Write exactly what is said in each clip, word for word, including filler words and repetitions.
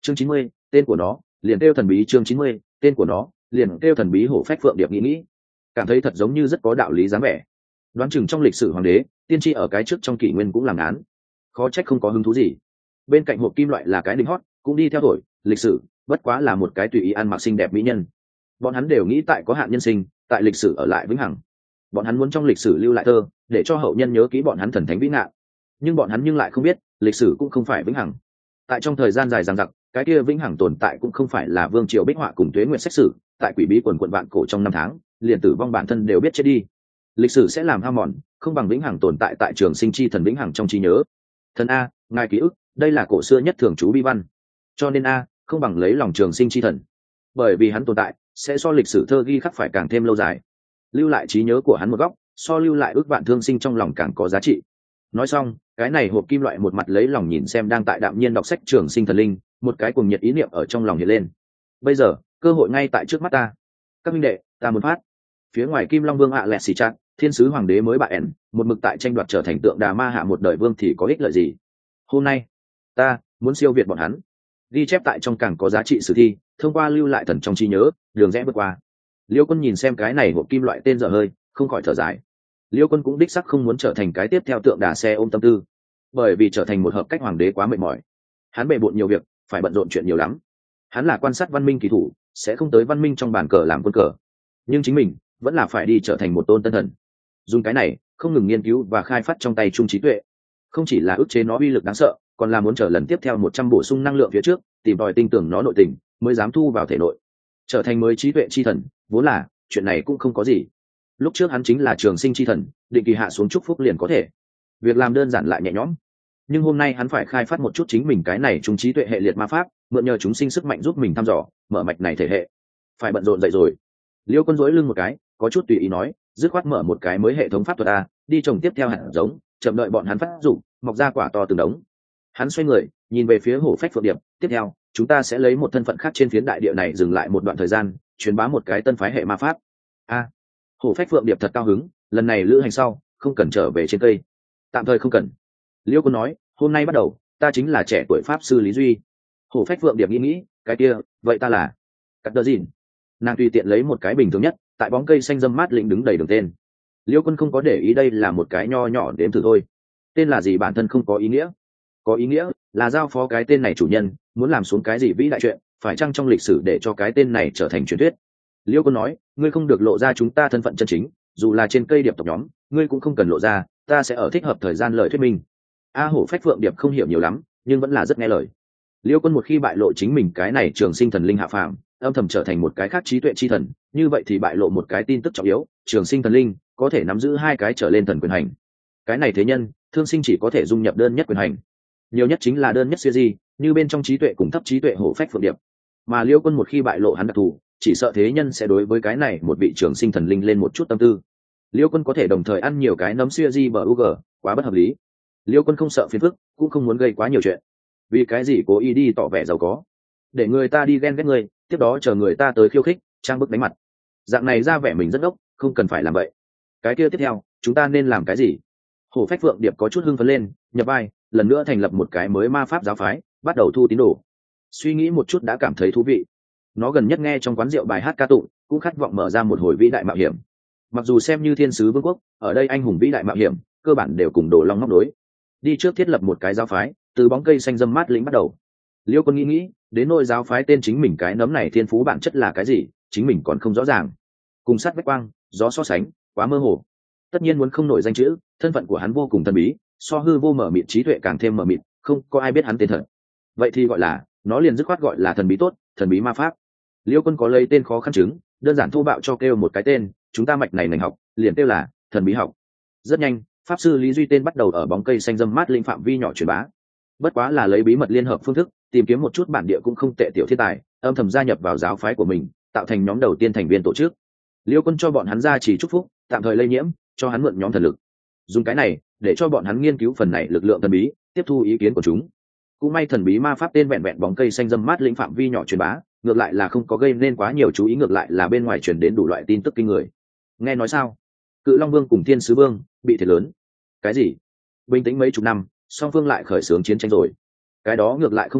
chương chín mươi, tên của nó liền kêu thần bí. Chương chín mươi, tên của nó liền kêu thần bí. Hổ phách phượng điệp nghĩ nghĩ, cảm thấy thật giống như rất có đạo lý dáng vẻ. Đoán chừng trong lịch sử hoàng đế tiên tri ở cái trước trong kỷ nguyên cũng làm án, khó trách không có hứng thú gì. Bên cạnh hộp kim loại là cái đinh hót cũng đi theo thổi lịch sử, bất quá là một cái tùy ý ăn mặc xinh đẹp mỹ nhân. Bọn hắn đều nghĩ tại có hạn nhân sinh, tại lịch sử ở lại vĩnh hằng. Bọn hắn muốn trong lịch sử lưu lại thơ, để cho hậu nhân nhớ kỹ bọn hắn thần thánh vĩ ngạn. Nhưng bọn hắn nhưng lại không biết lịch sử cũng không phải vĩnh hằng. Tại trong thời gian dài dằng dặc, cái kia vĩnh hằng tồn tại cũng không phải là vương triều bích họa cùng tuế nguyện xét xử, tại quỷ bí quần quận vạn cổ trong năm tháng liền tử vong bản thân đều biết chết đi. Lịch sử sẽ làm hao mòn, không bằng vĩnh hằng tồn tại tại trường sinh chi thần vĩnh hằng trong trí nhớ. Thần a, ngài ký ức, đây là cổ xưa nhất thường chú bi văn, cho nên a không bằng lấy lòng trường sinh chi thần, bởi vì hắn tồn tại sẽ so lịch sử thơ ghi khắc phải càng thêm lâu dài, lưu lại trí nhớ của hắn một góc so lưu lại ước vạn thương sinh trong lòng càng có giá trị. Nói xong, cái này hộp kim loại một mặt lấy lòng nhìn xem đang tại đạm nhiên đọc sách trường sinh thần linh, một cái cuồng nhiệt ý niệm ở trong lòng hiện lên. Bây giờ cơ hội ngay tại trước mắt ta, các minh đệ, ta muốn phát. Phía ngoài Kim Long Vương ạ lẹt xì chặt, thiên sứ hoàng đế mới bạ ẻn một mực tại tranh đoạt trở thành tượng đà ma hạ một đời vương thì có ích lợi gì? Hôm nay ta muốn siêu việt bọn hắn, ghi chép tại trong càng có giá trị sử thi, thông qua lưu lại thần trong trí nhớ, đường rẽ vượt qua. Liêu Quân nhìn xem cái này hộp kim loại tên dở hơi, không khỏi thở dài. Liêu Quân cũng đích sắc không muốn trở thành cái tiếp theo tượng đà xe ôm tâm tư, bởi vì trở thành một hợp cách hoàng đế quá mệt mỏi. Hắn bề bộn nhiều việc, phải bận rộn chuyện nhiều lắm. Hắn là quan sát văn minh kỳ thủ, sẽ không tới văn minh trong bàn cờ làm quân cờ, nhưng chính mình vẫn là phải đi trở thành một tôn tân thần. Dùng cái này không ngừng nghiên cứu và khai phát trong tay trung trí tuệ, không chỉ là ức chế nó uy lực đáng sợ, còn là muốn trở lần tiếp theo một trăm bổ sung năng lượng phía trước, tìm tòi tinh tưởng nó nội tình, mới dám thu vào thể nội, trở thành mới trí tuệ chi thần. Vốn là chuyện này cũng không có gì. Lúc trước hắn chính là trường sinh chi thần, định kỳ hạ xuống chúc phúc liền có thể, việc làm đơn giản lại nhẹ nhõm. Nhưng hôm nay hắn phải khai phát một chút chính mình cái này trung trí tuệ hệ liệt ma pháp, mượn nhờ chúng sinh sức mạnh giúp mình thăm dò mở mạch này thể hệ. Phải bận rộn dậy rồi. Liêu Quân dối lưng một cái, có chút tùy ý nói, dứt khoát mở một cái mới hệ thống pháp thuật a, đi trồng tiếp theo hạt giống, chậm đợi bọn hắn phát dụng, mọc ra quả to từng đống. Hắn xoay người nhìn về phía hổ phách phượng điệp, tiếp theo chúng ta sẽ lấy một thân phận khác trên phiến đại địa này dừng lại một đoạn thời gian, truyền bá một cái tân phái hệ ma pháp. A, hổ phách phượng điệp thật cao hứng, lần này lữ hành sau không cần trở về trên cây, tạm thời không cần. Liêu Quân nói, hôm nay bắt đầu ta chính là trẻ tuổi pháp sư Lý Duy. Hổ phách phượng điệp nghĩ nghĩ, cái kia vậy ta là cắt đờ dìn. Nàng tùy tiện lấy một cái bình thường nhất, tại bóng cây xanh râm mát lĩnh đứng đầy đường tên. Liêu Quân không có để ý đây là một cái nho nhỏ đếm thử thôi, tên là gì bản thân không có ý nghĩa, có ý nghĩa là giao phó cái tên này chủ nhân muốn làm xuống cái gì vĩ đại chuyện, phải chăng trong lịch sử để cho cái tên này trở thành truyền thuyết. Liêu Quân nói, ngươi không được lộ ra chúng ta thân phận chân chính, dù là trên cây điệp tộc nhóm ngươi cũng không cần lộ ra, ta sẽ ở thích hợp thời gian lời thuyết minh. A hổ phách phượng điệp không hiểu nhiều lắm, nhưng vẫn là rất nghe lời. Liêu Quân một khi bại lộ chính mình cái này trường sinh thần linh hạ phàm, âm thầm trở thành một cái khác trí tuệ chi thần, như vậy thì bại lộ một cái tin tức trọng yếu, trường sinh thần linh có thể nắm giữ hai cái trở lên thần quyền hành. Cái này thế nhân thương sinh chỉ có thể dung nhập đơn nhất quyền hành, nhiều nhất chính là đơn nhất siêu di, như bên trong trí tuệ cùng thấp trí tuệ hổ phách phượng điệp. Mà Liêu Quân một khi bại lộ hắn đặc thù, chỉ sợ thế nhân sẽ đối với cái này một vị trường sinh thần linh lên một chút tâm tư. Liêu Quân có thể đồng thời ăn nhiều cái nấm siêu di bờ u g, quá bất hợp lý. Liêu Quân không sợ phiền phức, cũng không muốn gây quá nhiều chuyện. Vì cái gì cố ý đi tỏ vẻ giàu có, để người ta đi ghen ghét người, tiếp đó chờ người ta tới khiêu khích, trang bức đánh mặt, dạng này ra vẻ mình rất ốc, không cần phải làm vậy. Cái kia tiếp theo chúng ta nên làm cái gì? Hổ phách phượng điệp có chút hưng phấn lên, nhập vai lần nữa thành lập một cái mới ma pháp giáo phái, bắt đầu thu tín đồ. Suy nghĩ một chút đã cảm thấy thú vị. Nó gần nhất nghe trong quán rượu bài hát ca tụng, cũng khát vọng mở ra một hồi vĩ đại mạo hiểm. Mặc dù xem như thiên sứ vương quốc, ở đây anh hùng vĩ đại mạo hiểm cơ bản đều cùng đồ long móc đối. Đi trước thiết lập một cái giáo phái, từ bóng cây xanh râm mát lĩnh bắt đầu. Liêu Quân nghĩ nghĩ, đến nôi giáo phái tên chính mình cái nấm này thiên phú bản chất là cái gì, chính mình còn không rõ ràng. Cùng sát vách quang, gió so sánh, quá mơ hồ. Tất nhiên muốn không nổi danh chữ, thân phận của hắn vô cùng thần bí, so hư vô mở mịt trí tuệ càng thêm mở mịt, không có ai biết hắn tên thật. Vậy thì gọi là, nó liền dứt khoát gọi là thần bí tốt, thần bí ma pháp. Liêu Quân có lấy tên khó khăn chứng, đơn giản thô bạo cho kêu một cái tên, chúng ta mạch này ngành học liền kêu là thần bí học. Rất nhanh, pháp sư Lý Duy tên bắt đầu ở bóng cây xanh râm mát linh phạm vi nhỏ truyền bá. Bất quá là lấy bí mật liên hợp phương thức, tìm kiếm một chút bản địa cũng không tệ tiểu thiên tài, âm thầm gia nhập vào giáo phái của mình, tạo thành nhóm đầu tiên thành viên tổ chức. Liêu Quân cho bọn hắn ra chỉ chúc phúc, tạm thời lây nhiễm, cho hắn mượn nhóm thần lực, dùng cái này để cho bọn hắn nghiên cứu phần này lực lượng thần bí, tiếp thu ý kiến của chúng. Cũng may thần bí ma pháp tên vẹn vẹn bóng cây xanh râm mát lĩnh phạm vi nhỏ truyền bá, ngược lại là không có gây nên quá nhiều chú ý, ngược lại là bên ngoài truyền đến đủ loại tin tức kinh người. Nghe nói sao, Cự Long Vương cùng Thiên Sứ Vương bị thiệt lớn. Cái gì? Bình tĩnh mấy chục năm, song phương lại khởi xướng chiến tranh rồi? Cái đó ngược lại không có,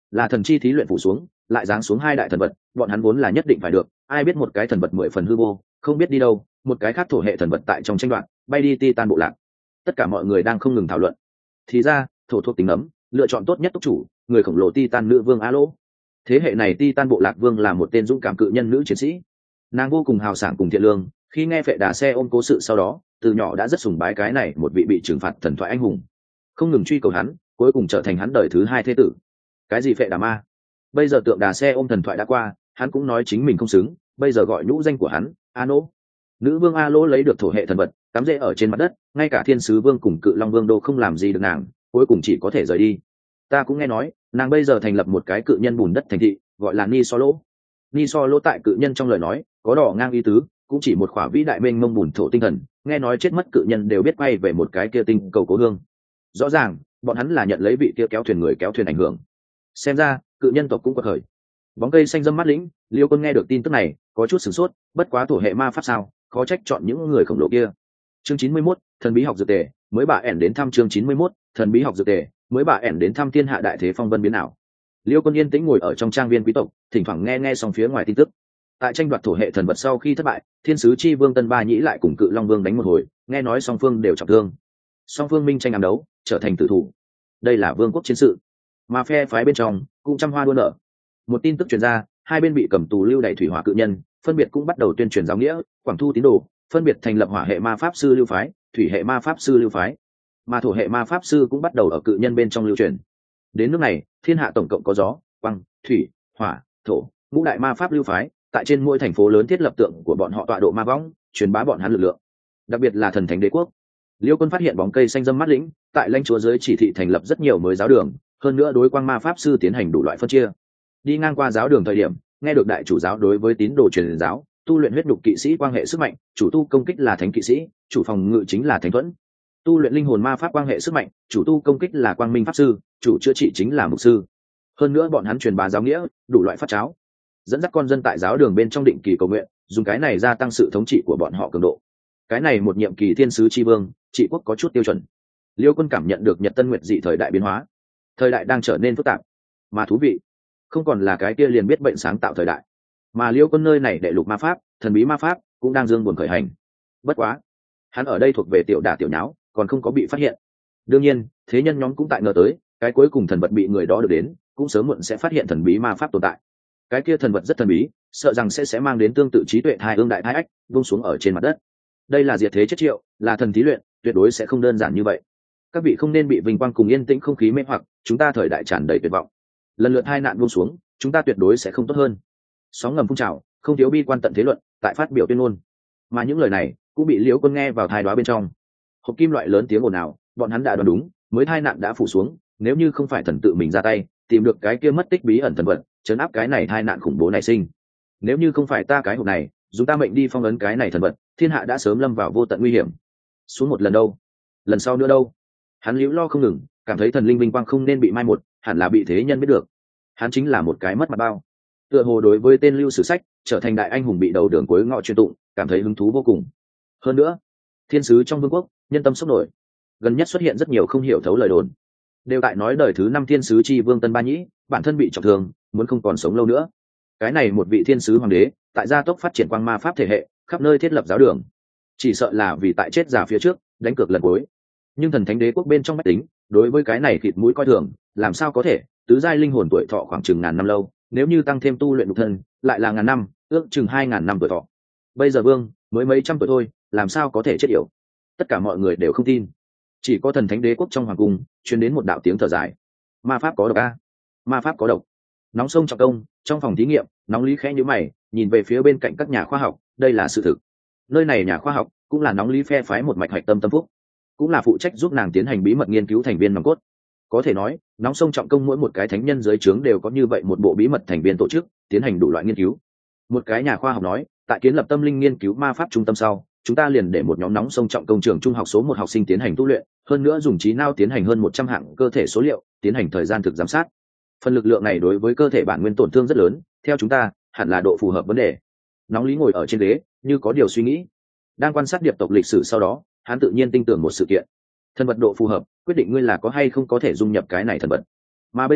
là thần chi thí luyện phủ xuống lại giáng xuống hai đại thần vật, bọn hắn vốn là nhất định phải được, ai biết một cái thần vật mười phần hư vô, không biết đi đâu, một cái khác thổ hệ thần vật tại trong tranh đoạn bay đi Titan bộ lạc. Tất cả mọi người đang không ngừng thảo luận. Thì ra thổ thuộc tính ấm lựa chọn tốt nhất túc chủ, người khổng lồ Titan nữ vương Alo. Thế hệ này Titan bộ lạc vương là một tên dũng cảm cự nhân nữ chiến sĩ, nàng vô cùng hào sảng cùng thiện lương. Khi nghe phệ đà xe ôm cố sự sau đó, từ nhỏ đã rất sùng bái cái này một vị bị trừng phạt thần thoại anh hùng, không ngừng truy cầu hắn, cuối cùng trở thành hắn đời thứ hai thế tử. Cái gì phệ đà ma, bây giờ tượng đà xe ôm thần thoại đã qua, hắn cũng nói chính mình không xứng, bây giờ gọi nhũ danh của hắn Ano. Nữ vương Alo lấy được thổ hệ thần vật, cắm rễ ở trên mặt đất, ngay cả thiên sứ vương cùng cự long vương đô không làm gì được nàng, cuối cùng chỉ có thể rời đi. Ta cũng nghe nói nàng bây giờ thành lập một cái cự nhân bùn đất thành thị, gọi là Ni Solo. Ni Solo tại cự nhân trong lời nói có đỏ ngang ý tứ, cũng chỉ một khỏa vĩ đại mênh mông bùn thổ tinh thần, nghe nói chết mất cự nhân đều biết quay về một cái kia tinh cầu cố hương. Rõ ràng bọn hắn là nhận lấy vị kia kéo thuyền người kéo thuyền ảnh hưởng. Xem ra cự nhân tộc cũng có khởi. Bóng cây xanh râm mắt lĩnh, Liêu Quân nghe được tin tức này có chút sửng sốt, bất quá thổ hệ ma pháp sao, khó trách chọn những người khổng lồ kia. Chương chín mươi mốt, thần bí học dược tề, mới bà ẻn đến thăm. Chương chín mươi mốt, thần bí học dược tề, mới bà ẻn đến thăm. Thiên hạ đại thế phong vân biến ảo. Liêu Quân yên tĩnh ngồi ở trong trang viên quý tộc, thỉnh thoảng nghe nghe xong phía ngoài tin tức. Tại tranh đoạt thổ hệ thần vật sau khi thất bại, thiên sứ chi vương Tân Ba Nhĩ lại cùng cự long vương đánh một hồi, nghe nói song phương đều trọng thương, song phương minh tranh ám đấu, trở thành tử thủ. Đây là vương quốc chiến sự, mà phe phái bên trong cũng trăm hoa đua nở. Một tin tức truyền ra, hai bên bị cầm tù lưu đày thủy hỏa cự nhân phân biệt cũng bắt đầu tuyên truyền giáo nghĩa, quảng thu tín đồ, phân biệt thành lập hỏa hệ ma pháp sư lưu phái, thủy hệ ma pháp sư lưu phái, mà thổ hệ ma pháp sư cũng bắt đầu ở cự nhân bên trong lưu truyền. Đến nước này, thiên hạ tổng cộng có gió, băng, thủy, hỏa, thổ ngũ đại ma pháp lưu phái, tại trên mỗi thành phố lớn thiết lập tượng của bọn họ tọa độ ma võng, truyền bá bọn hắn lực lượng. Đặc biệt là thần thánh đế quốc, Liêu Quân phát hiện bóng cây xanh râm mắt lĩnh, tại lãnh chúa dưới chỉ thị thành lập rất nhiều mới giáo đường, hơn nữa đối quang ma pháp sư tiến hành đủ loại phân chia. Đi ngang qua giáo đường thời điểm, nghe được đại chủ giáo đối với tín đồ truyền giáo, tu luyện huyết nhục kỵ sĩ quan hệ sức mạnh, chủ tu công kích là thánh kỵ sĩ, chủ phòng ngự chính là thánh thuẫn. Tu luyện linh hồn ma pháp quan hệ sức mạnh, chủ tu công kích là quang minh pháp sư, chủ chữa trị chính là mục sư. Hơn nữa bọn hắn truyền bá giáo nghĩa, đủ loại phát cháo, dẫn dắt con dân tại giáo đường bên trong định kỳ cầu nguyện, dùng cái này gia tăng sự thống trị của bọn họ cường độ. Cái này một nhiệm kỳ thiên sứ chi vương, trị quốc có chút tiêu chuẩn. Liêu Quân cảm nhận được Nhật Tân Nguyệt dị thời đại biến hóa, thời đại đang trở nên phức tạp mà thú vị, không còn là cái kia liền biết bệnh sáng tạo thời đại, mà Liêu Quân nơi này đệ lục ma pháp, thần bí ma pháp cũng đang dương buồn khởi hành. Bất quá hắn ở đây thuộc về tiểu đả tiểu nháo, còn không có bị phát hiện. Đương nhiên thế nhân nhóm cũng tại ngờ tới, cái cuối cùng thần vật bị người đó được đến, cũng sớm muộn sẽ phát hiện thần bí ma pháp tồn tại. Cái kia thần vật rất thần bí, sợ rằng sẽ sẽ mang đến tương tự trí tuệ thai ương đại thai ách vung xuống ở trên mặt đất. Đây là diệt thế chất triệu, là thần thí luyện, tuyệt đối sẽ không đơn giản như vậy. Các vị không nên bị vinh quang cùng yên tĩnh không khí mê hoặc, chúng ta thời đại tràn đầy tuyệt vọng, lần lượt hai nạn buông xuống, chúng ta tuyệt đối sẽ không tốt hơn. Sóng ngầm phun trào, không thiếu bi quan tận thế luận tại phát biểu tuyên ngôn, mà những lời này cũng bị Liễu Quân nghe vào thai đoá bên trong. Hộp kim loại lớn tiếng ồn ào, bọn hắn đã đoán đúng, mới hai nạn đã phủ xuống, nếu như không phải thần tự mình ra tay tìm được cái kia mất tích bí ẩn thần vật, chấn áp cái này hai nạn khủng bố này sinh, nếu như không phải ta cái hộp này dùng ta mệnh đi phong ấn cái này thần vật, thiên hạ đã sớm lâm vào vô tận nguy hiểm. Xuống một lần đâu, lần sau nữa đâu. Hắn liễu lo không ngừng, cảm thấy thần linh vinh quang không nên bị mai một, hẳn là bị thế nhân biết được. Hắn chính là một cái mất mặt bao. Tựa hồ đối với tên lưu sử sách trở thành đại anh hùng bị đầu đường cuối ngọ truyền tụng, cảm thấy hứng thú vô cùng. Hơn nữa thiên sứ trong vương quốc nhân tâm sốc nổi, gần nhất xuất hiện rất nhiều không hiểu thấu lời đồn, đều tại nói đời thứ năm thiên sứ chi vương Tân Ba Nhĩ bản thân bị trọng thương, muốn không còn sống lâu nữa. Cái này một vị thiên sứ hoàng đế tại gia tốc phát triển quang ma pháp thể hệ, khắp nơi thiết lập giáo đường, chỉ sợ là vì tại chết giả phía trước đánh cược lần cuối. Nhưng thần thánh đế quốc bên trong bách tính đối với cái này thịt mũi coi thường, làm sao có thể, tứ giai linh hồn tuổi thọ khoảng chừng ngàn năm lâu, nếu như tăng thêm tu luyện nhục thân lại là ngàn năm, ước chừng hai ngàn năm tuổi thọ. Bây giờ vương mới mấy trăm tuổi thôi, làm sao có thể chết yểu. Tất cả mọi người đều không tin, chỉ có thần thánh đế quốc trong hoàng cung truyền đến một đạo tiếng thở dài. Ma pháp có độc a, ma pháp có độc. Nóng sông trọng công trong phòng thí nghiệm, nóng lý khẽ nhíu mày nhìn về phía bên cạnh các nhà khoa học. Đây là sự thực, nơi này nhà khoa học cũng là nóng lý phe phái một mạch hạch tâm tâm phúc, cũng là phụ trách giúp nàng tiến hành bí mật nghiên cứu thành viên nòng cốt. Có thể nói nóng sông trọng công mỗi một cái thánh nhân dưới trướng đều có như vậy một bộ bí mật thành viên tổ chức tiến hành đủ loại nghiên cứu. Một cái nhà khoa học nói, tại kiến lập tâm linh nghiên cứu ma pháp trung tâm sau, chúng ta liền để một nhóm nóng sông trọng công trường trung học số một học sinh tiến hành tu luyện, hơn nữa dùng trí não tiến hành hơn một trăm hạng cơ thể số liệu, tiến hành thời gian thực giám sát. Phần lực lượng này đối với cơ thể bản nguyên tổn thương rất lớn, theo chúng ta hẳn là độ phù hợp vấn đề. Nóng lý ngồi ở trên ghế như có điều suy nghĩ, đang quan sát điệp tộc lịch sử sau đó, hắn tự nhiên tin tưởng một sự kiện: thần vật độ phù hợp quyết định ngươi là có hay không có thể dung nhập cái này thần vật. Mà bây giờ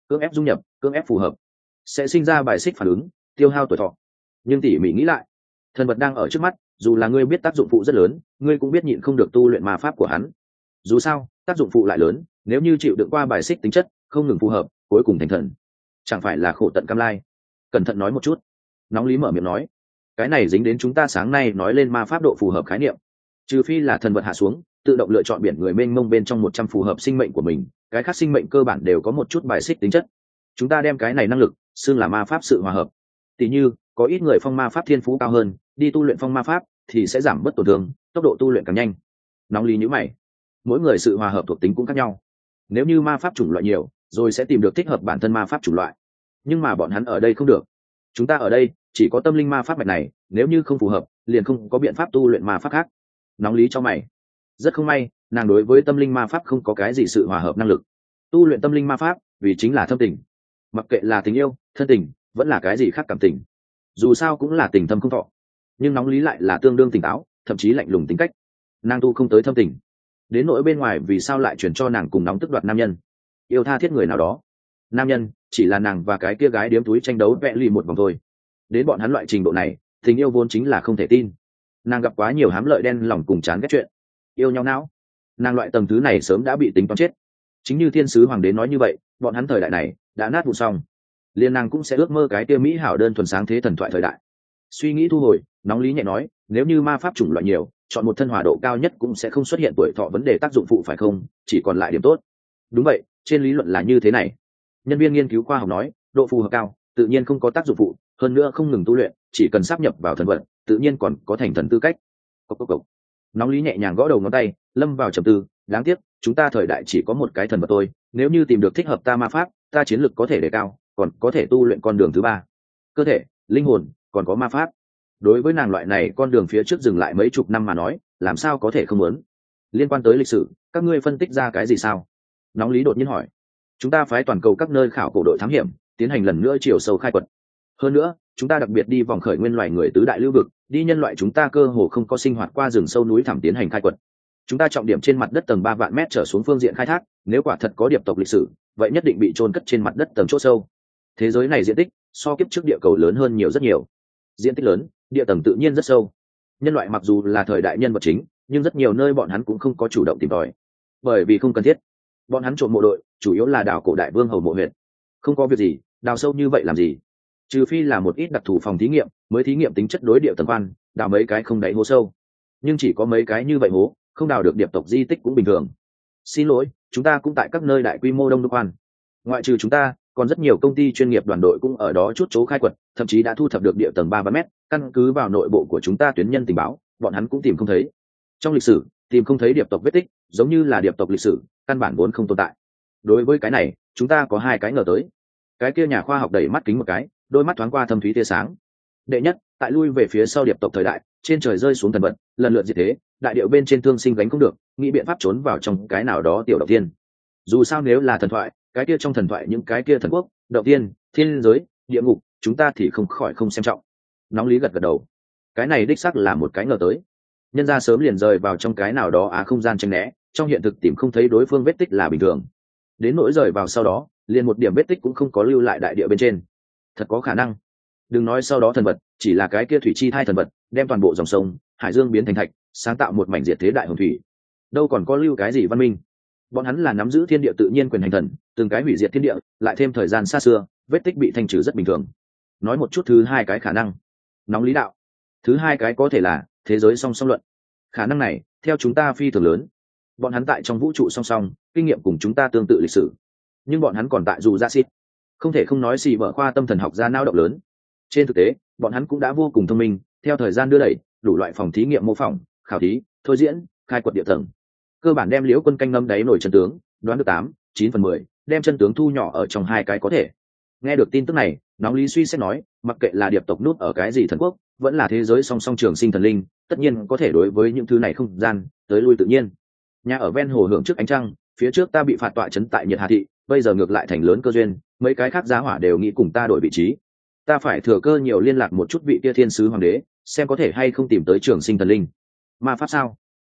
cưỡng ép dung nhập cưỡng ép phù hợp sẽ sinh ra bài xích phản ứng, tiêu hao tuổi thọ. Nhưng tỉ mỉ nghĩ lại, thần vật đang ở trước mắt, dù là ngươi biết tác dụng phụ rất lớn, ngươi cũng biết nhịn không được tu luyện ma pháp của hắn. Dù sao tác dụng phụ lại lớn, nếu như chịu đựng qua bài xích tính chất, không ngừng phù hợp, cuối cùng thành thần, chẳng phải là khổ tận cam lai. Cẩn thận nói một chút. Nóng Lý mở miệng nói, cái này dính đến chúng ta sáng nay nói lên ma pháp độ phù hợp khái niệm. Trừ phi là thần vật hạ xuống tự động lựa chọn biển người mênh mông bên trong một trăm phù hợp sinh mệnh của mình, cái khác sinh mệnh cơ bản đều có một chút bài xích tính chất. Chúng ta đem cái này năng lực xưng là ma pháp sự hòa hợp. Tỷ như có ít người phong ma pháp thiên phú cao hơn, đi tu luyện phong ma pháp thì sẽ giảm bớt tổn thương, tốc độ tu luyện càng nhanh. Nóng Lý nhíu mày, mỗi người sự hòa hợp thuộc tính cũng khác nhau. Nếu như ma pháp chủng loại nhiều, rồi sẽ tìm được thích hợp bản thân ma pháp chủng loại. Nhưng mà bọn hắn ở đây không được. Chúng ta ở đây chỉ có tâm linh ma pháp mạch này, nếu như không phù hợp, liền không có biện pháp tu luyện ma pháp khác. Nóng Lý cho mày. Rất không may, nàng đối với tâm linh ma pháp không có cái gì sự hòa hợp năng lực. Tu luyện tâm linh ma pháp vì chính là thâm tình, mặc kệ là tình yêu, thân tình, vẫn là cái gì khác cảm tình, dù sao cũng là tình thâm không thọ. Nhưng Nóng Lý lại là tương đương tỉnh táo, thậm chí lạnh lùng tính cách. Nàng tu không tới thâm tình, đến nỗi bên ngoài vì sao lại chuyển cho nàng cùng nóng tức đoạt nam nhân, yêu tha thiết người nào đó. Nam nhân chỉ là nàng và cái kia gái điếm túi tranh đấu vẽ lì một vòng thôi. Đến bọn hắn loại trình độ này, tình yêu vốn chính là không thể tin. Nàng gặp quá nhiều hám lợi đen lòng cùng chán ghét chuyện, yêu nhau não. Nàng loại tầng thứ này sớm đã bị tính toán chết. Chính như thiên sứ hoàng đế nói như vậy, bọn hắn thời đại này đã nát vụn xong, liền nàng cũng sẽ ước mơ cái kia mỹ hảo đơn thuần sáng thế thần thoại thời đại. Suy nghĩ thu hồi, Nóng Lý nhẹ nói, nếu như ma pháp chủng loại nhiều, chọn một thân hòa độ cao nhất cũng sẽ không xuất hiện tuổi thọ vấn đề tác dụng phụ phải không, chỉ còn lại điểm tốt. Đúng vậy, trên lý luận là như thế này. Nhân viên nghiên cứu khoa học nói, độ phù hợp cao tự nhiên không có tác dụng phụ, hơn nữa không ngừng tu luyện, chỉ cần sáp nhập vào thần vật tự nhiên còn có thành thần tư cách. Cốc cốc cốc. Nóng Lý nhẹ nhàng gõ đầu ngón tay, lâm vào trầm tư. Đáng tiếc chúng ta thời đại chỉ có một cái thần vật thôi, nếu như tìm được thích hợp ta ma pháp, ta chiến lực có thể đề cao, còn có thể tu luyện con đường thứ ba, cơ thể, linh hồn, còn có ma pháp. Đối với nàng loại này con đường phía trước dừng lại mấy chục năm mà nói, làm sao có thể không muốn. Liên quan tới lịch sử, các ngươi phân tích ra cái gì sao? Nóng Lý đột nhiên hỏi. Chúng ta phái toàn cầu các nơi khảo cổ đội thám hiểm, tiến hành lần nữa chiều sâu khai quật. Hơn nữa chúng ta đặc biệt đi vòng khởi nguyên loài người tứ đại lưu vực, đi nhân loại chúng ta cơ hồ không có sinh hoạt qua rừng sâu núi thẳm tiến hành khai quật. Chúng ta trọng điểm trên mặt đất tầng ba vạn mét trở xuống phương diện khai thác, nếu quả thật có điệp tộc lịch sử, vậy nhất định bị chôn cất trên mặt đất tầng chỗ sâu. Thế giới này diện tích so kiếp trước địa cầu lớn hơn nhiều rất nhiều. Diện tích lớn, địa tầng tự nhiên rất sâu. Nhân loại mặc dù là thời đại nhân vật chính, nhưng rất nhiều nơi bọn hắn cũng không có chủ động tìm tòi, bởi vì không cần thiết. Bọn hắn trộm mộ đội chủ yếu là đào cổ đại vương hầu mộ huyện, không có việc gì đào sâu như vậy làm gì, trừ phi là một ít đặc thù phòng thí nghiệm mới thí nghiệm tính chất đối địa tầng quan, đào mấy cái không đáy hố sâu. Nhưng chỉ có mấy cái như vậy hố, không đào được điệp tộc di tích cũng bình thường. Xin lỗi, chúng ta cũng tại các nơi đại quy mô đông đúc quan. Ngoại trừ chúng ta, còn rất nhiều công ty chuyên nghiệp đoàn đội cũng ở đó chút chỗ khai quật, thậm chí đã thu thập được địa tầng ba vạn mét. Căn cứ vào nội bộ của chúng ta tuyến nhân tình báo, bọn hắn cũng tìm không thấy. Trong lịch sử tìm không thấy điệp tộc vết tích, giống như là điệp tộc lịch sử căn bản vốn không tồn tại. Đối với cái này, chúng ta có hai cái ngờ tới. Cái kia nhà khoa học đẩy mắt kính một cái, đôi mắt thoáng qua thâm thúy tia sáng. Đệ nhất, tại lui về phía sau điệp tộc thời đại, trên trời rơi xuống thần vật, lần lượt diệt thế, đại điệu bên trên thương sinh gánh không được, nghĩ biện pháp trốn vào trong cái nào đó tiểu động tiên. Dù sao nếu là thần thoại, cái kia trong thần thoại những cái kia thần quốc, động tiên, thiên giới, địa ngục, chúng ta thì không khỏi không xem trọng. Nóng Lý gật gật đầu. Cái này đích xác là một cái ngờ tới. Nhân ra sớm liền rời vào trong cái nào đó á không gian tranh né, trong hiện thực tìm không thấy đối phương vết tích là bình thường. Đến nỗi rời vào sau đó, liền một điểm vết tích cũng không có lưu lại đại địa bên trên. Thật có khả năng. Đừng nói sau đó thần vật, chỉ là cái kia thủy chi thai thần vật, đem toàn bộ dòng sông hải dương biến thành thạch, sáng tạo một mảnh diệt thế đại hồng thủy, đâu còn có lưu cái gì văn minh. Bọn hắn là nắm giữ thiên địa tự nhiên quyền hành thần, từng cái hủy diệt thiên địa, lại thêm thời gian xa xưa, vết tích bị thanh trừ rất bình thường. Nói một chút thứ hai cái khả năng. Nóng Lý đạo. Thứ hai cái có thể là thế giới song song luận. Khả năng này theo chúng ta phi thường lớn. Bọn hắn tại trong vũ trụ song song, kinh nghiệm cùng chúng ta tương tự lịch sử, nhưng bọn hắn còn tại dù ra xít, không thể không nói xì vợ khoa tâm thần học ra nao động lớn. Trên thực tế bọn hắn cũng đã vô cùng thông minh, theo thời gian đưa đẩy, đủ loại phòng thí nghiệm mô phỏng, khảo thí, thôi diễn, khai quật địa tầng, cơ bản đem Liễu Quân canh ngâm đáy nổi chân tướng đoán được tám chín phần mười, đem chân tướng thu nhỏ ở trong hai cái có thể. Nghe được tin tức này, Nóng Lý suy xét nói, mặc kệ là điệp tộc nút ở cái gì thần quốc, vẫn là thế giới song song trường sinh thần linh, tất nhiên có thể đối với những thứ này không gian tới lui tự nhiên. Nhà ở ven hồ hưởng trước ánh trăng, phía trước ta bị phạt tọa trấn tại Nhiệt Hà thị, bây giờ ngược lại thành lớn cơ duyên, mấy cái khác giá hỏa đều nghĩ cùng ta đổi vị trí. Ta phải thừa cơ nhiều liên lạc một chút vị kia thiên sứ hoàng đế, xem có thể hay không tìm tới trường sinh thần linh. Ma pháp sao?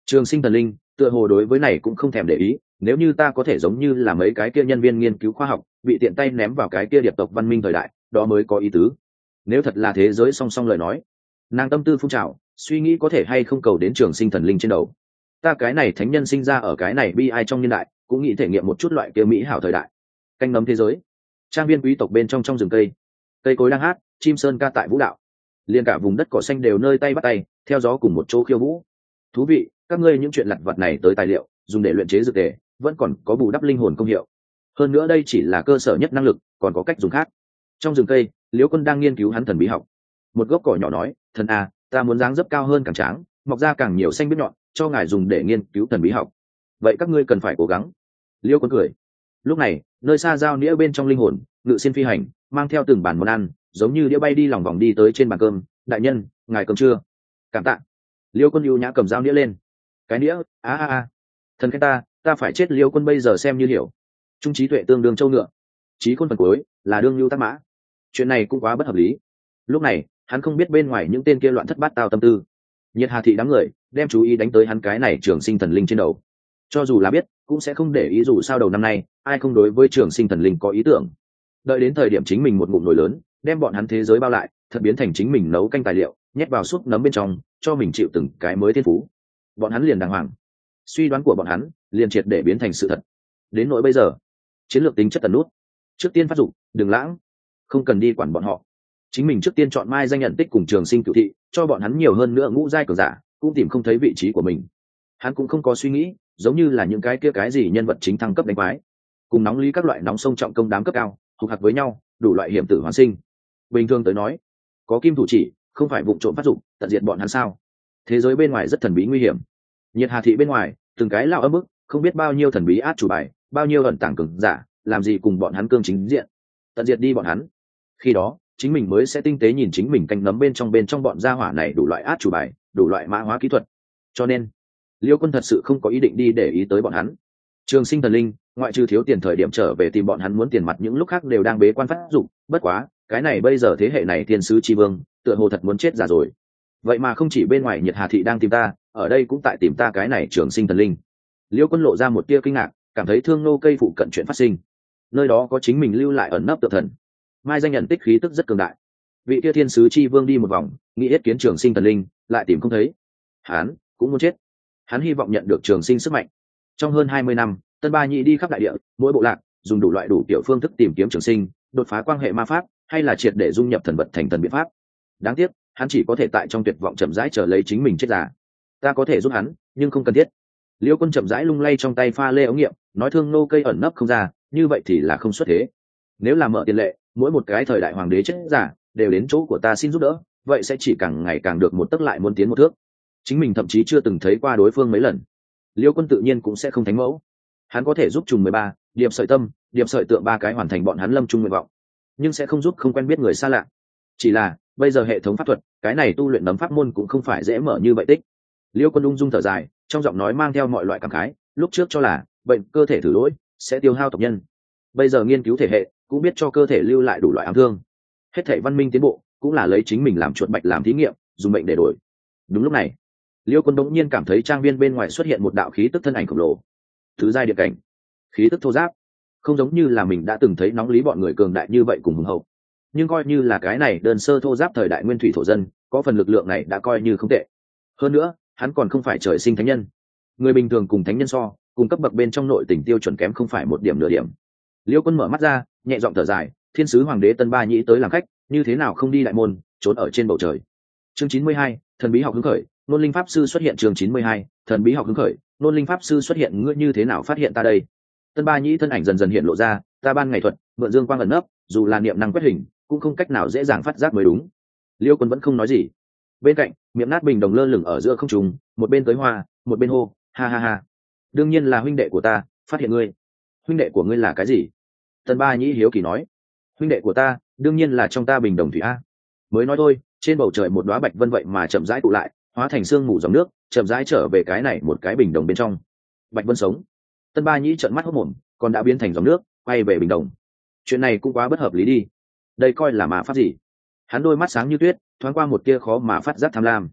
Trường Sinh Thần Linh tựa hồ đối với này cũng không thèm để ý, nếu như ta có thể giống như là mấy cái kia nhân viên nghiên cứu khoa học bị tiện tay ném vào cái kia điệp tộc văn minh thời đại, đó mới có ý tứ. Nếu thật là thế giới song song lời nói, nàng tâm tư phun trào, suy nghĩ có thể hay không cầu đến Trường Sinh Thần Linh trên đầu. Ta cái này thánh nhân sinh ra ở cái này bi ai trong niên đại, cũng nghĩ thể nghiệm một chút loại kia mỹ hảo thời đại. Canh nấm thế giới, trang viên quý tộc bên trong trong rừng cây, cây cối đang hát, chim sơn ca tại vũ đạo, liền cả vùng đất cỏ xanh đều nơi tay bắt tay theo gió cùng một chỗ khiêu vũ. Thú vị, các ngươi những chuyện lặt vặt này tới tài liệu dùng để luyện chế dược tề vẫn còn có bù đắp linh hồn công hiệu. Hơn nữa đây chỉ là cơ sở nhất năng lực, còn có cách dùng khác. Trong rừng cây, Liễu Quân đang nghiên cứu hắn thần bí học. Một gốc cỏ nhỏ nói, thần à, ta muốn dáng dấp cao hơn càng tráng, mọc ra càng nhiều xanh biết nhọn, cho ngài dùng để nghiên cứu thần bí học. Vậy các ngươi cần phải cố gắng. Liễu Quân cười. Lúc này, nơi xa giao nĩa bên trong linh hồn ngự xin phi hành, mang theo từng bàn món ăn, giống như đĩa bay đi lòng vòng đi tới trên bàn cơm. Đại nhân, ngài cơm chưa? Cảm tạ. Liễu Quân ưu nhã cầm dao nĩa lên. Cái nĩa, a a a, thần khen ta, ta phải chết. Liễu Quân bây giờ xem như hiểu, trung trí tuệ tương đương châu ngựa, trí khôn phần cuối là đương lưu tác mã. Chuyện này cũng quá bất hợp lý. Lúc này hắn không biết bên ngoài những tên kia loạn thất bát tao tâm tư. Nhiệt Hà thị đám người đem chú ý đánh tới hắn cái này Trường Sinh Thần Linh trên đầu, cho dù là biết cũng sẽ không để ý, dù sao đầu năm nay ai không đối với Trường Sinh Thần Linh có ý tưởng. Đợi đến thời điểm chính mình một ngụm nồi lớn đem bọn hắn thế giới bao lại, thật biến thành chính mình nấu canh tài liệu, nhét vào súp nấm bên trong, cho mình chịu từng cái mới thiên phú, bọn hắn liền đàng hoàng. Suy đoán của bọn hắn liền triệt để biến thành sự thật. Đến nỗi bây giờ, chiến lược tính chất tần nút, trước tiên phát dụng, đừng lãng, không cần đi quản bọn họ. Chính mình trước tiên chọn mai danh nhận tích cùng Trường Sinh Cửu thị, cho bọn hắn nhiều hơn nữa ngũ giai cường giả, cũng tìm không thấy vị trí của mình. Hắn cũng không có suy nghĩ giống như là những cái kia cái gì nhân vật chính thăng cấp đánh quái, cùng nóng lý các loại nóng sông trọng công đám cấp cao hục hạc với nhau, đủ loại hiểm tử hoàn sinh. Bình thường tới nói, có kim thủ chỉ không phải vụng trộm phát dụng tận diệt bọn hắn sao? Thế giới bên ngoài rất thần bí nguy hiểm. Nhiệt Hà thị bên ngoài từng cái lao ấm bức, không biết bao nhiêu thần bí át chủ bài, bao nhiêu ẩn tàng cường giả, làm gì cùng bọn hắn cương chính diện, tận diệt đi bọn hắn. Khi đó chính mình mới sẽ tinh tế nhìn chính mình canh nấm bên trong bên trong bọn gia hỏa này đủ loại át chủ bài, đủ loại mã hóa kỹ thuật. Cho nên Liêu Quân thật sự không có ý định đi để ý tới bọn hắn. Trường Sinh Thần Linh ngoại trừ thiếu tiền thời điểm trở về tìm bọn hắn muốn tiền mặt, những lúc khác đều đang bế quan phát dụng. Bất quá cái này bây giờ thế hệ này thiên sứ chi vương tựa hồ thật muốn chết già rồi. Vậy mà không chỉ bên ngoài Nhiệt Hà thị đang tìm ta, ở đây cũng tại tìm ta cái này Trường Sinh Thần Linh. Liêu Quân lộ ra một tia kinh ngạc, cảm thấy thương nô cây phụ cận chuyện phát sinh, nơi đó có chính mình lưu lại ẩn nấp tự thần. Mai danh nhận tích khí tức rất cường đại. Vị tia thiên sứ chi vương đi một vòng, nghĩ yết kiến Trường Sinh Thần Linh, lại tìm không thấy. Hắn cũng muốn chết. Hắn hy vọng nhận được trường sinh sức mạnh. Trong hơn hai mươi năm, Tân Ba Nhĩ đi khắp đại địa, mỗi bộ lạc dùng đủ loại đủ kiểu phương thức tìm kiếm trường sinh, đột phá quan hệ ma pháp, hay là triệt để dung nhập thần vật thành thần biện pháp. Đáng tiếc, hắn chỉ có thể tại trong tuyệt vọng chậm rãi chờ lấy chính mình chết già. Ta có thể giúp hắn, nhưng không cần thiết. Liêu Quân chậm rãi lung lay trong tay pha lê ống nghiệm, nói thương nô cây ẩn nấp không ra, như vậy thì là không xuất thế. Nếu là mở tiền lệ, mỗi một cái thời đại hoàng đế chết giả đều đến chỗ của ta xin giúp đỡ, vậy sẽ chỉ càng ngày càng được một tấc lại muốn tiến một thước. Chính mình thậm chí chưa từng thấy qua đối phương mấy lần. Liêu Quân tự nhiên cũng sẽ không thánh mẫu. Hắn có thể giúp trùng mười ba điệp sợi tâm, điệp sợi tượng ba cái hoàn thành bọn hắn lâm chung nguyện vọng, nhưng sẽ không giúp không quen biết người xa lạ. Chỉ là bây giờ hệ thống pháp thuật, cái này tu luyện nấm pháp môn cũng không phải dễ mở như vậy tích. Liêu Quân ung dung thở dài, trong giọng nói mang theo mọi loại cảm khái. Lúc trước cho là bệnh cơ thể thử lỗi sẽ tiêu hao tộc nhân, bây giờ nghiên cứu thể hệ cũng biết cho cơ thể lưu lại đủ loại ám thương. Hết thể văn minh tiến bộ cũng là lấy chính mình làm chuột bạch làm thí nghiệm, dùng bệnh để đổi. Đúng lúc này, Liêu Quân đống nhiên cảm thấy trang viên bên ngoài xuất hiện một đạo khí tức thân ảnh khổng lồ, thứ giai địa cảnh, khí tức thô giáp, không giống như là mình đã từng thấy nóng lý bọn người cường đại như vậy cùng hùng hậu. Nhưng coi như là cái này đơn sơ thô giáp thời đại nguyên thủy thổ dân, có phần lực lượng này đã coi như không tệ. Hơn nữa, hắn còn không phải trời sinh thánh nhân. Người bình thường cùng thánh nhân so, cùng cấp bậc bên trong nội tình tiêu chuẩn kém không phải một điểm nửa điểm. Liêu Quân mở mắt ra, nhẹ giọng thở dài, thiên sứ hoàng đế Tân Ba Nhĩ tới làm khách, như thế nào không đi đại môn, trốn ở trên bầu trời. Chương chín mươi hai, thần bí học hứng khởi. Nôn linh pháp sư xuất hiện. Chương chín mươi hai, thần bí học hứng khởi. Nôn linh pháp sư xuất hiện. Ngươi như thế nào phát hiện ta đây? Tân Ba Nhĩ thân ảnh dần dần hiện lộ ra, ta ban ngày thuật mượn dương quang ẩn nấp, dù là niệm năng quét hình cũng không cách nào dễ dàng phát giác mới đúng. Liêu Quân vẫn không nói gì. Bên cạnh miệng nát bình đồng lơ lửng ở giữa không trung, một bên tới hoa, một bên hô, ha ha ha, đương nhiên là huynh đệ của ta phát hiện ngươi. Huynh đệ của ngươi là cái gì? Tân Ba Nhĩ hiếu kỳ nói. Huynh đệ của ta đương nhiên là trong ta bình đồng thủy a. Mới nói thôi, trên bầu trời một đóa bạch vân vậy mà chậm rãi tụ lại, hóa thành sương mù dòng nước, chậm rãi trở về cái này một cái bình đồng bên trong. Bạch vân sống. Tân Ba Nhĩ trợn mắt hốt mồm, còn đã biến thành dòng nước quay về bình đồng. Chuyện này cũng quá bất hợp lý đi. Đây coi là ma pháp gì? Hắn đôi mắt sáng như tuyết, thoáng qua một tia khó mà phát giác tham lam.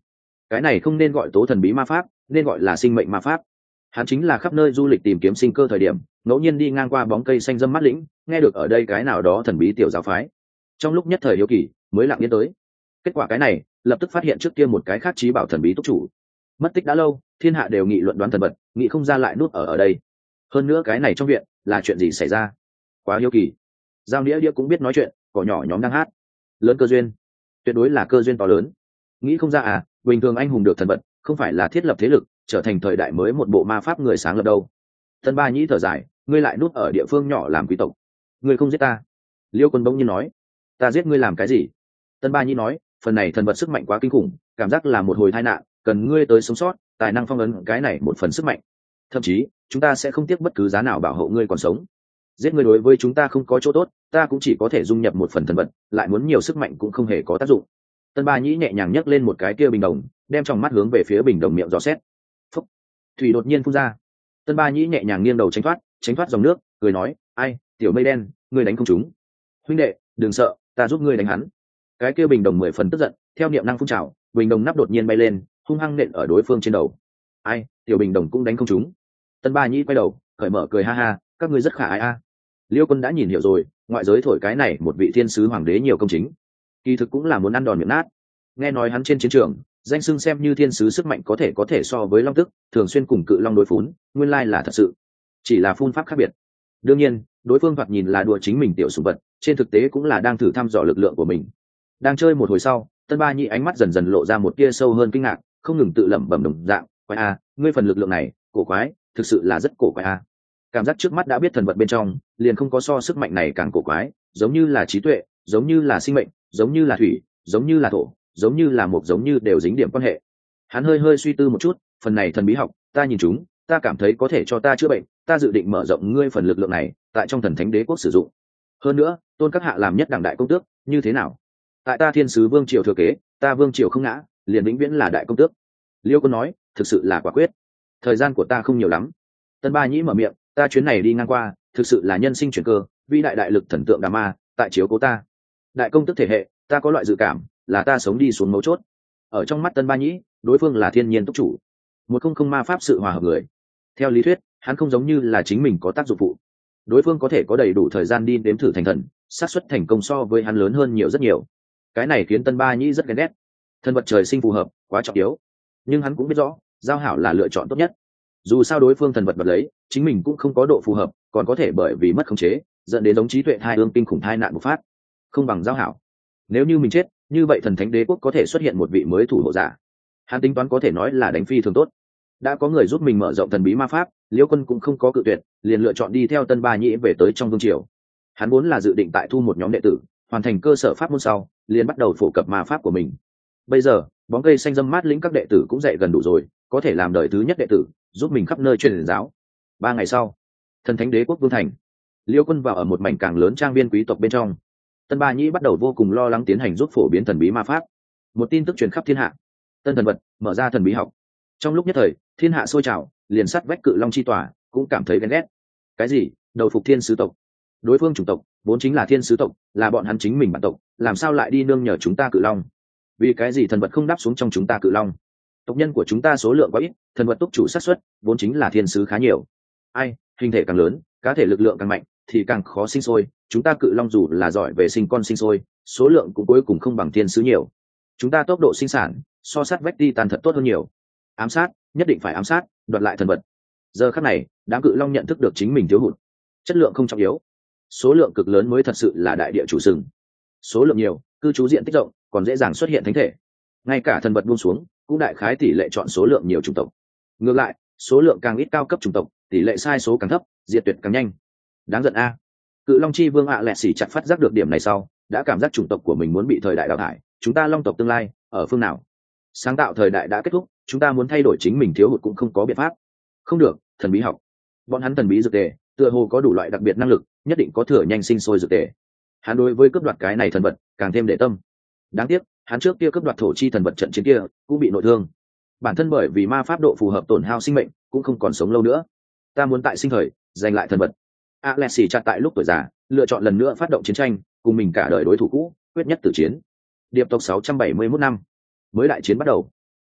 cái này không nên gọi tố thần bí ma pháp, nên gọi là sinh mệnh ma pháp. Hắn chính là khắp nơi du lịch tìm kiếm sinh cơ thời điểm, ngẫu nhiên đi ngang qua bóng cây xanh râm mát lĩnh, nghe được ở đây cái nào đó thần bí tiểu giáo phái. Trong lúc nhất thời hiếu kỳ, mới lặng yên tới. Kết quả cái này, lập tức phát hiện trước kia một cái khác trí bảo thần bí túc chủ. Mất tích đã lâu, thiên hạ đều nghị luận đoán thần vật, nghĩ không ra lại nút ở ở đây. Hơn nữa cái này trong viện, là chuyện gì xảy ra? Quá hiếu kỳ. Giao Đĩa Đĩa cũng biết nói chuyện, cỏ nhỏ nhóm đang hát. Lớn cơ duyên, tuyệt đối là cơ duyên to lớn. Nghĩ không ra à, bình thường anh hùng được thần vật, không phải là thiết lập thế lực, trở thành thời đại mới một bộ ma pháp người sáng lập đâu. Tân Ba Nhĩ thở dài, ngươi lại núp ở địa phương nhỏ làm quý tộc, ngươi không giết ta. Liêu Quân bỗng nhiên nói, ta giết ngươi làm cái gì? Tân Ba Nhĩ nói, phần này thần vật sức mạnh quá kinh khủng, cảm giác là một hồi tai nạn, cần ngươi tới sống sót, tài năng phong ấn cái này một phần sức mạnh. Thậm chí, chúng ta sẽ không tiếc bất cứ giá nào bảo hộ ngươi còn sống. Giết ngươi đối với chúng ta không có chỗ tốt, ta cũng chỉ có thể dung nhập một phần thần vật, lại muốn nhiều sức mạnh cũng không hề có tác dụng. Tân Ba Nhĩ nhẹ nhàng nhấc lên một cái kia bình đồng, đem trong mắt hướng về phía bình đồng miệng dò xét. Phúc! Thủy đột nhiên phun ra. Tân Ba Nhĩ nhẹ nhàng nghiêng đầu tránh thoát, tránh thoát dòng nước, cười nói, ai, tiểu mây đen, ngươi đánh không trúng. Huynh đệ, đừng sợ, ta giúp ngươi đánh hắn. Cái kia bình đồng mười phần tức giận, theo niệm năng phun trào, bình đồng nắp đột nhiên bay lên, hung hăng nện ở đối phương trên đầu. Ai, tiểu bình đồng cũng đánh không trúng. Tân Ba Nhĩ quay đầu, cởi mở cười ha ha, các ngươi rất khả ái a. Liêu Quân đã nhìn hiểu rồi, ngoại giới thổi cái này một vị thiên sứ hoàng đế nhiều công chính, kỳ thực cũng là muốn ăn đòn miệng nát. Nghe nói hắn trên chiến trường, danh xưng xem như thiên sứ sức mạnh có thể có thể so với long tức, thường xuyên cùng cự long đối phún, nguyên lai là thật sự, chỉ là phun pháp khác biệt. Đương nhiên, đối phương thoạt nhìn là đùa chính mình tiểu sủng vật, trên thực tế cũng là đang thử thăm dò lực lượng của mình. Đang chơi một hồi sau, Tân Ba Nhĩ ánh mắt dần dần lộ ra một tia sâu hơn kinh ngạc, không ngừng tự lẩm bẩm đồng dạng, quái a, ngươi phần lực lượng này, cổ quái, thực sự là rất cổ quái a. Cảm giác trước mắt đã biết thần vật bên trong, liền không có so sức mạnh này càng cổ quái, giống như là trí tuệ, giống như là sinh mệnh, giống như là thủy, giống như là thổ, giống như là một, giống như đều dính điểm quan hệ. Hắn hơi hơi suy tư một chút, phần này thần bí học, ta nhìn chúng, ta cảm thấy có thể cho ta chữa bệnh, ta dự định mở rộng ngươi phần lực lượng này, tại trong thần thánh đế quốc sử dụng. Hơn nữa, tôn các hạ làm nhất đẳng đại công tước, như thế nào? Tại ta thiên sứ vương triều thừa kế, ta vương triều không ngã, liền vĩnh viễn là đại công tước. Liêu Quân nói, thực sự là quả quyết. Thời gian của ta không nhiều lắm. Tân Ba Nhĩ mở miệng, ta chuyến này đi ngang qua, thực sự là nhân sinh chuyển cơ, vĩ đại đại lực thần tượng Đà Ma, tại chiếu cố ta. Đại công tức thể hệ, ta có loại dự cảm, là ta sống đi xuống mấu chốt. Ở trong mắt Tân Ba Nhĩ, đối phương là thiên nhiên túc chủ, một không không ma pháp sự hòa hợp người. Theo lý thuyết, hắn không giống như là chính mình có tác dụng phụ. Đối phương có thể có đầy đủ thời gian đi đếm thử thành thần, xác suất thành công so với hắn lớn hơn nhiều rất nhiều. Cái này khiến Tân Ba Nhĩ rất ghen ghét. Thân vật trời sinh phù hợp, quá trọng yếu. Nhưng hắn cũng biết rõ, giao hảo là lựa chọn tốt nhất. Dù sao đối phương thần vật vật lấy, chính mình cũng không có độ phù hợp, còn có thể bởi vì mất khống chế, dẫn đến giống trí tuệ thai ương kinh khủng thai nạn bộc phát. Không bằng giao hảo. Nếu như mình chết, như vậy thần thánh đế quốc có thể xuất hiện một vị mới thủ hộ giả. Hắn tính toán có thể nói là đánh phi thường tốt. Đã có người giúp mình mở rộng thần bí ma pháp, Liễu Quân cũng không có cự tuyệt, liền lựa chọn đi theo Tân Ba Nhĩ về tới trong vương triều. Hắn vốn là dự định tại thu một nhóm đệ tử, hoàn thành cơ sở pháp môn sau, liền bắt đầu phổ cập ma pháp của mình. Bây giờ, bóng cây xanh râm mát lĩnh các đệ tử cũng dạy gần đủ rồi, có thể làm đời thứ nhất đệ tử, giúp mình khắp nơi truyền giáo. Ba ngày sau, thần thánh đế quốc vương thành, Liễu Quân vào ở một mảnh càng lớn trang viên quý tộc bên trong. Tân Ba Nhĩ bắt đầu vô cùng lo lắng tiến hành giúp phổ biến thần bí ma pháp. Một tin tức truyền khắp thiên hạ, tân thần vật mở ra thần bí học. Trong lúc nhất thời, thiên hạ sôi trào, liền sát vách cự long chi tòa cũng cảm thấy ghen ghét. Cái gì? Đầu phục thiên sứ tộc? Đối phương chủng tộc vốn chính là thiên sứ tộc, là bọn hắn chính mình bản tộc, làm sao lại đi nương nhờ chúng ta cự long? Vì cái gì thần vật không đáp xuống trong chúng ta cự long? Tộc nhân của chúng ta số lượng quá ít, thần vật túc chủ xác suất vốn chính là thiên sứ khá nhiều. Ai, hình thể càng lớn, cá thể lực lượng càng mạnh, thì càng khó sinh sôi. Chúng ta cự long dù là giỏi về sinh con sinh sôi, số lượng cũng cuối cùng không bằng thiên sứ nhiều. Chúng ta tốc độ sinh sản so sát vách đi tàn thật tốt hơn nhiều. Ám sát, nhất định phải ám sát, đoạt lại thần vật. Giờ khắc này, đám cự long nhận thức được chính mình thiếu hụt. Chất lượng không trọng yếu, số lượng cực lớn mới thật sự là đại địa chủ sừng. Số lượng nhiều, cư trú diện tích rộng, còn dễ dàng xuất hiện thánh thể. Ngay cả thần vật buông xuống, cũng đại khái tỷ lệ chọn số lượng nhiều chủng tộc. Ngược lại, số lượng càng ít cao cấp chủng tộc, tỷ lệ sai số càng thấp, diệt tuyệt càng nhanh. Đáng giận a. Cự long chi vương ạ à lẹ xỉ chặt phát giác được điểm này sau, đã cảm giác chủng tộc của mình muốn bị thời đại đào thải. Chúng ta long tộc tương lai ở phương nào? Sáng tạo thời đại đã kết thúc, chúng ta muốn thay đổi chính mình thiếu hụt cũng không có biện pháp. Không được, thần bí học. Bọn hắn thần bí dược tề, tựa hồ có đủ loại đặc biệt năng lực, nhất định có thừa nhanh sinh sôi dược tề. Hắn đối với cướp đoạt cái này thần vật càng thêm để tâm. Đáng tiếc, hắn trước kia cướp đoạt thổ chi thần vật trận chiến kia cũng bị nội thương. Bản thân bởi vì ma pháp độ phù hợp tổn hao sinh mệnh, cũng không còn sống lâu nữa. Ta muốn tại sinh thời giành lại thần vật. Alexi chặt tại lúc tuổi già, lựa chọn lần nữa phát động chiến tranh, cùng mình cả đời đối thủ cũ, quyết nhất tử chiến. Điệp tộc sáu trăm bảy mươi mốt năm, mới đại chiến bắt đầu.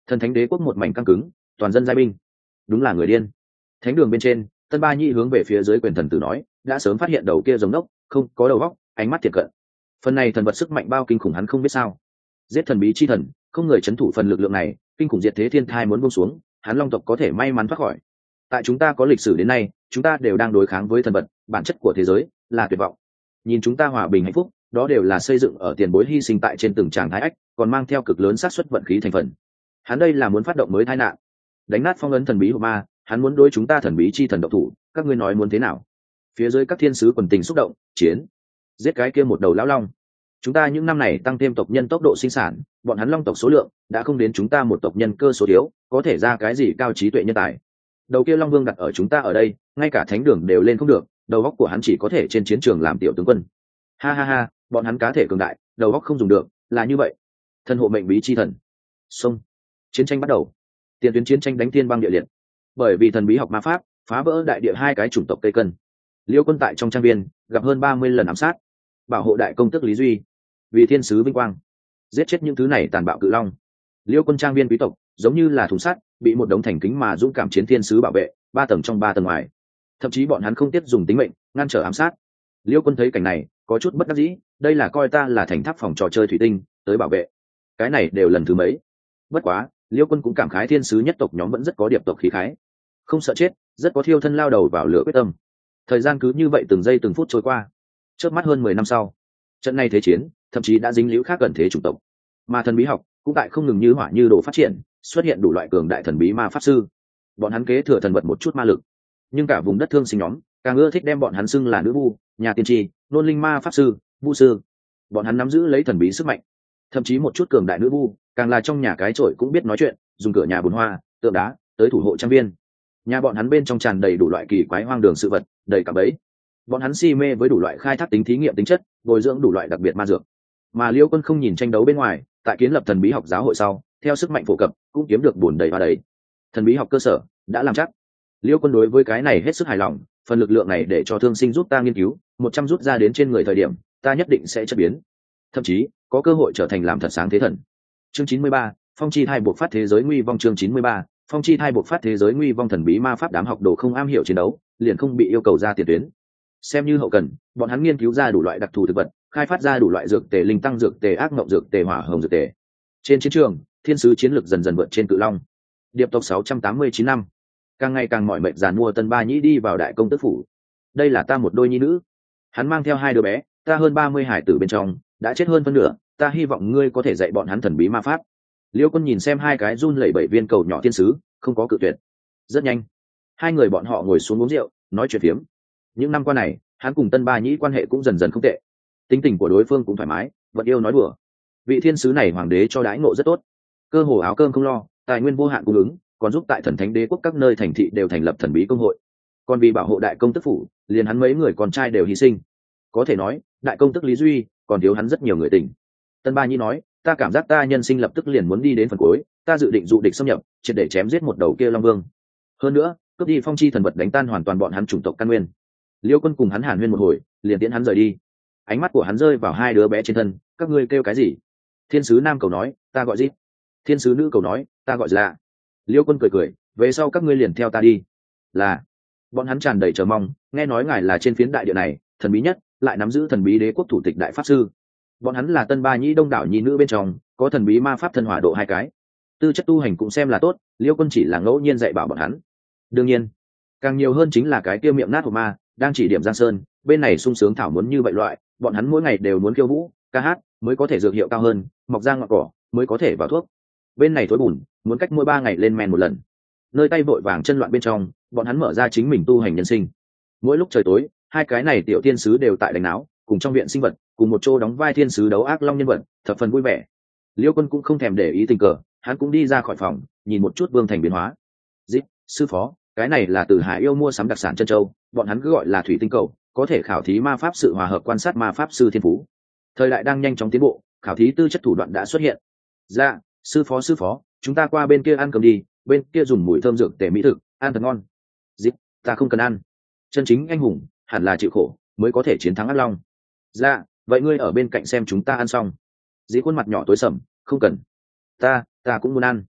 Thần thánh đế quốc một mảnh căng cứng, toàn dân giai binh. Đúng là người điên. Thánh đường bên trên, Tân Ba Nhĩ hướng về phía dưới quyền thần tử nói, đã sớm phát hiện đầu kia giống đốc, không có đầu óc, ánh mắt thiệt cận. Phần này thần vật sức mạnh bao kinh khủng hắn không biết sao. Giết thần bí chi thần, không người chấn thủ phần lực lượng này, kinh khủng diệt thế thiên thai muốn buông xuống, hắn long tộc có thể may mắn thoát khỏi. Tại chúng ta có lịch sử đến nay, chúng ta đều đang đối kháng với thần vật, bản chất của thế giới là tuyệt vọng. Nhìn chúng ta hòa bình hạnh phúc, đó đều là xây dựng ở tiền bối hy sinh tại trên từng tràng thái ách, còn mang theo cực lớn xác suất vận khí thành phần. Hắn đây là muốn phát động mới tai nạn, đánh nát phong ấn thần bí của ma, hắn muốn đối chúng ta thần bí chi thần độc thủ, các ngươi nói muốn thế nào? Phía dưới các thiên sứ quần tình xúc động, chiến, giết cái kia một đầu lão long. Chúng ta những năm này tăng thêm tộc nhân tốc độ sinh sản, bọn hắn long tộc số lượng đã không đến chúng ta một tộc nhân cơ số thiếu, có thể ra cái gì cao trí tuệ nhân tài. Đầu kia long vương đặt ở chúng ta ở đây, ngay cả thánh đường đều lên không được, đầu óc của hắn chỉ có thể trên chiến trường làm tiểu tướng quân. Ha ha ha, bọn hắn cá thể cường đại, đầu óc không dùng được, là như vậy. Thân hộ mệnh bí chi thần. Xông. Chiến tranh bắt đầu. Tiền tuyến chiến tranh đánh thiên băng địa liệt. Bởi vì thần bí học ma pháp phá vỡ đại địa hai cái chủng tộc cây cân. Liêu quân tại trong trang viên gặp hơn ba mươi lần ám sát, bảo hộ đại công tước Lý Duy, vì thiên sứ vinh quang, giết chết những thứ này tàn bạo cự long. Liêu quân trang viên quý tộc giống như là thùng sắt, bị một đống thành kính mà dũng cảm chiến thiên sứ bảo vệ, ba tầng trong ba tầng ngoài. Thậm chí bọn hắn không tiếc dùng tính mệnh ngăn trở ám sát. Liêu quân thấy cảnh này có chút bất đắc dĩ, đây là coi ta là thành tháp phòng trò chơi thủy tinh tới bảo vệ, cái này đều lần thứ mấy. Bất quá Liêu quân cũng cảm khái thiên sứ nhất tộc nhóm vẫn rất có điệp tộc khí khái, không sợ chết, rất có thiêu thân lao đầu vào lửa quyết tâm. Thời gian cứ như vậy từng giây từng phút trôi qua, chớp mắt hơn mười năm sau, trận này thế chiến thậm chí đã dính líu khác gần thế chủng tộc, mà thần bí học cũng tại không ngừng như hỏa như đồ phát triển, xuất hiện đủ loại cường đại thần bí ma pháp sư. Bọn hắn kế thừa thần vật một chút ma lực, nhưng cả vùng đất thương sinh nhóm càng ưa thích đem bọn hắn xưng là nữ vu, nhà tiên tri, nôn linh ma pháp sư, vu sư. Bọn hắn nắm giữ lấy thần bí sức mạnh, thậm chí một chút cường đại nữ vu càng là trong nhà cái chổi cũng biết nói chuyện, dùng cửa nhà bùn hoa, tượng đá tới thủ hộ trang viên. Nhà bọn hắn bên trong tràn đầy đủ loại kỳ quái hoang đường sự vật, đầy cả bẫy. Bọn hắn si mê với đủ loại khai thác tính thí nghiệm tính chất, bồi dưỡng đủ loại đặc biệt ma dược. Mà Liêu quân không nhìn tranh đấu bên ngoài, tại kiến lập thần bí học giáo hội sau, theo sức mạnh phổ cập cũng kiếm được bùn đầy và đầy. Thần bí học cơ sở đã làm chắc. Liêu quân đối với cái này hết sức hài lòng, phần lực lượng này để cho thương sinh giúp ta nghiên cứu, một trăm rút ra đến trên người thời điểm, ta nhất định sẽ chất biến, thậm chí có cơ hội trở thành làm thật sáng thế thần. Chương chín mươi ba, phong chi thai buộc phát thế giới nguy vong. Chương chín mươi ba, phong chi thai buộc phát thế giới nguy vong. Thần bí ma pháp đám học đồ không am hiểu chiến đấu, liền không bị yêu cầu ra tiền tuyến. Xem như hậu cần, bọn hắn nghiên cứu ra đủ loại đặc thù thực vật, khai phát ra đủ loại dược tề linh tăng dược tề ác mộng dược tề hỏa hồng dược tề. Trên chiến trường, thiên sứ chiến lực dần dần vượt trên cự long. Điệp tộc sáu trăm tám mươi chín năm, càng ngày càng mỏi mệt giàn mua Tân Ba Nhĩ đi vào đại công tước phủ. Đây là ta một đôi nhi nữ, hắn mang theo hai đứa bé, ta hơn ba mươi hải tử bên trong đã chết hơn phân nửa, ta hy vọng ngươi có thể dạy bọn hắn thần bí ma pháp. Liêu quân nhìn xem hai cái run lẩy bẩy viên cầu nhỏ thiên sứ, không có cự tuyệt. Rất nhanh, hai người bọn họ ngồi xuống uống rượu, nói chuyện phiếm. Những năm qua này, hắn cùng Tân Ba Nhĩ quan hệ cũng dần dần không tệ, tính tình của đối phương cũng thoải mái, vẫn yêu nói đùa. Vị thiên sứ này hoàng đế cho đãi ngộ rất tốt, cơ hồ áo cơm không lo, tài nguyên vô hạn cung ứng, còn giúp tại thần thánh đế quốc các nơi thành thị đều thành lập thần bí công hội. Còn vì bảo hộ đại công tức phủ, liền hắn mấy người con trai đều hy sinh. Có thể nói, đại công tức Lý Duy còn thiếu hắn rất nhiều người tình. Tân Ba Nhĩ nói, ta cảm giác ta nhân sinh lập tức liền muốn đi đến phần cuối, ta dự định dụ địch xâm nhập, triệt để chém giết một đầu kia long vương. Hơn nữa, cướp đi phong chi thần vật đánh tan hoàn toàn bọn hắn chủng tộc căn nguyên. Liêu quân cùng hắn hàn huyên một hồi, liền tiễn hắn rời đi. Ánh mắt của hắn rơi vào hai đứa bé trên thân, các ngươi kêu cái gì? Thiên sứ nam cầu nói, ta gọi Dít. Thiên sứ nữ cầu nói, ta gọi Lạ. Liêu quân cười cười, về sau các ngươi liền theo ta đi. Là. Bọn hắn tràn đầy chờ mong, nghe nói ngài là trên phiến đại địa này thần bí nhất, lại nắm giữ thần bí đế quốc thủ tịch đại pháp sư. Bọn hắn là Tân Ba Nhĩ đông đảo nhi nữ bên trong có thần bí ma pháp thân hỏa độ hai cái, tư chất tu hành cũng xem là tốt. Liêu quân chỉ là ngẫu nhiên dạy bảo bọn hắn, đương nhiên càng nhiều hơn chính là cái kia miệng nát của ma đang chỉ điểm Giang Sơn bên này sung sướng thảo muốn như vậy loại. Bọn hắn mỗi ngày đều muốn khiêu vũ ca hát mới có thể dược hiệu cao hơn, mọc ra ngọn cỏ mới có thể vào thuốc. Bên này thối bùn muốn cách mỗi ba ngày lên men một lần. Nơi tay vội vàng chân loạn bên trong, bọn hắn mở ra chính mình tu hành nhân sinh. Mỗi lúc trời tối, hai cái này tiểu thiên sứ đều tại đánh náo, cùng trong viện sinh vật cùng một chỗ đóng vai thiên sứ đấu ác long nhân vật, thập phần vui vẻ. Liêu quân cũng không thèm để ý tình cờ, hắn cũng đi ra khỏi phòng nhìn một chút vương thành biến hóa. Dít, sư phó, cái này là từ Hải yêu mua sắm đặc sản chân châu, bọn hắn cứ gọi là thủy tinh cầu, có thể khảo thí ma pháp sự hòa hợp quan sát ma pháp sư thiên phú. Thời đại đang nhanh chóng tiến bộ, khảo thí tư chất thủ đoạn đã xuất hiện. Dạ, sư phó sư phó, chúng ta qua bên kia ăn cơm đi, bên kia dùng mùi thơm dược tể mỹ thực, ăn thật ngon. Dít, ta không cần ăn. Chân chính anh hùng hẳn là chịu khổ mới có thể chiến thắng ác long. Dạ, vậy ngươi ở bên cạnh xem chúng ta ăn xong. Dĩ khuôn mặt nhỏ tối sầm, không cần. Ta, ta cũng muốn ăn.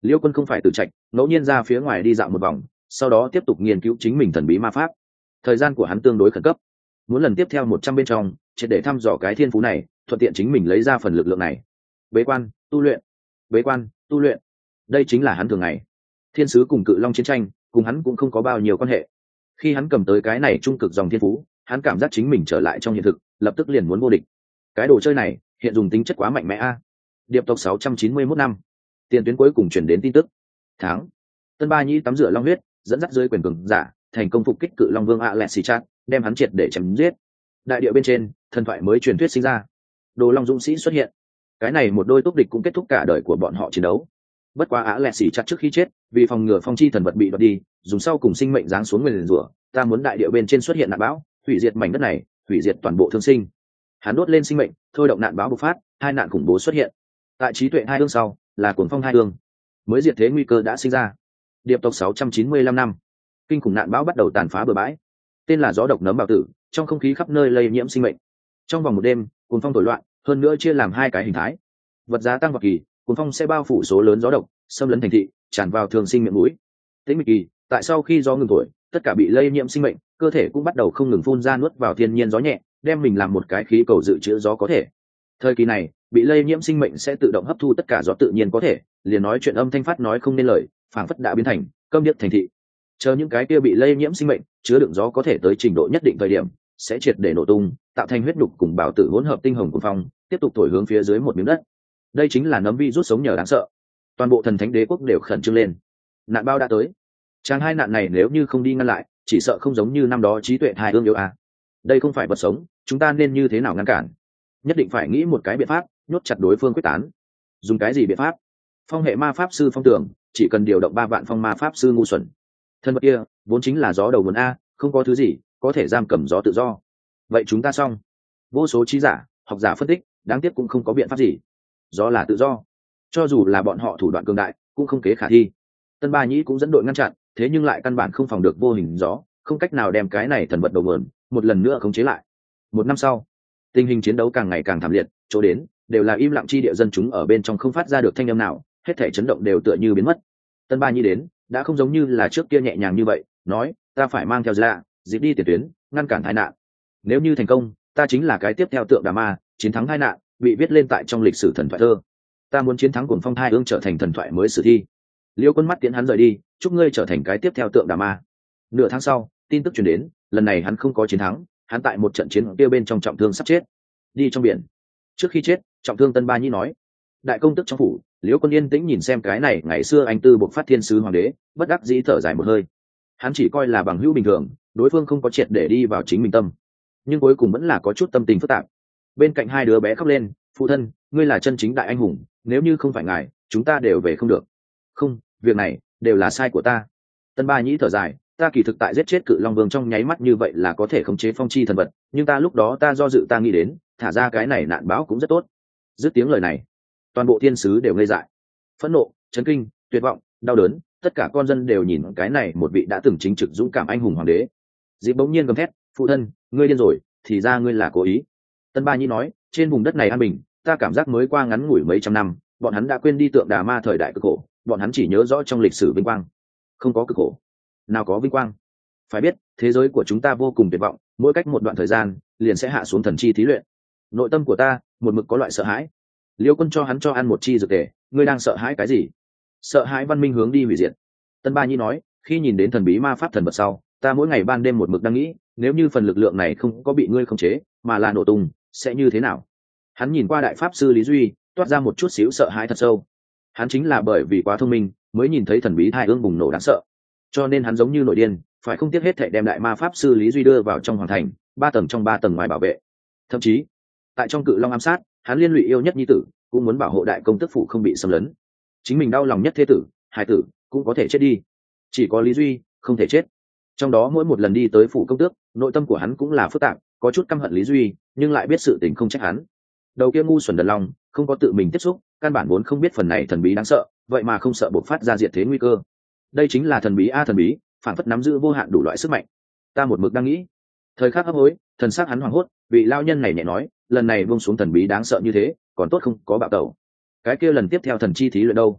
Liêu Quân không phải tự trạch, ngẫu nhiên ra phía ngoài đi dạo một vòng, sau đó tiếp tục nghiên cứu chính mình thần bí ma pháp. Thời gian của hắn tương đối khẩn cấp, muốn lần tiếp theo một trăm bên trong triệt để thăm dò cái thiên phú này, thuận tiện chính mình lấy ra phần lực lượng này. Bế quan tu luyện, bế quan tu luyện, đây chính là hắn thường ngày. Thiên sứ cùng cự long chiến tranh cùng hắn cũng không có bao nhiêu quan hệ. Khi hắn cầm tới cái này trung cực dòng thiên phú, hắn cảm giác chính mình trở lại trong hiện thực, lập tức liền muốn vô địch. Cái đồ chơi này hiện dùng tính chất quá mạnh mẽ a. Điệp tộc sáu trăm chín mươi mốt năm, tiền tuyến cuối cùng chuyển đến tin tức. Tháng, Tân Ba Nhĩ tắm rửa long huyết, dẫn dắt dưới quyền cường giả, thành công phục kích cự long vương Alexichat, đem hắn triệt để chém giết. Đại địa bên trên, thần thoại mới truyền thuyết sinh ra. Đồ long dũng sĩ xuất hiện. Cái này một đôi túc địch cũng kết thúc cả đời của bọn họ chiến đấu. Bất quá Alexichat trước khi chết, vì phòng ngừa phong chi thần vật bị đoạt đi, dùng sau cùng sinh mệnh giáng xuống nguyền rủa, ta muốn đại địa bên trên xuất hiện nạn bão, hủy diệt mảnh đất này, hủy diệt toàn bộ thương sinh. Hắn đốt lên sinh mệnh, thôi động nạn bão bộc phát, hai nạn khủng bố xuất hiện. Tại trí tuệ hai hương sau, là cuồng phong hai hương, mới diệt thế nguy cơ đã sinh ra. Điệp tộc sáu trăm chín mươi lăm năm, kinh khủng nạn bão bắt đầu tàn phá bừa bãi. Tên là gió độc nấm bào tử, trong không khí khắp nơi lây nhiễm sinh mệnh. Trong vòng một đêm, cuồng phong thổi loạn, hơn nữa chia làm hai cái hình thái. Vật giá tăng vào kỳ, cuồng phong sẽ bao phủ số lớn gió độc, xâm lấn thành thị, tràn vào thường sinh miệng mũi. Tĩnh mịch kỳ, tại sau khi gió ngừng thổi, tất cả bị lây nhiễm sinh mệnh, cơ thể cũng bắt đầu không ngừng phun ra nuốt vào thiên nhiên gió nhẹ, đem mình làm một cái khí cầu dự trữ gió có thể. Thời kỳ này, bị lây nhiễm sinh mệnh sẽ tự động hấp thu tất cả gió tự nhiên có thể, liền nói chuyện âm thanh phát nói không nên lời, phảng phất đã biến thành câm điếc thành thị. Chờ những cái kia bị lây nhiễm sinh mệnh chứa đựng gió có thể tới trình độ nhất định thời điểm, sẽ triệt để nổ tung, tạo thành huyết đục cùng bào tử hỗn hợp tinh hồng của phong, tiếp tục thổi hướng phía dưới một miếng đất. Đây chính là nấm vi rút sống nhờ đáng sợ. Toàn bộ thần thánh đế quốc đều khẩn trương lên. Nạn bao đã tới. Trang hai nạn này nếu như không đi ngăn lại, chỉ sợ không giống như năm đó trí tuệ hai ương yêu a. Đây không phải vật sống, chúng ta nên như thế nào ngăn cản? Nhất định phải nghĩ một cái biện pháp, nhốt chặt đối phương quyết tán. Dùng cái gì biện pháp? Phong hệ ma pháp sư phong tưởng, chỉ cần điều động ba vạn phong ma pháp sư ngu xuẩn. Thân vật kia vốn chính là gió đầu nguồn a, không có thứ gì có thể giam cầm gió tự do. Vậy chúng ta xong. Vô số trí giả, học giả phân tích, đáng tiếc cũng không có biện pháp gì. Gió là tự do, cho dù là bọn họ thủ đoạn cường đại, cũng không kế khả thi. Tân Ba Nhĩ cũng dẫn đội ngăn chặn, thế nhưng lại căn bản không phòng được vô hình gió, không cách nào đem cái này thần vật đầu nguồn một lần nữa khống chế lại. Một năm sau, tình hình chiến đấu càng ngày càng thảm liệt, chỗ đến đều là im lặng chi địa, dân chúng ở bên trong không phát ra được thanh âm nào, hết thảy chấn động đều tựa như biến mất. Tân Ba Nhĩ đến đã không giống như là trước kia nhẹ nhàng như vậy, nói ta phải mang theo ra dịp đi tiền tuyến ngăn cản tai nạn. Nếu như thành công, ta chính là cái tiếp theo tượng Đà Ma, chiến thắng tai nạn, bị viết lên tại trong lịch sử thần thoại thơ. Ta muốn chiến thắng cuồng phong hai ương trở thành thần thoại mới sử thi. Liêu Quân mắt tiến hắn rời đi, chúc ngươi trở thành cái tiếp theo tượng Đà Ma. Nửa tháng sau, tin tức truyền đến, lần này hắn không có chiến thắng, hắn tại một trận chiến kia bên trong trọng thương sắp chết, đi trong biển. Trước khi chết, trọng thương Tân Ba Nhĩ nói, đại công tức trong phủ. Liễu Quân yên tĩnh nhìn xem cái này ngày xưa anh tư buộc phát thiên sứ hoàng đế, bất đắc dĩ thở dài một hơi. Hắn chỉ coi là bằng hữu bình thường, đối phương không có triệt để đi vào chính mình tâm, nhưng cuối cùng vẫn là có chút tâm tình phức tạp. Bên cạnh hai đứa bé khóc lên, phụ thân, ngươi là chân chính đại anh hùng, nếu như không phải ngài, chúng ta đều về không được. Không, việc này đều là sai của ta. Tân Ba Nhĩ thở dài, ta kỳ thực tại giết chết cự long vương trong nháy mắt như vậy là có thể khống chế phong chi thần vật, nhưng ta lúc đó ta do dự, ta nghĩ đến thả ra cái này nạn báo cũng rất tốt. Dứt tiếng lời này, toàn bộ thiên sứ đều ngây dại, phẫn nộ, chấn kinh, tuyệt vọng, đau đớn, tất cả con dân đều nhìn cái này một vị đã từng chính trực dũng cảm anh hùng hoàng đế. Dịp bỗng nhiên gầm thét, phụ thân, ngươi điên rồi, thì ra ngươi là cố ý. Tân Ba Nhĩ nói, trên vùng đất này an bình, ta cảm giác mới qua ngắn ngủi mấy trăm năm, bọn hắn đã quên đi tượng Đà Ma thời đại cực khổ, bọn hắn chỉ nhớ rõ trong lịch sử vinh quang, không có cực khổ, nào có vinh quang. Phải biết, thế giới của chúng ta vô cùng tuyệt vọng, mỗi cách một đoạn thời gian liền sẽ hạ xuống thần chi thí luyện. Nội tâm của ta một mực có loại sợ hãi. Liêu Quân cho hắn cho ăn một chi dược tề, ngươi đang sợ hãi cái gì? Sợ hãi văn minh hướng đi hủy diệt. Tân Ba Nhĩ nói, khi nhìn đến thần bí ma pháp thần vật sau, ta mỗi ngày ban đêm một mực đang nghĩ, nếu như phần lực lượng này không có bị ngươi khống chế, mà là nổ tung, sẽ như thế nào? Hắn nhìn qua đại pháp sư Lý Duy, toát ra một chút xíu sợ hãi thật sâu. Hắn chính là bởi vì quá thông minh, mới nhìn thấy thần bí hai ương bùng nổ đáng sợ, cho nên hắn giống như nổi điên, phải không tiếc hết thảy đem đại ma pháp sư Lý Duy đưa vào trong hoàng thành, ba tầng trong ba tầng ngoài bảo vệ. Thậm chí, tại trong cự long ám sát, hắn liên lụy yêu nhất nhi tử, cũng muốn bảo hộ đại công tức phụ không bị xâm lấn. Chính mình đau lòng nhất thế tử, hài tử cũng có thể chết đi, chỉ có Lý Duy không thể chết. Trong đó mỗi một lần đi tới phủ công tước, nội tâm của hắn cũng là phức tạp, có chút căm hận Lý Duy, nhưng lại biết sự tình không trách hắn. Đầu kia ngu xuẩn đần lòng, không có tự mình tiếp xúc, căn bản vốn không biết phần này thần bí đáng sợ, vậy mà không sợ bộc phát ra diệt thế nguy cơ. Đây chính là thần bí a thần bí, phản phất nắm giữ vô hạn đủ loại sức mạnh. Ta một mực đang nghĩ, thời khắc hấp hối, thần sắc hắn hoảng hốt, vị lao nhân này nhẹ nói, lần này buông xuống thần bí đáng sợ như thế, còn tốt không có bạo tẩu. Cái kia lần tiếp theo thần chi thí luyện đâu?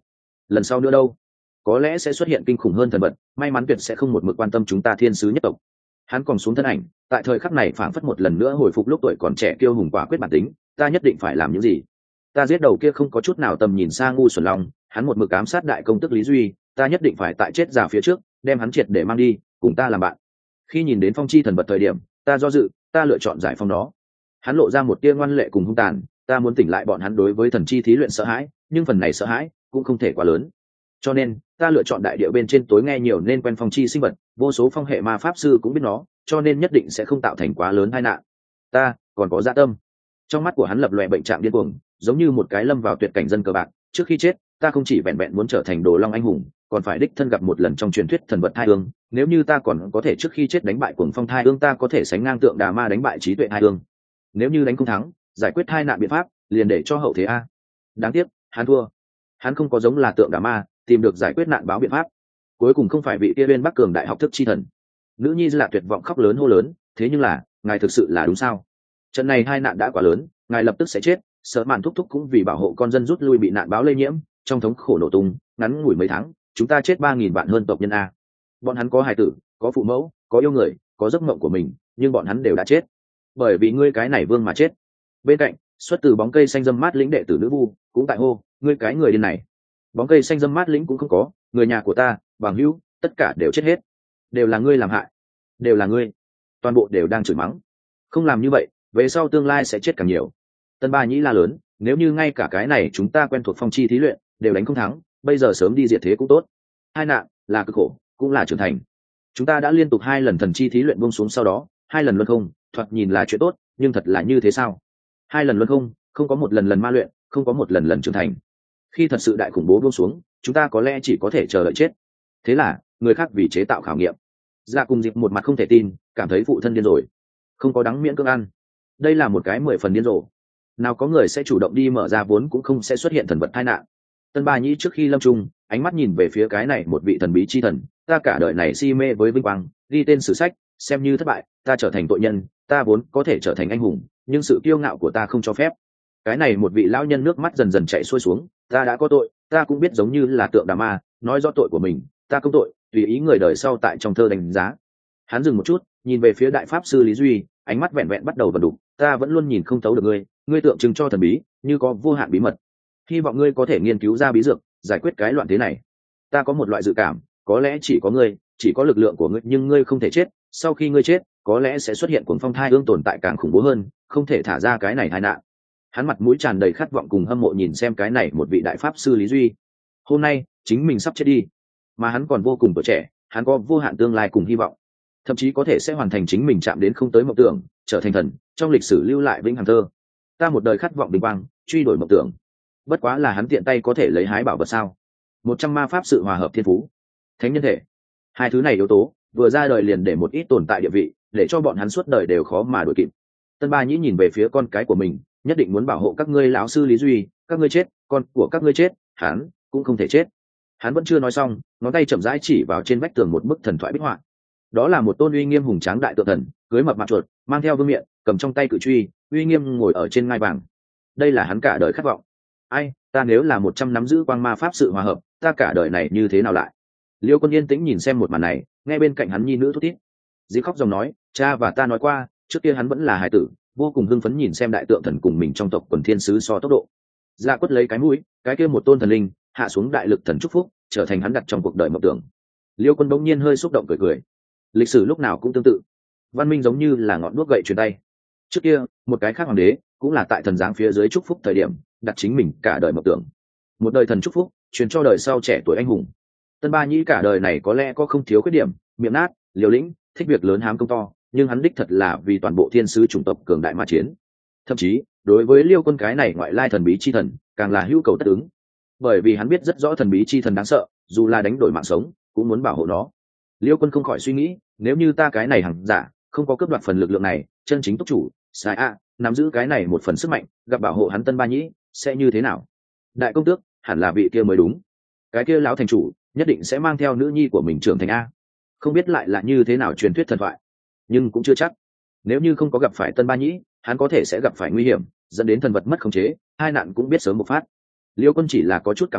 lần sau nữa đâu, có lẽ sẽ xuất hiện kinh khủng hơn thần vật, may mắn tuyệt sẽ không một mực quan tâm chúng ta thiên sứ nhất tộc. Hắn còn xuống thân ảnh, tại thời khắc này phảng phất một lần nữa hồi phục lúc tuổi còn trẻ kiêu hùng quả quyết bản tính. Ta nhất định phải làm những gì? Ta giết đầu kia không có chút nào tầm nhìn xa ngu xuẩn lòng, hắn một mực ám sát đại công tức Lý Duy, ta nhất định phải tại chết già phía trước đem hắn triệt để mang đi, cùng ta làm bạn. Khi nhìn đến phong chi thần vật thời điểm, ta do dự, ta lựa chọn giải phong đó. Hắn lộ ra một tia ngoan lệ cùng hung tàn, ta muốn tỉnh lại bọn hắn đối với thần chi thí luyện sợ hãi, nhưng phần này sợ hãi cũng không thể quá lớn. Cho nên ta lựa chọn đại địa bên trên tối nghe nhiều nên quen phong chi sinh vật, vô số phong hệ ma pháp sư cũng biết nó, cho nên nhất định sẽ không tạo thành quá lớn tai nạn. Ta còn có dạ tâm. Trong mắt của hắn lập lòe bệnh trạng điên cuồng, giống như một cái lâm vào tuyệt cảnh dân cờ bạc. Trước khi chết, ta không chỉ vẹn vẹn muốn trở thành đồ long anh hùng, còn phải đích thân gặp một lần trong truyền thuyết thần vật thai ương. Nếu như ta còn có thể trước khi chết đánh bại cuồng phong thai ương, ta có thể sánh ngang tượng đà ma đánh bại trí tuệ thai ương. Nếu như đánh không thắng, giải quyết hai nạn biện pháp liền để cho hậu thế a. Đáng tiếc hắn thua. Hắn không có giống là tượng đà ma tìm được giải quyết nạn báo biện pháp, cuối cùng không phải vị kia bên bắc cường đại học thức chi thần. Nữ nhi là tuyệt vọng khóc lớn hô lớn, thế nhưng là ngài thực sự là đúng sao? Trận này hai nạn đã quá lớn, ngài lập tức sẽ chết. Sợ mạn thúc thúc cũng vì bảo hộ con dân rút lui bị nạn báo lây nhiễm, trong thống khổ nổ tung, ngắn ngủi mấy tháng chúng ta chết ba nghìn vạn hơn tộc nhân a. Bọn hắn có hài tử, có phụ mẫu, có yêu người, có giấc mộng của mình, nhưng bọn hắn đều đã chết bởi vì ngươi cái này vương mà chết. Bên cạnh xuất từ bóng cây xanh dâm mát lĩnh đệ tử nữ vu cũng tại hô, ngươi cái người điên này. Bóng cây xanh dâm mát lĩnh cũng không có, người nhà của ta, bằng hữu, tất cả đều chết hết, đều là ngươi làm hại, đều là ngươi, toàn bộ đều đang chửi mắng. Không làm như vậy, về sau tương lai sẽ chết càng nhiều. Tân Ba Nhĩ la lớn, nếu như ngay cả cái này chúng ta quen thuộc phong chi thí luyện đều đánh không thắng, bây giờ sớm đi diệt thế cũng tốt. Hai nạn là cực khổ, cũng là trưởng thành. Chúng ta đã liên tục hai lần thần chi thí luyện buông xuống, sau đó hai lần luân không, thoạt nhìn là chuyện tốt, nhưng thật là như thế sao? Hai lần luân không, không có một lần lần ma luyện, không có một lần lần trưởng thành. Khi thật sự đại khủng bố buông xuống, chúng ta có lẽ chỉ có thể chờ đợi chết. Thế là người khác vì chế tạo khảo nghiệm. Dạ cùng dịp một mặt không thể tin, cảm thấy phụ thân điên rồi, không có đáng miễn cưỡng ăn. Đây là một cái mười phần điên rồ. Nào có người sẽ chủ động đi mở ra vốn cũng không sẽ xuất hiện thần vật tai nạn. Tân Ba Nhĩ trước khi lâm chung, ánh mắt nhìn về phía cái này một vị thần bí chi thần. Ta cả đời này si mê với vinh quang, ghi tên sử sách, xem như thất bại, ta trở thành tội nhân, ta vốn có thể trở thành anh hùng, nhưng sự kiêu ngạo của ta không cho phép. Cái này một vị lão nhân nước mắt dần dần chảy xuôi xuống. Ta đã có tội, ta cũng biết giống như là tượng đà ma, nói rõ tội của mình, ta không tội, tùy ý người đời sau tại trong thơ đánh giá. Hắn dừng một chút, nhìn về phía đại pháp sư Lý Duy, ánh mắt vẹn vẹn bắt đầu vần đục. Ta vẫn luôn nhìn không thấu được ngươi, ngươi tượng trưng cho thần bí, như có vô hạn bí mật. Hy vọng ngươi có thể nghiên cứu ra bí dược, giải quyết cái loạn thế này. Ta có một loại dự cảm, có lẽ chỉ có ngươi, chỉ có lực lượng của ngươi, nhưng ngươi không thể chết. Sau khi ngươi chết, có lẽ sẽ xuất hiện cuồng phong thai ương tồn tại càng khủng bố hơn, không thể thả ra cái này tai nạn. Hắn mặt mũi tràn đầy khát vọng cùng hâm mộ nhìn xem cái này một vị đại pháp sư Lý Duy. Hôm nay chính mình sắp chết đi, mà hắn còn vô cùng tuổi trẻ, hắn có vô hạn tương lai cùng hy vọng, thậm chí có thể sẽ hoàn thành chính mình chạm đến không tới mộng tưởng, trở thành thần, trong lịch sử lưu lại vĩnh hằng thơ. Ta một đời khát vọng bình quang, truy đuổi mộng tưởng, bất quá là hắn tiện tay có thể lấy hái bảo vật sao? Một trăm ma pháp sự hòa hợp thiên phú, thánh nhân thể, hai thứ này yếu tố vừa ra đời liền để một ít tồn tại địa vị, để cho bọn hắn suốt đời đều khó mà đuổi kịp. Tân Ba Nhĩ nhìn về phía con cái của mình, nhất định muốn bảo hộ các ngươi lão sư Lý Duy, các ngươi chết, con của các ngươi chết, hắn cũng không thể chết. Hắn vẫn chưa nói xong, ngón tay chậm rãi chỉ vào trên vách tường một bức thần thoại bích họa. Đó là một tôn uy nghiêm hùng tráng đại tượng thần, cưới mập mặt chuột, mang theo vương miện, cầm trong tay cự truy, uy nghiêm ngồi ở trên ngai vàng. Đây là hắn cả đời khát vọng. Ai, ta nếu là một trăm nắm giữ quang ma pháp sự hòa hợp, ta cả đời này như thế nào lại? Liêu Quân yên tĩnh nhìn xem một màn này, nghe bên cạnh hắn nhi nữ thút thít. Dĩ khóc dòng nói, cha và ta nói qua, trước kia hắn vẫn là hài tử, vô cùng hưng phấn nhìn xem đại tượng thần cùng mình trong tộc quần thiên sứ so tốc độ. Dạ quất lấy cái mũi, cái kia một tôn thần linh hạ xuống đại lực thần chúc phúc, trở thành hắn đặt trong cuộc đời mộng tưởng. Liêu Quân bỗng nhiên hơi xúc động cười cười. Lịch sử lúc nào cũng tương tự, văn minh giống như là ngọn đuốc gậy truyền tay. Trước kia một cái khác hoàng đế cũng là tại thần giáng phía dưới chúc phúc thời điểm đặt chính mình cả đời mộng tưởng, một đời thần chúc phúc truyền cho đời sau trẻ tuổi anh hùng. Tân Ba Nhĩ cả đời này có lẽ có không thiếu khuyết điểm, miệng nát, liều lĩnh, thích việc lớn hám công to, nhưng hắn đích thật là vì toàn bộ thiên sứ chủng tộc cường đại mà chiến. Thậm chí đối với Liêu Quân cái này ngoại lai thần bí chi thần càng là hữu cầu tất ứng, bởi vì hắn biết rất rõ thần bí chi thần đáng sợ, dù là đánh đổi mạng sống cũng muốn bảo hộ nó. Liêu Quân không khỏi suy nghĩ, nếu như ta cái này hàng giả không có cướp đoạt phần lực lượng này, chân chính túc chủ sai a nắm giữ cái này một phần sức mạnh, gặp bảo hộ hắn Tân Ba Nhĩ sẽ như thế nào? Đại công tước hẳn là vị kia mới đúng, cái kia lão thành chủ nhất định sẽ mang theo nữ nhi của mình trưởng thành a. Không biết lại là như thế nào truyền thuyết thần thoại, nhưng cũng chưa chắc. Nếu như không có gặp phải Tân Ba Nhĩ, hắn có thể sẽ gặp phải nguy hiểm, dẫn đến thần vật mất khống chế, hai nạn cũng biết sớm bộc phát. Liêu Quân chỉ là có chút cảm khái,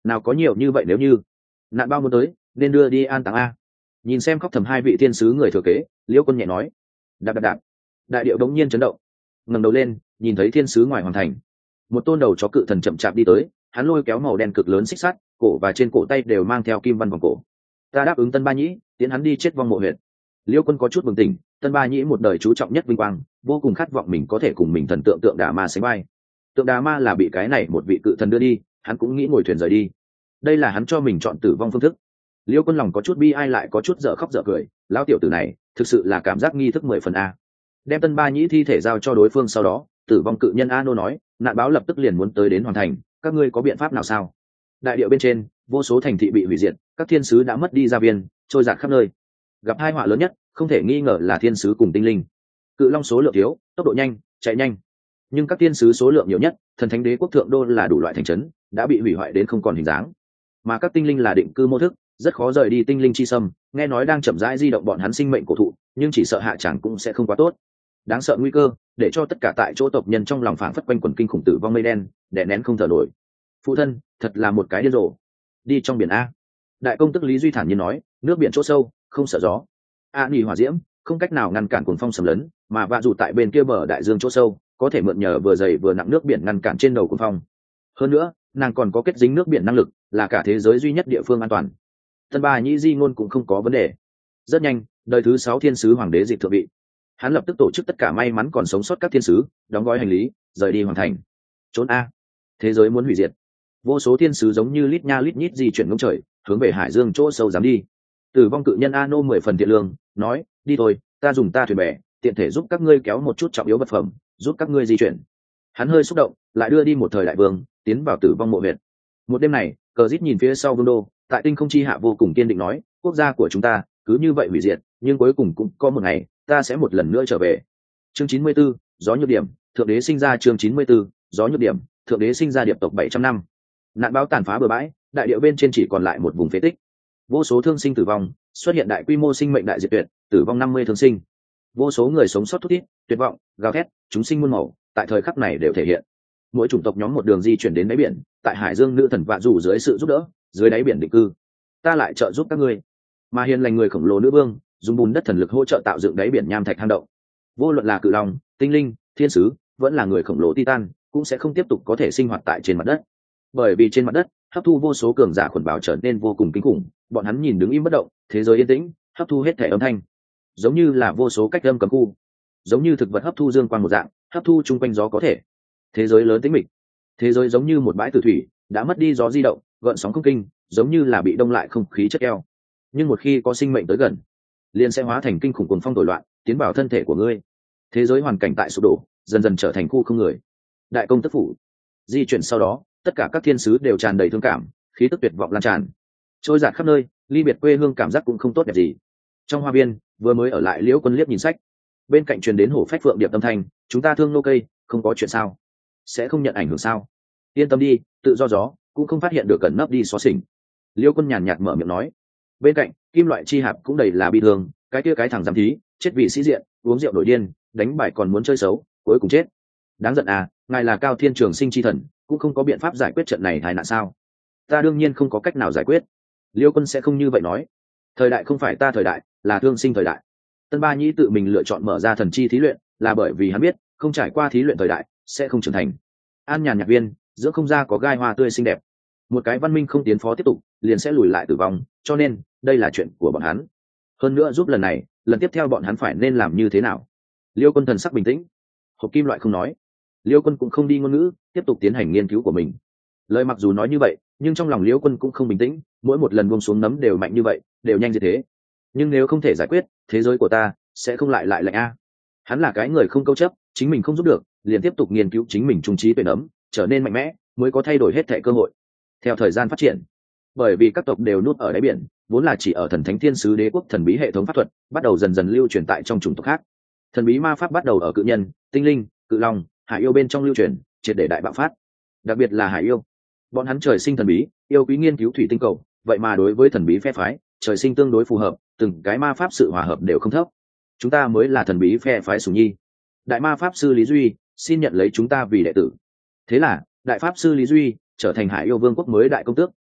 nào có nhiều như vậy, nếu như nạn bao muốn tới nên đưa đi an táng a. Nhìn xem khóc thầm hai vị thiên sứ người thừa kế, Liễu Quân nhẹ nói. Đạp đạp đạp, đại điệu đống nhiên chấn động, ngẩng đầu lên nhìn thấy thiên sứ ngoài hoàng thành, một tôn đầu chó cự thần chậm chạp đi tới, hắn lôi kéo màu đen cực lớn xích sắt, cổ và trên cổ tay đều mang theo kim văn vòng cổ. Ta đáp ứng Tân Ba Nhĩ, tiến hắn đi chết vong mộ huyện. Liễu Quân có chút bừng tỉnh, Tân Ba Nhĩ một đời chú trọng nhất vinh quang, vô cùng khát vọng mình có thể cùng mình thần tượng tượng Đà Ma sánh vai. Tượng Đà Ma là bị cái này một vị cự thần đưa đi, hắn cũng nghĩ ngồi thuyền rời đi. Đây là hắn cho mình chọn tử vong phương thức. Liễu Quân lòng có chút bi ai lại có chút dở khóc dở cười, lão tiểu tử này thực sự là cảm giác nghi thức mười phần a. Đem Tân Ba Nhĩ thi thể giao cho đối phương sau đó, tử vong cự nhân Ano nói, nạn báo lập tức liền muốn tới đến hoàn thành, các ngươi có biện pháp nào sao? Đại địa bên trên, vô số thành thị bị hủy diệt, các thiên sứ đã mất đi gia viên, trôi dạt khắp nơi. Gặp hai họa lớn nhất, không thể nghi ngờ là thiên sứ cùng tinh linh. Cự long số lượng thiếu, tốc độ nhanh, chạy nhanh. Nhưng các thiên sứ số lượng nhiều nhất, thần thánh đế quốc thượng đô là đủ loại thành trấn, đã bị hủy hoại đến không còn hình dáng. Mà các tinh linh là định cư mô thức, rất khó rời đi tinh linh chi sâm, nghe nói đang chậm rãi di động bọn hắn sinh mệnh cổ thụ, nhưng chỉ sợ hạ chẳng cũng sẽ không quá tốt. Đáng sợ nguy cơ, để cho tất cả tại chỗ tộc nhân trong lòng phảng phất quanh quần kinh khủng tử vong mây đen, đè nén không thở nổi. Phụ thân, thật là một cái điên rồ. Đi trong biển a. Đại công tức Lý Duy thản nhiên nói, nước biển chỗ sâu, không sợ gió. A nhì hỏa diễm, không cách nào ngăn cản cuồng phong sầm lớn, mà vạ dù tại bên kia bờ đại dương chỗ sâu, có thể mượn nhờ vừa dày vừa nặng nước biển ngăn cản trên đầu cuồng phong. Hơn nữa, nàng còn có kết dính nước biển năng lực, là cả thế giới duy nhất địa phương an toàn. Tân Ba Nhĩ di ngôn cũng không có vấn đề. Rất nhanh, đời thứ sáu thiên sứ hoàng đế dịch thượng vị. Hắn lập tức tổ chức tất cả may mắn còn sống sót các thiên sứ, đóng gói hành lý, rời đi hoàng thành. Trốn a, thế giới muốn hủy diệt. Vô số thiên sứ giống như lít nha lít nhít di chuyển ngông trời, hướng về hải dương chỗ sâu dám đi. Tử vong cự nhân Ano mười phần thiện lương, nói, đi thôi, ta dùng ta thuyền bè, tiện thể giúp các ngươi kéo một chút trọng yếu vật phẩm, giúp các ngươi di chuyển. Hắn hơi xúc động, lại đưa đi một thời đại vương, tiến vào tử vong mộ huyệt. Một đêm này, Cờ Dít nhìn phía sau vương đô, tại tinh không chi hạ vô cùng kiên định nói, quốc gia của chúng ta cứ như vậy hủy diệt, nhưng cuối cùng cũng có một ngày ta sẽ một lần nữa trở về. Chương chín mươi 94, gió nhược điểm, thượng đế sinh ra. Chương chín mươi 94, gió nhược điểm, thượng đế sinh ra. Điệp tộc bảy trăm năm. Nạn báo tàn phá bờ bãi, đại địa bên trên chỉ còn lại một vùng phế tích. Vô số thương sinh tử vong, xuất hiện đại quy mô sinh mệnh đại diệt tuyệt, tử vong năm mươi thương sinh. Vô số người sống sót thút thít, tuyệt vọng, gào thét, chúng sinh muôn màu, tại thời khắc này đều thể hiện. Mỗi chủng tộc nhóm một đường di chuyển đến đáy biển, tại hải dương nữ thần vạ dù dưới sự giúp đỡ, dưới đáy biển định cư. Ta lại trợ giúp các ngươi. Mà hiền lành người khổng lồ nữ vương, dùng bùn đất thần lực hỗ trợ tạo dựng đáy biển nham thạch hang động. Vô luận là cự long, tinh linh, thiên sứ, vẫn là người khổng lồ titan, cũng sẽ không tiếp tục có thể sinh hoạt tại trên mặt đất. Bởi vì trên mặt đất, hấp thu vô số cường giả khuẩn bảo trở nên vô cùng kinh khủng, bọn hắn nhìn đứng im bất động, thế giới yên tĩnh, hấp thu hết thể âm thanh, giống như là vô số cách âm cấm khu, giống như thực vật hấp thu dương quang một dạng, hấp thu chung quanh gió có thể. Thế giới lớn tĩnh mịch, thế giới giống như một bãi tử thủy, đã mất đi gió di động, gợn sóng không kinh, giống như là bị đông lại không khí chất keo. Nhưng một khi có sinh mệnh tới gần, liền sẽ hóa thành kinh khủng cuồng phong thổi loạn, tiến vào thân thể của ngươi. Thế giới hoàn cảnh tại sụp đổ, dần dần trở thành khu không người. Đại công tức phủ di chuyển sau đó, tất cả các thiên sứ đều tràn đầy thương cảm, khí tức tuyệt vọng lan tràn, trôi dạt khắp nơi, ly biệt quê hương cảm giác cũng không tốt đẹp gì. Trong hoa viên, vừa mới ở lại Liễu Quân liếc nhìn sách, bên cạnh truyền đến hổ phách phượng điệp âm thanh, chúng ta thương nô cây, không có chuyện sao? Sẽ không nhận ảnh hưởng sao? Yên tâm đi, tự do gió, cũng không phát hiện được cẩn nấp đi xóa xỉnh. Liễu Quân nhàn nhạt mở miệng nói. Bên cạnh, kim loại chi hạp cũng đầy là bi thương, cái kia cái thằng giám thí, chết vì sĩ diện, uống rượu nổi điên, đánh bài còn muốn chơi xấu, cuối cùng chết. Đáng giận à, ngài là Cao Thiên Trường Sinh chi thần, cũng không có biện pháp giải quyết trận này tai nạn sao? Ta đương nhiên không có cách nào giải quyết. Liễu Quân sẽ không như vậy nói. Thời đại không phải ta thời đại, là thương sinh thời đại. Tân Ba Nhĩ tự mình lựa chọn mở ra thần chi thí luyện, là bởi vì hắn biết, không trải qua thí luyện thời đại, sẽ không trưởng thành. An nhàn nhạc viên, giữa không gian có gai hoa tươi xinh đẹp. Một cái văn minh không tiến phó tiếp tục, liền sẽ lùi lại tử vong, cho nên, đây là chuyện của bọn hắn. Hơn nữa giúp lần này, lần tiếp theo bọn hắn phải nên làm như thế nào? Liêu Quân thần sắc bình tĩnh, hộp kim loại không nói. Liêu Quân cũng không đi ngôn ngữ, tiếp tục tiến hành nghiên cứu của mình. Lời mặc dù nói như vậy, nhưng trong lòng Liêu Quân cũng không bình tĩnh, mỗi một lần buông xuống nấm đều mạnh như vậy, đều nhanh như thế. Nhưng nếu không thể giải quyết, thế giới của ta sẽ không lại lại lạnh a. Hắn là cái người không câu chấp, chính mình không giúp được, liền tiếp tục nghiên cứu chính mình trung trí tuyển nấm, trở nên mạnh mẽ, mới có thay đổi hết thảy cơ hội. Theo thời gian phát triển, bởi vì các tộc đều nuốt ở đáy biển, vốn là chỉ ở thần thánh thiên sứ đế quốc thần bí hệ thống pháp thuật, bắt đầu dần dần lưu truyền tại trong chủng tộc khác. Thần bí ma pháp bắt đầu ở cự nhân, tinh linh, cự long, hải yêu bên trong lưu truyền, triệt để đại bạo phát. Đặc biệt là hải yêu, bọn hắn trời sinh thần bí, yêu quý nghiên cứu thủy tinh cầu, vậy mà đối với thần bí phe phái, trời sinh tương đối phù hợp, từng cái ma pháp sự hòa hợp đều không thấp. Chúng ta mới là thần bí phe phái Sùng Nhi. Đại ma pháp sư Lý Duy xin nhận lấy chúng ta vì đệ tử. Thế là, đại pháp sư Lý Duy trở thành hải yêu vương quốc mới đại công tước,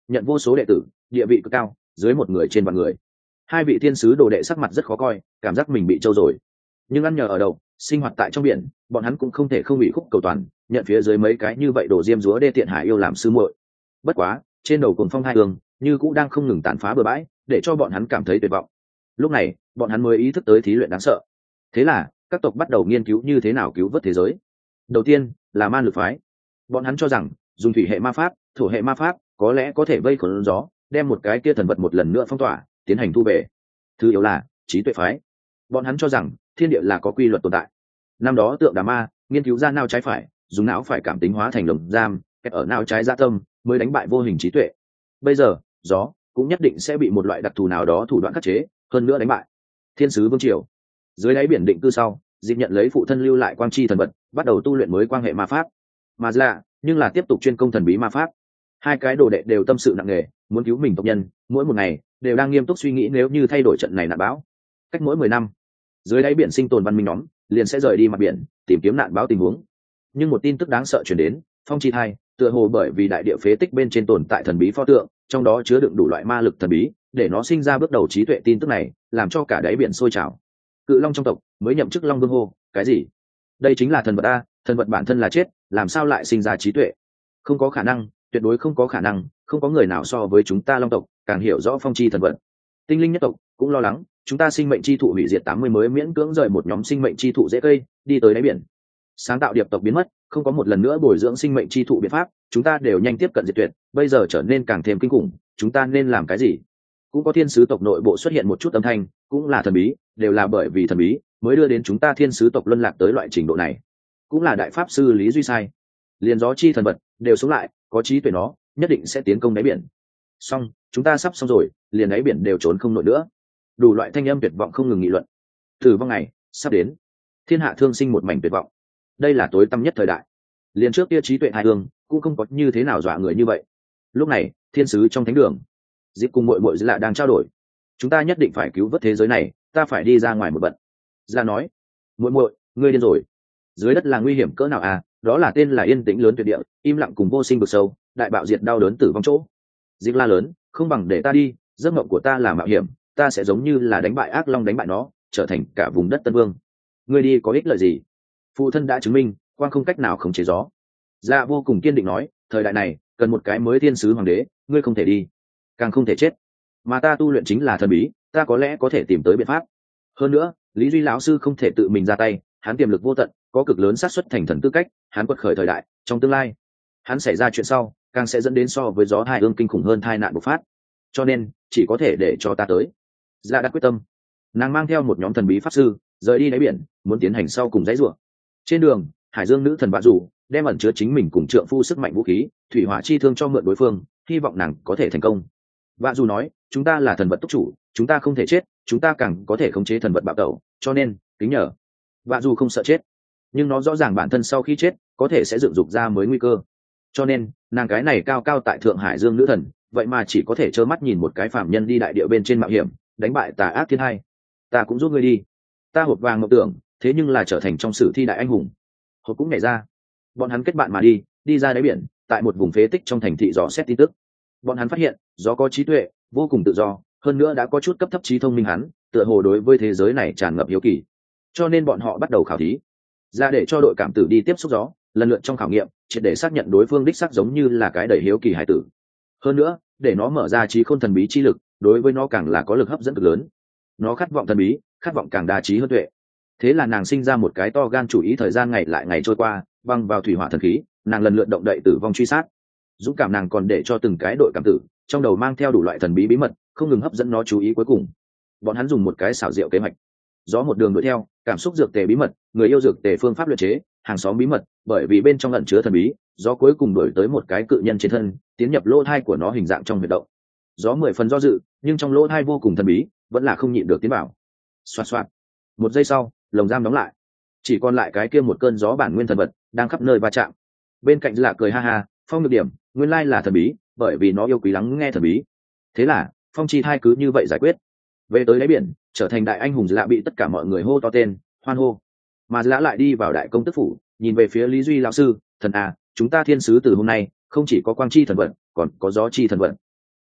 nhận vô số đệ tử, địa vị cực cao, dưới một người trên vạn người. Hai vị thiên sứ đồ đệ sắc mặt rất khó coi, cảm giác mình bị trâu rồi. Nhưng ăn nhờ ở đậu, sinh hoạt tại trong biển, bọn hắn cũng không thể không bị khúc cầu toàn, nhận phía dưới mấy cái như vậy đồ diêm dúa đê tiện hải yêu làm sư muội. Bất quá, trên đầu cuồng phong hai hương, như cũng đang không ngừng tàn phá bừa bãi, để cho bọn hắn cảm thấy tuyệt vọng. Lúc này, bọn hắn mới ý thức tới thí luyện đáng sợ. Thế là, các tộc bắt đầu nghiên cứu như thế nào cứu vớt thế giới. Đầu tiên là man lực phái. Bọn hắn cho rằng, dùng thủy hệ ma pháp, thổ hệ ma pháp, có lẽ có thể vây khốn gió, đem một cái kia thần vật một lần nữa phong tỏa, tiến hành thu về. Thứ yếu là trí tuệ phái. Bọn hắn cho rằng thiên địa là có quy luật tồn tại. Năm đó tượng đà ma nghiên cứu ra não trái phải, dùng não phải cảm tính hóa thành lồng giam, kẹp ở não trái dạ tâm, mới đánh bại vô hình trí tuệ. Bây giờ, gió cũng nhất định sẽ bị một loại đặc thù nào đó thủ đoạn khắc chế, hơn nữa đánh bại. Thiên sứ vương triều dưới đáy biển định cư sau, dịp nhận lấy phụ thân lưu lại quang chi thần vật, bắt đầu tu luyện mới quan hệ ma pháp. Mà là, nhưng là tiếp tục chuyên công thần bí ma pháp. Hai cái đồ đệ đều tâm sự nặng nề, muốn cứu mình tộc nhân, mỗi một ngày đều đang nghiêm túc suy nghĩ nếu như thay đổi trận này nạn bão. Cách mỗi mười năm, dưới đáy biển sinh tồn văn minh nhóm liền sẽ rời đi mặt biển, tìm kiếm nạn bão tình huống. Nhưng một tin tức đáng sợ truyền đến, phong chi thai, tựa hồ bởi vì đại địa phế tích bên trên tồn tại thần bí pho tượng, trong đó chứa đựng đủ loại ma lực thần bí, để nó sinh ra bước đầu trí tuệ. Tin tức này làm cho cả đáy biển sôi trào. Cự long trong tộc mới nhậm chức long vương hô, cái gì? Đây chính là thần vật a, thần vật bản thân là chết, làm sao lại sinh ra trí tuệ? Không có khả năng, tuyệt đối không có khả năng, không có người nào so với chúng ta long tộc càng hiểu rõ phong chi thần vật. Tinh linh nhất tộc cũng lo lắng, chúng ta sinh mệnh chi thụ hủy diệt tám mươi mới miễn cưỡng rời một nhóm sinh mệnh chi thụ dễ cây đi tới đáy biển. Sáng tạo điệp tộc biến mất, không có một lần nữa bồi dưỡng sinh mệnh chi thụ biện pháp, chúng ta đều nhanh tiếp cận diệt tuyệt, bây giờ trở nên càng thêm kinh khủng, chúng ta nên làm cái gì? Cũng có thiên sứ tộc nội bộ xuất hiện một chút âm thanh, cũng là thần bí, đều là bởi vì thần bí mới đưa đến chúng ta thiên sứ tộc luân lạc tới loại trình độ này. Cũng là đại pháp sư Lý Duy sai, liền gió chi thần vật đều sống lại, có trí tuệ nó nhất định sẽ tiến công đáy biển. Xong, chúng ta sắp xong rồi, liền đáy biển đều trốn không nổi nữa. Đủ loại thanh âm tuyệt vọng không ngừng nghị luận. Tử vong ngày sắp đến, thiên hạ thương sinh một mảnh tuyệt vọng. Đây là tối tăm nhất thời đại, liền trước kia trí tuệ hai hương cũng không có như thế nào dọa người như vậy. Lúc này, thiên sứ trong thánh đường, dịp cùng muội muội lạ đang trao đổi. Chúng ta nhất định phải cứu vớt thế giới này, ta phải đi ra ngoài một bận. Ra nói, muội muội, ngươi điên rồi. Dưới đất là nguy hiểm cỡ nào à? Đó là tên là yên tĩnh lớn tuyệt địa, im lặng cùng vô sinh vực sâu, đại bạo diệt đau đớn tử vong chỗ. Dịp la lớn, không bằng để ta đi, giấc mộng của ta là mạo hiểm, ta sẽ giống như là đánh bại ác long đánh bại nó, trở thành cả vùng đất tân vương. Ngươi đi có ích lợi gì? Phụ thân đã chứng minh, quang không cách nào khống chế gió. Dạ vô cùng kiên định nói, thời đại này cần một cái mới thiên sứ hoàng đế, ngươi không thể đi, càng không thể chết. Mà ta tu luyện chính là thần bí, ta có lẽ có thể tìm tới biện pháp. Hơn nữa, Lý Duy lão sư không thể tự mình ra tay, hắn tiềm lực vô tận, có cực lớn xác suất thành thần tư cách, hắn quật khởi thời đại, trong tương lai, hắn xảy ra chuyện sau, càng sẽ dẫn đến so với gió hai ương kinh khủng hơn tai nạn bộc phát. Cho nên, chỉ có thể để cho ta tới. Dạ đã quyết tâm, nàng mang theo một nhóm thần bí pháp sư, rời đi đáy biển, muốn tiến hành sau cùng dãy rủa. Trên đường, Hải Dương nữ thần Vạ Dù đem ẩn chứa chính mình cùng trượng phu sức mạnh vũ khí, thủy hỏa chi thương cho mượn đối phương, hy vọng nàng có thể thành công. Vạ Dù nói, chúng ta là thần vật túc chủ, chúng ta không thể chết, chúng ta càng có thể khống chế thần vật bạo tẩu, cho nên, kính nhờ. Vạ Dù không sợ chết, nhưng nó rõ ràng bản thân sau khi chết có thể sẽ dựng dục ra mới nguy cơ, cho nên nàng cái này cao cao tại thượng Hải Dương nữ thần, vậy mà chỉ có thể trơ mắt nhìn một cái phạm nhân đi đại địa bên trên mạo hiểm, đánh bại tà ác thiên hai. Ta cũng giúp ngươi đi. Ta hộp vàng mộng tưởng, thế nhưng là trở thành trong sử thi đại anh hùng. Hộp cũng nhảy ra, bọn hắn kết bạn mà đi, đi ra đáy biển, tại một vùng phế tích trong thành thị dò xét tin tức. Bọn hắn phát hiện, gió có trí tuệ, vô cùng tự do, hơn nữa đã có chút cấp thấp trí thông minh, hắn tựa hồ đối với thế giới này tràn ngập hiếu kỳ, cho nên bọn họ bắt đầu khảo thí, ra để cho đội cảm tử đi tiếp xúc gió, lần lượt trong khảo nghiệm, triệt để xác nhận đối phương đích xác giống như là cái đầy hiếu kỳ hải tử. Hơn nữa, để nó mở ra trí khôn thần bí chi lực, đối với nó càng là có lực hấp dẫn cực lớn. Nó khát vọng thần bí, khát vọng càng đa trí hơn tuệ. Thế là nàng sinh ra một cái to gan chủ ý. Thời gian ngày lại ngày trôi qua, băng vào thủy hỏa thần khí, nàng lần lượt động đậy tử vong truy sát. Dũng cảm nàng còn để cho từng cái đội cảm tử trong đầu mang theo đủ loại thần bí bí mật, không ngừng hấp dẫn nó chú ý. Cuối cùng, bọn hắn dùng một cái xảo diệu kế hoạch, gió một đường đuổi theo, cảm xúc dược tề bí mật, người yêu dược tề phương pháp luyện chế, hàng xóm bí mật, bởi vì bên trong ẩn chứa thần bí, gió cuối cùng đuổi tới một cái cự nhân trên thân, tiến nhập lỗ thai của nó hình dạng trong huyệt động. Gió mười phần do dự, nhưng trong lỗ thai vô cùng thần bí, vẫn là không nhịn được tiến vào. Xoạt xoạt. Một giây sau, lồng giam đóng lại, chỉ còn lại cái kia một cơn gió bản nguyên thần vật đang khắp nơi va chạm. Bên cạnh là cười ha ha, Phong nhược điểm, nguyên lai là thần bí, bởi vì nó yêu quý lắng nghe thần bí. Thế là, Phong chi thai cứ như vậy giải quyết. Về tới đáy biển, trở thành đại anh hùng lạ, bị tất cả mọi người hô to tên, hoan hô. Mà lạ lại đi vào đại công tức phủ, nhìn về phía Lý Duy lão sư, thần à, chúng ta thiên sứ từ hôm nay không chỉ có quang chi thần vận, còn có gió chi thần vận.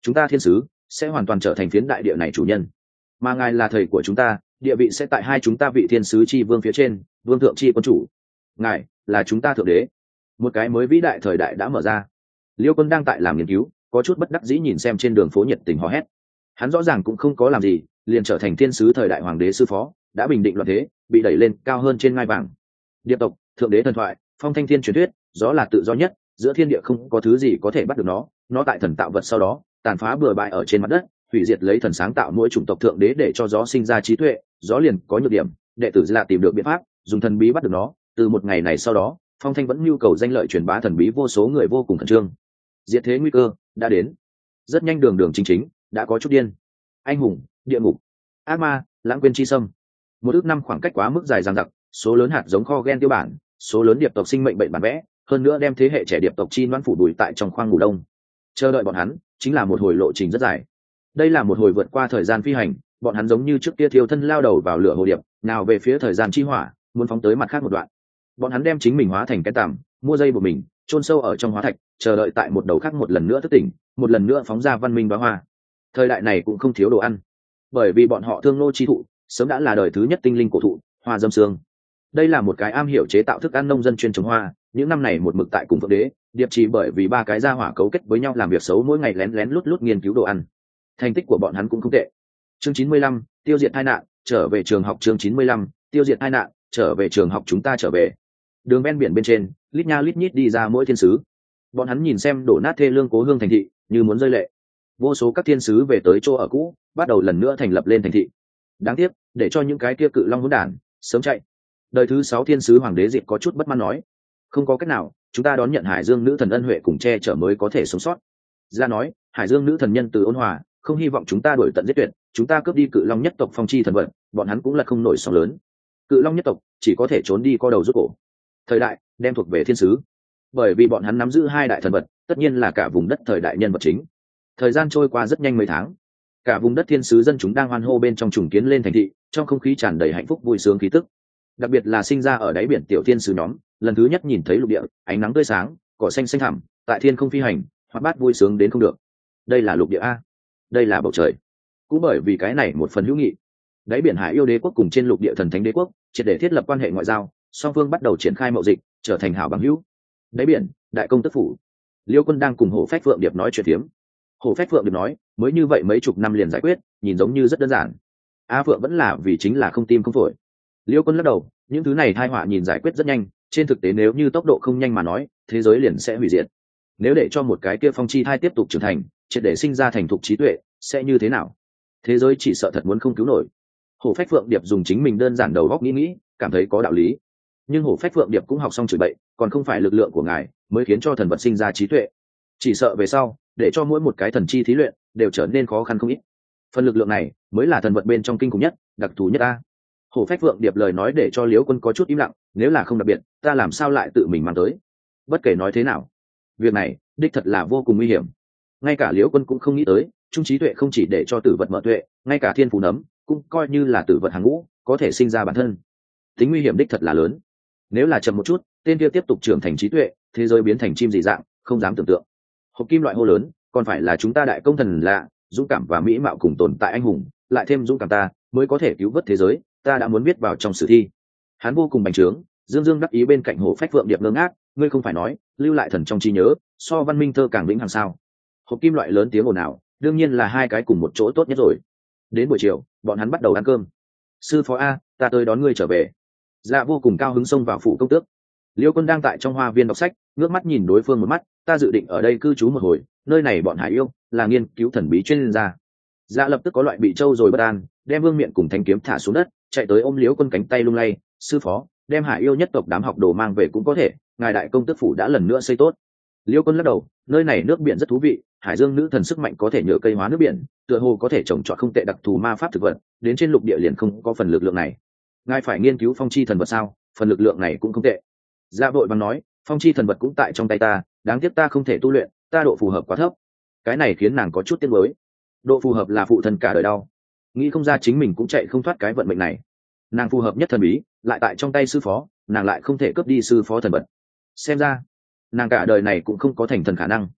chúng ta thiên sứ sẽ hoàn toàn trở thành phiến đại địa này chủ nhân, mà ngài là thầy của chúng ta, địa vị sẽ tại hai chúng ta vị thiên sứ chi vương phía trên, vương thượng chi quân chủ. Ngài là chúng ta thượng đế. Một cái mới vĩ đại thời đại đã mở ra. Liêu Quân đang tại làm nghiên cứu, có chút bất đắc dĩ nhìn xem trên đường phố nhiệt tình hò hét. Hắn rõ ràng cũng không có làm gì, liền trở thành thiên sứ thời đại hoàng đế sư phó, đã bình định loạn thế, bị đẩy lên cao hơn trên ngai vàng. Điệp tộc, thượng đế thần thoại, phong thanh thiên truyền thuyết, gió là tự do nhất, giữa thiên địa không có thứ gì có thể bắt được nó, nó tại thần tạo vật sau đó, tàn phá bừa bãi ở trên mặt đất, hủy diệt lấy thần sáng tạo mỗi chủng tộc thượng đế để cho gió sinh ra trí tuệ, gió liền có nhược điểm, đệ tử là tìm được biện pháp, dùng thần bí bắt được nó, từ một ngày này sau đó, phong thanh vẫn nhu cầu danh lợi truyền bá thần bí, vô số người vô cùng khẩn trương. Diệt thế nguy cơ đã đến, rất nhanh đường đường chính chính đã có chút điên. Anh hùng, địa ngục, ác ma, lãng quên chi sâm. Một ước năm khoảng cách quá mức dài dằng dặc, số lớn hạt giống kho gen tiêu bản, số lớn điệp tộc sinh mệnh bệnh bản vẽ, hơn nữa đem thế hệ trẻ điệp tộc chi đoán phủ đùi tại trong khoang ngủ đông. Chờ đợi bọn hắn chính là một hồi lộ trình rất dài. Đây là một hồi vượt qua thời gian phi hành, bọn hắn giống như trước kia thiêu thân lao đầu vào lửa hồ điệp, nào về phía thời gian chi hỏa, muốn phóng tới mặt khác một đoạn. Bọn hắn đem chính mình hóa thành cái tằm, mua dây của mình, chôn sâu ở trong hóa thạch, chờ đợi tại một đầu khác một lần nữa thức tỉnh, một lần nữa phóng ra văn minh bá hoa. Thời đại này cũng không thiếu đồ ăn, bởi vì bọn họ thương nô chi thụ sớm đã là đời thứ nhất tinh linh cổ thụ, hoa dâm xương. Đây là một cái am hiểu chế tạo thức ăn nông dân chuyên trồng hoa, những năm này một mực tại cùng phượng đế điệp trì, bởi vì ba cái gia hỏa cấu kết với nhau làm việc xấu, mỗi ngày lén lén lút lút nghiên cứu đồ ăn. Thành tích của bọn hắn cũng không tệ. Chương chín mươi lăm, tiêu diệt tai nạn, trở về trường học. Chương chín mươi lăm, tiêu diệt tai nạn, trở về trường học. Chúng ta trở về. Đường ven biển bên trên, lít nha lít nhít đi ra mỗi thiên sứ. Bọn hắn nhìn xem đổ nát thê lương cố hương thành thị, như muốn rơi lệ. Vô số các thiên sứ về tới chỗ ở cũ, bắt đầu lần nữa thành lập lên thành thị. Đáng tiếc, để cho những cái kia cự long hỗn đản sớm chạy. Đời thứ sáu thiên sứ hoàng đế Diệp có chút bất mãn nói: không có cách nào, chúng ta đón nhận Hải Dương nữ thần ân huệ cùng che chở mới có thể sống sót. Ra nói, Hải Dương nữ thần nhân từ ôn hòa, không hy vọng chúng ta đuổi tận giết tuyệt, chúng ta cướp đi cự long nhất tộc phong chi thần vật, bọn hắn cũng là không nổi sóng lớn. Cự long nhất tộc chỉ có thể trốn đi co đầu rút cổ. Thời đại đem thuộc về thiên sứ, bởi vì bọn hắn nắm giữ hai đại thần vật, tất nhiên là cả vùng đất thời đại nhân vật chính. Thời gian trôi qua rất nhanh mấy tháng, cả vùng đất thiên sứ dân chúng đang hoan hô bên trong trùng kiến lên thành thị, trong không khí tràn đầy hạnh phúc vui sướng khí tức. Đặc biệt là sinh ra ở đáy biển tiểu thiên sứ nhóm, lần thứ nhất nhìn thấy lục địa, ánh nắng tươi sáng, cỏ xanh xanh thẳm, tại thiên không phi hành, hoạt bát vui sướng đến không được. Đây là lục địa a, đây là bầu trời. Cũng bởi vì cái này một phần hữu nghị, đáy biển Hải Yêu đế quốc cùng trên lục địa Thần Thánh đế quốc triệt để thiết lập quan hệ ngoại giao, song phương bắt đầu triển khai mậu dịch, trở thành hảo bằng hữu. Đáy biển, đại công tức phủ, Liêu Quân đang cùng Hổ Phách Phượng Điệp nói chuyện phiếm. Hổ Phách Phượng Điệp nói, mới như vậy mấy chục năm liền giải quyết, nhìn giống như rất đơn giản. A Phượng vẫn là vì chính là không tim không phổi. Liêu Quân lắc đầu, những thứ này tai họa nhìn giải quyết rất nhanh, trên thực tế nếu như tốc độ không nhanh mà nói, thế giới liền sẽ hủy diệt. Nếu để cho một cái kia phong chi thai tiếp tục trưởng thành, triệt để sinh ra thành thục trí tuệ, sẽ như thế nào? Thế giới chỉ sợ thật muốn không cứu nổi. Hổ Phách Phượng Điệp dùng chính mình đơn giản đầu góc nghĩ nghĩ, cảm thấy có đạo lý. Nhưng Hổ Phách Phượng Điệp cũng học xong chửi bậy, còn không phải lực lượng của ngài mới khiến cho thần vật sinh ra trí tuệ. Chỉ sợ về sau, để cho mỗi một cái thần chi thí luyện đều trở nên khó khăn không ít. Phần lực lượng này mới là thần vật bên trong kinh khủng nhất, đặc thù nhất ta. Hổ Phách Phượng Điệp lời nói để cho Liễu Quân có chút im lặng, nếu là không đặc biệt, ta làm sao lại tự mình mang tới? Bất kể nói thế nào, việc này đích thật là vô cùng nguy hiểm. Ngay cả Liễu Quân cũng không nghĩ tới, trung trí tuệ không chỉ để cho tử vật mở tuệ, ngay cả thiên phú nấm cũng coi như là tử vật hàng ngũ, có thể sinh ra bản thân. Tính nguy hiểm đích thật là lớn. Nếu là chậm một chút, tên kia tiếp tục trưởng thành trí tuệ, thế giới biến thành chim dị dạng, không dám tưởng tượng. Hộp kim loại hô lớn, còn phải là chúng ta đại công thần lạ, dũng cảm và mỹ mạo cùng tồn tại anh hùng, lại thêm dũng cảm ta, mới có thể cứu vớt thế giới, ta đã muốn viết vào trong sử thi. Hắn vô cùng bành trướng, dương dương đắc ý bên cạnh Hổ Phách Phượng Điệp ngơ ngác, ngươi không phải nói, lưu lại thần trong trí nhớ, so văn minh thơ càng vĩnh hằng sao? Hộp kim loại lớn tiếng ồn ào, đương nhiên là hai cái cùng một chỗ tốt nhất rồi. Đến buổi chiều, bọn hắn bắt đầu ăn cơm. Sư phó a, ta tới đón ngươi trở về. Dạ vô cùng cao hứng xông vào phủ công tước. Liêu Quân đang tại trong hoa viên đọc sách, ngước mắt nhìn đối phương một mắt, ta dự định ở đây cư trú một hồi, nơi này bọn Hải Yêu là nghiên cứu thần bí chuyên gia. Dạ lập tức có loại bị trâu rồi bất an, đem vương miện cùng thanh kiếm thả xuống đất, chạy tới ôm Liêu Quân cánh tay lung lay, sư phó, đem Hải Yêu nhất tộc đám học đồ mang về cũng có thể, ngài đại công tước phủ đã lần nữa xây tốt. Liêu Quân lắc đầu, nơi này nước biển rất thú vị, Hải Dương nữ thần sức mạnh có thể nhờ cây hóa nước biển, tựa hồ có thể trồng trọt không tệ đặc thù ma pháp thực vật, đến trên lục địa liền không có phần lực lượng này. Ngài phải nghiên cứu phong chi thần vật sao? Phần lực lượng này cũng không tệ. Dạ vội vàng nói, phong chi thần vật cũng tại trong tay ta, đáng tiếc ta không thể tu luyện, ta độ phù hợp quá thấp. Cái này khiến nàng có chút tiếc nuối. Độ phù hợp là phụ thân cả đời đau, nghĩ không ra chính mình cũng chạy không thoát cái vận mệnh này. Nàng phù hợp nhất thần bí, lại tại trong tay sư phó, nàng lại không thể cướp đi sư phó thần vật. Xem ra, nàng cả đời này cũng không có thành thần khả năng.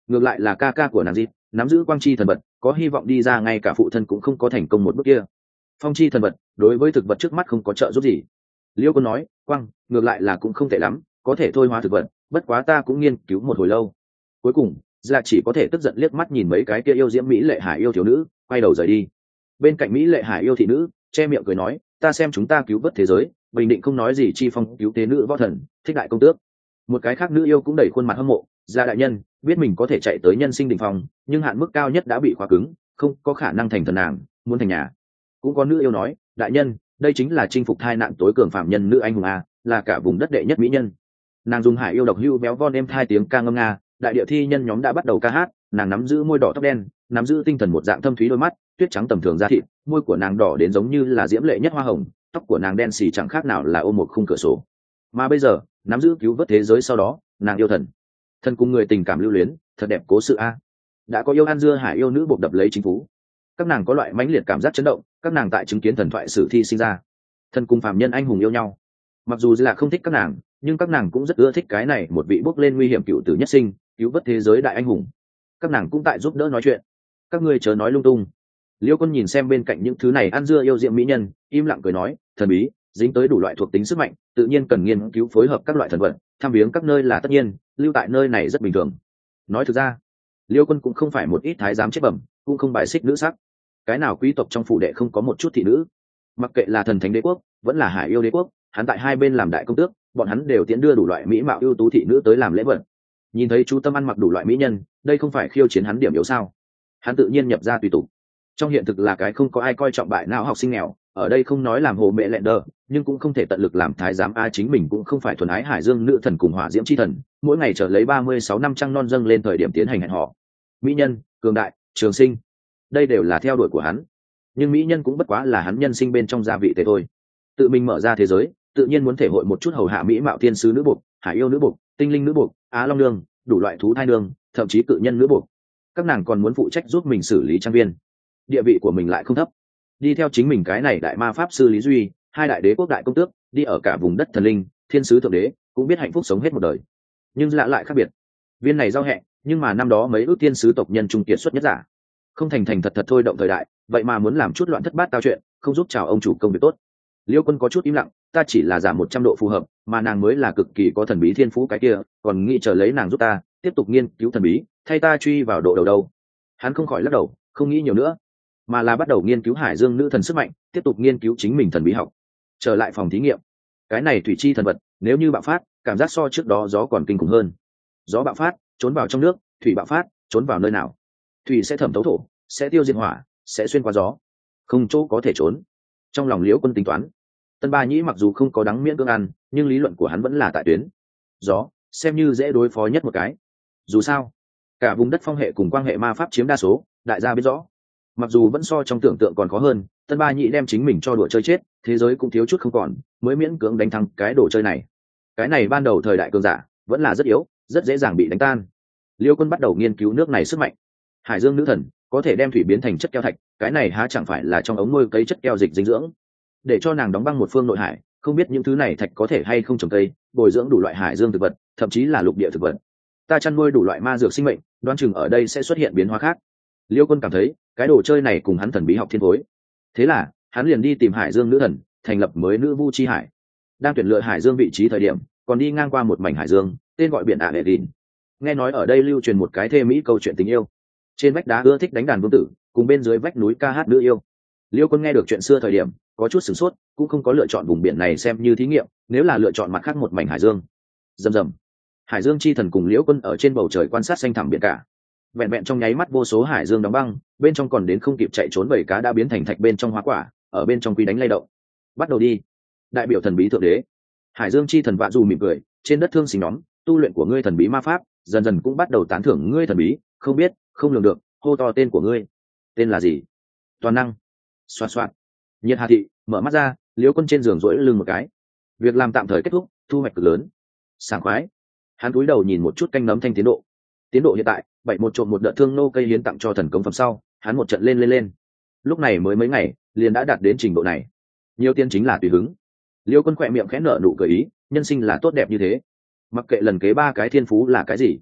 ngược lại là ca ca của nàng dịp nắm giữ quang chi thần vật, có hy vọng đi ra ngay cả phụ thân cũng không có thành công một bước kia. Phong chi thần vật đối với thực vật trước mắt không có trợ giúp gì. Liêu Quân nói, quang ngược lại là cũng không tệ lắm, có thể thôi hóa thực vật, bất quá ta cũng nghiên cứu một hồi lâu. Cuối cùng là chỉ có thể tức giận liếc mắt nhìn mấy cái kia yêu diễm mỹ lệ hải yêu thiếu nữ, quay đầu rời đi. Bên cạnh mỹ lệ hải yêu thị nữ che miệng cười nói, ta xem chúng ta cứu vớt thế giới, bình định không nói gì chi phong cứu thế nữ võ thần, thích đại công tước. Một cái khác nữ yêu cũng đẩy khuôn mặt hâm mộ, gia đại nhân biết mình có thể chạy tới nhân sinh đỉnh phong, nhưng hạn mức cao nhất đã bị khóa cứng, không có khả năng thành thần nàng, muốn thành nhà. Cũng có nữ yêu nói, đại nhân đây chính là chinh phục thai nạn tối cường phạm nhân nữ anh hùng a, là cả vùng đất đệ nhất mỹ nhân. Nàng dùng hải yêu độc hưu béo von em hai tiếng ca ngâm nga, đại địa thi nhân nhóm đã bắt đầu ca hát. Nàng nắm giữ môi đỏ tóc đen, nắm giữ tinh thần một dạng thâm thúy đôi mắt, tuyết trắng tầm thường da thịt, môi của nàng đỏ đến giống như là diễm lệ nhất hoa hồng, tóc của nàng đen xì chẳng khác nào là ôm một khung cửa sổ. Mà bây giờ nắm giữ cứu vớt thế giới sau đó, nàng yêu thần, thần cùng người tình cảm lưu luyến, thật đẹp cố sự a. Đã có yêu ăn dưa hải yêu nữ buộc đập lấy chính phủ, các nàng có loại mãnh liệt cảm giác chấn động, các nàng tại chứng kiến thần thoại sử thi sinh ra, thần cùng phàm nhân anh hùng yêu nhau. Mặc dù là không thích các nàng, nhưng các nàng cũng rất ưa thích cái này một vị bước lên nguy hiểm cựu tử nhất sinh, cứu vớt thế giới đại anh hùng. Các nàng cũng tại giúp đỡ nói chuyện. Các ngươi chớ nói lung tung. Liêu Quân nhìn xem bên cạnh những thứ này ăn dưa yêu diệm mỹ nhân, im lặng cười nói, thần bí dính tới đủ loại thuộc tính sức mạnh, tự nhiên cần nghiên cứu phối hợp các loại thần vật, tham viếng các nơi là tất nhiên, lưu tại nơi này rất bình thường. Nói thực ra, Liêu Quân cũng không phải một ít thái giám chết bẩm, cũng không bài xích nữ sắc. Cái nào quý tộc trong phủ đệ không có một chút thị nữ? Mặc kệ là thần thánh đế quốc, vẫn là hải yêu đế quốc, hắn tại hai bên làm đại công tước, bọn hắn đều tiến đưa đủ loại mỹ mạo ưu tú thị nữ tới làm lễ vật. Nhìn thấy chú Tâm ăn mặc đủ loại mỹ nhân, đây không phải khiêu chiến hắn điểm yếu sao? Hắn tự nhiên nhập ra tùy tục. Trong hiện thực là cái không có ai coi trọng bại não học sinh nghèo, ở đây không nói làm hồ mẹ lẹn đờ, nhưng cũng không thể tận lực làm thái giám a, chính mình cũng không phải thuần ái hải dương nữ thần cùng hỏa diễm chi thần, mỗi ngày chờ lấy ba mươi sáu năm trăng non dâng lên thời điểm tiến hành hẹn họ. Mỹ nhân, cường đại, trường sinh, đây đều là theo đuổi của hắn. Nhưng mỹ nhân cũng bất quá là hắn nhân sinh bên trong gia vị tệ thôi. Tự mình mở ra thế giới, tự nhiên muốn thể hội một chút hầu hạ mỹ mạo thiên sứ nữ buộc, hải yêu nữ buộc, tinh linh nữ buộc, á long nương, đủ loại thú thai nương, thậm chí cự nhân nữ buộc. Các nàng còn muốn phụ trách giúp mình xử lý trang viên. Địa vị của mình lại không thấp. Đi theo chính mình cái này đại ma pháp sư Lý Duy, hai đại đế quốc đại công tước, đi ở cả vùng đất thần linh, thiên sứ thượng đế, cũng biết hạnh phúc sống hết một đời. Nhưng lạ lại khác biệt. Viên này giao hẹ, nhưng mà năm đó mấy ước thiên sứ tộc nhân trung kiệt xuất nhất giả. Không thành thành thật thật thôi động thời đại, vậy mà muốn làm chút loạn thất bát tao chuyện, không giúp chào ông chủ công việc tốt. Liêu Quân có chút im lặng, ta chỉ là giảm một trăm độ phù hợp, mà nàng mới là cực kỳ có thần bí thiên phú cái kia, còn nghĩ chờ lấy nàng giúp ta tiếp tục nghiên cứu thần bí, thay ta truy vào độ đầu đâu. Hắn không khỏi lắc đầu, không nghĩ nhiều nữa, mà là bắt đầu nghiên cứu hải dương nữ thần sức mạnh, tiếp tục nghiên cứu chính mình thần bí học. Trở lại phòng thí nghiệm, cái này thủy chi thần vật, nếu như bạo phát, cảm giác so trước đó gió còn kinh khủng hơn. Gió bạo phát, trốn vào trong nước, thủy bạo phát, trốn vào nơi nào? Thủy sẽ thẩm thấu thổ, sẽ tiêu diệt hỏa, sẽ xuyên qua gió, không chỗ có thể trốn. Trong lòng Liễu Quân tính toán, Tân Ba Nhĩ mặc dù không có đắng miễn cưỡng ăn, nhưng lý luận của hắn vẫn là tại tuyến. Gió xem như dễ đối phó nhất một cái. Dù sao, cả vùng đất phong hệ cùng quang hệ ma pháp chiếm đa số, đại gia biết rõ. Mặc dù vẫn so trong tưởng tượng còn khó hơn, Tân Ba Nhĩ đem chính mình cho đùa chơi chết, thế giới cũng thiếu chút không còn, mới miễn cưỡng đánh thắng cái đồ chơi này. Cái này ban đầu thời đại cường giả, vẫn là rất yếu, rất dễ dàng bị đánh tan. Liêu Quân bắt đầu nghiên cứu nước này sức mạnh. Hải dương nữ thần có thể đem thủy biến thành chất keo thạch, cái này há chẳng phải là trong ống nuôi cấy chất keo dịch dinh dưỡng. Để cho nàng đóng băng một phương nội hải, không biết những thứ này thạch có thể hay không trồng cây, bồi dưỡng đủ loại hải dương thực vật, thậm chí là lục địa thực vật. Ta chăn nuôi đủ loại ma dược sinh mệnh, đoán chừng ở đây sẽ xuất hiện biến hóa khác. Liêu Quân cảm thấy cái đồ chơi này cùng hắn thần bí học thiên phối. Thế là hắn liền đi tìm hải dương nữ thần, thành lập mới nữ vu chi hải. Đang tuyển lựa hải dương vị trí thời điểm, còn đi ngang qua một mảnh hải dương, tên gọi biển ả lệ đìn. Nghe nói ở đây lưu truyền một cái thê mỹ câu chuyện tình yêu. Trên vách đá ưa thích đánh đàn vương tử, cùng bên dưới vách núi ca hát nữ yêu. Liêu Quân nghe được chuyện xưa thời điểm có chút sửng sốt, cũng không có lựa chọn vùng biển này xem như thí nghiệm, nếu là lựa chọn mặt khác một mảnh hải dương. Rầm rầm, hải dương chi thần cùng Liễu Quân ở trên bầu trời quan sát xanh thẳm biển cả. Vẹn vẹn trong nháy mắt vô số hải dương đóng băng, bên trong còn đến không kịp chạy trốn bảy cá đã biến thành thạch bên trong hóa quả, ở bên trong quy đánh lay động. Bắt đầu đi. Đại biểu thần bí thượng đế, hải dương chi thần vạ dù mỉm cười, trên đất thương sinh nhóm, tu luyện của ngươi thần bí ma pháp, dần dần cũng bắt đầu tán thưởng ngươi thần bí, không biết, không lường được, hô to tên của ngươi. Tên là gì? Toàn năng. Xoạt xoạt. Nhiệt Hà thị mở mắt ra, Liễu Quân trên giường duỗi lưng một cái. Việc làm tạm thời kết thúc, thu hoạch cực lớn. Sảng khoái. Hắn cúi đầu nhìn một chút canh nấm thanh tiến độ. Tiến độ hiện tại, bảy một trộm một đợt thương nô cây hiến tặng cho thần cống phẩm sau, hắn một trận lên lên lên. Lúc này mới mấy ngày, liền đã đạt đến trình độ này. Nhiều tiên chính là tùy hứng. Liễu Quân khỏe miệng khẽ nở nụ cười ý, nhân sinh là tốt đẹp như thế. Mặc kệ lần kế ba cái thiên phú là cái gì,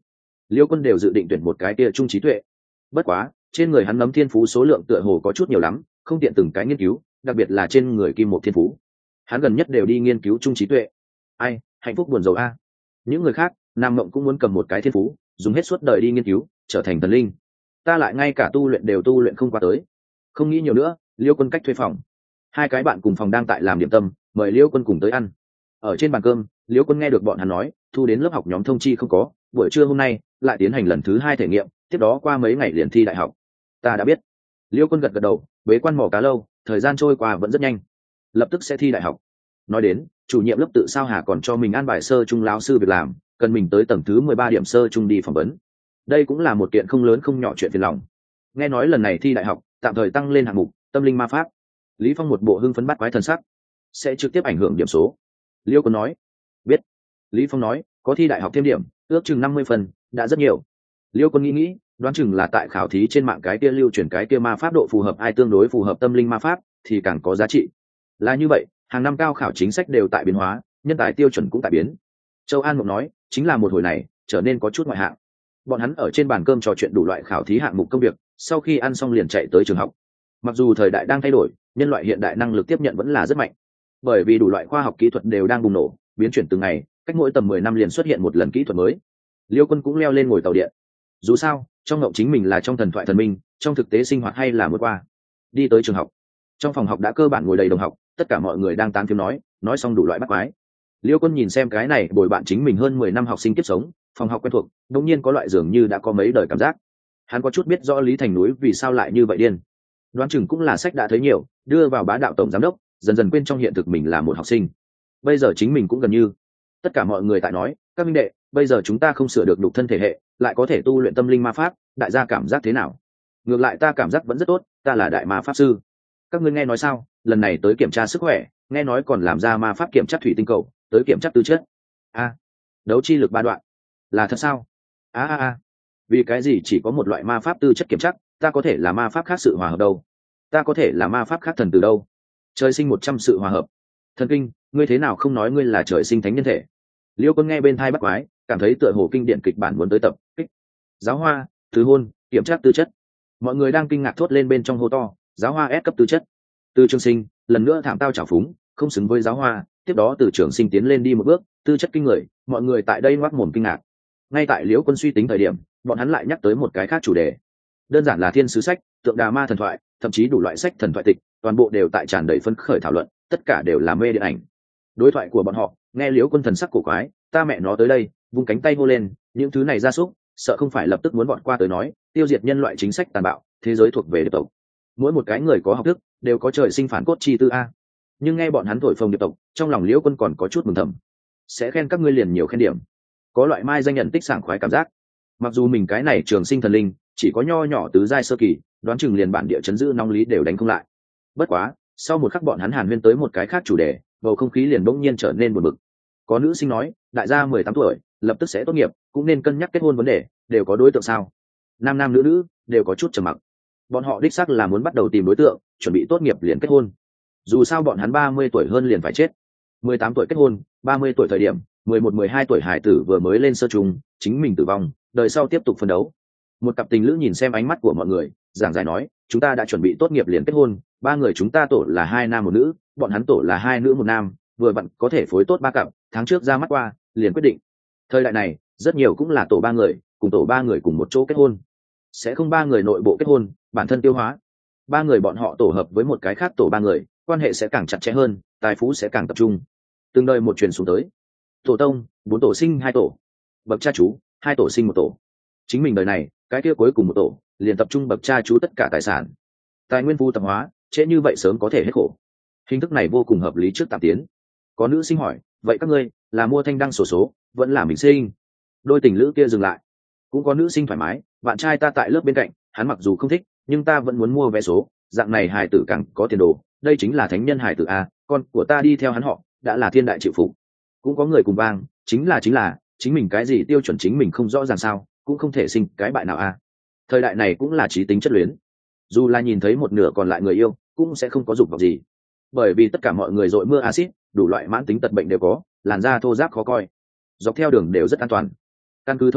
Liêu Quân đều dự định tuyển một cái kia trung trí tuệ. Bất quá trên người hắn nấm thiên phú số lượng tựa hồ có chút nhiều lắm, không tiện từng cái nghiên cứu, đặc biệt là trên người kim một thiên phú, hắn gần nhất đều đi nghiên cứu trung trí tuệ. Ai, hạnh phúc buồn rầu a. Những người khác nam mộng cũng muốn cầm một cái thiên phú, dùng hết suốt đời đi nghiên cứu trở thành thần linh, ta lại ngay cả tu luyện đều tu luyện không qua tới. Không nghĩ nhiều nữa, Liêu Quân cách thuê phòng. Hai cái bạn cùng phòng đang tại làm điểm tâm, mời Liêu Quân cùng tới ăn. Ở trên bàn cơm, Liêu Quân nghe được bọn hắn nói thu đến lớp học nhóm thông chi không có, buổi trưa hôm nay lại tiến hành lần thứ hai thể nghiệm, tiếp đó qua mấy ngày liền thi đại học. Ta đã biết. Liêu Quân gật gật đầu, bế quan mỏ cá lâu, thời gian trôi qua vẫn rất nhanh, lập tức sẽ thi đại học. Nói đến chủ nhiệm lớp tự sao hà còn cho mình an bài sơ trung lão sư việc làm, cần mình tới tầng thứ mười ba điểm sơ trung đi phỏng vấn. Đây cũng là một kiện không lớn không nhỏ chuyện phiền lòng. Nghe nói lần này thi đại học tạm thời tăng lên hạng mục tâm linh ma pháp. Lý Phong một bộ hưng phấn bắt quái thần sắc, sẽ trực tiếp ảnh hưởng điểm số. Liêu Quân nói biết. Lý Phong nói có thi đại học thêm điểm, ước chừng năm mươi phần, đã rất nhiều. Liêu Quân nghĩ nghĩ, đoán chừng là tại khảo thí trên mạng cái kia lưu truyền cái kia ma pháp độ phù hợp ai tương đối phù hợp tâm linh ma pháp thì càng có giá trị. Là như vậy, hàng năm cao khảo chính sách đều tại biến hóa, nhân tài tiêu chuẩn cũng tại biến. Châu An Mộng nói chính là một hồi này trở nên có chút ngoại hạng. Bọn hắn ở trên bàn cơm trò chuyện đủ loại khảo thí hạng mục công việc, sau khi ăn xong liền chạy tới trường học. Mặc dù thời đại đang thay đổi, nhân loại hiện đại năng lực tiếp nhận vẫn là rất mạnh, bởi vì đủ loại khoa học kỹ thuật đều đang bùng nổ, biến chuyển từng ngày, cách mỗi tầm mười năm liền xuất hiện một lần kỹ thuật mới. Liêu Quân cũng leo lên ngồi tàu điện. Dù sao trong ngộng chính mình là trong thần thoại thần minh, trong thực tế sinh hoạt hay là mới qua. Đi tới trường học, trong phòng học đã cơ bản ngồi đầy đồng học, tất cả mọi người đang tán tiếng nói nói xong đủ loại bắt quái. Liêu Quân nhìn xem cái này bồi bạn chính mình hơn mười năm học sinh kiếp sống, phòng học quen thuộc, đột nhiên có loại dường như đã có mấy đời cảm giác. Hắn có chút biết rõ Lý Thành Núi vì sao lại như vậy điên. Đoán chừng cũng là sách đã thấy nhiều, đưa vào bá đạo tổng giám đốc, dần dần quên trong hiện thực mình là một học sinh. Bây giờ chính mình cũng gần như. Tất cả mọi người tại nói, các minh đệ, bây giờ chúng ta không sửa được nhục thân thể hệ, lại có thể tu luyện tâm linh ma pháp, đại gia cảm giác thế nào? Ngược lại ta cảm giác vẫn rất tốt, ta là đại ma pháp sư. Các ngươi nghe nói sao? Lần này tới kiểm tra sức khỏe, nghe nói còn làm ra ma pháp kiểm tra thủy tinh cầu, tới kiểm tra tư chất. A, đấu chi lực ba đoạn, là thật sao? A a a, vì cái gì chỉ có một loại ma pháp tư chất kiểm tra, ta có thể là ma pháp khác sự hòa hợp đâu? Ta có thể là ma pháp khác thần từ đâu? Trời sinh một trăm sự hòa hợp. Thần kinh, ngươi thế nào không nói ngươi là trời sinh thánh nhân thể? Liêu Quân nghe bên thai bắt quái, cảm thấy tựa hồ kinh điển kịch bản muốn tới tập kích. Giáo hoa, thứ hôn, kiểm tra tư chất. Mọi người đang kinh ngạc thốt lên bên trong hô to, giáo hoa S cấp tư chất. Từ Trường Sinh lần nữa thảm tao trào phúng, không xứng với giáo hoa. Tiếp đó Từ Trường Sinh tiến lên đi một bước, tư chất kinh người, mọi người tại đây ngoác mồm kinh ngạc. Ngay tại Liễu Quân suy tính thời điểm, bọn hắn lại nhắc tới một cái khác chủ đề, đơn giản là thiên sứ sách, tượng đà ma thần thoại, thậm chí đủ loại sách thần thoại tịch, toàn bộ đều tại tràn đầy phấn khởi thảo luận, tất cả đều là mê điện ảnh. Đối thoại của bọn họ nghe Liễu Quân thần sắc cổ quái, ta mẹ nó tới đây, vung cánh tay hô lên, những thứ này ra súc, sợ không phải lập tức muốn bọn qua tới nói tiêu diệt nhân loại chính sách tàn bạo, thế giới thuộc về điệp tộc. Mỗi một cái người có học thức đều có trời sinh phản cốt chi tư a. Nhưng nghe bọn hắn thổi phồng điệp tộc, trong lòng Liễu Quân còn có chút mừng thầm, sẽ khen các ngươi liền nhiều khen điểm, có loại mai danh nhận tích sảng khoái cảm giác. Mặc dù mình cái này trường sinh thần linh chỉ có nho nhỏ tứ giai sơ kỳ, đoán chừng liền bản địa chấn giữ nóng lý đều đánh không lại. Bất quá sau một khắc bọn hắn hàn huyên tới một cái khác chủ đề, bầu không khí liền bỗng nhiên trở nên buồn bực. Có nữ sinh nói, đại gia mười tám tuổi lập tức sẽ tốt nghiệp, cũng nên cân nhắc kết hôn vấn đề, đều có đối tượng sao? Nam nam nữ nữ đều có chút trầm mặc. Bọn họ đích xác là muốn bắt đầu tìm đối tượng, chuẩn bị tốt nghiệp liền kết hôn. Dù sao bọn hắn ba mươi tuổi hơn liền phải chết. mười tám tuổi kết hôn, ba mươi tuổi thời điểm, mười một mười hai tuổi hải tử vừa mới lên sơ trung, chính mình tử vong, đời sau tiếp tục phân đấu. Một cặp tình lữ nhìn xem ánh mắt của mọi người, giảng giải nói, chúng ta đã chuẩn bị tốt nghiệp liền kết hôn, ba người chúng ta tổ là hai nam một nữ, bọn hắn tổ là hai nữ một nam, vừa vặn có thể phối tốt ba cặp, tháng trước ra mắt qua, liền quyết định. Thời đại này, rất nhiều cũng là tổ ba người, cùng tổ ba người cùng một chỗ kết hôn. Sẽ không ba người nội bộ kết hôn, bản thân tiêu hóa. Ba người bọn họ tổ hợp với một cái khác tổ ba người, quan hệ sẽ càng chặt chẽ hơn, tài phú sẽ càng tập trung. Từng đời một truyền xuống tới. Tổ tông, bốn tổ sinh hai tổ. Bậc cha chú, hai tổ sinh một tổ. Chính mình đời này, cái kia cuối cùng một tổ, liền tập trung bậc cha chú tất cả tài sản. Tài nguyên phu tập hóa, trễ như vậy sớm có thể hết khổ. Hình thức này vô cùng hợp lý trước tạm tiến. Có nữ sinh hỏi, vậy các ngươi là mua thanh đăng sổ số vẫn là mình sinh? Đôi tình lữ kia dừng lại. Cũng có nữ sinh thoải mái, bạn trai ta tại lớp bên cạnh, hắn mặc dù không thích nhưng ta vẫn muốn mua vé số, dạng này hài tử càng có tiền đồ, đây chính là thánh nhân hài tử a, con của ta đi theo hắn họ đã là thiên đại chịu phục. Cũng có người cùng vang, chính là chính là chính mình cái gì tiêu chuẩn chính mình không rõ ràng sao, cũng không thể sinh cái bại nào a. Thời đại này cũng là trí tính chất luyến, dù là nhìn thấy một nửa còn lại người yêu cũng sẽ không có dục vọng gì, bởi vì tất cả mọi người dội mưa axit, đủ loại mãn tính tật bệnh đều có, làn da thô ráp khó coi, dọc theo đường đều rất an toàn. Căn cứ thống kê,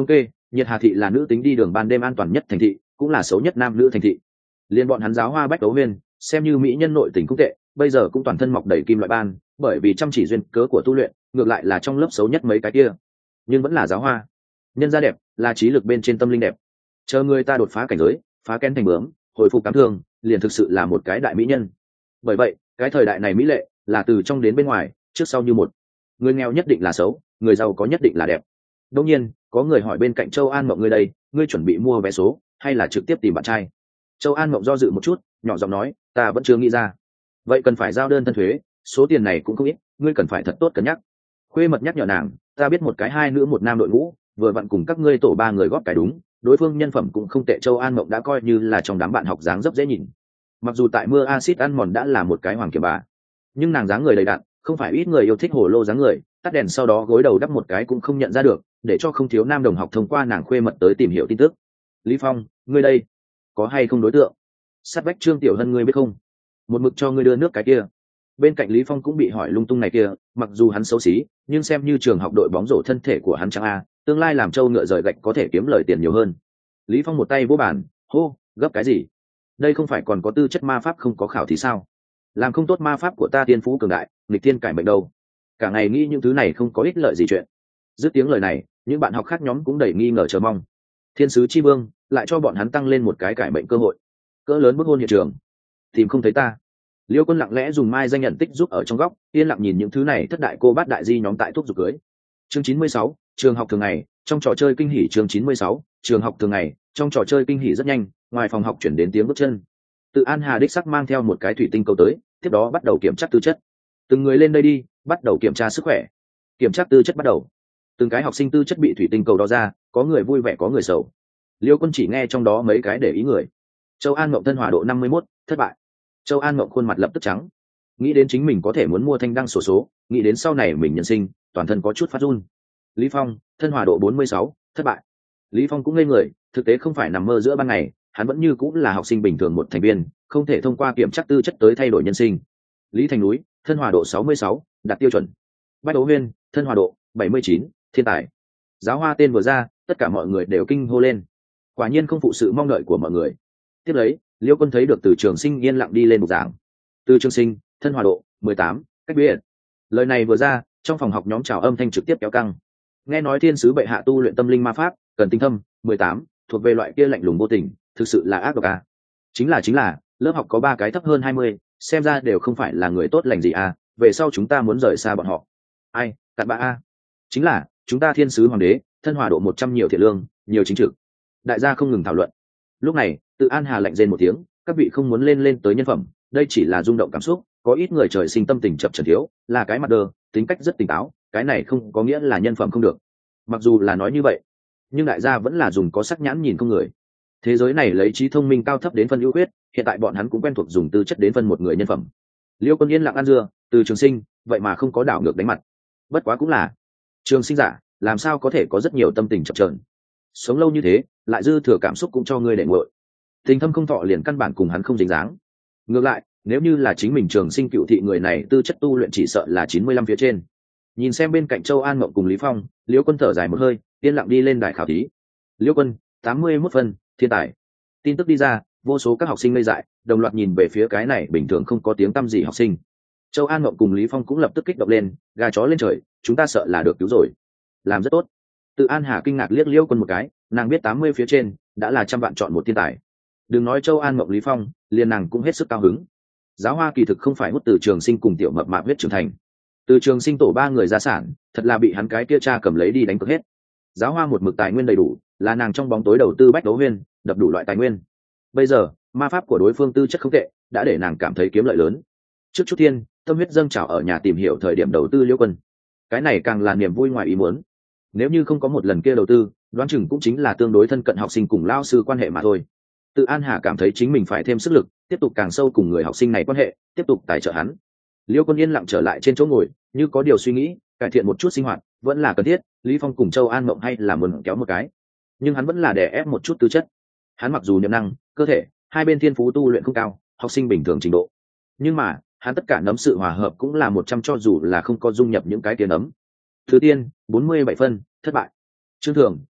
Nhiệt Hà thị là nữ tính đi đường ban đêm an toàn nhất thành thị, cũng là xấu nhất nam nữ thành thị. Liên bọn hắn giáo hoa Bách Đấu Huyên, xem như mỹ nhân nội tình cũng tệ, bây giờ cũng toàn thân mọc đầy kim loại ban, bởi vì chăm chỉ duyên cớ của tu luyện, ngược lại là trong lớp xấu nhất mấy cái kia, nhưng vẫn là giáo hoa. Nhân gia đẹp, là trí lực bên trên tâm linh đẹp. Chờ người ta đột phá cảnh giới, phá kén thành bướm, hồi phục cảm thương, liền thực sự là một cái đại mỹ nhân. Bởi vậy, cái thời đại này mỹ lệ là từ trong đến bên ngoài, trước sau như một. Người nghèo nhất định là xấu, người giàu có nhất định là đẹp. Đương nhiên, có người hỏi bên cạnh Châu An Mộng ngươi đây, ngươi chuẩn bị mua vé số hay là trực tiếp tìm bạn trai? Châu An Mộng do dự một chút, nhỏ giọng nói, ta vẫn chưa nghĩ ra. Vậy cần phải giao đơn thân thuế, số tiền này cũng không ít, ngươi cần phải thật tốt cân nhắc. Khuê mật nhắc nhở nàng, ta biết một cái hai nữ một nam đội ngũ, vừa vặn cùng các ngươi tổ ba người góp cái đúng, đối phương nhân phẩm cũng không tệ. Châu An Mộng đã coi như là trong đám bạn học dáng dấp dễ nhìn. Mặc dù tại mưa axit ăn mòn đã là một cái hoàng kiểm bà, nhưng nàng dáng người đầy đặn, không phải ít người yêu thích hồ lô dáng người, tắt đèn sau đó gối đầu đắp một cái cũng không nhận ra được, để cho không thiếu nam đồng học thông qua nàng khuê mật tới tìm hiểu tin tức. Lý Phong, ngươi đây có hay không đối tượng? Sát vách Trương Tiểu Hân ngươi biết không? Một mực cho ngươi đưa nước cái kia. Bên cạnh Lý Phong cũng bị hỏi lung tung này kia, mặc dù hắn xấu xí, nhưng xem như trường học đội bóng rổ thân thể của hắn chẳng a, tương lai làm trâu ngựa rời gạch có thể kiếm lời tiền nhiều hơn. Lý Phong một tay vỗ bàn, hô, gấp cái gì? Đây không phải còn có tư chất ma pháp không có khảo thì sao? Làm không tốt ma pháp của ta tiên phú cường đại, nghịch thiên cải mệnh đâu. Cả ngày nghĩ những thứ này không có ích lợi gì chuyện. Dứt tiếng lời này, những bạn học khác nhóm cũng đầy nghi ngờ chờ mong. Thiên sứ chi vương lại cho bọn hắn tăng lên một cái cải mệnh cơ hội. Cỡ lớn bức hôn hiện trường, tìm không thấy ta. Liêu Quân lặng lẽ dùng mai danh nhận tích giúp ở trong góc, yên lặng nhìn những thứ này thất đại cô bát đại di nhóm tại thuốc dục cưới. Chương chín mươi sáu, trường học thường ngày, trong trò chơi kinh hỉ. Chương chín mươi sáu, trường học thường ngày, trong trò chơi kinh hỉ rất nhanh, ngoài phòng học chuyển đến tiếng bước chân. Tự An Hà đích sắc mang theo một cái thủy tinh cầu tới, tiếp đó bắt đầu kiểm tra tư chất. Từng người lên đây đi, bắt đầu kiểm tra sức khỏe. Kiểm tra tư chất bắt đầu. Từng cái học sinh tư chất bị thủy tinh cầu đo ra, có người vui vẻ có người sầu. Liêu Quân chỉ nghe trong đó mấy cái để ý người. Châu An Mộng thân hỏa độ năm mươi mốt, thất bại. Châu An Mộng khuôn mặt lập tức trắng, nghĩ đến chính mình có thể muốn mua thanh đăng sổ số, nghĩ đến sau này mình nhân sinh, toàn thân có chút phát run. Lý Phong thân hỏa độ bốn mươi sáu, thất bại. Lý Phong cũng ngây người, thực tế không phải nằm mơ giữa ban ngày, hắn vẫn như cũng là học sinh bình thường một thành viên, không thể thông qua kiểm tra tư chất tới thay đổi nhân sinh. Lý Thành Núi thân hỏa độ sáu mươi sáu, đạt tiêu chuẩn. Bách Đấu Huyên thân hỏa độ bảy mươi chín, thiên tài. Giáo hoa tên vừa ra, tất cả mọi người đều kinh hô lên. Quả nhiên không phụ sự mong đợi của mọi người. Tiếp lấy, Liêu Quân thấy được Từ Trường Sinh yên lặng đi lên bục giảng. Từ Trường Sinh thân hỏa độ mười tám, cách biệt. Lời này vừa ra, trong phòng học nhóm chào âm thanh trực tiếp kéo căng. Nghe nói thiên sứ bệ hạ tu luyện tâm linh ma pháp, cần tinh thâm, mười tám, thuộc về loại kia lạnh lùng vô tình, thực sự là ác độc à. Chính là chính là, lớp học có ba cái thấp hơn hai mươi, xem ra đều không phải là người tốt lành gì à, về sau chúng ta muốn rời xa bọn họ. Ai, cặn bã a. Chính là, chúng ta thiên sứ hoàng đế, thân hỏa độ một trăm nhiều thiện lương, nhiều chính trực. Đại gia không ngừng thảo luận. Lúc này, Tự An Hà lạnh rên một tiếng, các vị không muốn lên lên tới nhân phẩm, đây chỉ là rung động cảm xúc, có ít người trời sinh tâm tình chập chờn thiếu, là cái mặt đơ, tính cách rất tỉnh táo, cái này không có nghĩa là nhân phẩm không được. Mặc dù là nói như vậy, nhưng đại gia vẫn là dùng có sắc nhãn nhìn không người. Thế giới này lấy trí thông minh cao thấp đến phân ưu khuyết, hiện tại bọn hắn cũng quen thuộc dùng tư chất đến phân một người nhân phẩm. Liêu Quân yên lặng ăn dưa, Từ Trường Sinh, vậy mà không có đảo ngược đánh mặt. Bất quá cũng là Trường Sinh giả, làm sao có thể có rất nhiều tâm tình chập chờn. Sống lâu như thế, lại dư thừa cảm xúc cũng cho ngươi để nguội. Tình thâm không thọ liền căn bản cùng hắn không dính dáng. Ngược lại, nếu như là chính mình Trường Sinh cựu thị người này tư chất tu luyện chỉ sợ là chín mươi lăm phía trên. Nhìn xem bên cạnh Châu An Mộng cùng Lý Phong, Liêu Quân thở dài một hơi, yên lặng đi lên đài khảo thí. Liêu Quân tám mươi mốt phân, thiên tài. Tin tức đi ra, vô số các học sinh ngây dại, đồng loạt nhìn về phía cái này bình thường không có tiếng tăm gì học sinh. Châu An Mộng cùng Lý Phong cũng lập tức kích động lên, gà chó lên trời, chúng ta sợ là được cứu rồi. Làm rất tốt. Tự An Hà kinh ngạc liếc Liêu Quân một cái, nàng biết tám mươi phía trên đã là trăm vạn chọn một thiên tài. Đừng nói Châu An Mộng Lý Phong, liền nàng cũng hết sức cao hứng. Giáo hoa kỳ thực không phải hút Từ Trường Sinh cùng tiểu mập mạp huyết trưởng thành. Từ Trường Sinh tổ ba người gia sản, thật là bị hắn cái kia cha cầm lấy đi đánh cược hết. Giáo hoa một mực tài nguyên đầy đủ, là nàng trong bóng tối đầu tư Bách Đấu Huyên, đập đủ loại tài nguyên. Bây giờ, ma pháp của đối phương tư chất không tệ, đã để nàng cảm thấy kiếm lợi lớn. Trước chút thiên, tâm huyết dâng trào ở nhà tìm hiểu thời điểm đầu tư Liêu Quân. Cái này càng là niềm vui ngoài ý muốn. Nếu như không có một lần kia đầu tư, đoán chừng cũng chính là tương đối thân cận học sinh cùng lao sư quan hệ mà thôi. Tự An Hà cảm thấy chính mình phải thêm sức lực, tiếp tục càng sâu cùng người học sinh này quan hệ, tiếp tục tài trợ hắn. Liêu Quân yên lặng trở lại trên chỗ ngồi, như có điều suy nghĩ, cải thiện một chút sinh hoạt vẫn là cần thiết. Lý Phong cùng Châu An Mộng hay là muốn kéo một cái, nhưng hắn vẫn là đè ép một chút tư chất. Hắn mặc dù niệm năng, cơ thể, hai bên thiên phú tu luyện không cao, học sinh bình thường trình độ, nhưng mà hắn tất cả nấm sự hòa hợp cũng là một trăm cho dù là không có dung nhập những cái tiền nấm. Thứ tiên bốn mươi bảy phân, thất bại. Trương Thường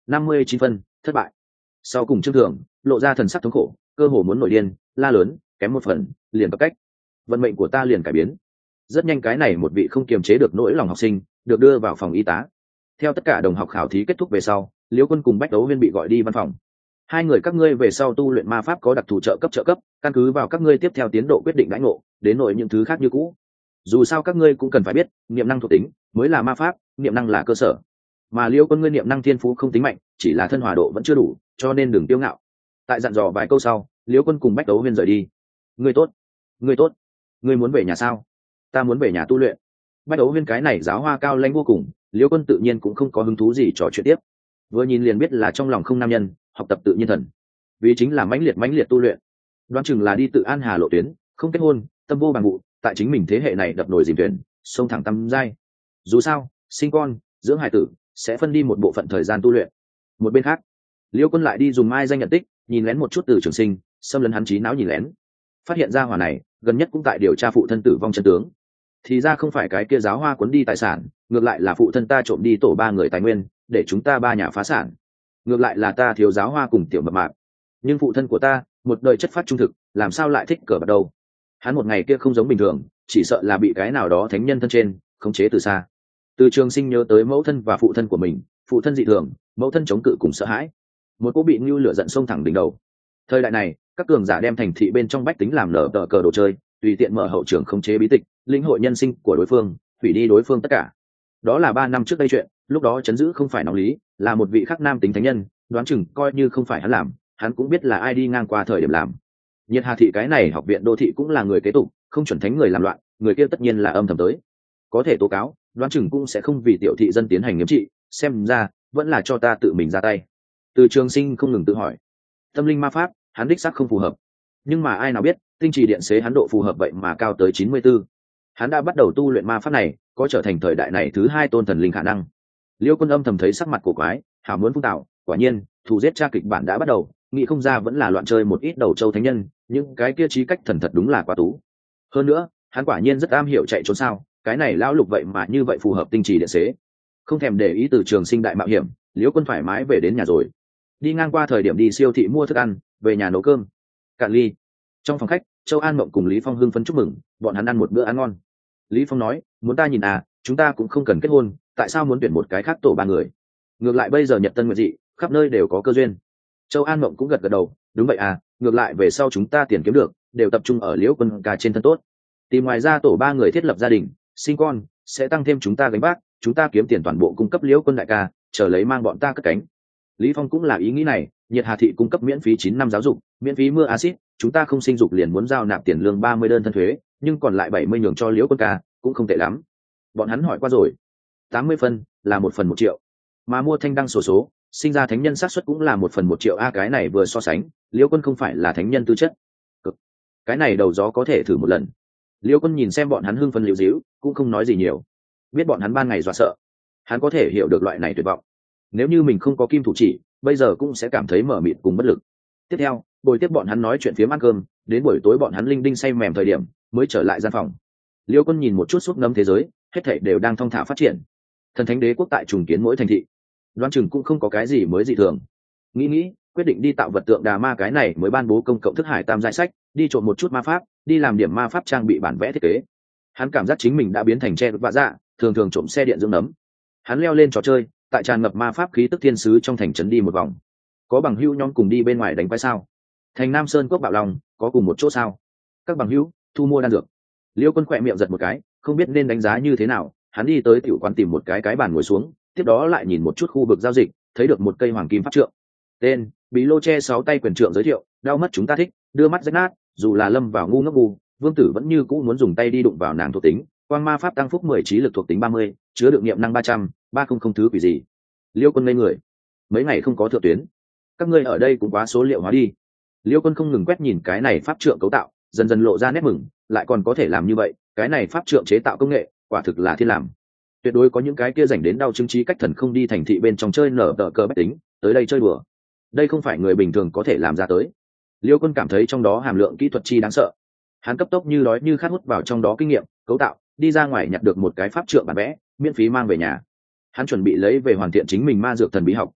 năm mươi chín phân, thất bại. Sau cùng Trương Thường lộ ra thần sắc thống khổ, cơ hồ muốn nổi điên, la lớn, kém một phần, liền cấp cách. Vận mệnh của ta liền cải biến. Rất nhanh cái này một vị không kiềm chế được nỗi lòng học sinh, được đưa vào phòng y tá. Theo tất cả đồng học khảo thí kết thúc về sau, Liễu Quân cùng Bách Đấu Huyên bị gọi đi văn phòng. Hai người các ngươi về sau tu luyện ma pháp có đặc thù trợ cấp trợ cấp, căn cứ vào các ngươi tiếp theo tiến độ quyết định đãi ngộ, đến nội những thứ khác như cũ. Dù sao các ngươi cũng cần phải biết, niệm năng thuộc tính mới là ma pháp, niệm năng là cơ sở. Mà Liễu Quân ngươi niệm năng thiên phú không tính mạnh, chỉ là thân hòa độ vẫn chưa đủ, cho nên đừng tiêu ngạo. Tại dặn dò vài câu sau, Liễu Quân cùng Bách Đấu Huyên rời đi. Ngươi tốt, ngươi tốt, ngươi muốn về nhà sao? Ta muốn về nhà tu luyện. Bách Đấu Huyên cái này giáo hoa cao lãnh vô cùng, Liễu Quân tự nhiên cũng không có hứng thú gì trò chuyện tiếp. Vừa nhìn liền biết là trong lòng không nam nhân, học tập tự nhiên thần, vì chính là mãnh liệt mãnh liệt tu luyện. Đoán chừng là đi tự an hà lộ tuyến, không kết hôn, tâm vô bằng vụ, tại chính mình thế hệ này đập nồi dìm thuyền, sông thẳng tâm giai. Dù sao, sinh con, dưỡng hài tử sẽ phân đi một bộ phận thời gian tu luyện. Một bên khác, Liễu Quân lại đi dùng mai danh nhận tích, nhìn lén một chút Từ Trường Sinh, xâm lấn hắn trí não nhìn lén, phát hiện ra hỏa này gần nhất cũng tại điều tra phụ thân tử vong chân tướng. Thì ra không phải cái kia giáo hoa cuốn đi tài sản, ngược lại là phụ thân ta trộm đi tổ ba người tài nguyên, để chúng ta ba nhà phá sản. Ngược lại là ta thiếu giáo hoa cùng tiểu mập mạp, nhưng phụ thân của ta một đời chất phát trung thực, làm sao lại thích cờ bạc đâu. Hắn một ngày kia không giống bình thường, chỉ sợ là bị cái nào đó thánh nhân thân trên khống chế từ xa. Từ Trường Sinh nhớ tới mẫu thân và phụ thân của mình, phụ thân dị thường, mẫu thân chống cự cùng sợ hãi, một cô bị nhu lửa giận xông thẳng đỉnh đầu. Thời đại này, các cường giả đem thành thị bên trong bách tính làm nở tờ cờ đồ chơi, tùy tiện mở hậu trường khống chế bí tịch, lĩnh hội nhân sinh của đối phương, hủy đi đối phương tất cả. Đó là ba năm trước đây chuyện, lúc đó chấn giữ không phải nóng lý, là một vị khắc nam tính thánh nhân, đoán chừng coi như không phải hắn làm, hắn cũng biết là ai đi ngang qua thời điểm làm. Nhiệt Hà thị cái này học viện đô thị cũng là người kế tục, không chuẩn thánh người làm loạn, người kia tất nhiên là âm thầm tới, có thể tố cáo, đoán chừng cũng sẽ không vì tiểu thị dân tiến hành nghiêm trị, xem ra vẫn là cho ta tự mình ra tay. Từ Trường Sinh không ngừng tự hỏi, tâm linh ma pháp hắn đích xác không phù hợp, nhưng mà ai nào biết tinh trì điện xế hắn độ phù hợp vậy mà cao tới chín mươi b ố. Hắn đã bắt đầu tu luyện ma pháp này, có trở thành thời đại này thứ hai tôn thần linh khả năng. Liêu Quân âm thầm thấy sắc mặt cổ quái, hảo muốn phung tạo, quả nhiên thù giết cha kịch bản đã bắt đầu, nghĩ không ra vẫn là loạn chơi một ít đầu châu thánh nhân, nhưng cái kia trí cách thần thật đúng là quá tú. Hơn nữa hắn quả nhiên rất am hiểu chạy trốn sao, cái này lão lục vậy mà như vậy phù hợp tinh trì điện xế. Không thèm để ý Từ Trường Sinh đại mạo hiểm, Liêu Quân thoải mái về đến nhà rồi. Đi ngang qua thời điểm đi siêu thị mua thức ăn, về nhà nấu cơm. Cạn ly. Trong phòng khách, Châu An Mộng cùng Lý Phong hưng phấn chúc mừng, bọn hắn ăn một bữa ăn ngon. Lý Phong nói, muốn ta nhìn à, chúng ta cũng không cần kết hôn, tại sao muốn tuyển một cái khác tổ ba người? Ngược lại bây giờ nhật tân nguyệt dị, khắp nơi đều có cơ duyên. Châu An Mộng cũng gật gật đầu, đúng vậy à, ngược lại về sau chúng ta tiền kiếm được, đều tập trung ở Liễu Quân ca trên thân tốt. Tìm ngoài ra tổ ba người thiết lập gia đình, sinh con, sẽ tăng thêm chúng ta gánh vác, chúng ta kiếm tiền toàn bộ cung cấp Liễu Quân đại ca, chờ lấy mang bọn ta cất cánh. Lý Phong cũng là ý nghĩ này, Nhiệt Hà thị cung cấp miễn phí chín năm giáo dục, miễn phí mưa axit, chúng ta không sinh dục liền muốn giao nạp tiền lương ba mươi đơn thân thuế, nhưng còn lại bảy mươi nhường cho Liễu Quân ca, cũng không tệ lắm. Bọn hắn hỏi qua rồi, tám mươi phân là một phần một triệu, mà mua thanh đăng sổ số, số sinh ra thánh nhân xác suất cũng là một phần một triệu a, cái này vừa so sánh, Liễu Quân không phải là thánh nhân tư chất. Cực. Cái này đầu gió có thể thử một lần. Liễu Quân nhìn xem bọn hắn hưng phân liễu díu, cũng không nói gì nhiều. Biết bọn hắn ban ngày dọa sợ, hắn có thể hiểu được loại này tuyệt vọng. Nếu như mình không có kim thủ chỉ, bây giờ cũng sẽ cảm thấy mờ mịt cùng bất lực. Tiếp theo, buổi tiếp bọn hắn nói chuyện phiếm ăn cơm, đến buổi tối bọn hắn linh đinh say mềm thời điểm, mới trở lại gian phòng. Liêu Quân nhìn một chút xúc ngấm thế giới, hết thảy đều đang thong thả phát triển. Thần thánh đế quốc tại trùng kiến mỗi thành thị, đoán chừng cũng không có cái gì mới dị thường. Nghĩ nghĩ, quyết định đi tạo vật tượng đà ma, cái này mới ban bố công cộng thức hải tam giai sách, đi trộn một chút ma pháp, đi làm điểm ma pháp trang bị bản vẽ thiết kế. Hắn cảm giác chính mình đã biến thành tre vạ dạ, thường thường trộm xe điện dưỡng nấm. Hắn leo lên trò chơi, tại tràn ngập ma pháp khí tức thiên sứ trong thành trấn đi một vòng. Có bằng hữu nhóm cùng đi bên ngoài đánh quái sao? Thành Nam Sơn quốc bạo lòng có cùng một chỗ sao? Các bằng hữu thu mua đan dược. Liêu Quân khỏe miệng giật một cái, không biết nên đánh giá như thế nào. Hắn đi tới tiểu quán tìm một cái cái bàn ngồi xuống, tiếp đó lại nhìn một chút khu vực giao dịch, thấy được một cây hoàng kim pháp trượng. Tên Bí Lô Che sáu tay quyền trượng giới thiệu, đau mất chúng ta thích, đưa mắt rách nát, dù là lâm vào ngu ngốc ngu, vương tử vẫn như cũ muốn dùng tay đi đụng vào nàng thuộc tính. Quang ma pháp tăng phúc mười trí lực thuộc tính ba mươi, chứa đựng niệm năng ba trăm, ba không không thứ quỷ gì. Liêu Quân ngây người, mấy ngày không có thượng tuyến, các ngươi ở đây cũng quá số liệu hóa đi. Liêu Quân không ngừng quét nhìn cái này pháp trượng cấu tạo, dần dần lộ ra nét mừng, lại còn có thể làm như vậy, cái này pháp trượng chế tạo công nghệ quả thực là thiên làm. Tuyệt đối có những cái kia dành đến đau chứng trí cách thần không đi thành thị bên trong chơi nở tờ cờ bách tính, tới đây chơi đùa. Đây không phải người bình thường có thể làm ra tới. Liêu Quân cảm thấy trong đó hàm lượng kỹ thuật chi đáng sợ. Hắn cấp tốc như đói như khát hút vào trong đó kinh nghiệm cấu tạo, đi ra ngoài nhặt được một cái pháp trượng bản vẽ, miễn phí mang về nhà. Hắn chuẩn bị lấy về hoàn thiện chính mình ma dược thần bí học.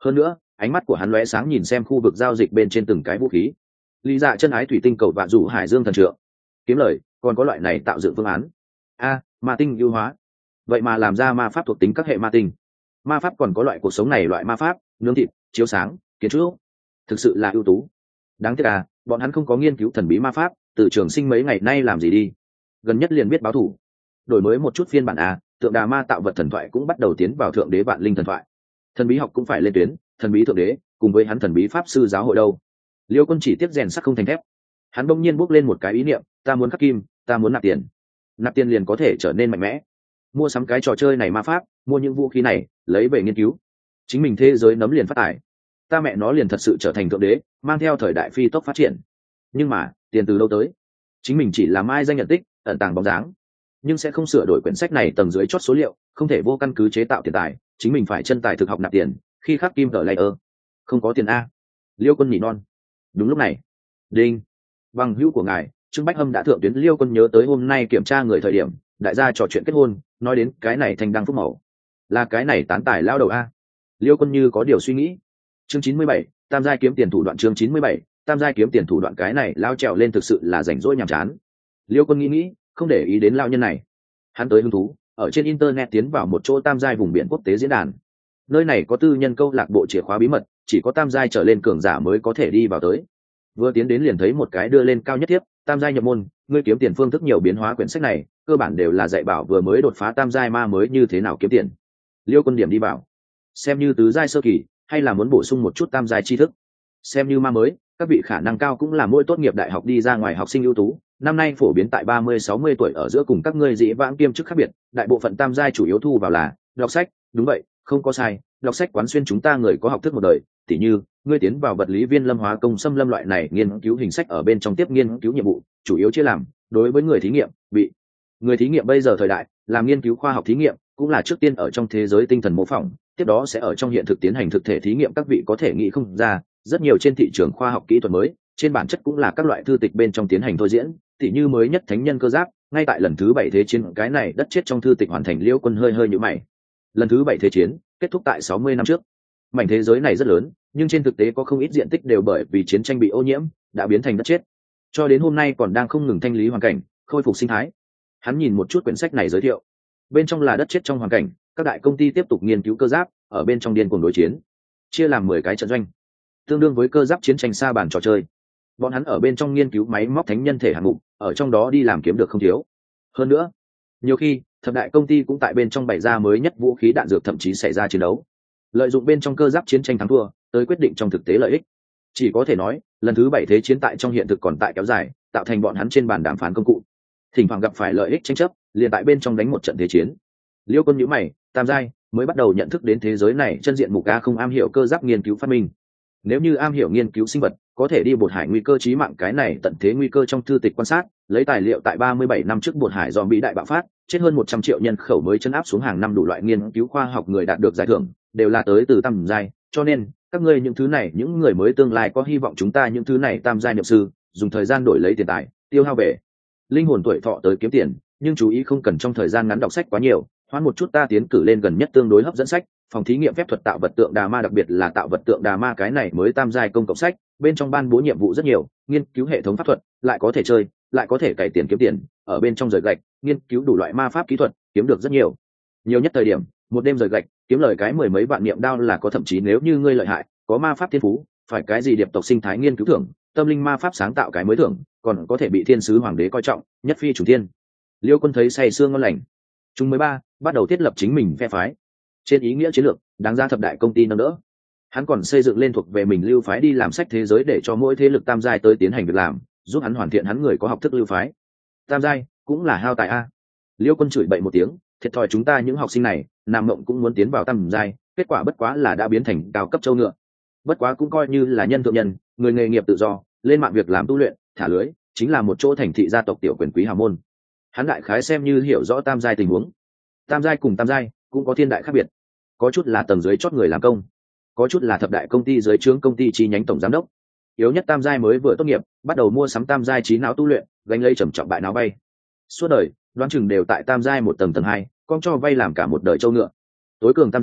hơn nữa ánh mắt của hắn lóe sáng nhìn xem khu vực giao dịch bên trên từng cái vũ khí. Lý Dạ chân ái thủy tinh cầu vạn dụ hải dương thần trượng, kiếm lời, còn có loại này tạo dựng phương án. A, ma tinh ưu hóa, vậy mà làm ra ma pháp thuộc tính các hệ ma tinh. Ma pháp còn có loại cuộc sống này loại ma pháp, nướng thịt, chiếu sáng, kiến trúc, thực sự là ưu tú. Đáng tiếc à, bọn hắn không có nghiên cứu thần bí ma pháp, từ trường sinh mấy ngày nay làm gì đi, gần nhất liền biết báo thủ. Đổi mới một chút phiên bản a, tượng đà ma tạo vật thần thoại cũng bắt đầu tiến vào thượng đế vạn linh thần thoại. Thần bí học cũng phải lên tuyến, thần bí thượng đế cùng với hắn thần bí pháp sư giáo hội đâu. Liêu Quân chỉ tiếp rèn sắt không thành thép. Hắn bỗng nhiên bước lên một cái ý niệm, ta muốn khắc kim, ta muốn nạp tiền. Nạp tiền liền có thể trở nên mạnh mẽ. Mua sắm cái trò chơi này ma pháp, mua những vũ khí này, lấy về nghiên cứu. Chính mình thế giới nấm liền phát tài. Ta mẹ nó liền thật sự trở thành thượng đế, mang theo thời đại phi tốc phát triển. Nhưng mà, tiền từ đâu tới? Chính mình chỉ là mai danh nhận tích, ẩn tàng bóng dáng, nhưng sẽ không sửa đổi quyển sách này tầng dưới chót số liệu, không thể vô căn cứ chế tạo tiền tài, chính mình phải chân tài thực học nạp tiền, khi khắc kim tờ layer. Không có tiền a. Liêu Quân nhỉ non. Đúng lúc này, đinh, bằng hữu của ngài Trương Bách Hâm đã thượng tuyến. Liêu Quân nhớ tới hôm nay kiểm tra người thời điểm đại gia trò chuyện kết hôn, nói đến cái này thành đăng phúc mẫu, là cái này tán tài lao đầu a. Liêu Quân như có điều suy nghĩ. Chương chín mươi bảy, tam giai kiếm tiền thủ đoạn. Chương chín mươi bảy, tam giai kiếm tiền thủ đoạn. Cái này lao trèo lên thực sự là rảnh rỗi nhàm chán. Liêu Quân nghĩ nghĩ, không để ý đến lao nhân này. Hắn tới hứng thú ở trên internet tiến vào một chỗ tam giai vùng biển quốc tế diễn đàn. Nơi này có tư nhân câu lạc bộ chìa khóa bí mật, chỉ có tam giai trở lên cường giả mới có thể đi vào tới. Vừa tiến đến liền thấy một cái đưa lên cao nhất tiếp, tam giai nhập môn, ngươi kiếm tiền phương thức nhiều biến hóa. Quyển sách này cơ bản đều là dạy bảo vừa mới đột phá tam giai ma mới như thế nào kiếm tiền. Liêu Quân điểm đi vào, xem như tứ giai sơ kỳ hay là muốn bổ sung một chút tam giai tri thức. Xem như ma mới, các vị khả năng cao cũng là mỗi tốt nghiệp đại học đi ra ngoài học sinh ưu tú, năm nay phổ biến tại ba mươi sáu mươi tuổi ở giữa, cùng các ngươi dĩ vãng kiêm chức khác biệt. Đại bộ phận tam giai chủ yếu thu vào là đọc sách. Đúng vậy, không có sai, đọc sách quán xuyên chúng ta người có học thức một đời. Tỉ như ngươi tiến vào vật lý viên lâm hóa công xâm lâm loại này nghiên cứu hình sách, ở bên trong tiếp nghiên cứu nhiệm vụ chủ yếu chia làm đối với người thí nghiệm, bị người thí nghiệm bây giờ thời đại làm nghiên cứu khoa học thí nghiệm cũng là trước tiên ở trong thế giới tinh thần mô phỏng, tiếp đó sẽ ở trong hiện thực tiến hành thực thể thí nghiệm. Các vị có thể nghĩ không ra, rất nhiều trên thị trường khoa học kỹ thuật mới trên bản chất cũng là các loại thư tịch bên trong tiến hành thôi diễn. Tỉ như mới nhất thánh nhân cơ giáp, ngay tại lần thứ bảy thế chiến cái này đất chết trong thư tịch hoàn thành. Liêu Quân hơi hơi nhíu mày. Lần thứ bảy thế chiến kết thúc tại sáu mươi năm trước. Mảnh thế giới này rất lớn, nhưng trên thực tế có không ít diện tích đều bởi vì chiến tranh bị ô nhiễm, đã biến thành đất chết, cho đến hôm nay còn đang không ngừng thanh lý hoàn cảnh, khôi phục sinh thái. Hắn nhìn một chút quyển sách này giới thiệu, bên trong là đất chết trong hoàn cảnh, các đại công ty tiếp tục nghiên cứu cơ giáp, ở bên trong điên cuồng đối chiến, chia làm mười cái trận doanh, tương đương với cơ giáp chiến tranh xa bàn trò chơi. Bọn hắn ở bên trong nghiên cứu máy móc thánh nhân thể hạng mục, ở trong đó đi làm kiếm được không thiếu. Hơn nữa, nhiều khi thập đại công ty cũng tại bên trong bày ra mới nhất vũ khí đạn dược, thậm chí xảy ra chiến đấu, lợi dụng bên trong cơ giáp chiến tranh thắng thua tới quyết định trong thực tế lợi ích. Chỉ có thể nói lần thứ bảy thế chiến tại trong hiện thực còn tại kéo dài, tạo thành bọn hắn trên bàn đàm phán công cụ, thỉnh thoảng gặp phải lợi ích tranh chấp, liền tại bên trong đánh một trận thế chiến. Liêu Quân nhíu mày, tam giai mới bắt đầu nhận thức đến thế giới này chân diện mục a, không am hiểu cơ giáp nghiên cứu phát minh. Nếu như am hiểu nghiên cứu sinh vật, có thể đi bột hải nguy cơ chí mạng. Cái này tận thế nguy cơ trong thư tịch quan sát lấy tài liệu, tại ba mươi bảy năm trước bột hải zombie đại bạo phát, chết hơn một trăm triệu nhân khẩu mới chấn áp xuống, hàng năm đủ loại nghiên cứu khoa học người đạt được giải thưởng đều là tới từ tam giai. Cho nên các ngươi những thứ này, những người mới tương lai có hy vọng, chúng ta những thứ này tam giai nhập sư dùng thời gian đổi lấy tiền tài, tiêu hao về linh hồn tuổi thọ tới kiếm tiền, nhưng chú ý không cần trong thời gian ngắn đọc sách quá nhiều, hoãn một chút ta tiến cử lên gần nhất tương đối hấp dẫn sách, phòng thí nghiệm phép thuật tạo vật tượng đà ma, đặc biệt là tạo vật tượng đà ma cái này mới tam giai công cộng sách, bên trong ban bố nhiệm vụ rất nhiều, nghiên cứu hệ thống pháp thuật, lại có thể chơi, lại có thể cày tiền kiếm tiền, ở bên trong rời gạch, nghiên cứu đủ loại ma pháp kỹ thuật, kiếm được rất nhiều. Nhiều nhất thời điểm, một đêm rời gạch, kiếm lời cái mười mấy vạn niệm đao là có, thậm chí nếu như ngươi lợi hại, có ma pháp thiên phú, phải cái gì điệp tộc sinh thái nghiên cứu thưởng, tâm linh ma pháp sáng tạo cái mới thưởng, còn có thể bị thiên sứ hoàng đế coi trọng, nhất phi trùng thiên. Liêu Quân thấy say sương ngon lành. Chúng mười ba bắt đầu thiết lập chính mình phe phái, trên ý nghĩa chiến lược đáng ra thập đại công ty nâng đỡ. Hắn còn xây dựng lên thuộc về mình lưu phái, đi làm sách thế giới để cho mỗi thế lực tam giai tới tiến hành việc làm, giúp hắn hoàn thiện hắn người có học thức lưu phái. Tam giai cũng là hao tài a. Liêu Quân chửi bậy một tiếng, thiệt thòi chúng ta những học sinh này, nam mộng cũng muốn tiến vào tam giai, kết quả bất quá là đã biến thành cao cấp châu ngựa. Bất quá cũng coi như là nhân thượng nhân, người nghề nghiệp tự do, lên mạng việc làm tu luyện, thả lưới, chính là một chỗ thành thị gia tộc tiểu quyền quý hào môn. Hắn đại khái xem như hiểu rõ tam giai tình huống. Tam giai cùng tam giai cũng có thiên đại khác biệt, có chút là tầng dưới chót người làm công, có chút là thập đại công ty dưới trướng công ty chi nhánh tổng giám đốc. Yếu nhất tam giai mới vừa tốt nghiệp, bắt đầu mua sắm tam giai trí não tu luyện, gánh lấy trầm trọng bại não bay. Suốt đời đoán chừng đều tại tam giai một tầng tầng hai, con cho vay làm cả một đời châu ngựa. Tối cường tam giai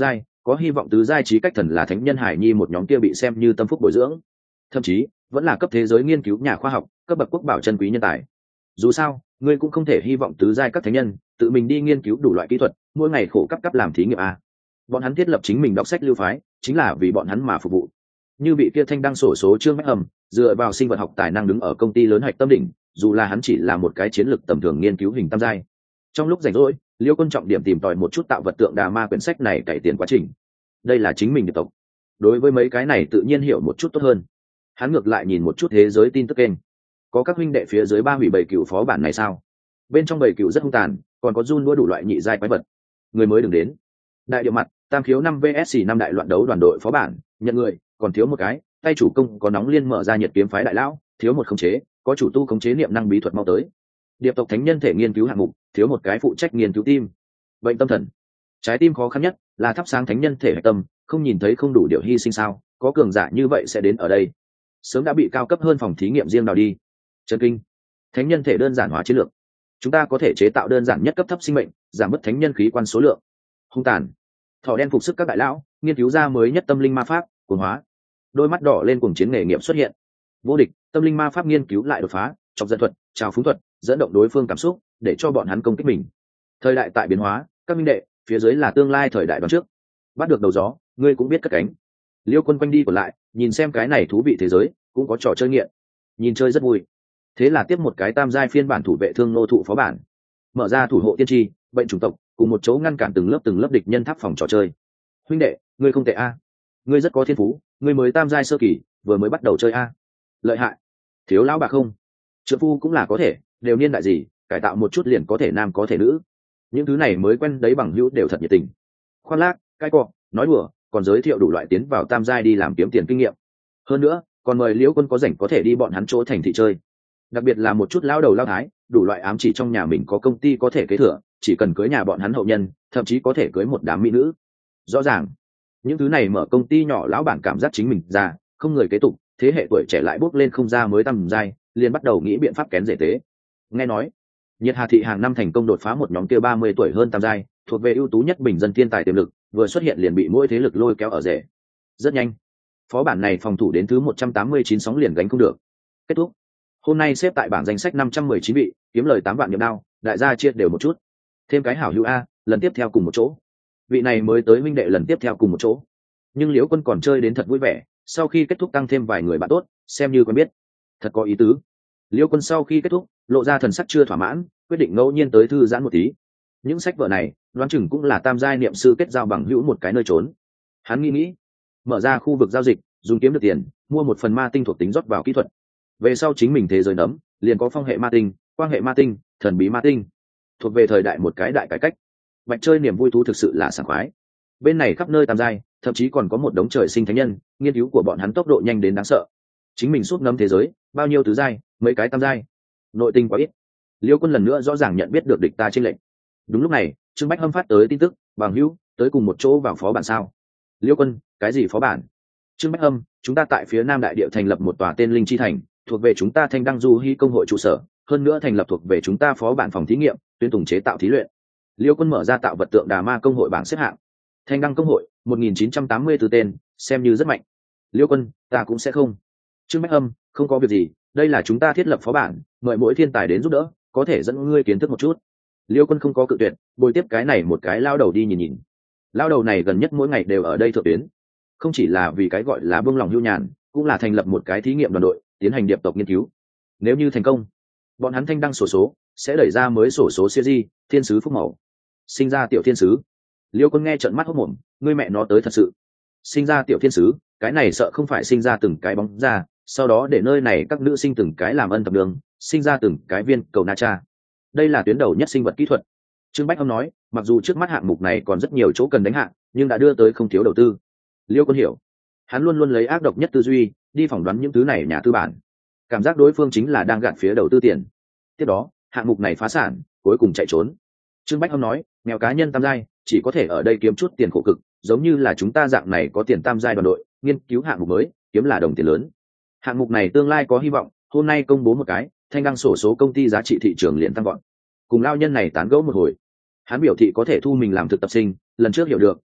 có hy vọng tứ giai trí cách thần là thánh nhân hải nhi một nhóm kia bị xem như tâm phúc bồi dưỡng, thậm chí vẫn là cấp thế giới nghiên cứu nhà khoa học, cấp bậc quốc bảo chân quý nhân tài. Dù sao ngươi cũng không thể hy vọng tứ giai các thánh nhân tự mình đi nghiên cứu đủ loại kỹ thuật, mỗi ngày khổ cấp cấp làm thí nghiệm a. Bọn hắn thiết lập chính mình đọc sách lưu phái chính là vì bọn hắn mà phục vụ. Như bị kia thanh đăng sổ số Trương Bách Hầm dựa vào sinh vật học tài năng đứng ở công ty lớn hạch tâm đỉnh, dù là hắn chỉ là một cái chiến lược tầm thường nghiên cứu hình tam giai. Trong lúc rảnh rỗi, Liêu Quân trọng điểm tìm tòi một chút tạo vật tượng đà ma quyển sách này cải tiến quá trình. Đây là chính mình điệp tộc, đối với mấy cái này tự nhiên hiểu một chút tốt hơn. Hắn ngược lại nhìn một chút thế giới tin tức kênh, có các huynh đệ phía dưới ba hủy bảy cựu phó bản này sao? Bên trong bảy cựu rất hung tàn, còn có run đua đủ loại nhị giai quái vật. Người mới đừng đến. Đại địa mặt, tam khiếu năm vs năm đại loạn đấu đoàn đội phó bản, nhận người, còn thiếu một cái, tay chủ công có nóng liên mở ra nhiệt kiếm phái đại lão, thiếu một khống chế, có chủ tu khống chế niệm năng bí thuật mau tới. Điệp tộc thánh nhân thể nghiên cứu hạng mục, thiếu một cái phụ trách nghiên cứu tim. Bệnh tâm thần, trái tim khó khăn nhất là thắp sáng thánh nhân thể hạch tâm, không nhìn thấy không đủ điều hy sinh sao? Có cường giả như vậy sẽ đến ở đây, sớm đã bị cao cấp hơn phòng thí nghiệm riêng nào đi. Chân kinh, thánh nhân thể đơn giản hóa chiến lược, chúng ta có thể chế tạo đơn giản nhất cấp thấp sinh mệnh, giảm bớt thánh nhân khí quan số lượng. Hung tàn, thọ đen phục sức các đại lão, nghiên cứu ra mới nhất tâm linh ma pháp, cuồng hóa. Đôi mắt đỏ lên cuồng chiến nghề nghiệp xuất hiện. Vô địch, tâm linh ma pháp nghiên cứu lại đột phá, chọc giận thuật, trào phúng thuật, dẫn động đối phương cảm xúc, để cho bọn hắn công kích mình. Thời đại tại biến hóa, các minh đệ, phía dưới là tương lai thời đại đón trước. Bắt được đầu gió, ngươi cũng biết cất cánh. Liêu Quân quanh đi còn lại, nhìn xem cái này thú vị thế giới, cũng có trò chơi nghiện, nhìn chơi rất vui. Thế là tiếp một cái tam giai phiên bản thủ vệ thương nô thụ phó bản, mở ra thủ hộ tiên tri, bệnh chủng tộc, cùng một chỗ ngăn cản từng lớp từng lớp địch nhân tháp phòng trò chơi. Huynh đệ, ngươi không tệ a, ngươi rất có thiên phú, ngươi mới tam giai sơ kỳ, vừa mới bắt đầu chơi a. Lợi hại. Thiếu lão bạc không? Trợ phu cũng là có thể, đều niên đại gì, cải tạo một chút liền có thể nam có thể nữ. Những thứ này mới quen đấy bằng hữu đều thật nhiệt tình. Khoan lác, cai cọ, nói đùa, còn giới thiệu đủ loại tiến vào tam giai đi làm kiếm tiền kinh nghiệm. Hơn nữa, còn mời Liễu Quân có rảnh có thể đi bọn hắn chỗ thành thị chơi. Đặc biệt là một chút lão đầu lao thái, đủ loại ám chỉ trong nhà mình có công ty có thể kế thừa, chỉ cần cưới nhà bọn hắn hậu nhân, thậm chí có thể cưới một đám mỹ nữ. Rõ ràng, những thứ này mở công ty nhỏ lão bản cảm giác chính mình già, không người kế tục, thế hệ tuổi trẻ lại bước lên không ra mới tầm giai, liền bắt đầu nghĩ biện pháp kén rể tế. Nghe nói, Nhiệt Hà thị hàng năm thành công đột phá một nhóm kia ba mươi tuổi hơn tam giai, thuộc về ưu tú nhất bình dân thiên tài tiềm lực, vừa xuất hiện liền bị mỗi thế lực lôi kéo ở rể. Rất nhanh, phó bản này phòng thủ đến thứ một trăm tám mươi chín sóng liền gánh không được. Kết thúc. Hôm nay xếp tại bảng danh sách năm trăm mười chín vị, kiếm lời tám vạn niệm đao, đại gia chia đều một chút. Thêm cái hảo hữu a, lần tiếp theo cùng một chỗ. Vị này mới tới minh đệ lần tiếp theo cùng một chỗ. Nhưng Liễu Quân còn chơi đến thật vui vẻ, sau khi kết thúc tăng thêm vài người bạn tốt, xem như quen biết. Thật có ý tứ. Liễu Quân sau khi kết thúc, lộ ra thần sắc chưa thỏa mãn, quyết định ngẫu nhiên tới thư giãn một tí. Những sách vở này, đoán chừng cũng là tam giai niệm sư kết giao bằng hữu một cái nơi trốn. Hắn nghĩ nghĩ, mở ra khu vực giao dịch, dùng kiếm được tiền, mua một phần ma tinh thuộc tính rót vào kỹ thuật. Về sau chính mình thế giới nấm, liền có phong hệ ma tinh, quang hệ ma tinh, thần bí ma tinh, thuộc về thời đại một cái đại cải cách. Bạch chơi niềm vui thú thực sự là sảng khoái. Bên này khắp nơi tam giai, thậm chí còn có một đống trời sinh thánh nhân, nghiên cứu của bọn hắn tốc độ nhanh đến đáng sợ. Chính mình suốt ngấm thế giới, bao nhiêu tứ giai, mấy cái tam giai, nội tinh quá ít. Liêu Quân lần nữa rõ ràng nhận biết được địch ta trên lệnh. Đúng lúc này, Trương Bách Hâm phát tới tin tức, bằng hữu, tới cùng một chỗ vào phó bản sao? Liêu Quân, cái gì phó bản? Trương Bách Hâm, chúng ta tại phía Nam Đại Địa thành lập một tòa tên Linh Chi Thành, thuộc về chúng ta Thanh Đăng Du Hy công hội trụ sở, hơn nữa thành lập thuộc về chúng ta phó bản phòng thí nghiệm, tuyên tùng chế tạo thí luyện. Liêu Quân mở ra tạo vật tượng Đà Ma công hội bảng xếp hạng. Thanh Đăng công hội, một nghìn chín trăm tám mươi tư tên, xem như rất mạnh. Liêu Quân, ta cũng sẽ không. Trương Bách Hâm, không có việc gì, đây là chúng ta thiết lập phó bản, mời mỗi thiên tài đến giúp đỡ, có thể dẫn ngươi kiến thức một chút. Liêu Quân không có cự tuyệt, bồi tiếp cái này một cái lao đầu đi nhìn nhìn. Lao đầu này gần nhất mỗi ngày đều ở đây thượng tuyến, không chỉ là vì cái gọi là buông lòng hưu nhàn, cũng là thành lập một cái thí nghiệm đoàn đội, tiến hành điệp tộc nghiên cứu. Nếu như thành công, bọn hắn Thanh Đăng sổ số sẽ đẩy ra mới sổ số series thiên sứ phúc màu. Sinh ra tiểu thiên sứ. Liêu Quân nghe trợn mắt hốt mồm, ngươi mẹ nó tới thật sự. Sinh ra tiểu thiên sứ, cái này sợ không phải sinh ra từng cái bóng ra, sau đó để nơi này các nữ sinh từng cái làm ân thập đường, sinh ra từng cái viên cầu na cha. Đây là tuyến đầu nhất sinh vật kỹ thuật. Trương Bách Hâm nói, mặc dù trước mắt hạng mục này còn rất nhiều chỗ cần đánh hạng, nhưng đã đưa tới không thiếu đầu tư. Liêu Quân hiểu, hắn luôn luôn lấy ác độc nhất tư duy đi phỏng đoán những thứ này nhà tư bản, cảm giác đối phương chính là đang gạt phía đầu tư tiền. Tiếp đó, hạng mục này phá sản, cuối cùng chạy trốn. Trương Bách Hâm nói, nghèo cá nhân tam giai chỉ có thể ở đây kiếm chút tiền khổ cực, giống như là chúng ta dạng này có tiền tam giai đoàn đội, nghiên cứu hạng mục mới, kiếm là đồng tiền lớn. Hạng mục này tương lai có hy vọng, hôm nay công bố một cái, Thanh Đăng sổ số công ty giá trị thị trường liền tăng gọn. Cùng lao nhân này tán gẫu một hồi, hắn biểu thị có thể thu mình làm thực tập sinh, lần trước hiểu được,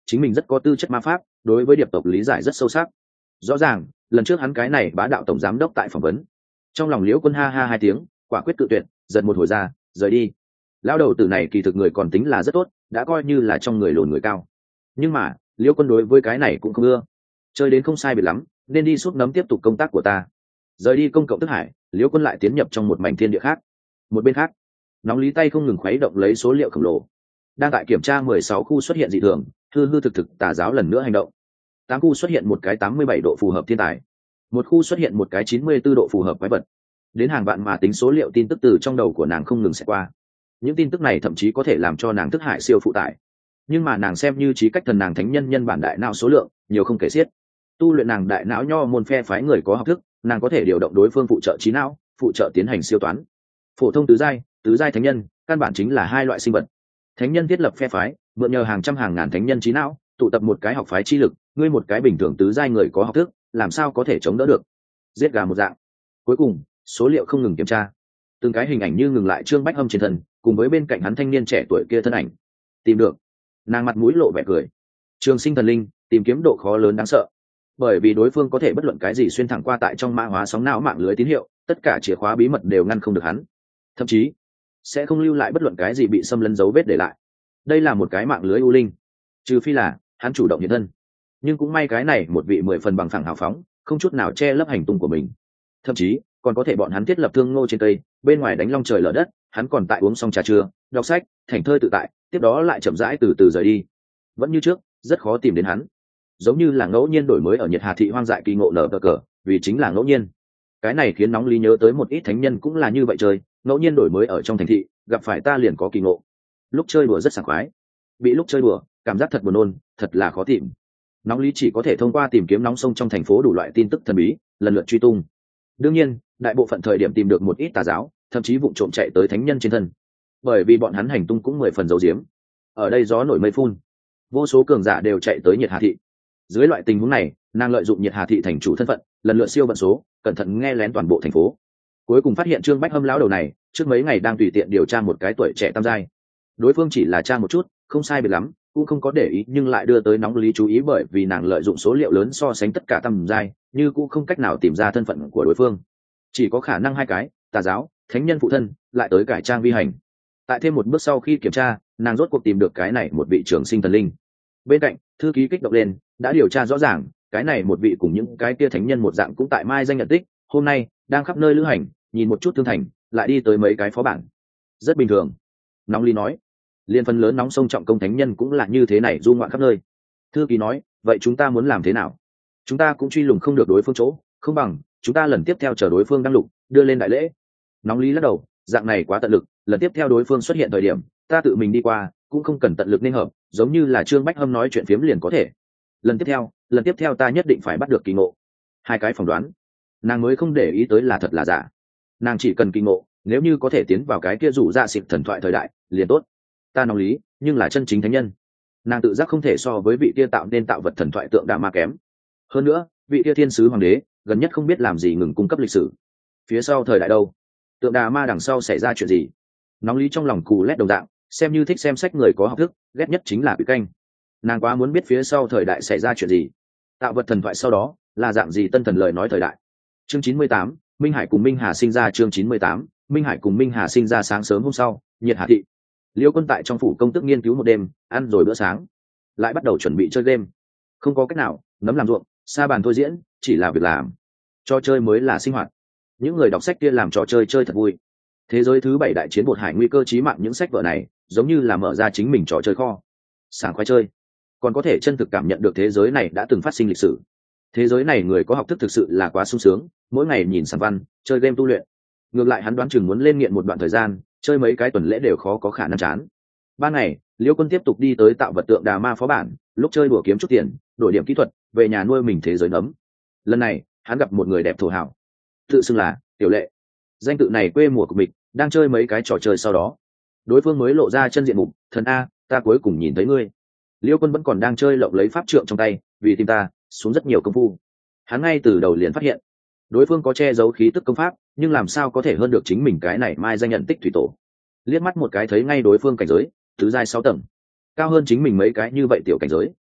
chính mình rất có tư chất ma pháp, đối với điệp tộc lý giải rất sâu sắc. Rõ ràng lần trước hắn cái này bá đạo tổng giám đốc tại phỏng vấn, trong lòng Liễu Quân ha ha hai tiếng, quả quyết tự tuyệt, giật một hồi ra rời đi. Lão đầu tử này kỳ thực người còn tính là rất tốt, đã coi như là trong người lồn người cao, nhưng mà Liễu Quân đối với cái này cũng không ưa. Chơi đến không sai biệt lắm, nên đi suốt nấm tiếp tục công tác của ta. Rời đi công cộng thức hải, Liễu Quân lại tiến nhập trong một mảnh thiên địa khác. Một bên khác, nóng lý tay không ngừng khuấy động lấy số liệu khổng lồ, đang tại kiểm tra mười sáu khu xuất hiện dị thường, hư hư thực thực tà giáo lần nữa hành động. Tám khu xuất hiện một cái tám mươi bảy độ phù hợp thiên tài, một khu xuất hiện một cái chín mươi bốn độ phù hợp quái vật. Đến hàng vạn mà tính số liệu tin tức từ trong đầu của nàng không ngừng sẽ qua. Những tin tức này thậm chí có thể làm cho nàng thức hải siêu phụ tải, nhưng mà nàng xem như trí cách thần nàng thánh nhân nhân bản đại não số lượng nhiều không kể xiết. Tu luyện nàng đại não nho môn phe phái người có học thức, nàng có thể điều động đối phương phụ trợ trí não, phụ trợ tiến hành siêu toán. Phổ thông tứ giai, tứ giai thánh nhân căn bản chính là hai loại sinh vật. Thánh nhân thiết lập phe phái, mượn nhờ hàng trăm hàng ngàn thánh nhân trí não tụ tập một cái học phái chi lực, ngươi một cái bình thường tứ giai người có học thức làm sao có thể chống đỡ được. Giết gà một dạng. Cuối cùng số liệu không ngừng kiểm tra, từng cái hình ảnh như ngừng lại Trương Bách Âm trên thân, cùng với bên cạnh hắn thanh niên trẻ tuổi kia thân ảnh. Tìm được. Nàng mặt mũi lộ vẻ cười. Trường sinh thần linh tìm kiếm độ khó lớn đáng sợ, bởi vì đối phương có thể bất luận cái gì xuyên thẳng qua tại trong mã hóa sóng não mạng lưới tín hiệu, tất cả chìa khóa bí mật đều ngăn không được hắn, thậm chí sẽ không lưu lại bất luận cái gì bị xâm lấn dấu vết để lại. Đây là một cái mạng lưới u linh, trừ phi là hắn chủ động hiện thân, nhưng cũng may cái này một vị mười phần bằng phẳng hào phóng, không chút nào che lấp hành tung của mình. Thậm chí còn có thể bọn hắn thiết lập thương ngô trên cây, bên ngoài đánh long trời lở đất, hắn còn tại uống xong trà trưa, đọc sách, thảnh thơi tự tại, tiếp đó lại chậm rãi từ từ rời đi. Vẫn như trước, rất khó tìm đến hắn, giống như là ngẫu nhiên đổi mới ở Nhiệt Hà thị hoang dại kỳ ngộ nở cờ cờ, vì chính là ngẫu nhiên. Cái này khiến nóng lý nhớ tới một ít thánh nhân cũng là như vậy chơi, ngẫu nhiên đổi mới ở trong thành thị, gặp phải ta liền có kỳ ngộ. Lúc chơi đùa rất sảng khoái, bị lúc chơi đùa cảm giác thật buồn nôn, thật là khó tìm. Nóng lý chỉ có thể thông qua tìm kiếm nóng sông trong thành phố đủ loại tin tức thần bí, lần lượt truy tung. Đương nhiên đại bộ phận thời điểm tìm được một ít tà giáo, thậm chí vụng trộm chạy tới thánh nhân trên thân, bởi vì bọn hắn hành tung cũng mười phần giấu giếm. Ở đây gió nổi mây phun, vô số cường giả đều chạy tới Nhiệt Hà thị. Dưới loại tình huống này, nàng lợi dụng Nhiệt Hà thị thành chủ thân phận, lần lượt siêu vận số, cẩn thận nghe lén toàn bộ thành phố. Cuối cùng phát hiện Trương Bách Âm lão đầu này trước mấy ngày đang tùy tiện điều tra một cái tuổi trẻ tam giai. Đối phương chỉ là tra một chút, không sai biệt lắm, cũng không có để ý, nhưng lại đưa tới nóng lý chú ý, bởi vì nàng lợi dụng số liệu lớn so sánh tất cả tam giai, như cũng không cách nào tìm ra thân phận của đối phương. Chỉ có khả năng hai cái, tà giáo, thánh nhân phụ thân, lại tới cải trang vi hành. Tại thêm một bước sau khi kiểm tra, nàng rốt cuộc tìm được cái này một vị trường sinh thần linh. Bên cạnh thư ký kích động lên, đã điều tra rõ ràng, cái này một vị cùng những cái kia thánh nhân một dạng cũng tại mai danh nhận tích, hôm nay đang khắp nơi lữ hành, nhìn một chút thương thành, lại đi tới mấy cái phó bản. Rất bình thường. Nóng lý nói, liên phân lớn nóng sông trọng công thánh nhân cũng là như thế này, du ngoạn khắp nơi. Thư ký nói, vậy chúng ta muốn làm thế nào? Chúng ta cũng truy lùng không được đối phương chỗ, không bằng chúng ta lần tiếp theo chờ đối phương đăng lục, đưa lên đại lễ. Nóng lý lắc đầu, dạng này quá tận lực, lần tiếp theo đối phương xuất hiện thời điểm, ta tự mình đi qua, cũng không cần tận lực nên hợp, giống như là Trương Bách Hâm nói chuyện phiếm liền có thể. Lần tiếp theo, lần tiếp theo ta nhất định phải bắt được kỳ ngộ. Hai cái phỏng đoán, nàng mới không để ý tới là thật là giả. Nàng chỉ cần kỳ ngộ, nếu như có thể tiến vào cái kia rủ ra xịp thần thoại thời đại, liền tốt. Ta nóng lý, nhưng là chân chính thánh nhân. Nàng tự giác không thể so với vị kia tạo nên tạo vật thần thoại tượng đa ma kém. Hơn nữa, vị kia thiên sứ hoàng đế, gần nhất không biết làm gì ngừng cung cấp lịch sử. Phía sau thời đại đâu? Tượng đà ma đằng sau xảy ra chuyện gì? Nóng lý trong lòng cù lét đồng dạng, xem như thích xem sách người có học thức, ghét nhất chính là quỷ canh. Nàng quá muốn biết phía sau thời đại xảy ra chuyện gì. Tạo vật thần thoại sau đó là dạng gì tân thần lời nói thời đại. Chương chín mươi tám, Minh Hải cùng Minh Hà sinh ra. Chương chín mươi tám, Minh Hải cùng Minh Hà sinh ra. Sáng sớm hôm sau, Nhiệt Hà thị, Liêu Quân tại trong phủ công tức nghiên cứu một đêm, ăn rồi bữa sáng, lại bắt đầu chuẩn bị chơi game. Không có cách nào, nấm làm ruộng, sa bàn thôi diễn, chỉ là việc làm. Trò chơi mới là sinh hoạt. Những người đọc sách kia làm trò chơi chơi thật vui. Thế giới thứ bảy đại chiến bột hải nguy cơ chí mạng, những sách vở này giống như là mở ra chính mình trò chơi kho, sảng khoái chơi, còn có thể chân thực cảm nhận được thế giới này đã từng phát sinh lịch sử. Thế giới này người có học thức thực sự là quá sung sướng, mỗi ngày nhìn sản văn, chơi game tu luyện. Ngược lại hắn đoán chừng muốn lên nghiện một đoạn thời gian, chơi mấy cái tuần lễ đều khó có khả năng chán. Ban ngày, Liêu Quân tiếp tục đi tới tạo vật tượng đà ma phó bản, lúc chơi đùa kiếm chút tiền, đổi điểm kỹ thuật, về nhà nuôi mình thế giới nấm. Lần này, hắn gặp một người đẹp thổ hảo, tự xưng là Tiểu Lệ. Danh tự này quê mùa của mình, đang chơi mấy cái trò chơi sau đó, đối phương mới lộ ra chân diện mục, thần a, ta cuối cùng nhìn thấy ngươi. Liêu Quân vẫn còn đang chơi lộng lấy pháp trượng trong tay, vì tìm ta, xuống rất nhiều công phu. Hắn ngay từ đầu liền phát hiện, đối phương có che giấu khí tức công pháp, nhưng làm sao có thể hơn được chính mình cái này mai danh nhận tích thủy tổ. Liếc mắt một cái thấy ngay đối phương cảnh giới tứ giai sáu tầng, cao hơn chính mình mấy cái như vậy tiểu cảnh giới.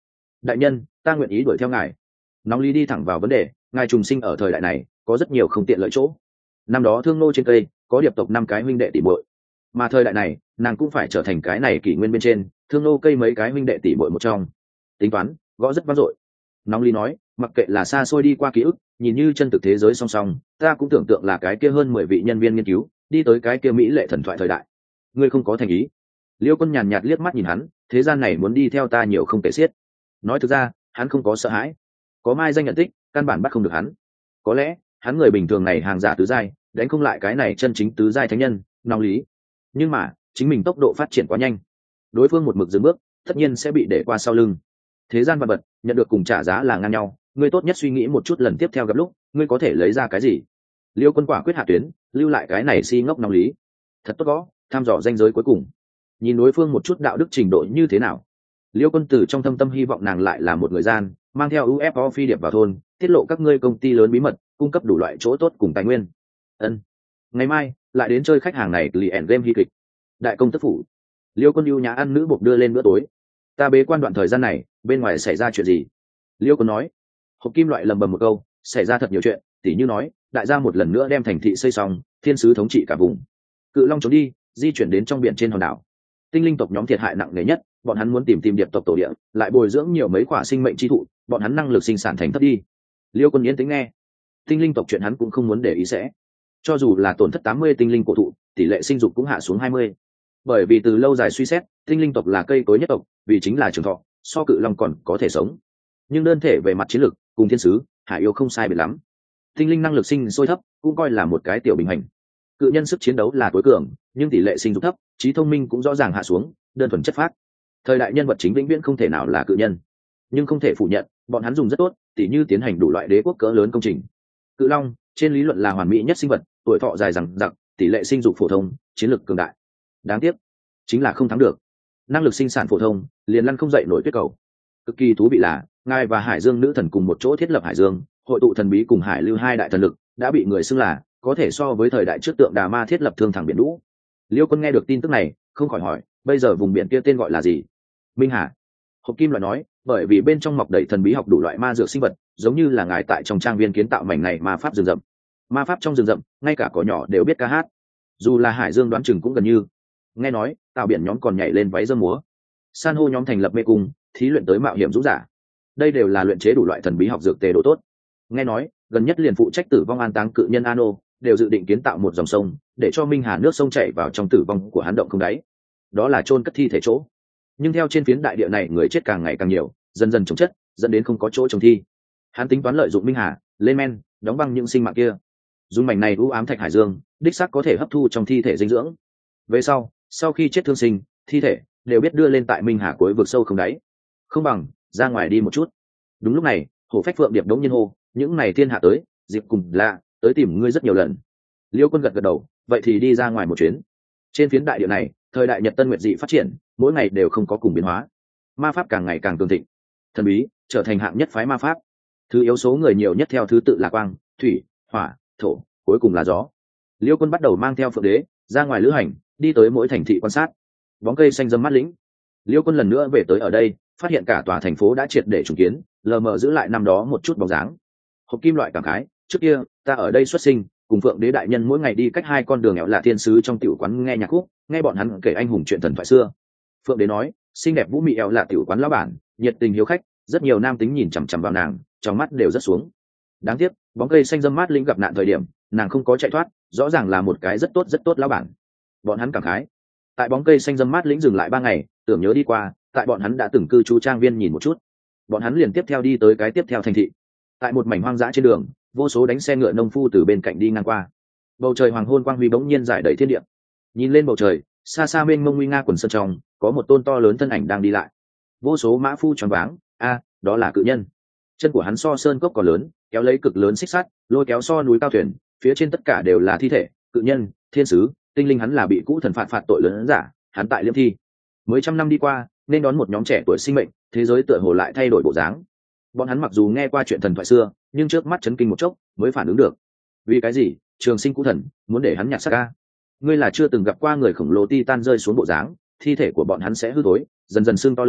đại nhân, ta nguyện ý đuổi theo ngài. Nóng lý đi thẳng vào vấn đề, ngài trùng sinh ở thời đại này có rất nhiều không tiện lợi chỗ. Năm đó thương nô trên cây có điệp tộc năm cái huynh đệ tỷ muội, mà thời đại này nàng cũng phải trở thành cái này kỷ nguyên bên trên thương nô cây mấy cái huynh đệ tỷ muội một trong. Tính toán gõ rất vang dội. Nóng lý nói, mặc kệ là xa xôi đi qua ký ức, nhìn như chân thực thế giới song song, ta cũng tưởng tượng là cái kia hơn mười vị nhân viên nghiên cứu đi tới cái kia mỹ lệ thần thoại thời đại. Ngươi không có thành ý. Liêu Quân nhàn nhạt liếc mắt nhìn hắn, thế gian này muốn đi theo ta nhiều không kể xiết. Nói thực ra hắn không có sợ hãi, có mai danh nhận tích căn bản bắt không được hắn. Có lẽ hắn người bình thường này hàng giả tứ giai đánh không lại cái này chân chính tứ giai thánh nhân Nóng lý, nhưng mà chính mình tốc độ phát triển quá nhanh, đối phương một mực dừng bước tất nhiên sẽ bị để qua sau lưng. Thế gian vật vật nhận được cùng trả giá là ngang nhau, ngươi tốt nhất suy nghĩ một chút lần tiếp theo gặp lúc ngươi có thể lấy ra cái gì. Liêu Quân quả quyết hạ tuyến, lưu lại cái này si ngốc Nóng lý. Thật tốt gõ, tham dò danh giới cuối cùng, nhìn đối phương một chút đạo đức trình độ như thế nào. Liêu Quân từ trong thâm tâm hy vọng nàng lại là một người gian, mang theo u ép o phi điệp vào thôn, tiết lộ các ngươi công ty lớn bí mật, cung cấp đủ loại chỗ tốt cùng tài nguyên. Ân, ngày mai lại đến chơi khách hàng này liền game hy kịch. Đại công tức phủ. Liêu Quân ưu nhã ăn nữ bộc đưa lên bữa tối. Ta bế quan đoạn thời gian này bên ngoài xảy ra chuyện gì? Liêu Quân nói. Hộp kim loại lầm bầm một câu, xảy ra thật nhiều chuyện, tỉ như nói đại gia một lần nữa đem thành thị xây xong, thiên sứ thống trị cả vùng, cự long trốn đi di chuyển đến trong biển trên hòn đảo, tinh linh tộc nhóm thiệt hại nặng nề nhất, bọn hắn muốn tìm tìm điệp tộc tổ địa, lại bồi dưỡng nhiều mấy quả sinh mệnh chi thụ, bọn hắn năng lực sinh sản thành thấp đi. Liêu Quân yên tĩnh nghe. Tinh linh tộc chuyện hắn cũng không muốn để ý sẽ, cho dù là tổn thất tám mươi tinh linh cổ thụ, tỷ lệ sinh dục cũng hạ xuống hai mươi. Bởi vì từ lâu dài suy xét, tinh linh tộc là cây cối nhất tộc, vì chính là trường thọ, so cự long còn có thể sống. Nhưng đơn thể về mặt chiến lược, cùng thiên sứ, hải yêu không sai biệt lắm. Tinh linh năng lực sinh sôi thấp, cũng coi là một cái tiểu bình hành. Cự nhân sức chiến đấu là tối cường, nhưng tỷ lệ sinh dục thấp, trí thông minh cũng rõ ràng hạ xuống, đơn thuần chất phác. Thời đại nhân vật chính vĩnh viễn không thể nào là cự nhân, nhưng không thể phủ nhận, bọn hắn dùng rất tốt, tỉ như tiến hành đủ loại đế quốc cỡ lớn công trình. Cự long trên lý luận là hoàn mỹ nhất sinh vật, tuổi thọ dài dằng dặc, tỷ lệ sinh dục phổ thông, chiến lược cường đại. Đáng tiếc chính là không thắng được, năng lực sinh sản phổ thông, liền lăn không dậy nổi tuyết cầu. Cực kỳ thú vị là ngài và Hải Dương nữ thần cùng một chỗ thiết lập Hải Dương hội tụ thần bí cùng Hải Lưu hai đại thần lực, đã bị người xưng là có thể so với thời đại trước tượng Đà Ma thiết lập thương thẳng biển lũ. Liêu Quân nghe được tin tức này không khỏi hỏi, bây giờ vùng biển kia tên gọi là gì? Minh Hà. Hộp kim loại nói, bởi vì bên trong mọc đầy thần bí học đủ loại ma dược sinh vật, giống như là ngài tại trong trang viên kiến tạo mảnh này ma pháp rừng rậm. Ma pháp trong rừng rậm ngay cả cỏ nhỏ đều biết ca hát, dù là Hải Dương đoán chừng cũng gần như. Nghe nói tạo biển nhóm còn nhảy lên váy dơ múa, san hô nhóm thành lập mê cung, thí luyện tới mạo hiểm dũng giả, đây đều là luyện chế đủ loại thần bí học dược tề độ tốt. Nghe nói gần nhất liền phụ trách tử vong an táng cự nhân Ano đều dự định kiến tạo một dòng sông, để cho Minh Hà nước sông chảy vào trong tử vong của hắn động không đáy, đó là chôn cất thi thể chỗ. Nhưng theo trên phiến đại địa này người chết càng ngày càng nhiều, dần dần chồng chất, dẫn đến không có chỗ trồng thi. Hắn tính toán lợi dụng Minh Hà lên men đóng băng những sinh mạng kia, dùng mảnh này u ám thạch hải dương đích xác có thể hấp thu trong thi thể dinh dưỡng. Về sau sau khi chết thương sinh thi thể đều biết đưa lên tại Minh Hà cuối vực sâu không đáy. Không bằng ra ngoài đi một chút. Đúng lúc này Hổ Phách Phượng điệp đống nhiên hô, những này thiên hạ tới, dịp cùng lạ tới tìm ngươi rất nhiều lần. Liêu Quân gật gật đầu, vậy thì đi ra ngoài một chuyến. Trên phiến đại địa này thời đại nhật tân nguyệt dị phát triển, mỗi ngày đều không có cùng biến hóa, ma pháp càng ngày càng cường thịnh, thần bí trở thành hạng nhất phái ma pháp. Thứ yếu số người nhiều nhất theo thứ tự là quang, thủy, hỏa, thổ, cuối cùng là gió. Liêu Quân bắt đầu mang theo Phượng Đế ra ngoài lữ hành, đi tới mỗi thành thị quan sát. Bóng cây xanh râm mát lĩnh. Liêu Quân lần nữa về tới ở đây, phát hiện cả tòa thành phố đã triệt để trùng kiến, lờ mờ giữ lại năm đó một chút bóng dáng. Hộp kim loại cảm khái, trước kia ta ở đây xuất sinh, cùng Phượng Đế đại nhân mỗi ngày đi cách hai con đường nghèo là thiên sứ trong tiểu quán nghe nhạc khúc, nghe bọn hắn kể anh hùng chuyện thần thoại xưa. Phượng Đế nói, xinh đẹp vũ mị eo là tiểu quán lão bản, nhiệt tình hiếu khách, rất nhiều nam tính nhìn chằm chằm vào nàng, trong mắt đều rất xuống. Đáng tiếc bóng cây xanh râm mát lĩnh gặp nạn thời điểm, nàng không có chạy thoát, rõ ràng là một cái rất tốt rất tốt lão bản. Bọn hắn cảm khái, tại bóng cây xanh râm mát lĩnh dừng lại ba ngày, tưởng nhớ đi qua, tại bọn hắn đã từng cư trú trang viên nhìn một chút. Bọn hắn liền tiếp theo đi tới cái tiếp theo thành thị. Tại một mảnh hoang dã trên đường, vô số đánh xe ngựa nông phu từ bên cạnh đi ngang qua. Bầu trời hoàng hôn quang huy bỗng nhiên rải đầy thiên địa. Nhìn lên bầu trời, xa xa bên mông nguy nga quần sơn trong, có một tôn to lớn thân ảnh đang đi lại. Vô số mã phu choáng váng, a, đó là cự nhân. Chân của hắn so sơn cốc còn lớn, kéo lấy cực lớn xích sắt, lôi kéo so núi cao thuyền, phía trên tất cả đều là thi thể, cự nhân, thiên sứ, tinh linh, hắn là bị cũ thần phạt phạt tội lớn giả, hắn tại liêm thi. Mới trăm năm đi qua, nên đón một nhóm trẻ tuổi sinh mệnh, thế giới tựa hồ lại thay đổi bộ dáng. Bọn hắn mặc dù nghe qua chuyện thần thoại xưa, nhưng trước mắt chấn kinh một chốc mới phản ứng được. Vì cái gì trường sinh cũ thần muốn để hắn nhặt xác ca? Ngươi là chưa từng gặp qua người khổng lồ titan rơi xuống bộ dáng, thi thể của bọn hắn sẽ hư thối, dần dần xương to lên,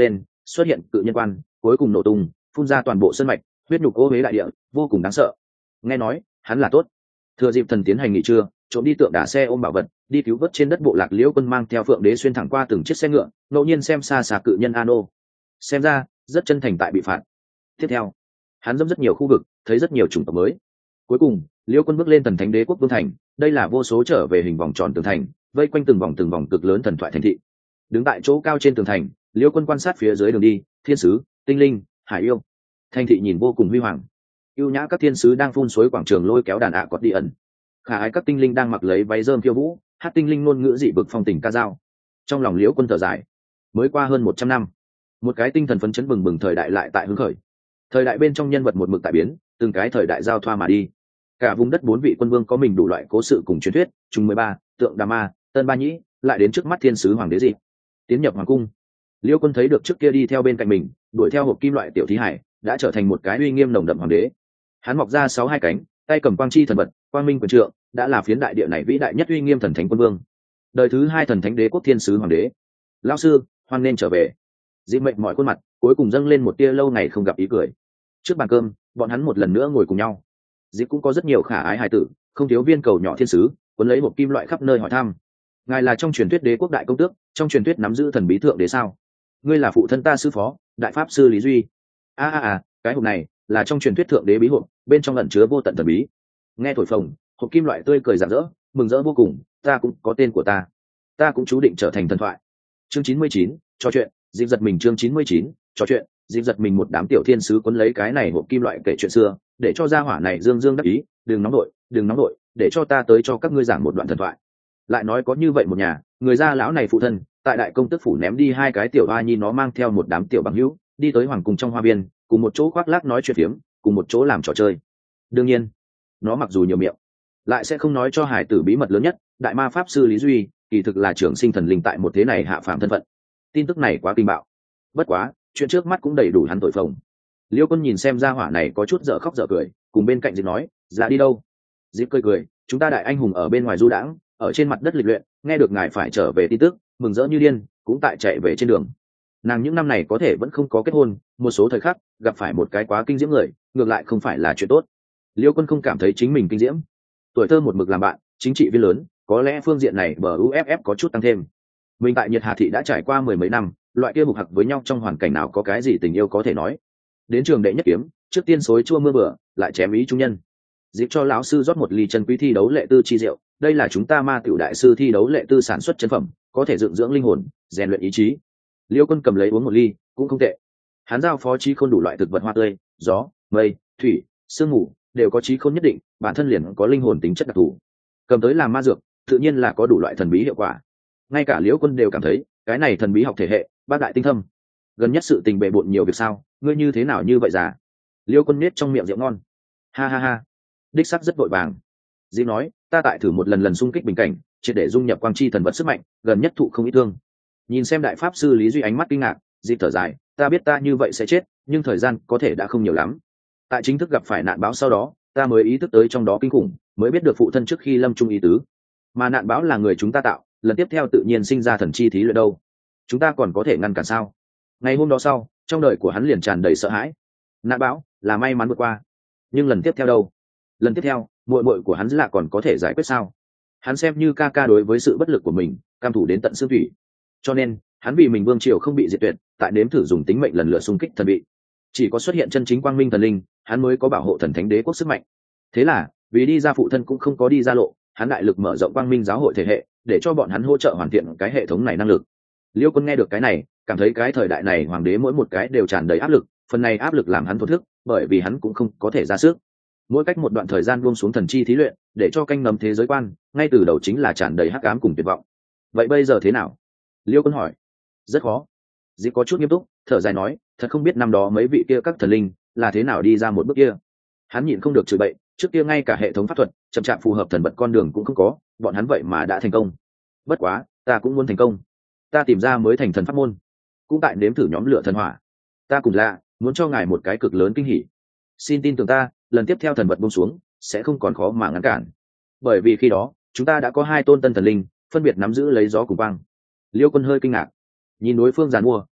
xuất hiện cự nhân quan, cuối cùng nổ tung, phun ra toàn bộ sân mạch, huyết nhục ô huế đại địa, vô cùng đáng sợ. Nghe nói hắn là tốt. Thừa dịp thần tiến hành nghỉ trưa, trộm đi tượng đả xe ôm bảo vật, đi cứu vớt trên đất bộ lạc Liễu Quân mang theo Phượng Đế xuyên thẳng qua từng chiếc xe ngựa, ngẫu nhiên xem xa xa cự nhân Ano. Xem ra rất chân thành tại bị phạt. Tiếp theo, hắn dẫm rất nhiều khu vực, thấy rất nhiều chủng tộc mới. Cuối cùng, Liễu Quân bước lên Thần Thánh Đế quốc vương thành, đây là vô số trở về hình vòng tròn tường thành, vây quanh từng vòng từng vòng cực lớn thần thoại thành thị. Đứng tại chỗ cao trên tường thành, Liễu Quân quan sát phía dưới đường đi, thiên sứ, tinh linh, hải yêu. Thành thị nhìn vô cùng huy hoàng. Ưu nhã các thiên sứ đang phun suối quảng trường lôi kéo đàn ạ cọt đi ẩn. Khả ái các tinh linh đang mặc lấy váy rơm phiêu vũ, hát tinh linh ngôn ngữ dị vực phong tình ca dao. Trong lòng Liễu Quân thở dài, mới qua hơn một trăm năm, một cái tinh thần phấn chấn bừng bừng thời đại lại tại hứng khởi. Thời đại bên trong nhân vật một mực tại biến, từng cái thời đại giao thoa mà đi. Cả vùng đất bốn vị quân vương có mình đủ loại cố sự cùng truyền thuyết, trùng mười ba, tượng Đà Ma, Tân Ba Nhĩ, lại đến trước mắt thiên sứ hoàng đế dị. Tiến nhập hoàng cung, Liễu Quân thấy được trước kia đi theo bên cạnh mình, đuổi theo hộp kim loại tiểu thí hải, đã trở thành một cái uy nghiêm nồng đậm hoàng đế. Hắn mọc ra sáu hai cánh, tay cầm quang chi thần vật, quang minh quyền trượng, đã là phiến đại địa này vĩ đại nhất uy nghiêm thần thánh quân vương, đời thứ hai thần thánh đế quốc thiên sứ hoàng đế. Lão sư, hoan nên trở về. Dị mệnh mọi khuôn mặt cuối cùng dâng lên một tia lâu ngày không gặp ý cười. Trước bàn cơm, bọn hắn một lần nữa ngồi cùng nhau. Dị cũng có rất nhiều khả ái hài tử, không thiếu viên cầu nhỏ thiên sứ, cuốn lấy hộp kim loại khắp nơi hỏi thăm. Ngài là trong truyền thuyết đế quốc đại công tước, trong truyền thuyết nắm giữ thần bí thượng đế sao? Ngươi là phụ thân ta sư phó, đại pháp sư Lý Duy. A a a, cái hộp này là trong truyền thuyết thượng đế bí hộp, bên trong ẩn chứa vô tận thần bí. Nghe thổi phồng, hộp kim loại tươi cười rạng rỡ, mừng rỡ vô cùng. Ta cũng có tên của ta, ta cũng chú định trở thành thần thoại. Chương chín mươi chín, trò chuyện. Dịp giật mình. Chương chín mươi chín, trò chuyện. Dịp giật mình. Một đám tiểu thiên sứ cuốn lấy cái này hộp kim loại kể chuyện xưa, để cho gia hỏa này dương dương đắc ý. Đừng nóng đội, đừng nóng đội, để cho ta tới cho các ngươi giảng một đoạn thần thoại. Lại nói có như vậy một nhà, người gia lão này phụ thân tại đại công tức phủ ném đi hai cái tiểu hoa nhi, nó mang theo một đám tiểu bằng hữu đi tới hoàng cung trong hoa viên, cùng một chỗ khoác lác nói chuyện phiếm, cùng một chỗ làm trò chơi. Đương nhiên, nó mặc dù nhiều miệng, lại sẽ không nói cho hải tử bí mật lớn nhất, đại ma pháp sư Lý Duy kỳ thực là trưởng sinh thần linh tại một thế này hạ phàm thân phận. Tin tức này quá kinh bạo, bất quá chuyện trước mắt cũng đầy đủ hắn tội phồng. Liêu Quân nhìn xem gia hỏa này có chút dở khóc dở cười, cùng bên cạnh Diệp nói, dạ đi đâu? Diệp cười cười, chúng ta đại anh hùng ở bên ngoài du đãng, ở trên mặt đất lịch luyện, nghe được ngài phải trở về tin tức, mừng rỡ như điên, cũng tại chạy về trên đường. Nàng những năm này có thể vẫn không có kết hôn, một số thời khắc gặp phải một cái quá kinh diễm người, ngược lại không phải là chuyện tốt. Liêu Quân không cảm thấy chính mình kinh diễm, tuổi thơ một mực làm bạn, chính trị viên lớn, có lẽ phương diện này bờ u ép ép có chút tăng thêm. Mình tại Nhiệt Hà thị đã trải qua mười mấy năm, loại kia hục hặc với nhau trong hoàn cảnh nào có cái gì tình yêu có thể nói. Đến trường đệ nhất kiếm, trước tiên xối chua mưa bừa, lại chém ý trung nhân. Dịp cho lão sư rót một ly chân quý thi đấu lệ tư chi rượu, đây là chúng ta ma tiểu đại sư thi đấu lệ tư sản xuất chân phẩm, có thể dựng dưỡng linh hồn, rèn luyện ý chí. Liêu Quân cầm lấy uống một ly, cũng không tệ. Hắn giao phó trí khôn đủ loại thực vật hoa tươi, gió, mây, thủy, sương mù, đều có trí khôn nhất định, bản thân liền có linh hồn tính chất đặc thù. Cầm tới làm ma dược, tự nhiên là có đủ loại thần bí hiệu quả. Ngay cả Liễu Quân đều cảm thấy, cái này thần bí học thể hệ, bác đại tinh thâm. Gần nhất sự tình bề bộn nhiều việc sao, ngươi như thế nào như vậy già? Liễu Quân nết trong miệng rượu ngon. Ha ha ha. Đích sắc rất vội vàng. Dĩ nói, ta tại thử một lần lần xung kích bình cảnh, triệt để dung nhập quang chi thần vật sức mạnh, gần nhất thụ không ít thương. Nhìn xem đại pháp sư Lý Duy ánh mắt kinh ngạc, Dĩ thở dài, ta biết ta như vậy sẽ chết, nhưng thời gian có thể đã không nhiều lắm. Tại chính thức gặp phải nạn báo sau đó, ta mới ý thức tới trong đó kinh khủng, mới biết được phụ thân trước khi lâm trung ý tứ. Mà nạn báo là người chúng ta tạo, lần tiếp theo tự nhiên sinh ra thần chi thí luyện đâu, chúng ta còn có thể ngăn cản sao? Ngày hôm đó sau, trong đời của hắn liền tràn đầy sợ hãi. Nạn báo là may mắn vượt qua, nhưng lần tiếp theo đâu? Lần tiếp theo, muội muội của hắn là còn có thể giải quyết sao? Hắn xem như ca ca đối với sự bất lực của mình, cam thủ đến tận xương thủy. Cho nên, hắn vì mình vương triều không bị diệt tuyệt, tại nếm thử dùng tính mệnh lần lượt xung kích thần bị. Chỉ có xuất hiện chân chính quang minh thần linh, hắn mới có bảo hộ thần thánh đế quốc sức mạnh. Thế là, vì đi ra phụ thân cũng không có đi ra lộ, hắn đại lực mở rộng quang minh giáo hội thể hệ, để cho bọn hắn hỗ trợ hoàn thiện cái hệ thống này năng lực. Liêu Quân nghe được cái này, cảm thấy cái thời đại này hoàng đế mỗi một cái đều tràn đầy áp lực, phần này áp lực làm hắn thổ thức, bởi vì hắn cũng không có thể ra sức. Mỗi cách một đoạn thời gian buông xuống thần chi thí luyện, để cho canh ngầm thế giới quan, ngay từ đầu chính là tràn đầy hắc ám cùng tuyệt vọng. Vậy bây giờ thế nào? Liêu Quân hỏi. Rất khó. Dĩ có chút nghiêm túc, thở dài nói, thật không biết năm đó mấy vị kia các thần linh là thế nào đi ra một bước kia. Hắn nhịn không được chửi bậy, trước kia ngay cả hệ thống pháp thuật chậm chạp phù hợp thần vật con đường cũng không có, bọn hắn vậy mà đã thành công. Bất quá, ta cũng muốn thành công. Ta tìm ra mới thành thần pháp môn, cũng tại nếm thử nhóm lửa thần hỏa. Ta cùng lạ, muốn cho ngài một cái cực lớn kinh hỉ. Xin tin tưởng ta, lần tiếp theo thần vật buông xuống sẽ không còn khó mà ngăn cản, bởi vì khi đó chúng ta đã có hai tôn tân thần linh, phân biệt nắm giữ lấy gió cùng quang. Liêu Quân hơi kinh ngạc, nhìn đối phương giàn mua,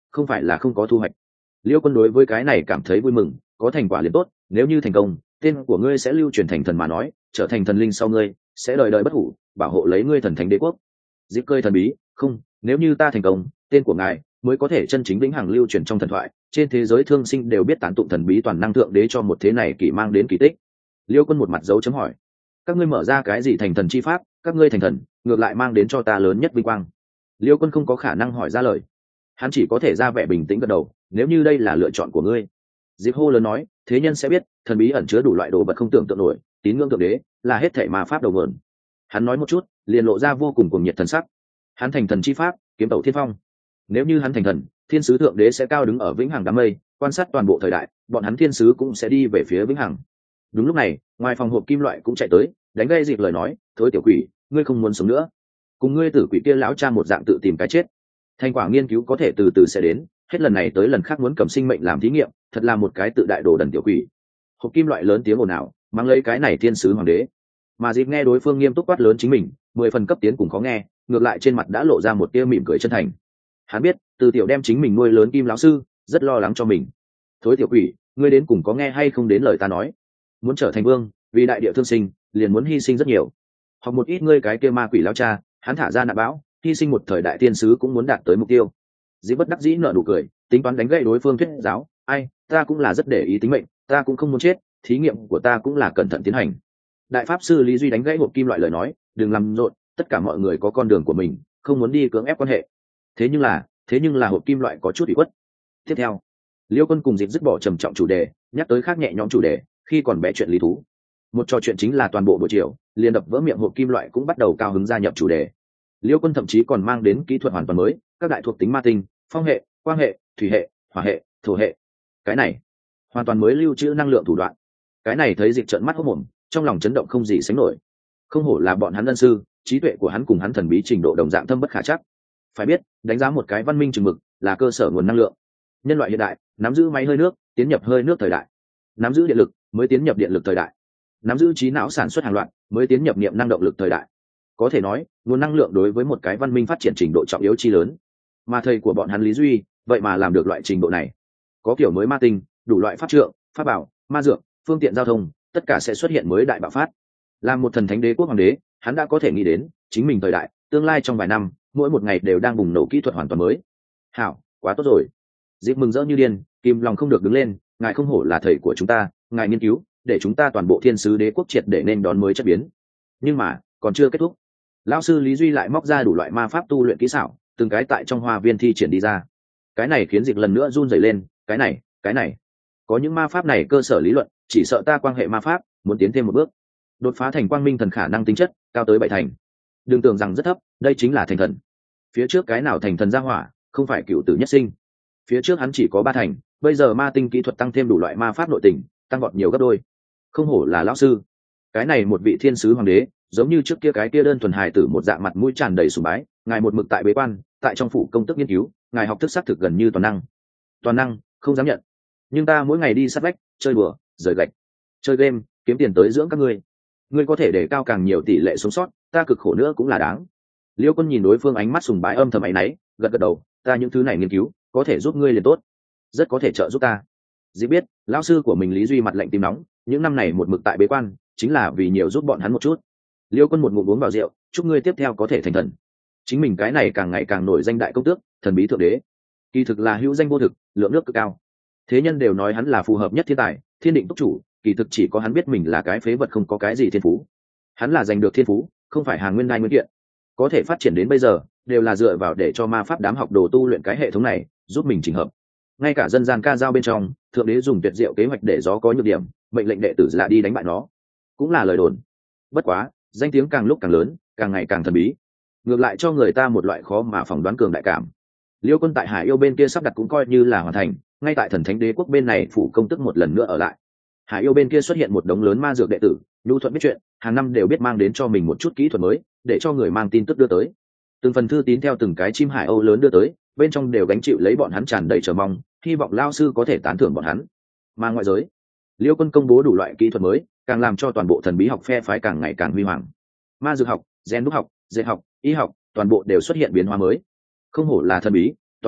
không phải là không có thu hoạch. Liêu Quân đối với cái này cảm thấy vui mừng, có thành quả liền tốt, nếu như thành công, tên của ngươi sẽ lưu truyền thành thần mà nói, trở thành thần linh sau ngươi sẽ đời đời bất hủ, bảo hộ lấy ngươi thần thánh đế quốc. Dịp cười thần bí, không, nếu như ta thành công, tên của ngài mới có thể chân chính vĩnh hằng lưu truyền trong thần thoại, trên thế giới thương sinh đều biết tán tụng thần bí toàn năng thượng đế cho một thế này kỳ mang đến kỳ tích. Liêu Quân một mặt dấu chấm hỏi, các ngươi mở ra cái gì thành thần chi pháp, các ngươi thành thần ngược lại mang đến cho ta lớn nhất vinh quang. Liêu Quân không có khả năng hỏi ra lời, hắn chỉ có thể ra vẻ bình tĩnh gật đầu, nếu như đây là lựa chọn của ngươi. Diệp hô lớn nói, thế nhân sẽ biết thần bí ẩn chứa đủ loại đồ vật không tưởng tượng nổi, tín ngưỡng thượng đế là hết thảy ma pháp đầu nguồn. Hắn nói một chút liền lộ ra vô cùng cuồng nhiệt thần sắc. Hắn thành thần chi pháp kiếm tẩu thiên phong, nếu như hắn thành thần, thiên sứ thượng đế sẽ cao đứng ở vĩnh hằng đám mây, quan sát toàn bộ thời đại, bọn hắn thiên sứ cũng sẽ đi về phía vĩnh hằng. Đúng lúc này, ngoài phòng hộp kim loại cũng chạy tới, đánh gây Diệp lời nói, thối tiểu quỷ, ngươi không muốn sống nữa, cùng ngươi tử quỷ kia lão cha một dạng tự tìm cái chết. Thành quả nghiên cứu có thể từ từ sẽ đến, hết lần này tới lần khác muốn cầm sinh mệnh làm thí nghiệm, thật là một cái tự đại đồ đần tiểu quỷ. Hộp kim loại lớn tiếng ồn ào, mang lấy cái này thiên sứ hoàng đế. Mà Diệp nghe đối phương nghiêm túc quát lớn chính mình, mười phần cấp tiến cùng khó nghe, ngược lại trên mặt đã lộ ra một tia mỉm cười chân thành. Hắn biết, từ tiểu đem chính mình nuôi lớn kim lão sư, rất lo lắng cho mình. Thối tiểu quỷ, ngươi đến cùng có nghe hay không đến lời ta nói? Muốn trở thành vương, vì đại địa thương sinh, liền muốn hy sinh rất nhiều. Học một ít ngươi cái kia ma quỷ lão cha, hắn thả ra nạ bão, hy sinh một thời đại tiên sứ cũng muốn đạt tới mục tiêu. Dĩ bất đắc dĩ nở nụ cười, tính toán đánh gậy đối phương thuyết giáo, ai, ta cũng là rất để ý tính mệnh, ta cũng không muốn chết, thí nghiệm của ta cũng là cẩn thận tiến hành. Đại pháp sư Lý Duy đánh gãy hộp kim loại lời nói, đừng làm rộn, tất cả mọi người có con đường của mình, không muốn đi cưỡng ép quan hệ. Thế nhưng là, thế nhưng là hộp kim loại có chút ủy khuất. Tiếp theo, Liêu Quân cùng Dịp dứt bỏ trầm trọng chủ đề, nhắc tới khác nhẹ nhõm chủ đề, khi còn bé chuyện lý thú. Một trò chuyện chính là toàn bộ buổi chiều, liền đập vỡ miệng hộp kim loại cũng bắt đầu cao hứng gia nhập chủ đề. Liêu Quân thậm chí còn mang đến kỹ thuật hoàn toàn mới, các đại thuộc tính ma tinh, phong hệ, quang hệ, thủy hệ, hỏa hệ, thổ hệ. Cái này, hoàn toàn mới lưu trữ năng lượng thủ đoạn. Cái này thấy Dịch trợn mắt hốt mồm, trong lòng chấn động không gì sánh nổi. Không hổ là bọn hắn ân sư, trí tuệ của hắn cùng hắn thần bí trình độ đồng dạng thâm bất khả trắc. Phải biết, đánh giá một cái văn minh chừng mực là cơ sở nguồn năng lượng. Nhân loại hiện đại nắm giữ máy hơi nước, tiến nhập hơi nước thời đại. Nắm giữ điện lực, mới tiến nhập điện lực thời đại. Nắm giữ trí não sản xuất hàng loạt, mới tiến nhập niệm năng động lực thời đại. Có thể nói, nguồn năng lượng đối với một cái văn minh phát triển trình độ trọng yếu chi lớn. Mà thầy của bọn hắn Lý Duy, vậy mà làm được loại trình độ này. Có kiểu mới ma tinh, đủ loại pháp trượng, pháp bảo, ma dược, phương tiện giao thông, tất cả sẽ xuất hiện mới đại bạo phát. Làm một thần thánh đế quốc hoàng đế, hắn đã có thể nghĩ đến chính mình thời đại, tương lai trong vài năm, mỗi một ngày đều đang bùng nổ kỹ thuật hoàn toàn mới. Hảo, quá tốt rồi. Dịp mừng rỡ như điên, kìm lòng không được đứng lên, ngài không hổ là thầy của chúng ta, ngài nghiên cứu để chúng ta toàn bộ thiên sứ đế quốc triệt để nên đón mới chất biến. Nhưng mà còn chưa kết thúc, lão sư Lý Duy lại móc ra đủ loại ma pháp tu luyện kỹ xảo, từng cái tại trong hoa viên thi triển đi ra. Cái này khiến Dịch lần nữa run rẩy lên, cái này cái này có những ma pháp này cơ sở lý luận, chỉ sợ ta quan hệ ma pháp muốn tiến thêm một bước, đột phá thành quang minh thần khả năng tính chất cao tới bảy thành. Đừng tưởng rằng rất thấp, đây chính là thành thần. Phía trước cái nào thành thần ra hỏa, không phải cựu tử nhất sinh. Phía trước hắn chỉ có ba thành, bây giờ ma tinh kỹ thuật tăng thêm đủ loại ma pháp nội tình, tăng vọt nhiều gấp đôi. Không hổ là lão sư. Cái này một vị thiên sứ hoàng đế, giống như trước kia cái kia đơn thuần hài tử một dạng, mặt mũi tràn đầy sùng bái, ngài một mực tại bế quan, tại trong phủ công tức nghiên cứu, ngài học thức xác thực gần như toàn năng. Toàn năng, không dám nhận. Nhưng ta mỗi ngày đi sát vách, chơi đùa, rời gạch, chơi game, kiếm tiền tới dưỡng các ngươi. Ngươi có thể để cao càng nhiều tỷ lệ sống sót, ta cực khổ nữa cũng là đáng. Liêu Quân nhìn đối phương ánh mắt sùng bái âm thầm áy náy, gật gật đầu, ta những thứ này nghiên cứu, có thể giúp ngươi liền tốt, rất có thể trợ giúp ta. Dĩ biết, lão sư của mình Lý Duy mặt lạnh tim nóng, những năm này một mực tại bế quan, chính là vì nhiều giúp bọn hắn một chút. Liêu Quân một ngụm uống vào rượu, chúc ngươi tiếp theo có thể thành thần. Chính mình cái này càng ngày càng nổi danh đại công tước, thần bí thượng đế, kỳ thực là hữu danh vô thực, lượng nước cực cao. Thế nhân đều nói hắn là phù hợp nhất thiên tài, thiên định túc chủ, kỳ thực chỉ có hắn biết mình là cái phế vật không có cái gì thiên phú. Hắn là giành được thiên phú, không phải hàng nguyên đai nguyên kiện. Có thể phát triển đến bây giờ, đều là dựa vào để cho ma pháp đám học đồ tu luyện cái hệ thống này, giúp mình chỉnh hợp. Ngay cả dân gian ca dao bên trong, thượng đế dùng tuyệt diệu kế hoạch để gió có nhược điểm, mệnh lệnh đệ tử là đi đánh bại nó, cũng là lời đồn. Bất quá, danh tiếng càng lúc càng lớn, càng ngày càng thần bí, ngược lại cho người ta một loại khó mà phỏng đoán cường đại cảm. Liêu Quân tại Hải Yêu bên kia sắp đặt cũng coi như là hoàn thành, ngay tại thần thánh đế quốc bên này phủ công tức một lần nữa ở lại. Hải Yêu bên kia xuất hiện một đống lớn ma dược đệ tử, nhu thuận biết chuyện, hàng năm đều biết mang đến cho mình một chút kỹ thuật mới, để cho người mang tin tức đưa tới. Từng phần thư tín theo từng cái chim hải âu lớn đưa tới, bên trong đều gánh chịu lấy bọn hắn tràn đầy chờ mong, hy vọng lao sư có thể tán thưởng bọn hắn. Mà ngoại giới, Liêu Quân công bố đủ loại kỹ thuật mới, càng làm cho toàn bộ thần bí học phe phái càng ngày càng huy hoàng. Ma dược học, gen đúc học, dệt học, y học, toàn bộ đều xuất hiện biến hóa mới. Không hổ là thần bí, toàn năng,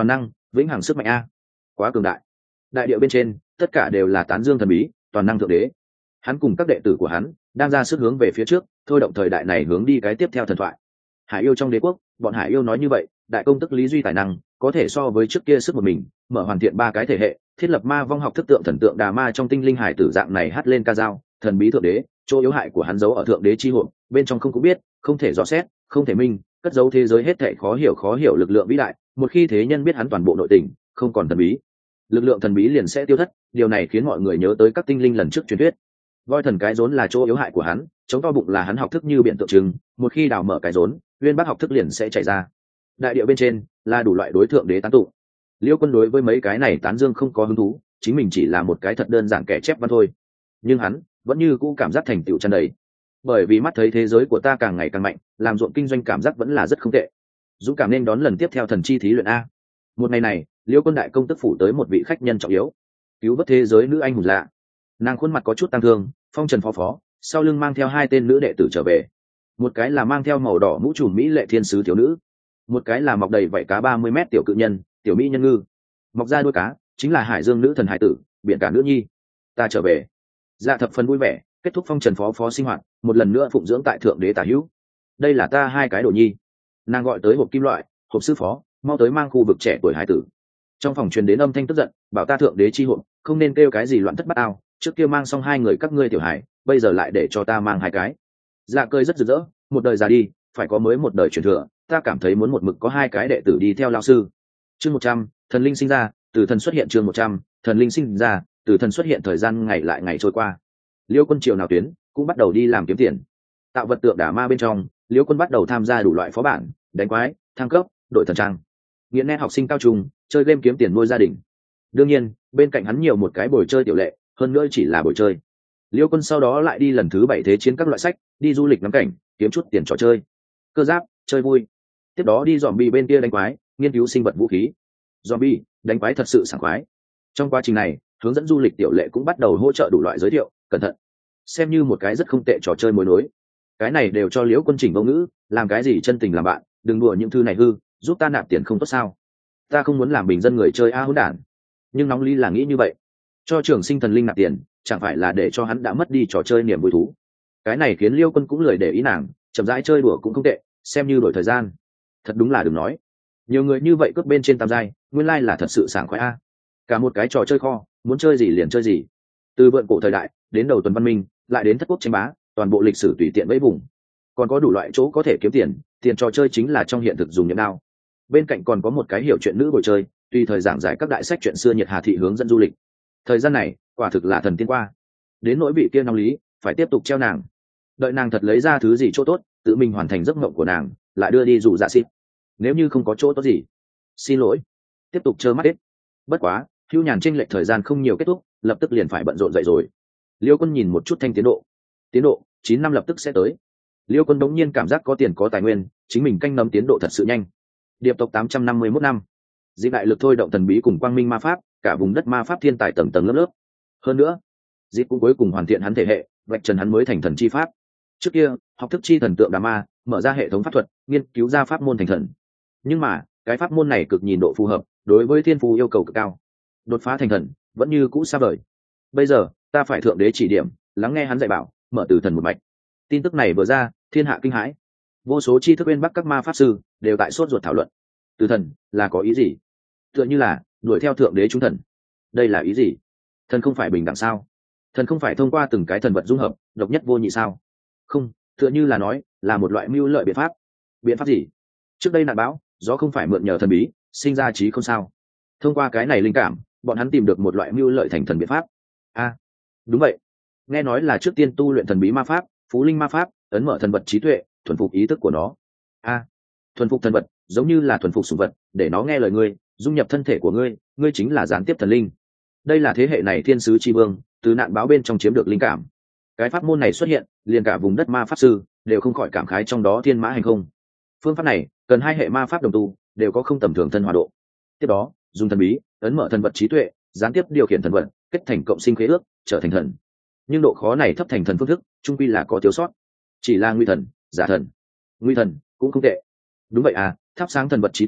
vĩnh hằng sức mạnh a, quá cường đại. Đại địa bên trên tất cả đều là tán dương thần bí toàn năng thượng đế, hắn cùng các đệ tử của hắn đang ra sức hướng về phía trước thôi động thời đại này hướng đi cái tiếp theo thần thoại. Hải yêu trong đế quốc, bọn hải yêu nói như vậy, đại công tức lý duy tài năng có thể so với trước kia sức một mình mở hoàn thiện ba cái thể hệ, thiết lập ma vong học thức tượng thần tượng đà ma trong tinh linh hải tử dạng này hát lên ca dao, thần bí thượng đế, chỗ yếu hại của hắn giấu ở thượng đế chi hồn bên trong không cũng biết, không thể dò xét, không thể minh, cất giấu thế giới hết thảy khó hiểu khó hiểu lực lượng vĩ đại, một khi thế nhân biết hắn toàn bộ nội tình, không còn thần bí, lực lượng thần bí liền sẽ tiêu thất. Điều này khiến mọi người nhớ tới các tinh linh lần trước truyền thuyết, voi thần cái rốn là chỗ yếu hại của hắn, chống to bụng là hắn học thức như biển tượng trưng, một khi đào mở cái rốn, uyên bác học thức liền sẽ chảy ra. Đại địa bên trên là đủ loại đối tượng đế tán tụng. Liêu Quân đối với mấy cái này tán dương không có hứng thú, chính mình chỉ là một cái thật đơn giản kẻ chép văn thôi, nhưng hắn vẫn như cũ cảm giác thành tựu tràn đầy, bởi vì mắt thấy thế giới của ta càng ngày càng mạnh, làm ruộng kinh doanh cảm giác vẫn là rất không tệ. Dũng cảm nên đón lần tiếp theo thần chi thí luyện a. Một ngày này, Liêu Quân đại công tức phủ tới một vị khách nhân trọng yếu, cứu vớt thế giới nữ anh hùng lạ. Nàng khuôn mặt có chút tăng thương, phong trần phó phó, sau lưng mang theo hai tên nữ đệ tử trở về. Một cái là mang theo màu đỏ mũ trùm mỹ lệ thiên sứ thiếu nữ, một cái là mọc đầy vảy cá ba mươi mét tiểu cự nhân, tiểu mỹ nhân ngư. Mọc ra đuôi cá chính là hải dương nữ thần hải tử, biển cả nữ nhi. Ta trở về. Dạ thập phần vui vẻ, kết thúc phong trần phó phó sinh hoạt, một lần nữa phụng dưỡng tại thượng đế tả hữu. Đây là ta hai cái đồ nhi. Nàng gọi tới hộp kim loại, hộp sư phó, mau tới mang khu vực trẻ tuổi hải tử. Trong phòng truyền đến âm thanh tức giận, bảo ta thượng đế chi hộp, không nên kêu cái gì loạn thất bát ao, trước kia mang xong hai người các ngươi tiểu hải, bây giờ lại để cho ta mang hai cái. Dạ cười rất rực rỡ, một đời già đi, phải có mới một đời truyền thừa, ta cảm thấy muốn một mực có hai cái đệ tử đi theo lão sư. Chương một trăm, thần linh sinh ra, từ thần xuất hiện. Chương một trăm, thần linh sinh ra, từ thần xuất hiện. Thời gian ngày lại ngày trôi qua. Liêu Quân chiều nào tuyến cũng bắt đầu đi làm kiếm tiền. Tạo vật tượng đả ma bên trong, Liêu Quân bắt đầu tham gia đủ loại phó bản, đánh quái, thăng cấp, đội thần trang. Nghiện nét học sinh cao trung, chơi game kiếm tiền nuôi gia đình. Đương nhiên, bên cạnh hắn nhiều một cái bồi chơi tiểu lệ, hơn nữa chỉ là bồi chơi. Liêu Quân sau đó lại đi lần thứ bảy thế chiến các loại sách, đi du lịch ngắm cảnh, kiếm chút tiền trò chơi, cơ giáp, chơi vui. Tiếp đó đi dòm bi bên kia đánh quái, nghiên cứu sinh vật vũ khí. Dòm bi đánh quái thật sự sảng khoái. Trong quá trình này, hướng dẫn du lịch tiểu lệ cũng bắt đầu hỗ trợ đủ loại giới thiệu, cẩn thận, xem như một cái rất không tệ trò chơi mối nối. Cái này đều cho Liễu Quân chỉnh vô ngữ, làm cái gì chân tình làm bạn, đừng đùa những thư này hư, giúp ta nạp tiền không tốt sao? Ta không muốn làm bình dân người chơi a hỗn đản. Nhưng nóng lý là nghĩ như vậy, cho trường sinh thần linh nạp tiền, chẳng phải là để cho hắn đã mất đi trò chơi niềm vui thú. Cái này khiến Liêu Quân cũng lười để ý nàng, chậm rãi chơi đùa cũng không tệ, xem như đổi thời gian. Thật đúng là đừng nói, nhiều người như vậy cướp bên trên tam giai, nguyên lai là thật sự sảng khoái a. Cả một cái trò chơi kho, muốn chơi gì liền chơi gì. Từ vượn cổ thời đại đến đầu tuần văn minh, lại đến thất quốc tranh bá, toàn bộ lịch sử tùy tiện vẫy vùng. Còn có đủ loại chỗ có thể kiếm tiền, tiền trò chơi chính là trong hiện thực dùng nhẫn đao. Bên cạnh còn có một cái hiểu chuyện nữ bồi chơi, tùy thời giảng giải các đại sách chuyện xưa nhiệt hà thị hướng dẫn du lịch. Thời gian này quả thực là thần tiên qua. Đến nỗi vị kia nóng lý, phải tiếp tục treo nàng, đợi nàng thật lấy ra thứ gì chỗ tốt, tự mình hoàn thành giấc mộng của nàng, lại đưa đi dụ dạ xịt. Nếu như không có chỗ tốt gì, xin lỗi, tiếp tục trơ mắt hết. Bất quá hưu nhàn tranh lệch thời gian không nhiều kết thúc, lập tức liền phải bận rộn dậy rồi. Liêu Quân nhìn một chút thanh tiến độ, tiến độ chín năm lập tức sẽ tới. Liêu Quân đống nhiên cảm giác có tiền có tài nguyên, chính mình canh nấm tiến độ thật sự nhanh. Điệp tộc tám trăm năm mươi mốt năm, dị đại lực thôi động thần bí cùng quang minh ma pháp, cả vùng đất ma pháp thiên tài tầng tầng lớp lớp. Hơn nữa, dị cũng cuối cùng hoàn thiện hắn thể hệ, vạch trần hắn mới thành thần chi pháp. Trước kia học thức chi thần tượng đà ma, mở ra hệ thống pháp thuật, nghiên cứu ra pháp môn thành thần. Nhưng mà cái pháp môn này cực nhìn độ phù hợp, đối với thiên phú yêu cầu cực cao, đột phá thành thần vẫn như cũ xa vời. Bây giờ ta phải thượng đế chỉ điểm, lắng nghe hắn dạy bảo, mở từ thần một mạch. Tin tức này vừa ra, thiên hạ kinh hãi, vô số tri thức bên bắc các ma pháp sư đều tại sốt ruột thảo luận. Từ thần là có ý gì? Tựa như là đuổi theo thượng đế chúng thần. Đây là ý gì? Thần không phải bình đẳng sao? Thần không phải thông qua từng cái thần vật dung hợp, độc nhất vô nhị sao? Không, tựa như là nói là một loại mưu lợi biện pháp. Biện pháp gì? Trước đây nạn bão, gió không phải mượn nhờ thần bí sinh ra trí không sao? Thông qua cái này linh cảm, bọn hắn tìm được một loại mưu lợi thành thần biện pháp. A, à, đúng vậy. Nghe nói là trước tiên tu luyện thần bí ma pháp, phú linh ma pháp, ấn mở thần vật trí tuệ, thuần phục ý thức của nó. A, à, thuần phục thần vật giống như là thuần phục sủng vật, để nó nghe lời ngươi, dung nhập thân thể của ngươi, ngươi chính là gián tiếp thần linh. Đây là thế hệ này thiên sứ chi vương từ nạn báo bên trong chiếm được linh cảm. Cái pháp môn này xuất hiện, liền cả vùng đất ma pháp sư đều không khỏi cảm khái trong đó thiên mã hành không. Phương pháp này cần hai hệ ma pháp đồng tu đều có không tầm thường thân hòa độ. Tiếp đó dùng thần bí ấn mở thần vật trí tuệ, gián tiếp điều khiển thần vật, kết thành cộng sinh khế ước, trở thành thần. Nhưng độ khó này thấp thành thần phương thức trung quy là có thiếu sót, chỉ là nguy thần, giả thần. Nguy thần cũng không tệ. Đúng vậy à, thắp sáng thần vật trí tuệ,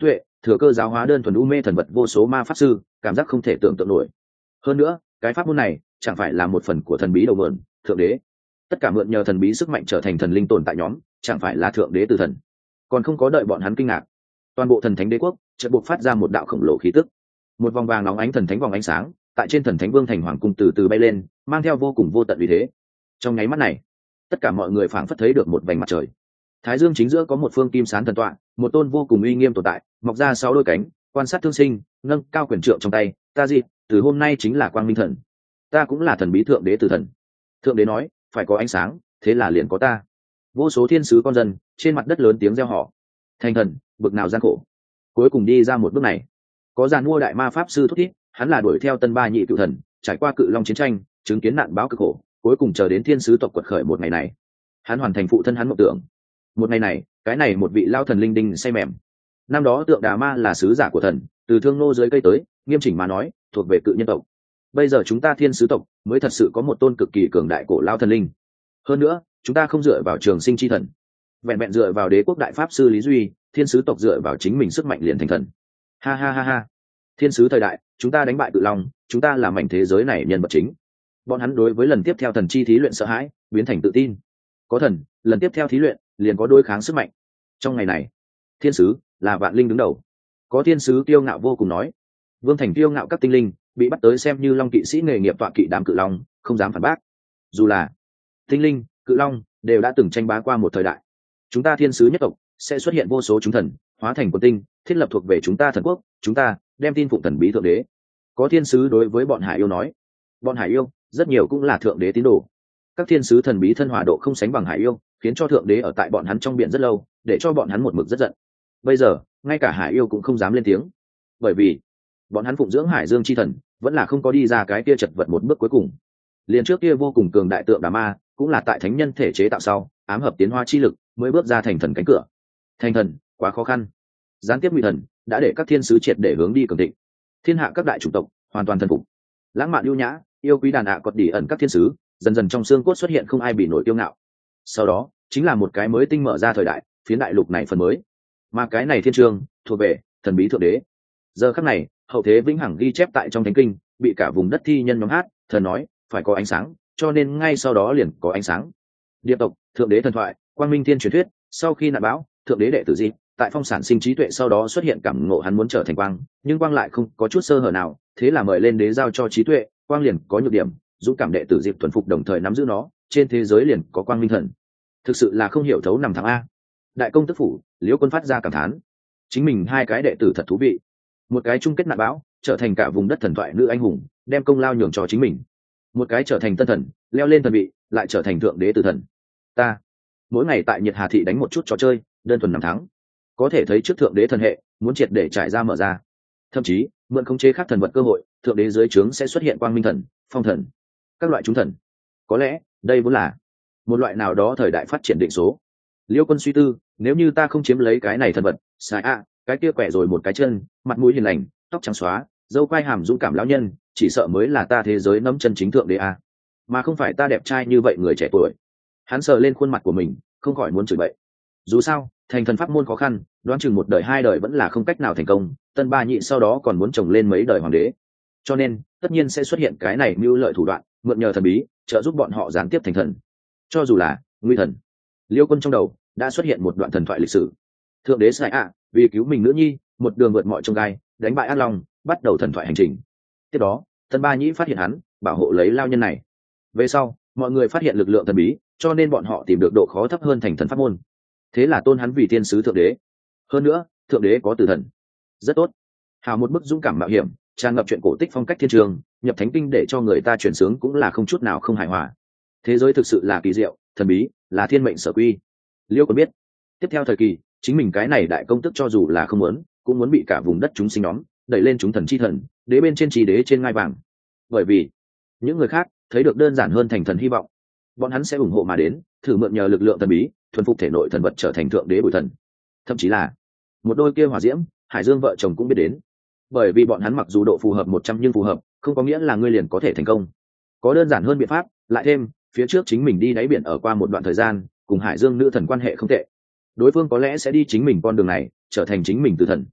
thừa cơ giáo hóa đơn thuần u mê thần vật vô số ma pháp sư, cảm giác không thể tưởng tượng nổi. Hơn nữa cái pháp môn này chẳng phải là một phần của thần bí đầu mượn thượng đế, tất cả mượn nhờ thần bí sức mạnh trở thành thần linh tồn tại nhóm chẳng phải là thượng đế từ thần. Còn không có đợi bọn hắn kinh ngạc, toàn bộ thần thánh đế quốc chợt buộc phát ra một đạo khổng lồ khí tức, một vòng vàng nóng ánh thần thánh vòng ánh sáng tại trên thần thánh vương thành hoàng cung từ từ bay lên, mang theo vô cùng vô tận uy thế. Trong nháy mắt này, tất cả mọi người phảng phất thấy được một vành mặt trời. Thái dương chính giữa có một phương kim sán thần tọa, một tôn vô cùng uy nghiêm tồn tại, mọc ra sáu đôi cánh, quan sát thương sinh, nâng cao quyền trượng trong tay. Ta gì, từ hôm nay chính là quang minh thần, ta cũng là thần bí thượng đế từ thần. Thượng đế nói phải có ánh sáng, thế là liền có ta. Vô số thiên sứ con dân trên mặt đất lớn tiếng reo hò. Thành thần bực nào gian khổ, cuối cùng đi ra một bước này. Có giàn mua đại ma pháp sư thúc thiết, hắn là đuổi theo tân ba nhị cựu thần, trải qua cự long chiến tranh, chứng kiến nạn báo cực khổ, cuối cùng chờ đến thiên sứ tộc quật khởi một ngày này. Hắn hoàn thành phụ thân hắn mộng tưởng. Một ngày này, cái này một vị lao thần linh đinh say mềm. Năm đó tượng đà ma là sứ giả của thần, từ thương nô dưới cây tới, nghiêm chỉnh mà nói thuộc về cự nhân tộc. Bây giờ chúng ta thiên sứ tộc mới thật sự có một tôn cực kỳ cường đại cổ lao thần linh. Hơn nữa chúng ta không dựa vào trường sinh chi thần, vẹn vẹn dựa vào đế quốc đại pháp sư lý duy, thiên sứ tộc dựa vào chính mình sức mạnh liền thành thần. Ha ha ha ha, thiên sứ thời đại chúng ta đánh bại cự long, chúng ta là mảnh thế giới này nhân vật chính. Bọn hắn đối với lần tiếp theo thần chi thí luyện sợ hãi biến thành tự tin. Có thần, lần tiếp theo thí luyện liền có đối kháng sức mạnh. Trong ngày này, thiên sứ là vạn linh đứng đầu. Có thiên sứ kiêu ngạo vô cùng nói, vương thành kiêu ngạo các tinh linh bị bắt tới xem như long kỵ sĩ nghề nghiệp tọa kỵ đám cự long, không dám phản bác. Dù là tinh linh, cự long đều đã từng tranh bá qua một thời đại. Chúng ta thiên sứ nhất tộc sẽ xuất hiện vô số chúng thần, hóa thành quân tinh, thiết lập thuộc về chúng ta thần quốc. Chúng ta đem tin phụng thần bí thượng đế. Có thiên sứ đối với bọn hải yêu nói, bọn hải yêu rất nhiều cũng là thượng đế tín đồ. Các thiên sứ thần bí thân hòa độ không sánh bằng hải yêu, khiến cho thượng đế ở tại bọn hắn trong biển rất lâu, để cho bọn hắn một mực rất giận. Bây giờ ngay cả hải yêu cũng không dám lên tiếng, bởi vì bọn hắn phụng dưỡng hải dương chi thần vẫn là không có đi ra cái kia chật vật một bước cuối cùng. Liền trước kia vô cùng cường đại tượng đà ma cũng là tại thánh nhân thể chế tạo sau ám hợp tiến hóa chi lực mới bước ra thành thần cánh cửa. Thành thần quá khó khăn, gián tiếp ngụy thần đã để các thiên sứ triệt để hướng đi cường thịnh. Thiên hạ các đại chủng tộc hoàn toàn thần phục, lãng mạn ưu nhã yêu quý đàn ạ à cọt đỉ ẩn các thiên sứ dần dần trong xương cốt xuất hiện không ai bị nổi kiêu ngạo. Sau đó chính là một cái mới tinh mở ra thời đại, phiến đại lục này phần mới, mà cái này thiên trường thuộc về thần bí thượng đế. Giờ khắc này hậu thế vĩnh hằng ghi chép tại trong thánh kinh, bị cả vùng đất thi nhân nhóm hát. Thần nói phải có ánh sáng, cho nên ngay sau đó liền có ánh sáng. Điệp tộc thượng đế thần thoại, quang minh thiên truyền thuyết. Sau khi nạn bão, thượng đế đệ tử Di tại phong sản sinh trí tuệ, sau đó xuất hiện cảm ngộ hắn muốn trở thành quang, nhưng quang lại không có chút sơ hở nào, thế là mời lên đế giao cho trí tuệ. Quang liền có nhược điểm, dũng cảm đệ tử Diệp thuần phục đồng thời nắm giữ nó, trên thế giới liền có quang minh thần. Thực sự là không hiểu thấu nằm thẳng a. Đại công tức phủ, Liễu Quân phát ra cảm thán, chính mình hai cái đệ tử thật thú vị. Một cái chung kết nạn bão, trở thành cả vùng đất thần thoại nữ anh hùng, đem công lao nhường cho chính mình. Một cái trở thành tân thần, leo lên thần vị, lại trở thành thượng đế tử thần. Ta mỗi ngày tại Nhiệt Hà thị đánh một chút trò chơi, đơn thuần nằm thắng. Có thể thấy trước thượng đế thần hệ muốn triệt để trải ra mở ra. Thậm chí mượn khống chế khác thần vật cơ hội, thượng đế dưới trướng sẽ xuất hiện quang minh thần, phong thần, các loại chúng thần. Có lẽ đây vốn là một loại nào đó thời đại phát triển định số. Liêu Quân suy tư, nếu như ta không chiếm lấy cái này thần vật, sai a, cái kia quẻ rồi một cái chân, mặt mũi hiền lành, tóc trắng xóa, dâu quai hàm dũng cảm lão nhân, chỉ sợ mới là ta thế giới nắm chân chính thượng đế a, mà không phải ta đẹp trai như vậy người trẻ tuổi. Hắn sờ lên khuôn mặt của mình, không khỏi muốn chửi bậy. Dù sao thành thần pháp môn khó khăn, đoán chừng một đời hai đời vẫn là không cách nào thành công, tân ba nhị sau đó còn muốn trồng lên mấy đời hoàng đế, cho nên tất nhiên sẽ xuất hiện cái này mưu lợi thủ đoạn, mượn nhờ thần bí trợ giúp bọn họ gián tiếp thành thần. Cho dù là nguy thần, Liêu Quân trong đầu đã xuất hiện một đoạn thần thoại lịch sử. Thượng đế Sai ạ vì cứu mình nữ nhi, một đường vượt mọi chông gai, đánh bại ác long, bắt đầu thần thoại hành trình. Tiếp đó tân ba nhĩ phát hiện hắn, bảo hộ lấy lao nhân này. Về sau mọi người phát hiện lực lượng thần bí, cho nên bọn họ tìm được độ khó thấp hơn thành thần pháp môn, thế là tôn hắn vì thiên sứ thượng đế. Hơn nữa thượng đế có tử thần, rất tốt. Hào một bức dũng cảm mạo hiểm, tràn ngập chuyện cổ tích phong cách thiên trường, nhập thánh kinh để cho người ta chuyển sướng cũng là không chút nào không hài hòa. Thế giới thực sự là kỳ diệu, thần bí, là thiên mệnh sở quy. Liêu còn biết tiếp theo thời kỳ chính mình cái này đại công tức cho dù là không muốn cũng muốn bị cả vùng đất chúng sinh nhóm đẩy lên chúng thần chi thần, đế bên trên trì đế trên ngai vàng. Bởi vì những người khác thấy được đơn giản hơn thành thần hy vọng, bọn hắn sẽ ủng hộ mà đến, thử mượn nhờ lực lượng thần bí thuần phục thể nội thần vật trở thành thượng đế bùi thần. Thậm chí là một đôi kia hỏa diễm hải dương vợ chồng cũng biết đến, bởi vì bọn hắn mặc dù độ phù hợp một trăm nhưng phù hợp không có nghĩa là ngươi liền có thể thành công. Có đơn giản hơn biện pháp, lại thêm phía trước chính mình đi đáy biển ở qua một đoạn thời gian, cùng hải dương nữ thần quan hệ không tệ, đối phương có lẽ sẽ đi chính mình con đường này, trở thành chính mình tử thần.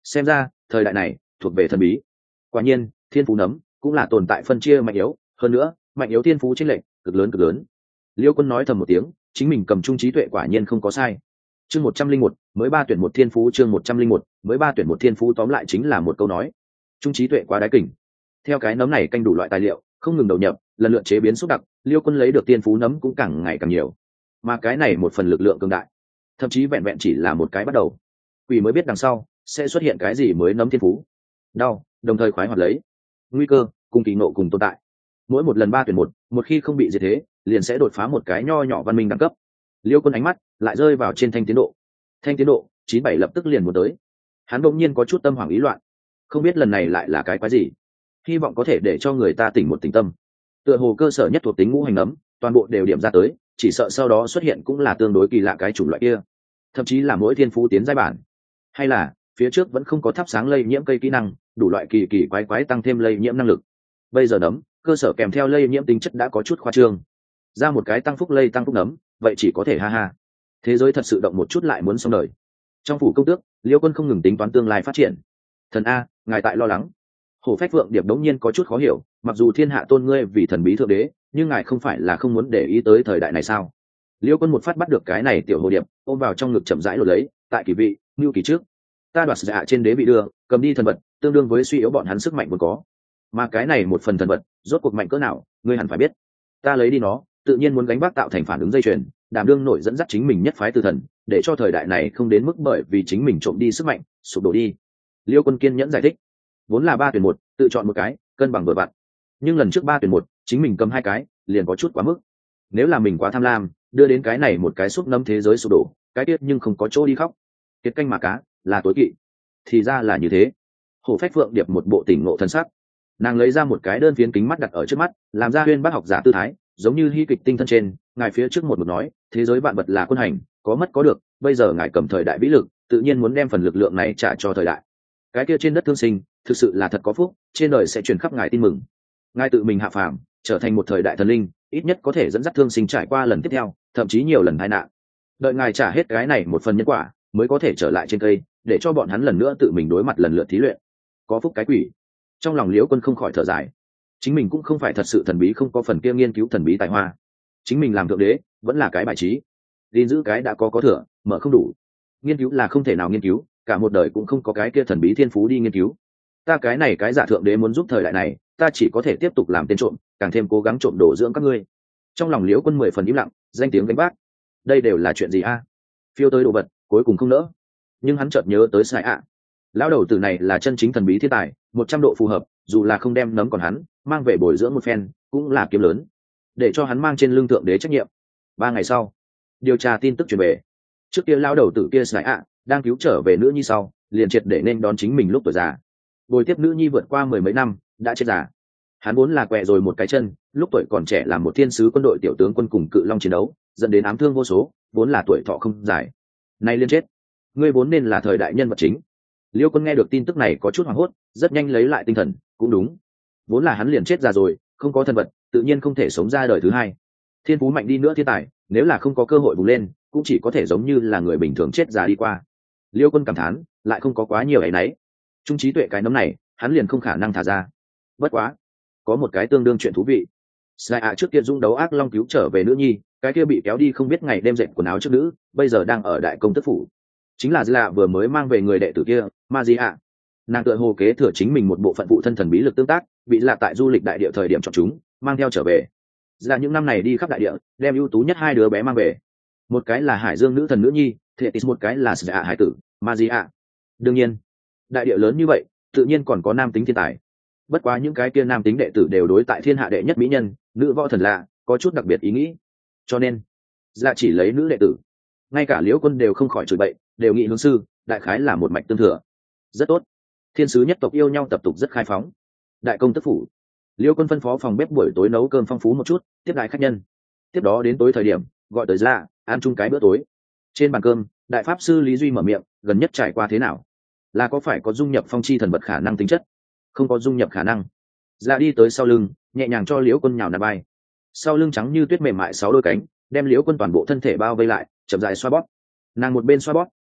xem ra thời đại này thuộc về thần bí. Quả nhiên thiên phú nấm cũng là tồn tại phân chia mạnh yếu, hơn nữa mạnh yếu thiên phú chênh lệch cực lớn cực lớn. Liêu Quân nói thầm một tiếng, chính mình cầm trung trí tuệ quả nhiên không có sai. Chương một trăm linh một, mới ba tuyển một thiên phú, chương một trăm linh một, mới ba tuyển một thiên phú, tóm lại chính là một câu nói. Trung trí tuệ quá đái kỉnh. Theo cái nấm này canh đủ loại tài liệu, không ngừng đầu nhập, lần lượt chế biến xúc đặc, Liêu Quân lấy được thiên phú nấm cũng càng ngày càng nhiều. Mà cái này một phần lực lượng cường đại, thậm chí vẹn vẹn chỉ là một cái bắt đầu. Quỷ mới biết đằng sau sẽ xuất hiện cái gì mới nấm thiên phú. Đau, đồng thời khoái hoạt lấy. Nguy cơ cùng kỳ nộ cùng tồn tại. Mỗi một lần ba tuyển một, một khi không bị diệt thế, liền sẽ đột phá một cái nho nhỏ văn minh đẳng cấp. Liêu Quân ánh mắt lại rơi vào trên thanh tiến độ. Thanh tiến độ chín bảy lập tức liền muốn tới. Hắn đột nhiên có chút tâm hoảng ý loạn, không biết lần này lại là cái quái gì. Hy vọng có thể để cho người ta tỉnh một tỉnh tâm. Tựa hồ cơ sở nhất thuộc tính ngũ hành ấm, toàn bộ đều điểm ra tới, chỉ sợ sau đó xuất hiện cũng là tương đối kỳ lạ cái chủng loại kia. Thậm chí là mỗi thiên phú tiến giai bản, hay là phía trước vẫn không có thắp sáng lây nhiễm cây kỹ năng, đủ loại kỳ kỳ quái quái tăng thêm lây nhiễm năng lực. Bây giờ nấm, cơ sở kèm theo lây nhiễm tính chất đã có chút khoa trương. Ra một cái tăng phúc lây tăng phúc nấm, vậy chỉ có thể ha ha. Thế giới thật sự động một chút lại muốn xong đời. Trong phủ công tước, Liêu Quân không ngừng tính toán tương lai phát triển. Thần a, ngài tại lo lắng. Hổ Phách Phượng Điệp đống nhiên có chút khó hiểu, mặc dù thiên hạ tôn ngươi vì thần bí thượng đế, nhưng ngài không phải là không muốn để ý tới thời đại này sao? Liêu Quân một phát bắt được cái này tiểu hồ điệp, ôm vào trong ngực chậm rãi lột lấy, tại kỳ vị, lưu kỳ trước, ta đoạt dạ trên đế bị đưa, cầm đi thần vật, tương đương với suy yếu bọn hắn sức mạnh vốn có. Mà cái này một phần thần vật, rốt cuộc mạnh cỡ nào, ngươi hẳn phải biết. Ta lấy đi nó, tự nhiên muốn gánh vác tạo thành phản ứng dây chuyền, đảm đương nổi dẫn dắt chính mình nhất phái từ thần, để cho thời đại này không đến mức bởi vì chính mình trộm đi sức mạnh sụp đổ đi. Liêu Quân kiên nhẫn giải thích, vốn là ba tuyển một, tự chọn một cái, cân bằng vừa vặn. Nhưng lần trước ba tuyển một, chính mình cầm hai cái, liền có chút quá mức. Nếu là mình quá tham lam, đưa đến cái này một cái xúc nấm thế giới sụp đổ, cái tiết nhưng không có chỗ đi khóc. Kiệt canh mà cá là tối kỵ. Thì ra là như thế. Hổ Phách Phượng Điệp một bộ tỉnh ngộ thân sắc, nàng lấy ra một cái đơn phiến kính mắt đặt ở trước mắt, làm ra huyên bác học giả tư thái, giống như hy kịch tinh thân trên, ngài phía trước một một nói, thế giới vạn vật là quân hành, có mất có được, bây giờ ngài cầm thời đại vĩ lực, tự nhiên muốn đem phần lực lượng này trả cho thời đại. Cái kia trên đất thương sinh, thực sự là thật có phúc, trên đời sẽ truyền khắp ngài tin mừng. Ngài tự mình hạ phàm, trở thành một thời đại thần linh, ít nhất có thể dẫn dắt thương sinh trải qua lần tiếp theo, thậm chí nhiều lần tai nạn. Đợi ngài trả hết cái này một phần nhân quả, mới có thể trở lại trên cây, để cho bọn hắn lần nữa tự mình đối mặt lần lượt thí luyện. Có phúc cái quỷ. Trong lòng Liễu Quân không khỏi thở dài. Chính mình cũng không phải thật sự thần bí, không có phần kia nghiên cứu thần bí tài hoa. Chính mình làm thượng đế, vẫn là cái bài trí. Gìn giữ cái đã có có thừa, mở không đủ. Nghiên cứu là không thể nào nghiên cứu, cả một đời cũng không có cái kia thần bí thiên phú đi nghiên cứu. Ta cái này cái giả thượng đế muốn giúp thời đại này, ta chỉ có thể tiếp tục làm tên trộm, càng thêm cố gắng trộm đổ dưỡng các ngươi. Trong lòng Liễu Quân mười phần im lặng, danh tiếng gánh vác. Đây đều là chuyện gì a? Phiêu tới đồ vật, cuối cùng không nỡ. Nhưng hắn chợt nhớ tới Sai ạ. Lão đầu tử này là chân chính thần bí thiên tài, một trăm độ phù hợp, dù là không đem nấm còn hắn, mang về bồi dưỡng một phen, cũng là kiếm lớn. Để cho hắn mang trên lưng thượng đế trách nhiệm. Ba ngày sau, điều tra tin tức truyền về. Trước kia lão đầu tử kia Sai ạ đang cứu trở về nữ nhi sau, liền triệt để nên đón chính mình lúc tuổi già. Bồi tiếp nữ nhi vượt qua mười mấy năm, đã chết già. Hắn vốn là quẹ rồi một cái chân, lúc tuổi còn trẻ làm một thiên sứ quân đội tiểu tướng quân cùng cự long chiến đấu, dẫn đến ám thương vô số, vốn là tuổi thọ không dài. Nay liên chết, ngươi vốn nên là thời đại nhân vật chính. Liêu Quân nghe được tin tức này có chút hoảng hốt, rất nhanh lấy lại tinh thần, cũng đúng, vốn là hắn liền chết già rồi, không có thân vật, tự nhiên không thể sống ra đời thứ hai. Thiên phú mạnh đi nữa thiên tài, nếu là không có cơ hội bùng lên, cũng chỉ có thể giống như là người bình thường chết già đi qua. Liêu Quân cảm thán, lại không có quá nhiều ấy nấy. Trung trí tuệ cái nấm này, hắn liền không khả năng thả ra. Bất quá, có một cái tương đương chuyện thú vị. Sai ạ trước kia dung đấu ác long cứu trở về nữ nhi, cái kia bị kéo đi không biết ngày đêm dệt quần áo trước nữ, bây giờ đang ở đại công tức phủ. Chính là Lạ vừa mới mang về người đệ tử kia, Magia. Nàng tựa hồ kế thừa chính mình một bộ phận phụ thân thần bí lực tương tác, bị Lạ tại du lịch đại địa thời điểm chọn chúng, mang theo trở về. Là những năm này đi khắp đại địa, đem ưu tú nhất hai đứa bé mang về. Một cái là Hải Dương nữ thần nữ nhi, Thetis, một cái là Sạ hải tử, Magia. Đương nhiên, đại địa lớn như vậy, tự nhiên còn có nam tính thiên tài. Bất quá những cái kia nam tính đệ tử đều đối tại thiên hạ đệ nhất mỹ nhân, nữ võ thần Lạ, có chút đặc biệt ý nghĩ. Cho nên, Lạ chỉ lấy nữ đệ tử. Ngay cả Liễu Quân đều không khỏi chửi bậy, đều nghĩ hướng sư, đại khái là một mạch tương thừa. Rất tốt. Thiên sứ nhất tộc yêu nhau tập tục rất khai phóng. Đại công tức phủ, Liễu Quân phân phó phòng bếp buổi tối nấu cơm phong phú một chút, tiếp đại khách nhân. Tiếp đó đến tối thời điểm, gọi tới Lạ, ăn chung cái bữa tối. Trên bàn cơm, đại pháp sư Lý Duy mở miệng, gần nhất trải qua thế nào? Là có phải có dung nhập phong chi thần vật khả năng tính chất? Không có dung nhập khả năng. Lạ đi tới sau lưng, nhẹ nhàng cho Liễu Quân nhào nằm vai. Sau lưng trắng như tuyết mềm mại sáu đôi cánh, đem Liễu Quân toàn bộ thân thể bao vây lại, chậm rãi xoa bóp. Nàng một bên xoa bóp,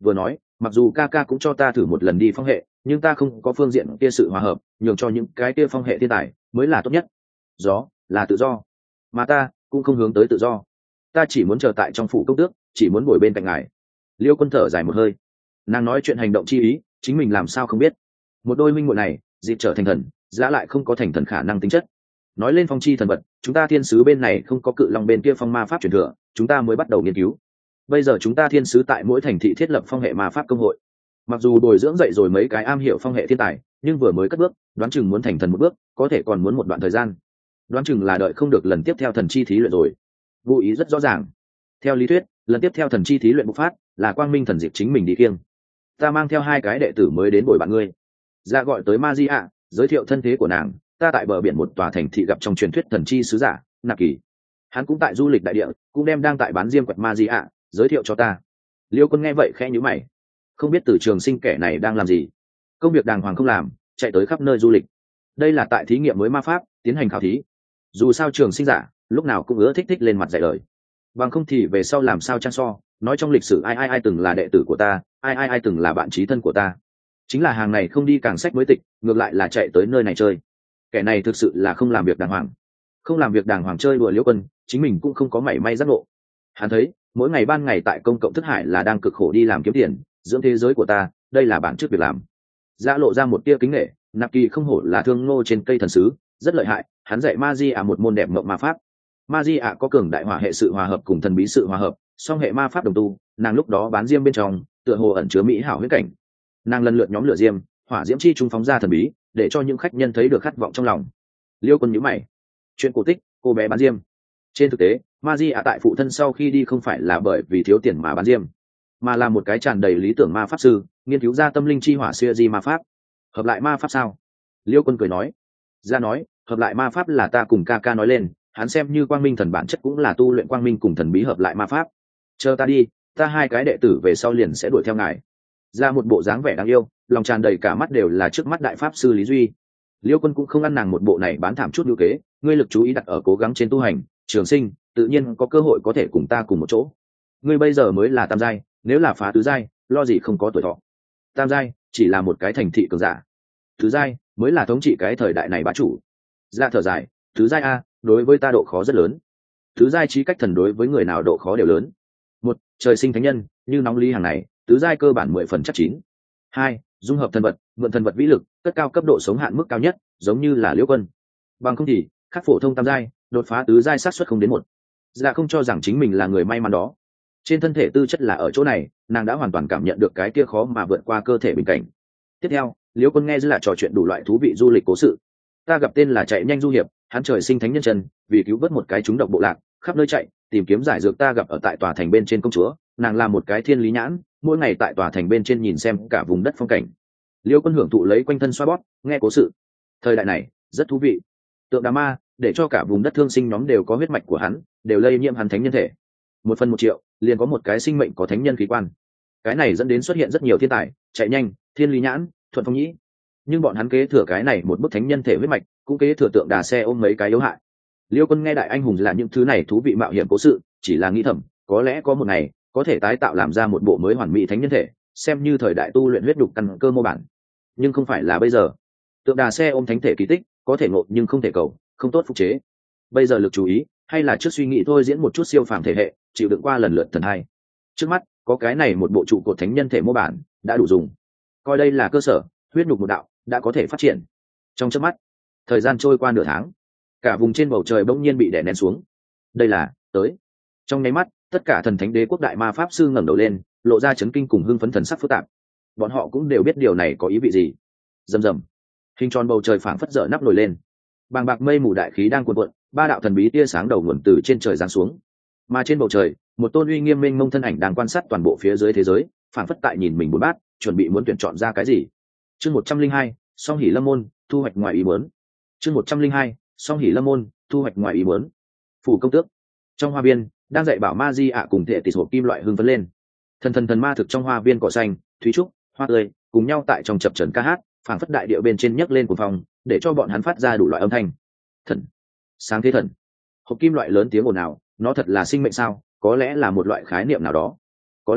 vừa nói mặc dù ca ca cũng cho ta thử một lần đi phong hệ nhưng ta không có phương diện kia sự hòa hợp nhường cho những cái kia phong hệ thiên tài mới là tốt nhất. Gió là tự do mà ta cũng không hướng tới tự do, ta chỉ muốn chờ tại trong phủ công tước, chỉ muốn ngồi bên cạnh ngài. Liêu Quân thở dài một hơi, nàng nói chuyện hành động chi ý chính mình làm sao không biết. Một đôi minh muội này dịp trở thành thần giá lại không có thành thần khả năng tính chất. Nói lên phong chi thần vật, chúng ta thiên sứ bên này không có cự long bên kia phong ma pháp truyền thừa, chúng ta mới bắt đầu nghiên cứu. Bây giờ chúng ta thiên sứ tại mỗi thành thị thiết lập phong hệ ma pháp công hội, mặc dù bồi dưỡng dậy rồi mấy cái am hiểu phong hệ thiên tài nhưng vừa mới cất bước đoán chừng muốn thành thần một bước có thể còn muốn một đoạn thời gian, đoán chừng là đợi không được lần tiếp theo thần chi thí luyện rồi. Vô ý rất rõ ràng, theo lý thuyết lần tiếp theo thần chi thí luyện bộc phát là quang minh thần dịp chính mình đi kiêng. Ta mang theo hai cái đệ tử mới đến bồi bạn ngươi. Ra gọi tới Magia, giới thiệu thân thế của nàng. Ta tại bờ biển một tòa thành thị gặp trong truyền thuyết thần chi sứ giả Nạp Kỳ, hắn cũng tại du lịch đại địa, cũng đem đang tại bán diêm quẹt Magia giới thiệu cho ta. Liêu Quân nghe vậy khẽ nhíu mày, không biết Từ Trường Sinh kẻ này đang làm gì, công việc đàng hoàng không làm, chạy tới khắp nơi du lịch. Đây là tại thí nghiệm mới ma pháp, tiến hành khảo thí. Dù sao Trường Sinh giả lúc nào cũng ưa thích thích lên mặt dạy lời, bằng không thì về sau làm sao trang so nói trong lịch sử ai ai ai từng là đệ tử của ta, ai ai ai từng là bạn trí thân của ta. Chính là hàng này không đi càng sách mới tịch, ngược lại là chạy tới nơi này chơi. Kẻ này thực sự là không làm việc đàng hoàng, không làm việc đàng hoàng chơi đùa Liễu Quân, chính mình cũng không có mảy may giác ngộ. Hắn thấy mỗi ngày ban ngày tại công cộng thức hải là đang cực khổ đi làm kiếm tiền, dưỡng thế giới của ta, đây là bản chất việc làm. Dạ lộ ra một tia kính nể, Nạp Kỳ không hổ là thương ngô trên cây thần sứ, rất lợi hại, hắn dạy Magia một môn đẹp mộng ma pháp. Magia có cường đại hỏa hệ sự hòa hợp cùng thần bí sự hòa hợp, song hệ ma pháp đồng tu, nàng lúc đó bán diêm bên trong, tựa hồ ẩn chứa mỹ hảo huyết cảnh. Nàng lần lượt nhóm lửa diêm, hỏa diễm chi trung phóng ra thần bí, để cho những khách nhân thấy được khát vọng trong lòng. Liêu Quân nhíu mày, chuyện cổ tích, cô bé bán diêm. Trên thực tế, Magia tại phụ thân sau khi đi không phải là bởi vì thiếu tiền mà bán diêm, mà là một cái tràn đầy lý tưởng ma pháp sư, nghiên cứu ra tâm linh chi hỏa xưa di ma pháp. Hợp lại ma pháp sao? Liêu Quân cười nói. Ra nói, hợp lại ma pháp là ta cùng ca ca nói lên, hắn xem như quang minh thần bản chất cũng là tu luyện quang minh cùng thần bí hợp lại ma pháp. Chờ ta đi, ta hai cái đệ tử về sau liền sẽ đuổi theo ngài. Ra một bộ dáng vẻ đáng yêu, lòng tràn đầy cả mắt đều là trước mắt đại pháp sư Lý Duy. Liêu Quân cũng không ăn nàng một bộ này bán thảm chút lưu kế, ngươi lực chú ý đặt ở cố gắng trên tu hành, Trường Sinh tự nhiên có cơ hội có thể cùng ta cùng một chỗ. Ngươi bây giờ mới là tam giai, nếu là phá tứ giai, lo gì không có tuổi thọ. Tam giai chỉ là một cái thành thị cường giả, tứ giai mới là thống trị cái thời đại này bá chủ. Ra thở dài, tứ giai a, đối với ta độ khó rất lớn. Tứ giai trí cách thần đối với người nào độ khó đều lớn. Một, trời sinh thánh nhân, như nóng lý hàng này, tứ giai cơ bản mười phần chắc chín. Hai, dung hợp thần vật, mượn thần vật vĩ lực, cất cao cấp độ sống hạn mức cao nhất, giống như là Liễu Quân. Bằng không thì, khắc phổ thông tam giai, đột phá tứ giai xác suất không đến một. Dạ không cho rằng chính mình là người may mắn đó. Trên thân thể tư chất là ở chỗ này, nàng đã hoàn toàn cảm nhận được cái kia khó mà vượt qua cơ thể bình cảnh. Tiếp theo, Liễu Quân nghe dư là trò chuyện đủ loại thú vị du lịch cố sự. Ta gặp tên là chạy nhanh du hiệp, hắn trời sinh thánh nhân chân, vì cứu vớt một cái trúng độc bộ lạc, khắp nơi chạy tìm kiếm giải dược. Ta gặp ở tại tòa thành bên trên công chúa, nàng là một cái thiên lý nhãn, mỗi ngày tại tòa thành bên trên nhìn xem cả vùng đất phong cảnh. Liễu Quân hưởng thụ lấy quanh thân xoa bóp, nghe cố sự. Thời đại này rất thú vị. Tượng đà ma, để cho cả vùng đất thương sinh nhóm đều có huyết mạch của hắn, đều lây nhiễm hắn thánh nhân thể. Một phần một triệu, liền có một cái sinh mệnh có thánh nhân khí quan. Cái này dẫn đến xuất hiện rất nhiều thiên tài, chạy nhanh, thiên lý nhãn, thuận phong nhĩ. Nhưng bọn hắn kế thừa cái này một bức thánh nhân thể huyết mạch, cũng kế thừa tượng đà xe ôm mấy cái yếu hại. Liêu Quân nghe đại anh hùng là những thứ này thú vị mạo hiểm cố sự, chỉ là nghĩ thầm, có lẽ có một ngày có thể tái tạo làm ra một bộ mới hoàn mỹ thánh nhân thể, xem như thời đại tu luyện huyết đục căn cơ mô bản. Nhưng không phải là bây giờ. Tượng đà xe ôm thánh thể kỳ tích, có thể ngộ nhưng không thể cầu, không tốt phục chế. Bây giờ lực chú ý, hay là trước suy nghĩ thôi diễn một chút siêu phàm thể hệ, chịu đựng qua lần lượt thần hai. Trước mắt, có cái này một bộ trụ cột thánh nhân thể mô bản, đã đủ dùng. Coi đây là cơ sở, huyết nhục một đạo đã có thể phát triển. Trong chớp mắt, thời gian trôi qua nửa tháng, cả vùng trên bầu trời bỗng nhiên bị đè nén xuống. Đây là tới. Trong nháy mắt, tất cả thần thánh đế quốc đại ma pháp sư ngẩng đầu lên, lộ ra chấn kinh cùng hưng phấn thần sắc phức tạp. Bọn họ cũng đều biết điều này có ý vị gì. Rầm rầm, hình tròn bầu trời phảng phất dở nắp nổi lên. Bàng bạc mây mù đại khí đang cuồn cuộn, ba đạo thần bí tia sáng đầu nguồn từ trên trời giáng xuống. Mà trên bầu trời, một tôn uy nghiêm mênh mông thân ảnh đang quan sát toàn bộ phía dưới thế giới, phảng phất tại nhìn mình bốn bát, chuẩn bị muốn tuyển chọn ra cái gì. Chương một trăm linh hai, Song Hỷ Lâm môn, thu hoạch ngoài ý muốn. Chương một trăm linh hai, Song Hỷ Lâm môn, thu hoạch ngoài ý muốn. Phủ công tước. Trong hoa viên, đang dạy bảo ma di ạ cùng thể tịt hộp kim loại hưng phấn lên. Thần thần thần ma thực trong hoa viên cỏ xanh, thúy trúc, hoa tươi, cùng nhau tại trong chập chờn ca hát, phảng phất đại địa bên trên nhấc lên của phòng, để cho bọn hắn phát ra đủ loại âm thanh. Thần, sáng thế thần. Hộp kim loại lớn tiếng ồn ào, nó thật là sinh mệnh sao? Có lẽ là một loại khái niệm nào đó. Có lẽ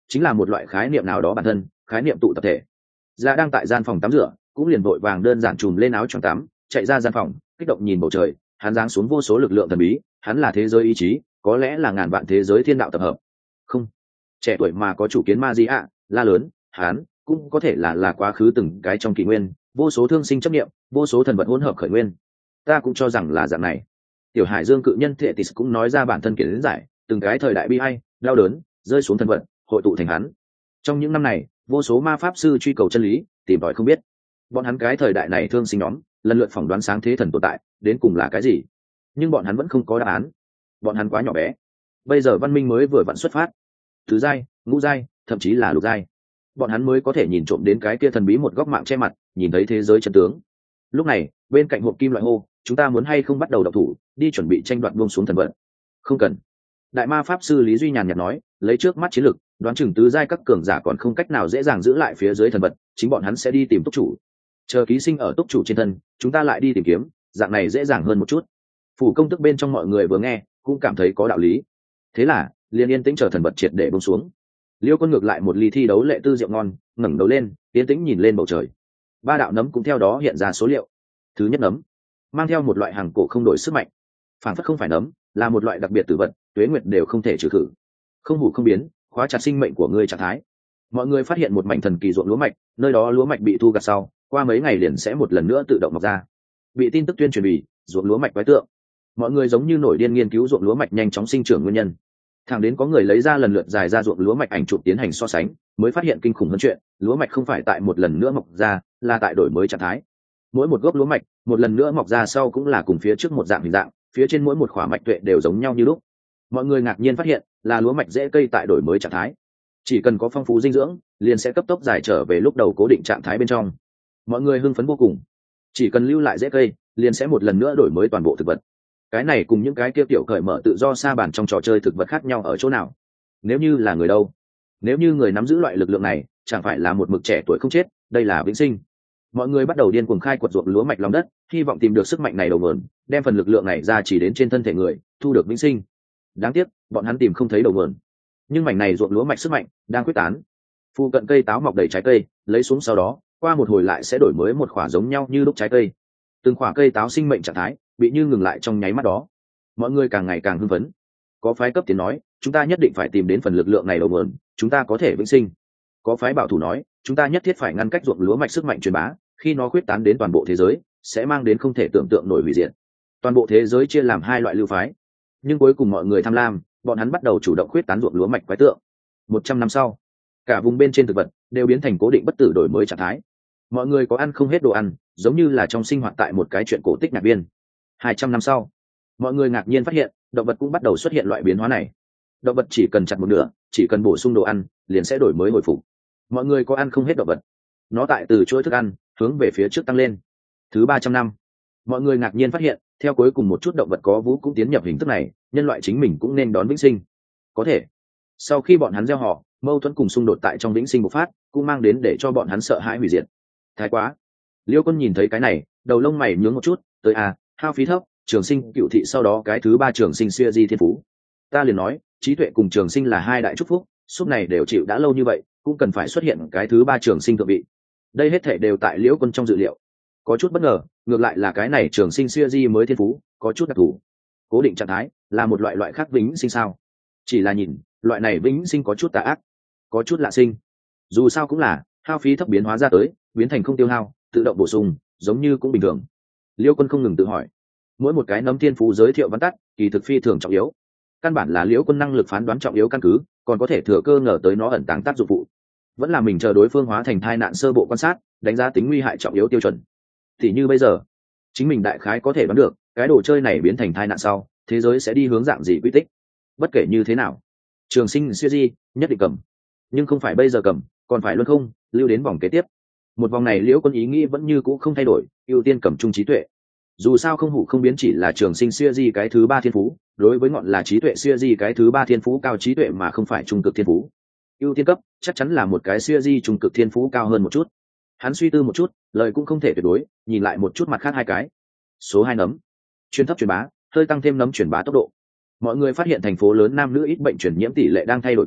chính là một loại khái niệm nào đó bản thân, khái niệm tụ tập thể. Dạ đang tại gian phòng tắm rửa, cũng liền vội vàng đơn giản chùm lên áo choàng tắm, chạy ra gian phòng, kích động nhìn bầu trời, hắn giáng xuống vô số lực lượng thần bí, hắn là thế giới ý chí, có lẽ là ngàn vạn thế giới thiên đạo tập hợp. Không, trẻ tuổi mà có chủ kiến ma gì ạ, la lớn, hắn cũng có thể là là quá khứ từng cái trong kỷ nguyên, vô số thương sinh chấp niệm, vô số thần vật hỗn hợp khởi nguyên. Ta cũng cho rằng là dạng này. Tiểu Hải Dương cự nhân Thetis cũng nói ra bản thân kiến giải, từng cái thời đại bi ai, đau đớn, rơi xuống thần vật, hội tụ thành hắn. Trong những năm này, vô số ma pháp sư truy cầu chân lý, tìm tòi không biết. Bọn hắn cái thời đại này thương sinh nhóm, lần lượt phỏng đoán sáng thế thần tồn tại, đến cùng là cái gì? Nhưng bọn hắn vẫn không có đáp án. Bọn hắn quá nhỏ bé. Bây giờ văn minh mới vừa vặn xuất phát, tứ giai, ngũ giai, thậm chí là lục giai, bọn hắn mới có thể nhìn trộm đến cái kia thần bí một góc mạng che mặt, nhìn thấy thế giới chân tướng. Lúc này, bên cạnh hộp kim loại hô, chúng ta muốn hay không bắt đầu độc thủ, đi chuẩn bị tranh đoạt buông xuống thần vật? Không cần. Đại ma pháp sư Lý Duy nhàn nhạt nói, lấy trước mắt chiến lực, đoán chừng tứ giai các cường giả còn không cách nào dễ dàng giữ lại phía dưới thần vật, chính bọn hắn sẽ đi tìm túc chủ. Chờ ký sinh ở túc chủ trên thân, chúng ta lại đi tìm kiếm, dạng này dễ dàng hơn một chút. Phủ công tức bên trong mọi người vừa nghe, cũng cảm thấy có đạo lý. Thế là, liền yên tĩnh chờ thần vật triệt để buông xuống. Liêu Quân ngược lại một ly thi đấu lệ tư rượu ngon, ngẩng đầu lên, yên tĩnh nhìn lên bầu trời. Ba đạo nấm cũng theo đó hiện ra số liệu. Thứ nhất nấm, mang theo một loại hàng cổ không đổi sức mạnh, phản phất không phải nấm, là một loại đặc biệt tử vật, tuế nguyệt đều không thể trừ khử, không hủ không biến, khóa chặt sinh mệnh của ngươi trạng thái. Mọi người phát hiện một mảnh thần kỳ ruộng lúa mạch, nơi đó lúa mạch bị thu gặt sau, qua mấy ngày liền sẽ một lần nữa tự động mọc ra. Bị tin tức tuyên truyền bì, ruộng lúa mạch quái tượng. Mọi người giống như nổi điên nghiên cứu ruộng lúa mạch nhanh chóng sinh trưởng nguyên nhân. Thẳng đến có người lấy ra lần lượt dài ra ruộng lúa mạch ảnh chụp tiến hành so sánh, mới phát hiện kinh khủng hơn chuyện, lúa mạch không phải tại một lần nữa mọc ra, là tại đổi mới trạng thái. Mỗi một gốc lúa mạch, một lần nữa mọc ra sau cũng là cùng phía trước một dạng hình dạng, phía trên mỗi một khỏa mạch tuệ đều giống nhau như lúc. Mọi người ngạc nhiên phát hiện, là lúa mạch rễ cây tại đổi mới trạng thái. Chỉ cần có phong phú dinh dưỡng, liền sẽ cấp tốc giải trở về lúc đầu cố định trạng thái bên trong. Mọi người hưng phấn vô cùng. Chỉ cần lưu lại rễ cây, liền sẽ một lần nữa đổi mới toàn bộ thực vật. Cái này cùng những cái kia tiểu cởi mở tự do sa bàn trong trò chơi thực vật khác nhau ở chỗ nào? Nếu như là người đâu? Nếu như người nắm giữ loại lực lượng này, chẳng phải là một mực trẻ tuổi không chết, đây là vĩnh sinh. Mọi người bắt đầu điên cuồng khai quật ruộng lúa mạch lòng đất, hy vọng tìm được sức mạnh này đầu nguồn, đem phần lực lượng này ra chỉ đến trên thân thể người, thu được vĩnh sinh. Đáng tiếc, bọn hắn tìm không thấy đầu nguồn. Nhưng mảnh này ruộng lúa mạch sức mạnh đang quyết tán. Phụ cận cây táo mọc đầy trái cây, lấy xuống sau đó, qua một hồi lại sẽ đổi mới một khỏa giống nhau như lúc trái cây. Từng khỏa cây táo sinh mệnh trạng thái bị như ngừng lại trong nháy mắt đó. Mọi người càng ngày càng hưng phấn. Có phái cấp tiến nói, chúng ta nhất định phải tìm đến phần lực lượng này đầu nguồn, chúng ta có thể vĩnh sinh. Có phái bảo thủ nói, chúng ta nhất thiết phải ngăn cách ruộng lúa mạch sức mạnh truyền bá, khi nó quyết tán đến toàn bộ thế giới, sẽ mang đến không thể tưởng tượng nổi hủy diệt. Toàn bộ thế giới chia làm hai loại lưu phái, nhưng cuối cùng mọi người tham lam, bọn hắn bắt đầu chủ động quyết tán ruộng lúa mạch quái tượng. Một trăm năm sau, cả vùng bên trên thực vật đều biến thành cố định bất tử đổi mới trạng thái. Mọi người có ăn không hết đồ ăn, giống như là trong sinh hoạt tại một cái chuyện cổ tích nhạc viên. Hai trăm năm sau, mọi người ngạc nhiên phát hiện, động vật cũng bắt đầu xuất hiện loại biến hóa này. Động vật chỉ cần chặt một nửa, chỉ cần bổ sung đồ ăn, liền sẽ đổi mới hồi phục. Mọi người có ăn không hết động vật, nó tại từ chuỗi thức ăn hướng về phía trước tăng lên. Thứ ba trăm năm, mọi người ngạc nhiên phát hiện, theo cuối cùng một chút động vật có vú cũng tiến nhập hình thức này, nhân loại chính mình cũng nên đón vĩnh sinh. Có thể, sau khi bọn hắn gieo họ, mâu thuẫn cùng xung đột tại trong vĩnh sinh bộc phát, cũng mang đến để cho bọn hắn sợ hãi hủy diệt. Thái quá! Liêu Quân nhìn thấy cái này, đầu lông mày nhướng một chút, tới à, hao phí thấp, trường sinh cựu thị sau đó cái thứ ba trường sinh xuya di thiên phú. Ta liền nói, trí tuệ cùng trường sinh là hai đại chúc phúc, suốt này đều chịu đã lâu như vậy, cũng cần phải xuất hiện cái thứ ba trường sinh thượng vị. Đây hết thể đều tại Liễu Quân trong dự liệu. Có chút bất ngờ, ngược lại là cái này trường sinh xuya di mới thiên phú, có chút đặc thù. Cố định trạng thái là một loại loại khác vĩnh sinh sao? Chỉ là nhìn, loại này vĩnh sinh có chút tà ác, có chút lạ sinh. Dù sao cũng là hao phí thấp biến hóa ra tới, biến thành không tiêu hao, tự động bổ sung, giống như cũng bình thường. Liêu Quân không ngừng tự hỏi, mỗi một cái nấm thiên phú giới thiệu văn tắt, kỳ thực phi thường trọng yếu. Căn bản là Liễu Quân năng lực phán đoán trọng yếu căn cứ, còn có thể thừa cơ ngờ tới nó ẩn tàng tác dụng phụ. Vẫn là mình chờ đối phương hóa thành thai nạn sơ bộ quan sát, đánh giá tính nguy hại trọng yếu tiêu chuẩn. Thì như bây giờ, chính mình đại khái có thể đoán được, cái đồ chơi này biến thành thai nạn sau, thế giới sẽ đi hướng dạng gì quy tích. Bất kể như thế nào, trường sinh siêu di nhất định cầm, nhưng không phải bây giờ cầm, còn phải luôn không lưu đến vòng kế tiếp. Một vòng này Liễu Quân ý nghĩ vẫn như cũ không thay đổi, ưu tiên cầm trung trí tuệ. Dù sao không hủ không biến chỉ là trường sinh siêu di cái thứ ba thiên phú, đối với ngọn là trí tuệ siêu di cái thứ ba thiên phú cao trí tuệ mà không phải trung cực thiên phú. Ưu tiên cấp chắc chắn là một cái siêu di trung cực thiên phú cao hơn một chút. Hắn suy tư một chút, lời cũng không thể tuyệt đối, nhìn lại một chút mặt khác hai cái. Số hai nấm, truyền thấp truyền bá, hơi tăng thêm nấm truyền bá tốc độ. Mọi người phát hiện thành phố lớn nam nữ ít bệnh truyền nhiễm tỷ lệ đang thay đổi cao,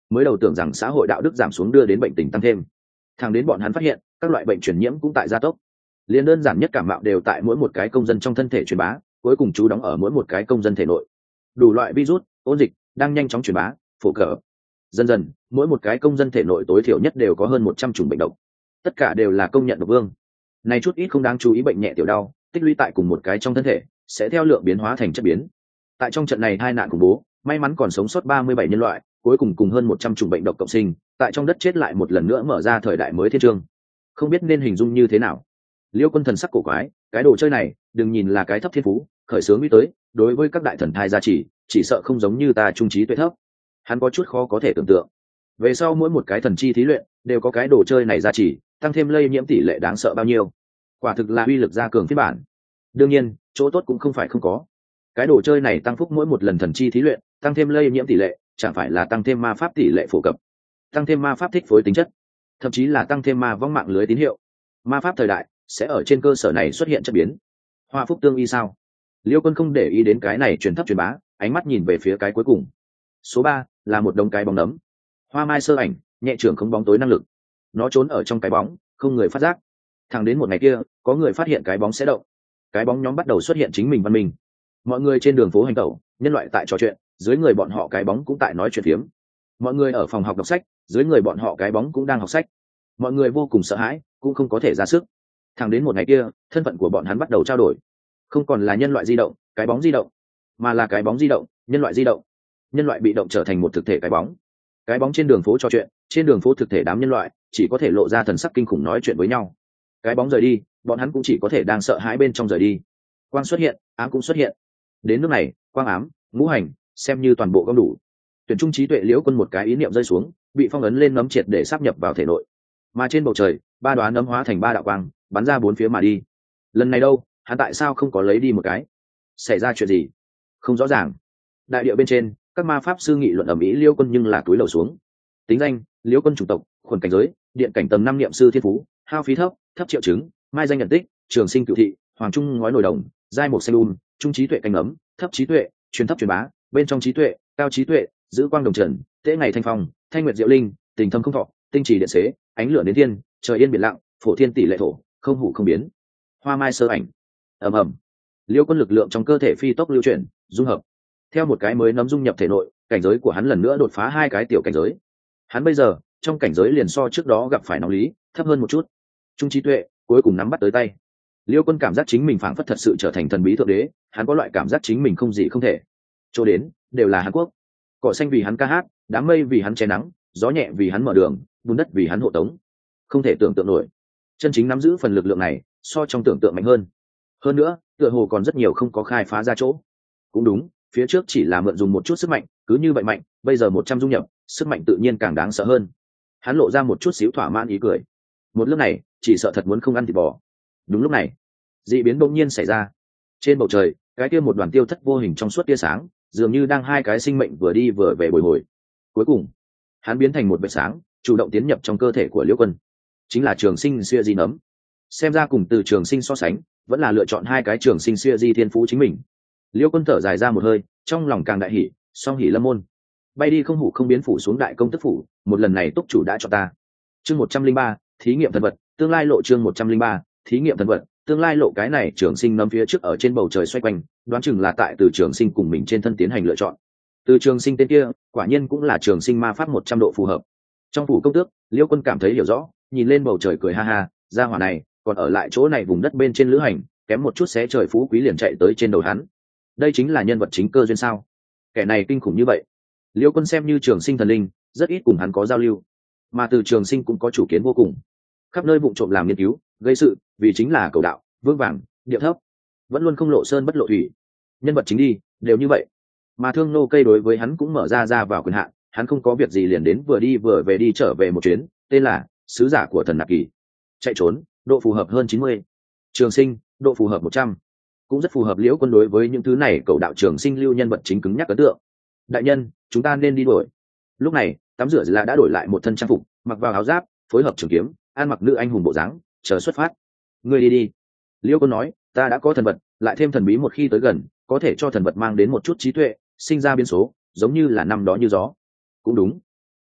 mới đầu tưởng rằng xã hội đạo đức giảm xuống đưa đến bệnh tình tăng thêm, thẳng đến bọn hắn phát hiện các loại bệnh truyền nhiễm cũng tại gia tốc. Liên đơn giản nhất cảm mạo đều tại mỗi một cái công dân trong thân thể truyền bá, cuối cùng chú đóng ở mỗi một cái công dân thể nội. Đủ loại virus, ôn dịch đang nhanh chóng truyền bá, phổ cập. Dần dần, mỗi một cái công dân thể nội tối thiểu nhất đều có hơn một trăm chủng bệnh độc, tất cả đều là công nhận độc vương. Này chút ít không đáng chú ý bệnh nhẹ tiểu đau, tích lũy tại cùng một cái trong thân thể, sẽ theo lượng biến hóa thành chất biến. Tại trong trận này tai nạn khủng bố, may mắn còn sống sót ba mươi bảy nhân loại, cuối cùng cùng hơn một trăm chủng bệnh độc cộng sinh, tại trong đất chết lại một lần nữa mở ra thời đại mới thiên chương. Không biết nên hình dung như thế nào. Liêu Quân thần sắc cổ quái, cái đồ chơi này, đừng nhìn là cái thấp thiên phú, khởi sướng mới tới, đối với các đại thần thai gia trì, chỉ sợ không giống như ta trung trí tuệ thấp. Hắn có chút khó có thể tưởng tượng. Về sau mỗi một cái thần chi thí luyện, đều có cái đồ chơi này gia trì, tăng thêm lây nhiễm tỷ lệ đáng sợ bao nhiêu. Quả thực là uy lực gia cường phiên bản. Đương nhiên, chỗ tốt cũng không phải không có. Cái đồ chơi này tăng phúc mỗi một lần thần chi thí luyện, tăng thêm lây nhiễm tỷ lệ, chẳng phải là tăng thêm ma pháp tỷ lệ phổ cập, tăng thêm ma pháp thích phối tính chất, thậm chí là tăng thêm ma vong mạng lưới tín hiệu. Ma pháp thời đại sẽ ở trên cơ sở này xuất hiện chất biến. Hoa phúc tương y sao? Liêu Quân không để ý đến cái này truyền thấp truyền bá, ánh mắt nhìn về phía cái cuối cùng. Số ba là một đống cái bóng nấm. Hoa mai sơ ảnh, nhẹ trưởng không bóng tối năng lực. Nó trốn ở trong cái bóng, không người phát giác. Thẳng đến một ngày kia, có người phát hiện cái bóng sẽ động. Cái bóng nhóm bắt đầu xuất hiện chính mình văn minh. Mọi người trên đường phố hành tẩu, nhân loại tại trò chuyện, dưới người bọn họ cái bóng cũng tại nói chuyện phiếm. Mọi người ở phòng học đọc sách, dưới người bọn họ cái bóng cũng đang học sách. Mọi người vô cùng sợ hãi, cũng không có thể ra sức. Thẳng đến một ngày kia, thân phận của bọn hắn bắt đầu trao đổi, không còn là nhân loại di động, cái bóng di động, mà là cái bóng di động, nhân loại di động. Nhân loại bị động trở thành một thực thể cái bóng. Cái bóng trên đường phố trò chuyện, trên đường phố thực thể đám nhân loại chỉ có thể lộ ra thần sắc kinh khủng nói chuyện với nhau. Cái bóng rời đi, bọn hắn cũng chỉ có thể đang sợ hãi bên trong rời đi. Quang xuất hiện, ám cũng xuất hiện. Đến nước này, quang ám, ngũ hành, xem như toàn bộ gom đủ. Tuyển trung trí tuệ Liễu Quân một cái ý niệm rơi xuống, bị phong ấn lên nấm triệt để sáp nhập vào thể nội. Mà trên bầu trời, ba đoá nấm hóa thành ba đạo quang, bắn ra bốn phía mà đi. Lần này đâu, hắn tại sao không có lấy đi một cái? Xảy ra chuyện gì? Không rõ ràng. Đại địa bên trên, các ma pháp sư nghị luận ầm ĩ Liễu Quân nhưng là túi lầu xuống. Tính danh: Liễu Quân chủng tộc, khuẩn cảnh giới, điện cảnh tầng năm niệm sư thiên phú, hao phí thấp, thấp triệu chứng, mai danh nhận tích, trường sinh cựu thị, hoàng trung ngói nổi đồng, giai mục xanh um, trung trí tuệ canh ấm, thấp trí tuệ, truyền thấp truyền bá, bên trong trí tuệ, cao trí tuệ, giữ quang đồng trần, tế ngày thanh phong, thanh nguyệt diệu linh, tình thâm không thọ, tinh trì điện xế, ánh lửa đến thiên, trời yên biển lặng, phổ thiên tỷ lệ thổ, không hủ không biến. Hoa mai sơ ảnh. Ầm ầm. Liễu Quân lực lượng trong cơ thể phi tốc lưu chuyển, dung hợp. Theo một cái mới nấm dung nhập thể nội, cảnh giới của hắn lần nữa đột phá hai cái tiểu cảnh giới. Hắn bây giờ, trong cảnh giới liền so trước đó gặp phải nóng lý, thấp hơn một chút. Trung trí tuệ, cuối cùng nắm bắt tới tay. Liễu Quân cảm giác chính mình phảng phất thật sự trở thành thần bí thượng đế, hắn có loại cảm giác chính mình không gì không thể. Chỗ đến, đều là Hàn Quốc. Cỏ xanh vì hắn ca hát, đám mây vì hắn che nắng, gió nhẹ vì hắn mở đường, bùn đất vì hắn hộ tống. Không thể tưởng tượng nổi. Chân chính nắm giữ phần lực lượng này, so trong tưởng tượng mạnh hơn. Hơn nữa, tựa hồ còn rất nhiều không có khai phá ra chỗ. Cũng đúng, phía trước chỉ là mượn dùng một chút sức mạnh, cứ như vậy mạnh, bây giờ một trăm dung nhập, sức mạnh tự nhiên càng đáng sợ hơn. Hắn lộ ra một chút xíu thỏa mãn ý cười. Một lúc này, chỉ sợ thật muốn không ăn thịt bò. Đúng lúc này, dị biến bỗng nhiên xảy ra. Trên bầu trời, cái kia một đoàn tiêu thất vô hình trong suốt tia sáng, dường như đang hai cái sinh mệnh vừa đi vừa về bồi hồi. Cuối cùng, hắn biến thành một vệt sáng, chủ động tiến nhập trong cơ thể của Liễu Quân. Chính là trường sinh xưa di nấm. Xem ra cùng từ trường sinh so sánh, vẫn là lựa chọn hai cái trường sinh xưa di thiên phú chính mình. Liễu Quân thở dài ra một hơi, trong lòng càng đại hỉ, song hỉ lâm môn. Bay đi không hủ không biến phủ xuống đại công tức phủ, một lần này túc chủ đã cho ta. Chương một trăm linh ba, thí nghiệm thần vật, tương lai lộ chương một trăm linh ba, thí nghiệm thần vật, tương lai lộ. Cái này trường sinh nấm phía trước ở trên bầu trời xoay quanh, đoán chừng là tại từ trường sinh cùng mình trên thân tiến hành lựa chọn. Từ trường sinh tên kia, quả nhiên cũng là trường sinh ma pháp một trăm độ phù hợp. Trong phủ công tước, Liễu Quân cảm thấy hiểu rõ, nhìn lên bầu trời cười ha ha, gia hỏa này, còn ở lại chỗ này vùng đất bên trên lữ hành, kém một chút xé trời phú quý liền chạy tới trên đầu hắn. Đây chính là nhân vật chính cơ duyên sao? Kẻ này kinh khủng như vậy. Liễu Quân xem như trường sinh thần linh, rất ít cùng hắn có giao lưu, mà từ trường sinh cũng có chủ kiến vô cùng, khắp nơi vụng trộm làm nghiên cứu, gây sự, vì chính là cầu đạo, vương vàng, điệu thấp, vẫn luôn không lộ sơn bất lộ thủy. Nhân vật chính đi, đều như vậy. Mà thương nô cây đối với hắn cũng mở ra ra vào quyền hạn, hắn không có việc gì liền đến vừa đi vừa về đi trở về một chuyến, tên là sứ giả của thần nạp kỳ. Chạy trốn, độ phù hợp hơn chín mươi. Trường sinh, độ phù hợp một trăm. Cũng rất phù hợp Liễu Quân đối với những thứ này cầu đạo trường sinh lưu nhân vật chính cứng nhắc ấn tượng. Đại nhân, chúng ta nên đi đuổi. Lúc này, tắm rửa là đã đổi lại một thân trang phục, mặc vào áo giáp, phối hợp trường kiếm, ăn mặc nữ anh hùng bộ dáng, chờ xuất phát. Ngươi đi đi. Liễu Quân nói, ta đã có thần vật, lại thêm thần bí một khi tới gần, có thể cho thần vật mang đến một chút trí tuệ, sinh ra biến số, giống như là năm đó như gió. Cũng đúng.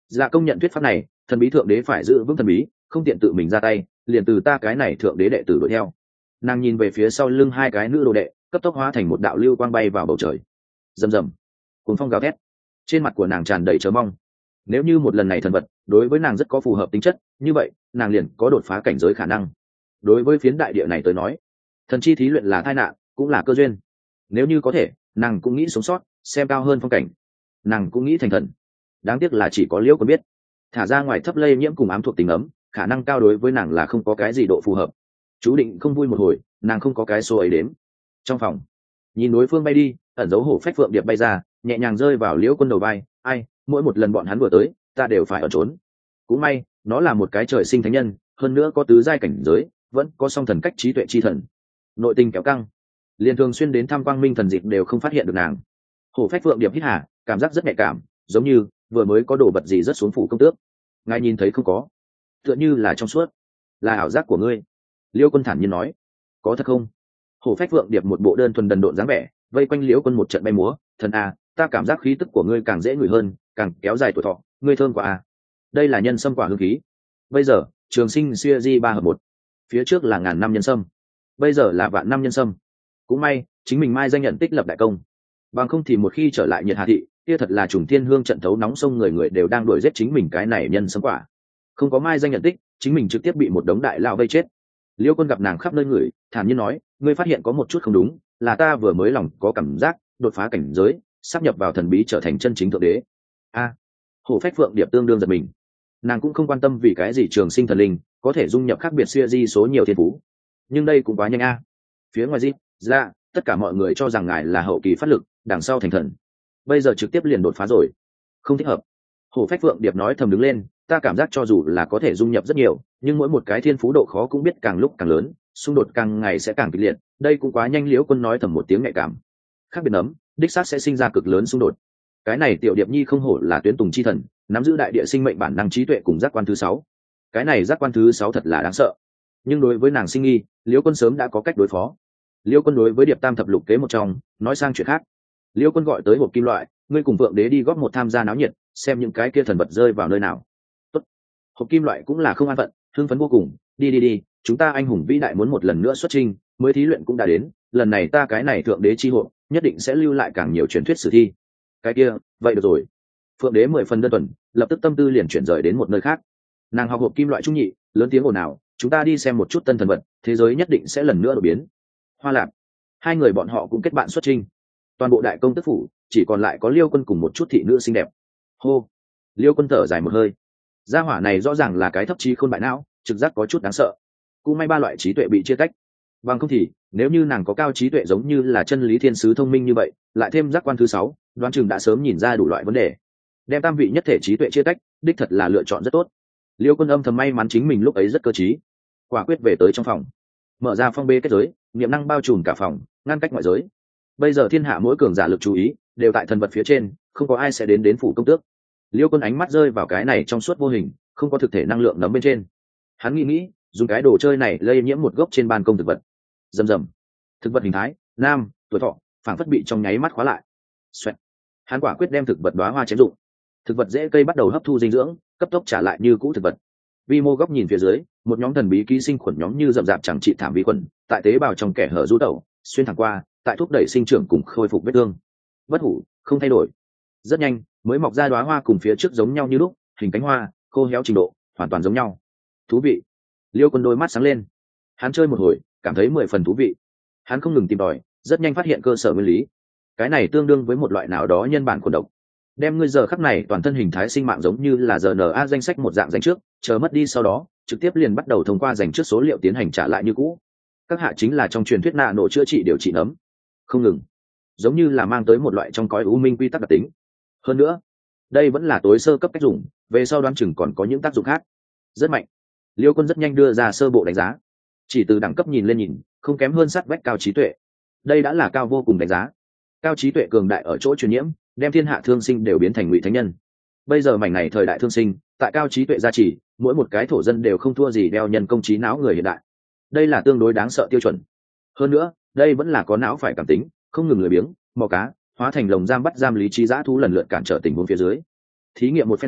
Dạ công nhận thuyết pháp này, thần bí thượng đế phải giữ vững thần bí, không tiện tự mình ra tay, liền từ ta cái này thượng đế đệ tử đuổi theo. Nàng nhìn về phía sau lưng hai cái nữ đồ đệ, cấp tốc hóa thành một đạo lưu quang bay vào bầu trời. Rầm rầm, cuồng phong gào thét, trên mặt của nàng tràn đầy chờ mong. Nếu như một lần này thần vật đối với nàng rất có phù hợp tính chất, như vậy nàng liền có đột phá cảnh giới khả năng. Đối với phiến đại địa này tới nói, thần chi thí luyện là tai nạn, cũng là cơ duyên. Nếu như có thể, nàng cũng nghĩ sống sót, xem cao hơn phong cảnh. Nàng cũng nghĩ thành thần. Đáng tiếc là chỉ có Liễu Quân biết, thả ra ngoài thấp lây nhiễm cùng ám thuộc tình ấm, khả năng cao đối với nàng là không có cái gì độ phù hợp. Chú định không vui một hồi, nàng không có cái số ấy đếm. Trong phòng, nhìn đối phương bay đi, ẩn dấu hổ phách phượng điệp bay ra, nhẹ nhàng rơi vào Liễu Quân đầu vai. Ai, mỗi một lần bọn hắn vừa tới, ta đều phải ở trốn. Cũng may, nó là một cái trời sinh thánh nhân, hơn nữa có tứ giai cảnh giới, vẫn có song thần cách trí tuệ chi thần. Nội tình kéo căng, liền thường xuyên đến thăm Quang Minh thần dịp đều không phát hiện được nàng. Hổ phách phượng điệp hít hà, cảm giác rất nhạy cảm, giống như vừa mới có đồ vật gì rớt xuống phủ công tước. Ngài nhìn thấy không có? Tựa như là trong suốt, là ảo giác của ngươi. Liêu Quân thản nhiên nói. Có thật không? Hổ phách phượng điệp một bộ đơn thuần đần độn dáng vẻ, vây quanh Liễu Quân một trận bay múa. Thần à, ta cảm giác khí tức của ngươi càng dễ ngửi hơn, càng kéo dài tuổi thọ, ngươi thơm quá à. Đây là nhân sâm quả hương khí. Bây giờ trường sinh xuya di ba hợp một, phía trước là ngàn năm nhân sâm, bây giờ là vạn năm nhân sâm. Cũng may chính mình mai danh nhận tích lập đại công, bằng không thì một khi trở lại nhiệt hà thị, kia thật là trùng thiên hương trận thấu nóng sông, người người đều đang đuổi giết chính mình cái này nhân sâm quả. Không có mai danh nhận tích, chính mình trực tiếp bị một đống đại lao vây chết. Liêu Quân gặp nàng khắp nơi người, thản nhiên nói, ngươi phát hiện có một chút không đúng, là ta vừa mới lòng có cảm giác đột phá cảnh giới, sắp nhập vào thần bí, trở thành chân chính thượng đế. A, à, Hổ phách phượng điệp tương đương giật mình. Nàng cũng không quan tâm vì cái gì trường sinh thần linh có thể dung nhập khác biệt xuya di số nhiều thiên phú, nhưng đây cũng quá nhanh a. Phía ngoài di ra, tất cả mọi người cho rằng ngài là hậu kỳ phát lực, đằng sau thành thần, bây giờ trực tiếp liền đột phá rồi, không thích hợp. Hổ phách phượng điệp nói thầm đứng lên, ta cảm giác cho dù là có thể dung nhập rất nhiều, nhưng mỗi một cái thiên phú độ khó cũng biết càng lúc càng lớn, xung đột càng ngày sẽ càng kịch liệt, đây cũng quá nhanh. Liễu Quân nói thầm một tiếng nhạy cảm, khác biệt nấm đích xác sẽ sinh ra cực lớn xung đột. Cái này tiểu điệp nhi không hổ là tuyến tùng chi thần, nắm giữ đại địa sinh mệnh bản năng trí tuệ cùng giác quan thứ sáu. Cái này giác quan thứ sáu thật là đáng sợ. Nhưng đối với nàng sinh nghi, Liễu Quân sớm đã có cách đối phó. Liễu Quân đối với điệp tam thập lục kế một trong, nói sang chuyện khác. Liễu Quân gọi tới hộp kim loại, ngươi cùng vượng đế đi góp một tham gia náo nhiệt, xem những cái kia thần vật rơi vào nơi nào. Tốt. Hộp kim loại cũng là không an phận, hưng phấn vô cùng, đi đi đi, chúng ta anh hùng vĩ đại muốn một lần nữa xuất trình, mới thí luyện cũng đã đến, lần này ta cái này thượng đế chi hộ, nhất định sẽ lưu lại càng nhiều truyền thuyết sử thi. Cái kia, vậy được rồi. Phượng đế mười phần đơn thuần, lập tức tâm tư liền chuyển rời đến một nơi khác. Nàng học hộp kim loại trung nhị, lớn tiếng ồn ào, chúng ta đi xem một chút tân thần vật, thế giới nhất định sẽ lần nữa đổi biến. Hoa Lạp, hai người bọn họ cũng kết bạn xuất trình. Toàn bộ đại công tức phủ chỉ còn lại có Liêu Quân cùng một chút thị nữ xinh đẹp. Hô, Liêu Quân thở dài một hơi. Gia hỏa này rõ ràng là cái thấp trí khôn bại não, trực giác có chút đáng sợ. Cũng may ba loại trí tuệ bị chia tách, bằng không thì nếu như nàng có cao trí tuệ giống như là chân lý thiên sứ thông minh như vậy, lại thêm giác quan thứ sáu, đoán chừng đã sớm nhìn ra đủ loại vấn đề. Đem tam vị nhất thể trí tuệ chia tách, đích thật là lựa chọn rất tốt. Liêu Quân âm thầm may mắn chính mình lúc ấy rất cơ trí, quả quyết về tới trong phòng, mở ra phong bê kết giới, niệm năng bao trùm cả phòng, ngăn cách ngoại giới. Bây giờ thiên hạ mỗi cường giả lực chú ý đều tại thần vật phía trên, không có ai sẽ đến đến phủ công tước. Liêu Quân ánh mắt rơi vào cái này trong suốt vô hình, không có thực thể năng lượng nấm bên trên. Hắn nghĩ nghĩ, dùng cái đồ chơi này lây nhiễm một gốc trên ban công thực vật. Rầm rầm, thực vật hình thái nam, tuổi thọ phảng phất bị trong nháy mắt khóa lại. Xoẹt. Hắn quả quyết đem thực vật đóa hoa chém dụng. Thực vật dễ cây bắt đầu hấp thu dinh dưỡng, cấp tốc trả lại như cũ thực vật. Vi mô góc nhìn phía dưới, một nhóm thần bí ký sinh khuẩn nhóm như rậm rạp chẳng trị thảm vi khuẩn, tại tế bào trong kẻ hở du tẩu, xuyên thẳng qua, tại thúc đẩy sinh trưởng cùng khôi phục vết thương. Bất hủ, không thay đổi. Rất nhanh, mới mọc ra đóa hoa cùng phía trước giống nhau như lúc, hình cánh hoa, khô héo trình độ, hoàn toàn giống nhau. Thú vị. Liêu Quân đôi mắt sáng lên. Hắn chơi một hồi, cảm thấy mười phần thú vị. Hắn không ngừng tìm tòi, rất nhanh phát hiện cơ sở nguyên lý. Cái này tương đương với một loại nào đó nhân bản khuẩn độc. Đem ngươi giờ khắc này toàn thân hình thái sinh mạng giống như là rờ en a danh sách một dạng dành trước, chờ mất đi sau đó, trực tiếp liền bắt đầu thông qua dành trước số liệu tiến hành trả lại như cũ. Các hạ chính là trong truyền thuyết nạ nổ chữa trị điều trị nấm. Không ngừng, giống như là mang tới một loại trong cõi u minh quy tắc đặc tính. Hơn nữa, đây vẫn là tối sơ cấp cách dùng, về sau đoán chừng còn có những tác dụng khác. Rất mạnh. Liêu Quân rất nhanh đưa ra sơ bộ đánh giá. Chỉ từ đẳng cấp nhìn lên nhìn, không kém hơn sát vách cao trí tuệ. Đây đã là cao vô cùng đánh giá. Cao trí tuệ cường đại ở chỗ truyền nhiễm, đem thiên hạ thương sinh đều biến thành ngụy thánh nhân. Bây giờ mảnh này thời đại thương sinh, tại cao trí tuệ gia trì, mỗi một cái thổ dân đều không thua gì đeo nhân công trí não người hiện đại. Đây là tương đối đáng sợ tiêu chuẩn. Hơn nữa, đây vẫn là có não phải cảm tính, không ngừng lười biếng, mò cá, hóa thành lồng giam bắt giam lý trí dã thú lần lượt cản trở tình huống phía dưới. Thí nghiệm một phen sau,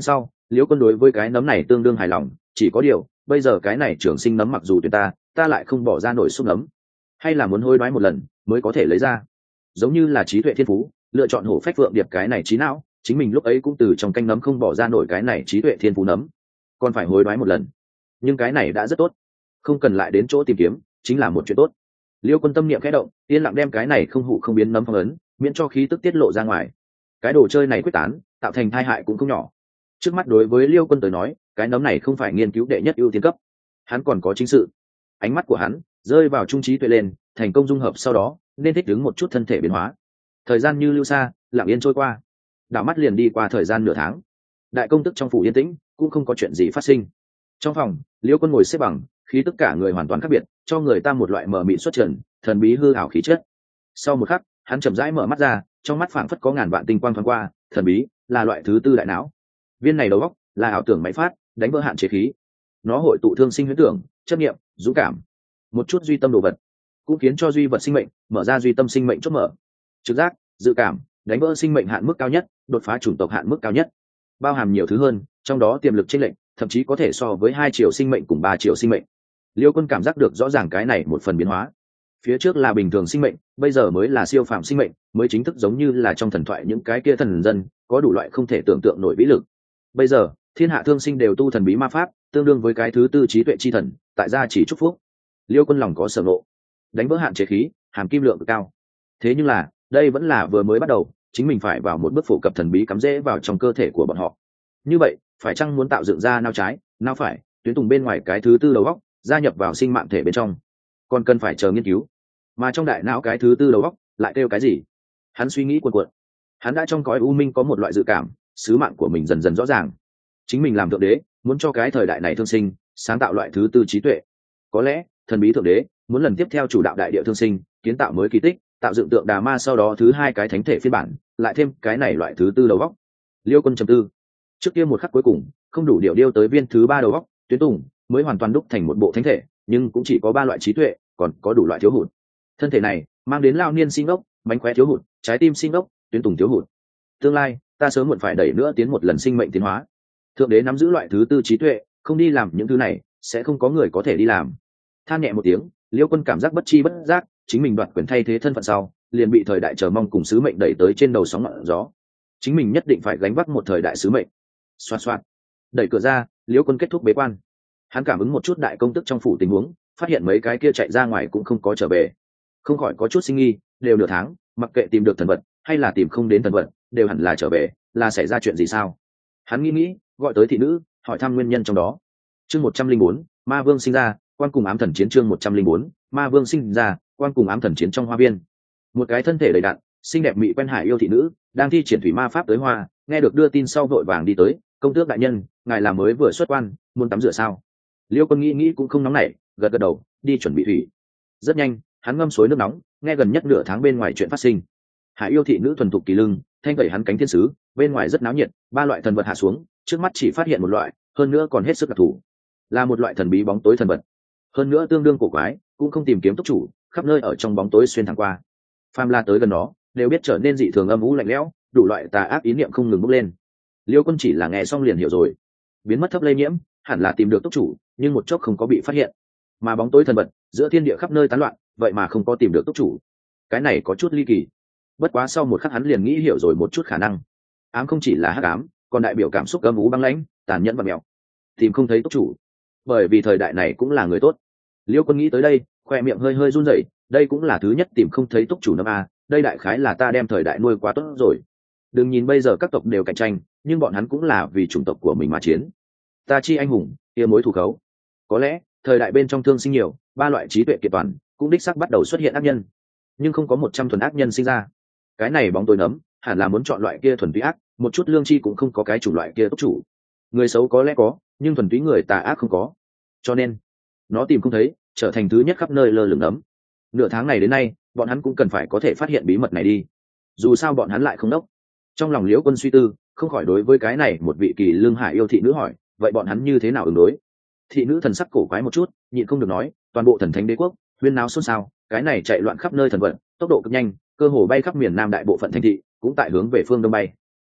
Liễu Quân đối với cái nấm này tương đương hài lòng, chỉ có điều bây giờ cái này trường sinh nấm mặc dù tuyệt ta ta lại không bỏ ra nổi xúc nấm, hay là muốn hối đoái một lần mới có thể lấy ra. Giống như là trí tuệ thiên phú lựa chọn hổ phách phượng điệp cái này trí não, chính mình lúc ấy cũng từ trong canh nấm không bỏ ra nổi cái này trí tuệ thiên phú nấm, còn phải hối đoái một lần. Nhưng cái này đã rất tốt, không cần lại đến chỗ tìm kiếm chính là một chuyện tốt. Liêu Quân tâm niệm khẽ động, yên lặng đem cái này không hụ không biến nấm phong ấn, miễn cho khí tức tiết lộ ra ngoài. Cái đồ chơi này quyết tán tạo thành tai hại cũng không nhỏ. Trước mắt đối với Liêu Quân tới nói, cái nấm này không phải nghiên cứu đệ nhất ưu tiên cấp, hắn còn có chính sự. Ánh mắt của hắn rơi vào trung trí tuệ lên, thành công dung hợp sau đó nên thích ứng một chút thân thể biến hóa. Thời gian như lưu xa lặng yên trôi qua, đảo mắt liền đi qua thời gian nửa tháng. Đại công tức trong phủ yên tĩnh, cũng không có chuyện gì phát sinh. Trong phòng, Liêu Quân ngồi xếp bằng, khí tức cả người hoàn toàn khác biệt, cho người ta một loại mờ mịt xuất trần, thần bí hư ảo khí chất. Sau một khắc, hắn chậm rãi mở mắt ra, trong mắt phảng phất có ngàn vạn tinh quang thoáng qua, thần bí là loại thứ tư đại não. Viên này đầu óc là ảo tưởng máy phát, đánh vỡ hạn chế khí. Nó hội tụ thương sinh huyễn tưởng, chấp niệm, dũng cảm, một chút duy tâm đồ vật, cũng khiến cho duy vật sinh mệnh mở ra duy tâm sinh mệnh chốt mở. Trực giác, dự cảm, đánh vỡ sinh mệnh hạn mức cao nhất, đột phá chủng tộc hạn mức cao nhất, bao hàm nhiều thứ hơn, trong đó tiềm lực chênh lệch thậm chí có thể so với hai triệu sinh mệnh cùng ba triệu sinh mệnh. Liêu Quân cảm giác được rõ ràng cái này một phần biến hóa. Phía trước là bình thường sinh mệnh, bây giờ mới là siêu phàm sinh mệnh, mới chính thức giống như là trong thần thoại những cái kia thần dân, có đủ loại không thể tưởng tượng nổi vĩ lực. Bây giờ, thiên hạ thương sinh đều tu thần bí ma pháp, tương đương với cái thứ tư trí tuệ chi thần, tại gia chỉ chúc phúc. Liêu Quân lòng có sở ngộ, đánh vỡ hạn chế khí, hàm kim lượng cực cao. Thế nhưng là, đây vẫn là vừa mới bắt đầu, chính mình phải vào một bước phổ cập thần bí cắm rễ vào trong cơ thể của bọn họ. Như vậy, phải chăng muốn tạo dựng ra não trái, não phải, tuyến tùng bên ngoài cái thứ tư đầu óc, gia nhập vào sinh mạng thể bên trong, còn cần phải chờ nghiên cứu. Mà trong đại não cái thứ tư đầu óc lại kêu cái gì? Hắn suy nghĩ cuồn cuộn. Hắn đã trong cõi u minh có một loại dự cảm, sứ mạng của mình dần dần rõ ràng. Chính mình làm thượng đế, muốn cho cái thời đại này thương sinh sáng tạo loại thứ tư trí tuệ. Có lẽ thần bí thượng đế muốn lần tiếp theo chủ đạo đại địa thương sinh, kiến tạo mới kỳ tích, tạo dựng tượng Đà Ma, sau đó thứ hai cái thánh thể phiên bản, lại thêm cái này loại thứ tư đầu óc. Liêu Quân trầm tư. Trước kia một khắc cuối cùng không đủ điều điêu tới viên thứ ba đầu óc, tuyến tùng mới hoàn toàn đúc thành một bộ thánh thể, nhưng cũng chỉ có ba loại trí tuệ, còn có đủ loại thiếu hụt. Thân thể này mang đến lao niên sinh ốc, mánh khóe thiếu hụt, trái tim sinh ốc, tuyến tùng thiếu hụt. Tương lai ta sớm muộn phải đẩy nữa tiến một lần sinh mệnh tiến hóa. Thượng đế nắm giữ loại thứ tư trí tuệ, không đi làm những thứ này sẽ không có người có thể đi làm. Than nhẹ một tiếng, Liêu Quân cảm giác bất chi bất giác chính mình đoạt quyền thay thế thân phận sau, liền bị thời đại chờ mong cùng sứ mệnh đẩy tới trên đầu sóng ngọn gió. Chính mình nhất định phải gánh vác một thời đại sứ mệnh. Xoạt xoạt, đẩy cửa ra, Liêu Quân kết thúc bế quan. Hắn cảm ứng một chút đại công tức trong phủ tình huống, phát hiện mấy cái kia chạy ra ngoài cũng không có trở về, không khỏi có chút sinh nghi. Đều nửa tháng, mặc kệ tìm được thần vật hay là tìm không đến thần vật, đều hẳn là trở về, là xảy ra chuyện gì sao? Hắn nghĩ nghĩ, gọi tới thị nữ, hỏi thăm nguyên nhân trong đó. Chương một trăm linh bốn, ma vương sinh ra, quan cùng ám thần chiến. Chương một trăm linh bốn, ma vương sinh ra, quan cùng ám thần chiến. Trong hoa viên, một cái thân thể đầy đặn, xinh đẹp mỹ quen hải yêu thị nữ đang thi triển thủy ma pháp tới hoa, nghe được đưa tin sau vội vàng đi tới. Công tước đại nhân, ngài là mới vừa xuất quan, muốn tắm rửa sao? Liêu Quân nghĩ nghĩ cũng không nóng nảy, gật gật đầu, đi chuẩn bị thủy. Rất nhanh, hắn ngâm suối nước nóng, nghe gần nhất nửa tháng bên ngoài chuyện phát sinh. Hải yêu thị nữ thuần thục kỳ lưng, thanh gậy hắn cánh thiên sứ, bên ngoài rất náo nhiệt, ba loại thần vật hạ xuống, trước mắt chỉ phát hiện một loại, hơn nữa còn hết sức đặc thù, là một loại thần bí bóng tối thần vật, hơn nữa tương đương cổ quái, cũng không tìm kiếm túc chủ, khắp nơi ở trong bóng tối xuyên thẳng qua. Phàm la tới gần nó, đều biết trở nên dị thường âm u lạnh lẽo, đủ loại tà ác ý niệm không ngừng bốc lên. Liêu Quân chỉ là nghe xong liền hiểu rồi, biến mất thấp lây nhiễm, hẳn là tìm được túc chủ, nhưng một chốc không có bị phát hiện. Mà bóng tối thần vật giữa thiên địa khắp nơi tán loạn, vậy mà không có tìm được túc chủ, cái này có chút ly kỳ. Bất quá sau một khắc hắn liền nghĩ hiểu rồi một chút khả năng. Ám không chỉ là hắc ám, còn đại biểu cảm xúc âm u băng lãnh, tàn nhẫn và mèo. Tìm không thấy túc chủ, bởi vì thời đại này cũng là người tốt. Liêu Quân nghĩ tới đây, khoe miệng hơi hơi run rẩy, đây cũng là thứ nhất tìm không thấy túc chủ năm a, đây đại khái là ta đem thời đại nuôi quá tốt rồi. Đừng nhìn bây giờ các tộc đều cạnh tranh, nhưng bọn hắn cũng là vì chủng tộc của mình mà chiến. Ta chi anh hùng, kia mối thù khấu. Có lẽ thời đại bên trong thương sinh nhiều, ba loại trí tuệ kiệt toàn cũng đích xác bắt đầu xuất hiện ác nhân, nhưng không có một trăm thuần ác nhân sinh ra. Cái này bóng tối nấm hẳn là muốn chọn loại kia thuần túy ác, một chút lương tri cũng không có cái chủng loại kia túc chủ. Người xấu có lẽ có, nhưng thuần túy người tà ác không có, cho nên nó tìm không thấy, trở thành thứ nhất khắp nơi lơ lửng nấm. Nửa tháng này đến nay, bọn hắn cũng cần phải có thể phát hiện bí mật này đi, dù sao bọn hắn lại không đốc. Trong lòng Liễu Quân suy tư, không khỏi đối với cái này một vị kỳ lương hải yêu thị nữ hỏi, vậy bọn hắn như thế nào ứng đối? Thị nữ thần sắc cổ quái một chút, nhịn không được nói, toàn bộ thần thánh đế quốc huyên náo xôn xao, cái này chạy loạn khắp nơi thần vận, tốc độ cực nhanh, cơ hồ bay khắp miền nam đại bộ phận thành thị, cũng tại hướng về phương đông bay.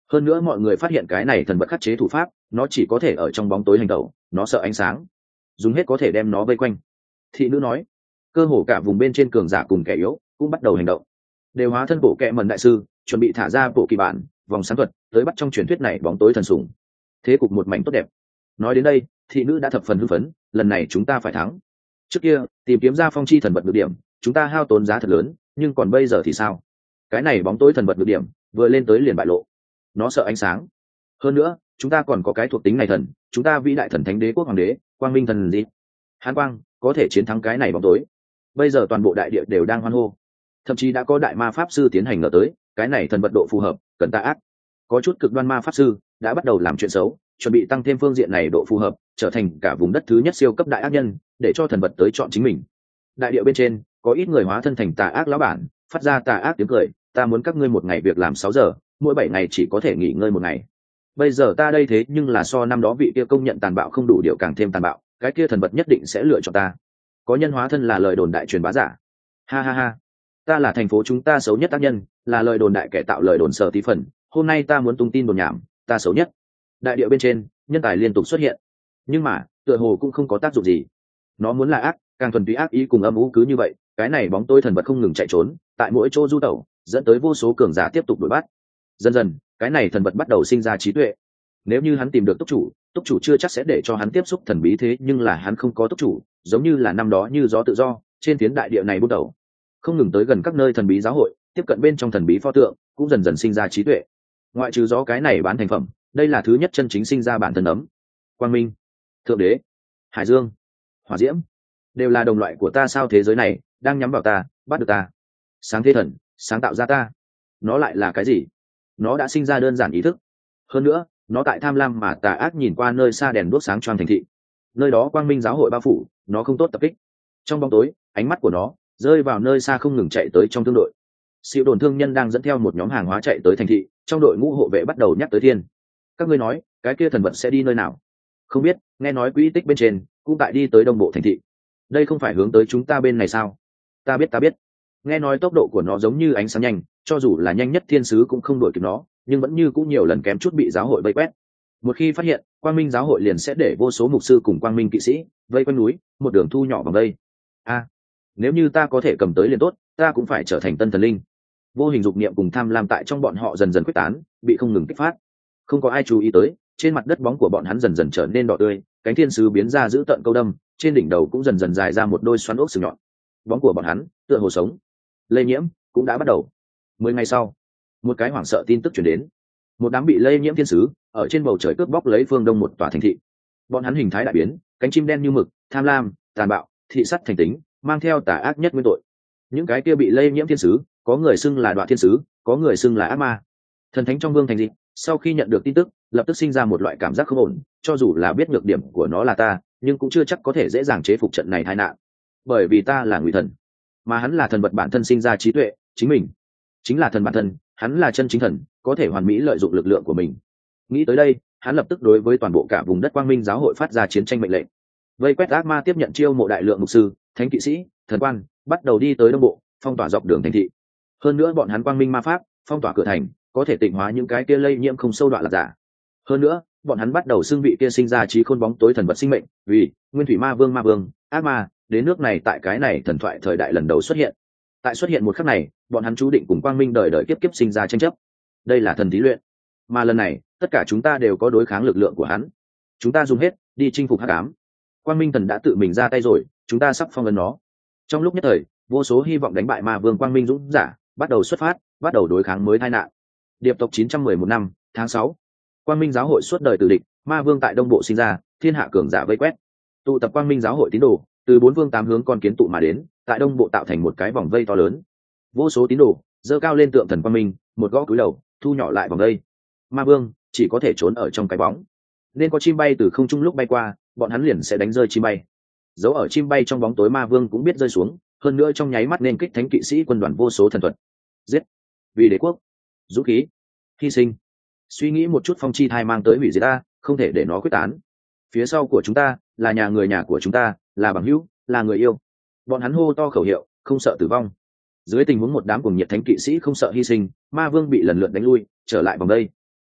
Hơn nữa mọi người phát hiện cái này thần vật khắc chế thủ pháp, nó chỉ có thể ở trong bóng tối hành tẩu, nó sợ ánh sáng, dùng hết có thể đem nó vây quanh. Thị nữ nói, cơ hồ cả vùng bên trên cường giả cùng kẻ yếu cũng bắt đầu hành động, đều hóa thân bộ kệ mần đại sư, chuẩn bị thả ra bộ kỳ bản vòng sáng thuật tới bắt trong truyền thuyết này bóng tối thần sủng. Thế cục một mảnh tốt đẹp. Nói đến đây, thị nữ đã thập phần hưng phấn, lần này chúng ta phải thắng. Trước kia tìm kiếm ra phong chi thần vật được điểm, chúng ta hao tốn giá thật lớn, nhưng còn bây giờ thì sao? Cái này bóng tối thần vật được điểm vừa lên tới liền bại lộ, nó sợ ánh sáng. Hơn nữa chúng ta còn có cái thuộc tính này thần, chúng ta vĩ đại thần thánh đế quốc hoàng đế quang minh thần gì hán quang có thể chiến thắng cái này bóng tối. Bây giờ toàn bộ đại địa đều đang hoan hô, thậm chí đã có đại ma pháp sư tiến hành ngờ tới cái này thần vật độ phù hợp cần tà ác. Có chút cực đoan ma pháp sư đã bắt đầu làm chuyện xấu, chuẩn bị tăng thêm phương diện này độ phù hợp, trở thành cả vùng đất thứ nhất siêu cấp đại ác nhân, để cho thần vật tới chọn chính mình. Đại địa bên trên có ít người hóa thân thành tà ác lão bản, phát ra tà ác tiếng cười, ta muốn các ngươi một ngày việc làm sáu giờ, mỗi bảy ngày chỉ có thể nghỉ ngơi một ngày. Bây giờ ta đây thế nhưng là so năm đó vị kia công nhận tàn bạo không đủ điều càng thêm tàn bạo, cái kia thần vật nhất định sẽ lựa chọn ta. Có nhân hóa thân là lời đồn đại truyền bá giả, ha ha ha, ta là thành phố chúng ta xấu nhất tác nhân, là lời đồn đại kẻ tạo lời đồn sở tí phần, hôm nay ta muốn tung tin đồn nhảm, ta xấu nhất. Đại địa bên trên nhân tài liên tục xuất hiện, nhưng mà tựa hồ cũng không có tác dụng gì. Nó muốn là ác, càng thuần túy ác ý cùng âm u cứ như vậy, cái này bóng tối thần vật không ngừng chạy trốn tại mỗi chỗ du tẩu, dẫn tới vô số cường giả tiếp tục đuổi bắt. Dần dần cái này thần vật bắt đầu sinh ra trí tuệ. Nếu như hắn tìm được túc chủ, túc chủ chưa chắc sẽ để cho hắn tiếp xúc thần bí, thế nhưng là hắn không có túc chủ, giống như là năm đó như gió tự do trên phiến đại địa này bút đầu, không ngừng tới gần các nơi thần bí giáo hội, tiếp cận bên trong thần bí pho tượng, cũng dần dần sinh ra trí tuệ. Ngoại trừ gió cái này bán thành phẩm, đây là thứ nhất chân chính sinh ra bản thân ấm. Quang minh, thượng đế, hải dương, hỏa diễm đều là đồng loại của ta sao? Thế giới này đang nhắm vào ta, bắt được ta. Sáng thế thần sáng tạo ra ta, nó lại là cái gì? Nó đã sinh ra đơn giản ý thức. Hơn nữa nó tại tham lam mà tà ác nhìn qua nơi xa đèn đuốc sáng choang thành thị, nơi đó quang minh giáo hội bao phủ, nó không tốt tập kích. Trong bóng tối ánh mắt của nó rơi vào nơi xa không ngừng chạy tới trong thương đội. Siêu đồn thương nhân đang dẫn theo một nhóm hàng hóa chạy tới thành thị, trong đội ngũ hộ vệ bắt đầu nhắc tới thiên. Các ngươi nói cái kia thần vật sẽ đi nơi nào? Không biết, nghe nói quỹ tích bên trên cũng tại đi tới đông bộ thành thị. Đây không phải hướng tới chúng ta bên này sao? Ta biết ta biết. Nghe nói tốc độ của nó giống như ánh sáng nhanh, cho dù là nhanh nhất thiên sứ cũng không đuổi kịp nó, nhưng vẫn như cũng nhiều lần kém chút bị giáo hội vây quét. Một khi phát hiện, quang minh giáo hội liền sẽ để vô số mục sư cùng quang minh kỵ sĩ vây quanh núi, một đường thu nhỏ vào đây. A, nếu như ta có thể cầm tới liền tốt, ta cũng phải trở thành tân thần linh. Vô hình dục niệm cùng tham lam tại trong bọn họ dần dần quyết tán, bị không ngừng kích phát. Không có ai chú ý tới, trên mặt đất bóng của bọn hắn dần dần trở nên đỏ tươi, cánh thiên sứ biến ra giữ tận câu đâm, trên đỉnh đầu cũng dần dần dài ra một đôi xoắn ốc sừng nhọn. Bóng của bọn hắn tựa hồ sống. Lây nhiễm cũng đã bắt đầu. Mười ngày sau, một cái hoảng sợ tin tức truyền đến. Một đám bị lây nhiễm thiên sứ ở trên bầu trời cướp bóc lấy phương đông một tòa thành thị. Bọn hắn hình thái đại biến, cánh chim đen như mực, tham lam, tàn bạo, thị sắt thành tính, mang theo tà ác nhất nguyên tội. Những cái kia bị lây nhiễm thiên sứ, có người xưng là đoạn thiên sứ, có người xưng là ác ma. Thần thánh trong vương thành thị, sau khi nhận được tin tức, lập tức sinh ra một loại cảm giác không ổn, cho dù là biết nhược điểm của nó là ta, nhưng cũng chưa chắc có thể dễ dàng chế phục trận này tai nạn. Bởi vì ta là ngụy thần, mà hắn là thần vật bản thân sinh ra trí tuệ, chính mình chính là thần bản thân, hắn là chân chính thần, có thể hoàn mỹ lợi dụng lực lượng của mình. Nghĩ tới đây, hắn lập tức đối với toàn bộ cả vùng đất quang minh giáo hội phát ra chiến tranh mệnh lệnh. Vây quét ác ma tiếp nhận chiêu mộ đại lượng mục sư, thánh kỵ sĩ, thần quan, bắt đầu đi tới đông bộ, phong tỏa dọc đường thành thị. Hơn nữa bọn hắn quang minh ma pháp, phong tỏa cửa thành, có thể tịnh hóa những cái kia lây nhiễm không sâu đoạn là giả. Hơn nữa, bọn hắn bắt đầu xưng vị kia sinh ra trí khôn bóng tối thần vật sinh mệnh, vì nguyên thủy ma vương ma vương, ác ma, đến nước này tại cái này thần thoại thời đại lần đầu xuất hiện. Tại xuất hiện một khắc này, bọn hắn chú định cùng quang minh đời đời kiếp kiếp sinh ra tranh chấp. Đây là thần thí luyện, mà lần này tất cả chúng ta đều có đối kháng lực lượng của hắn. Chúng ta dùng hết đi chinh phục hắc ám. Quang minh thần đã tự mình ra tay rồi, chúng ta sắp phong ấn nó. Trong lúc nhất thời, vô số hy vọng đánh bại ma vương quang minh dũng giả bắt đầu xuất phát, bắt đầu đối kháng mới tai nạn. Điệp tộc chín trăm mười một năm tháng sáu, quang minh giáo hội suốt đời từ địch, ma vương tại đông bộ sinh ra, thiên hạ cường giả vây quét. Tụ tập quang minh giáo hội tín đồ từ bốn phương tám hướng con kiến tụ mà đến, tại đông bộ tạo thành một cái vòng vây to lớn. Vô số tín đồ giơ cao lên tượng thần quang minh, một gõ cúi đầu thu nhỏ lại vòng vây. Ma vương chỉ có thể trốn ở trong cái bóng, nên có chim bay từ không trung lúc bay qua, bọn hắn liền sẽ đánh rơi chim bay. Giấu ở chim bay trong bóng tối ma vương cũng biết rơi xuống, hơn nữa trong nháy mắt nên kích thánh kỵ sĩ quân đoàn vô số thần thuật. Giết vì đế quốc, dũng khí, hy sinh. Suy nghĩ một chút, phong chi thai mang tới hủy diệt ta, không thể để nó quyết tán. Phía sau của chúng ta là nhà người nhà của chúng ta, là bằng hữu, là người yêu. Bọn hắn hô to khẩu hiệu, không sợ tử vong. Dưới tình huống một đám cùng nhiệt thánh kỵ sĩ không sợ hy sinh, ma vương bị lần lượt đánh lui, trở lại vòng đây.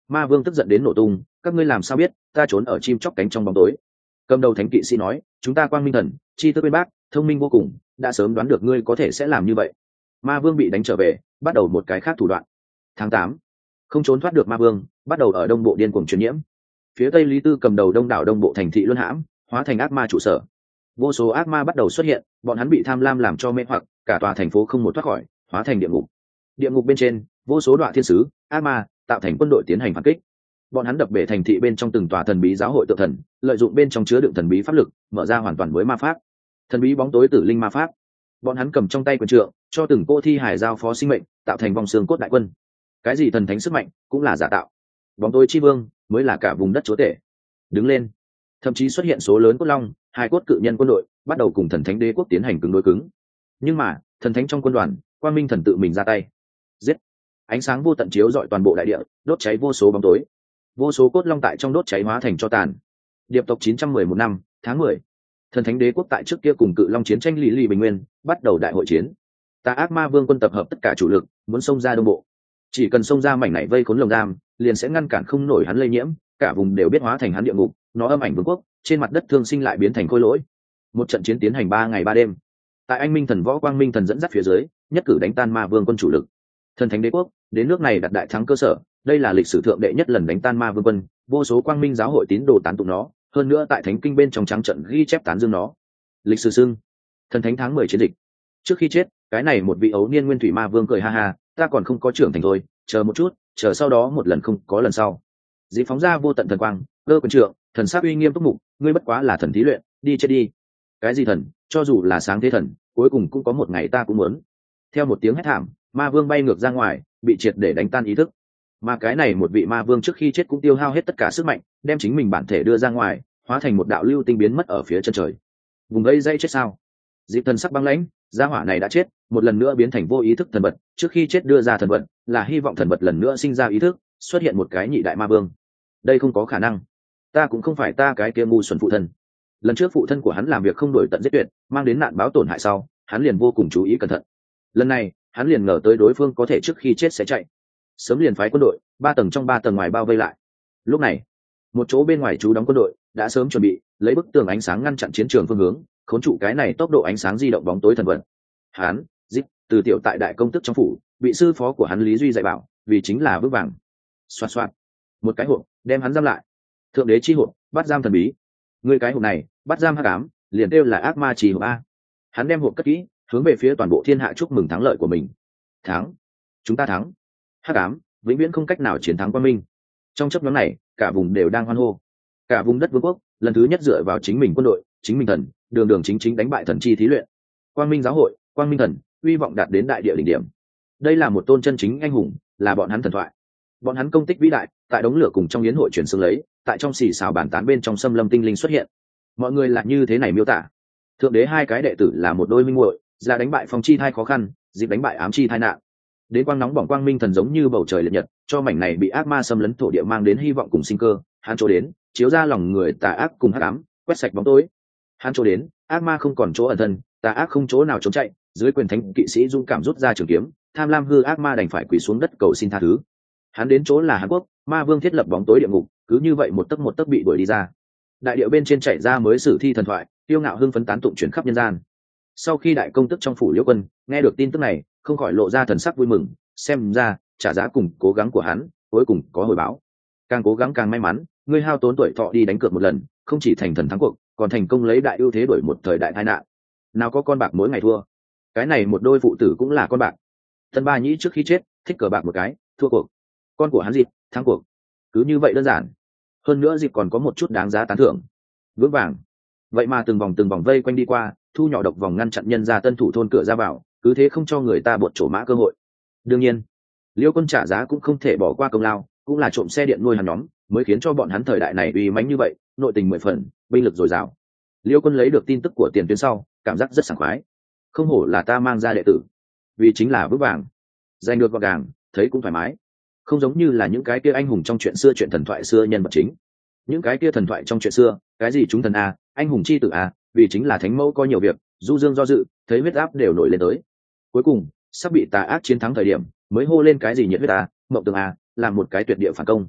Ma vương tức giận đến nổ tung, các ngươi làm sao biết ta trốn ở chim chóc cánh trong bóng tối? Cầm đầu thánh kỵ sĩ nói, chúng ta quang minh thần chi thức bên bác, thông minh vô cùng, đã sớm đoán được ngươi có thể sẽ làm như vậy. Ma vương bị đánh trở về, bắt đầu một cái khác thủ đoạn. Tháng tám, không trốn thoát được ma vương, bắt đầu ở đông bộ điên cuồng truyền nhiễm. Phía tây Lý Tư cầm đầu đông đảo đông bộ thành thị luân hãm, hóa thành ác ma trụ sở. Vô số ác ma bắt đầu xuất hiện, bọn hắn bị tham lam làm cho mê hoặc, cả tòa thành phố không một thoát khỏi, hóa thành địa ngục. Địa ngục bên trên, vô số đoạn thiên sứ, ác ma tạo thành quân đội tiến hành phản kích. Bọn hắn đập bể thành thị bên trong từng tòa thần bí giáo hội tự thần, lợi dụng bên trong chứa đựng thần bí pháp lực, mở ra hoàn toàn mới ma pháp. Thần bí bóng tối tử linh ma pháp. Bọn hắn cầm trong tay quyền trượng, cho từng cô thi hải giao phó sinh mệnh, tạo thành vòng xương cốt đại quân. Cái gì thần thánh sức mạnh cũng là giả tạo. Bóng tối chi vương mới là cả vùng đất chúa tể. Đứng lên. Thậm chí xuất hiện số lớn cốt long, hai cốt cự nhân quân đội, bắt đầu cùng thần thánh đế quốc tiến hành cứng đối cứng. Nhưng mà, thần thánh trong quân đoàn, quang minh thần tự mình ra tay. Giết. Ánh sáng vô tận chiếu rọi toàn bộ đại địa, đốt cháy vô số bóng tối. Vô số cốt long tại trong đốt cháy hóa thành tro tàn. Điệp tộc chín trăm mười một năm, tháng mười. Thần thánh đế quốc tại trước kia cùng cự long chiến tranh lý lì bình nguyên, bắt đầu đại hội chiến. Tà ác ma vương quân tập hợp tất cả chủ lực, muốn xông ra đông bộ. Chỉ cần xông ra mảnh này vây khốn lồng giam, liền sẽ ngăn cản không nổi hắn lây nhiễm, cả vùng đều biết hóa thành hắn địa ngục, nó âm ảnh vương quốc, trên mặt đất thương sinh lại biến thành khôi lỗi. Một trận chiến tiến hành ba ngày ba đêm. Tại anh minh thần võ quang minh thần dẫn dắt phía dưới, nhất cử đánh tan ma vương quân chủ lực. Thần thánh đế quốc đến nước này đặt đại thắng cơ sở, đây là lịch sử thượng đệ nhất lần đánh tan ma vương quân, vô số quang minh giáo hội tín đồ tán tụng nó, hơn nữa tại thánh kinh bên trong trắng trận ghi chép tán dương nó. Lịch sử xưng thần thánh tháng mười chiến dịch. Trước khi chết, cái này một vị ấu niên nguyên thủy ma vương cười ha ha, ta còn không có trưởng thành thôi, chờ một chút, chờ sau đó một lần không có lần sau. Dĩ phóng ra vô tận thần quang, cơ quyền trượng, thần sắc uy nghiêm túc mục, ngươi bất quá là thần thí luyện, đi chết đi. Cái gì thần, cho dù là sáng thế thần, cuối cùng cũng có một ngày ta cũng muốn. Theo một tiếng hét thảm, ma vương bay ngược ra ngoài, bị triệt để đánh tan ý thức. Mà cái này một vị ma vương trước khi chết cũng tiêu hao hết tất cả sức mạnh, đem chính mình bản thể đưa ra ngoài, hóa thành một đạo lưu tinh biến mất ở phía chân trời. Vùng gây dây chết sao? Dịp thần sắc băng lãnh, gia hỏa này đã chết, một lần nữa biến thành vô ý thức thần vật, trước khi chết đưa ra thần vật, là hy vọng thần vật lần nữa sinh ra ý thức, xuất hiện một cái nhị đại ma vương. Đây không có khả năng. Ta cũng không phải ta cái kia ngu xuẩn phụ thân. Lần trước phụ thân của hắn làm việc không đổi tận giết tuyệt, mang đến nạn báo tổn hại sau, hắn liền vô cùng chú ý cẩn thận. Lần này, hắn liền ngờ tới đối phương có thể trước khi chết sẽ chạy, sớm liền phái quân đội ba tầng trong ba tầng ngoài bao vây lại. Lúc này, một chỗ bên ngoài trú đóng quân đội đã sớm chuẩn bị lấy bức tường ánh sáng ngăn chặn chiến trường phương hướng, khốn trụ cái này tốc độ ánh sáng di động bóng tối thần vật. Hắn Zip từ tiểu tại đại công tức trong phủ, bị sư phó của hắn Lý Duy dạy bảo, vì chính là vững vàng. Xoạt xoạt, một cái hộp đem hắn giam lại. Thượng đế chi hộp, bắt giam thần bí. Người cái hộp này bắt giam hắc ám, liền kêu là ác ma trì hộp a. Hắn đem hộp cất kỹ, hướng về phía toàn bộ thiên hạ chúc mừng thắng lợi của mình. Thắng, chúng ta thắng. Hắc ám vĩnh viễn không cách nào chiến thắng quang minh. Trong chấp nhóm này, cả vùng đều đang hoan hô. Cả vùng đất vương quốc lần thứ nhất dựa vào chính mình quân đội, chính mình thần, đường đường chính chính đánh bại thần chi thí luyện. Quang minh giáo hội, quang minh thần, uy vọng đạt đến đại địa đỉnh điểm. Đây là một tôn chân chính anh hùng, là bọn hắn thần thoại. Bọn hắn công tích vĩ đại, tại đống lửa cùng trong yến hội truyền xương lấy, tại trong xì xào bàn tán bên trong xâm lâm tinh linh xuất hiện. Mọi người là như thế này miêu tả: thượng đế hai cái đệ tử là một đôi minh muội, ra đánh bại phong chi thai khó khăn, dịp đánh bại ám chi thai nạn. Đến quang nóng bỏng quang minh thần giống như bầu trời liệt nhật, cho mảnh này bị ác ma xâm lấn thổ địa mang đến hy vọng cùng sinh cơ. Hắn chỗ đến, chiếu ra lòng người tà ác cùng hắc ám, quét sạch bóng tối. Hắn chỗ đến, ác ma không còn chỗ ẩn thân, tà ác không chỗ nào trốn chạy. Dưới quyền thánh kỵ sĩ dũng cảm rút ra trường kiếm, tham lam hư ác ma đành phải quỳ xuống đất cầu xin tha thứ. Hắn đến chỗ là Hàn Quốc, ma vương thiết lập bóng tối địa ngục, cứ như vậy một tấc một tấc bị đuổi đi ra. Đại điệu bên trên chảy ra mới sử thi thần thoại, tiêu ngạo hưng phấn tán tụng chuyển khắp nhân gian. Sau khi đại công tức trong phủ Liễu Quân nghe được tin tức này, không khỏi lộ ra thần sắc vui mừng, xem ra trả giá cùng cố gắng của hắn cuối cùng có hồi báo. Càng cố gắng càng may mắn, ngươi hao tốn tuổi thọ đi đánh cược một lần, không chỉ thành thần thắng cuộc, còn thành công lấy đại ưu thế đổi một thời đại tai nạn. Nào có con bạc mỗi ngày thua, cái này một đôi phụ tử cũng là con bạc. Tân Ba Nhĩ trước khi chết thích cờ bạc một cái, thua cuộc. Con của hắn Dịp thắng cuộc, cứ như vậy đơn giản. Hơn nữa Dịp còn có một chút đáng giá tán thưởng, vững vàng. Vậy mà từng vòng từng vòng vây quanh đi qua, thu nhỏ độc vòng ngăn chặn nhân ra tân thủ thôn cửa ra vào, cứ thế không cho người ta bột trổ mã cơ hội. Đương nhiên, Liêu Quân trả giá cũng không thể bỏ qua công lao, cũng là trộm xe điện nuôi hắn nhóm, mới khiến cho bọn hắn thời đại này uy mãnh như vậy, nội tình mười phần, binh lực dồi dào. Liêu Quân lấy được tin tức của tiền tuyến sau, cảm giác rất sảng khoái. Không hổ là ta mang ra đệ tử, vì chính là vững vàng, giành được gọn gàng, thấy cũng thoải mái. Không giống như là những cái kia anh hùng trong chuyện xưa, chuyện thần thoại xưa nhân vật chính. Những cái kia thần thoại trong chuyện xưa, cái gì chúng thần a, anh hùng chi tử a, vì chính là thánh mẫu có nhiều việc, du dương do dự, thấy huyết áp đều nổi lên tới. Cuối cùng, sắp bị tà ác chiến thắng thời điểm, mới hô lên cái gì nhiệt huyết a, mộng tường a, làm một cái tuyệt địa phản công.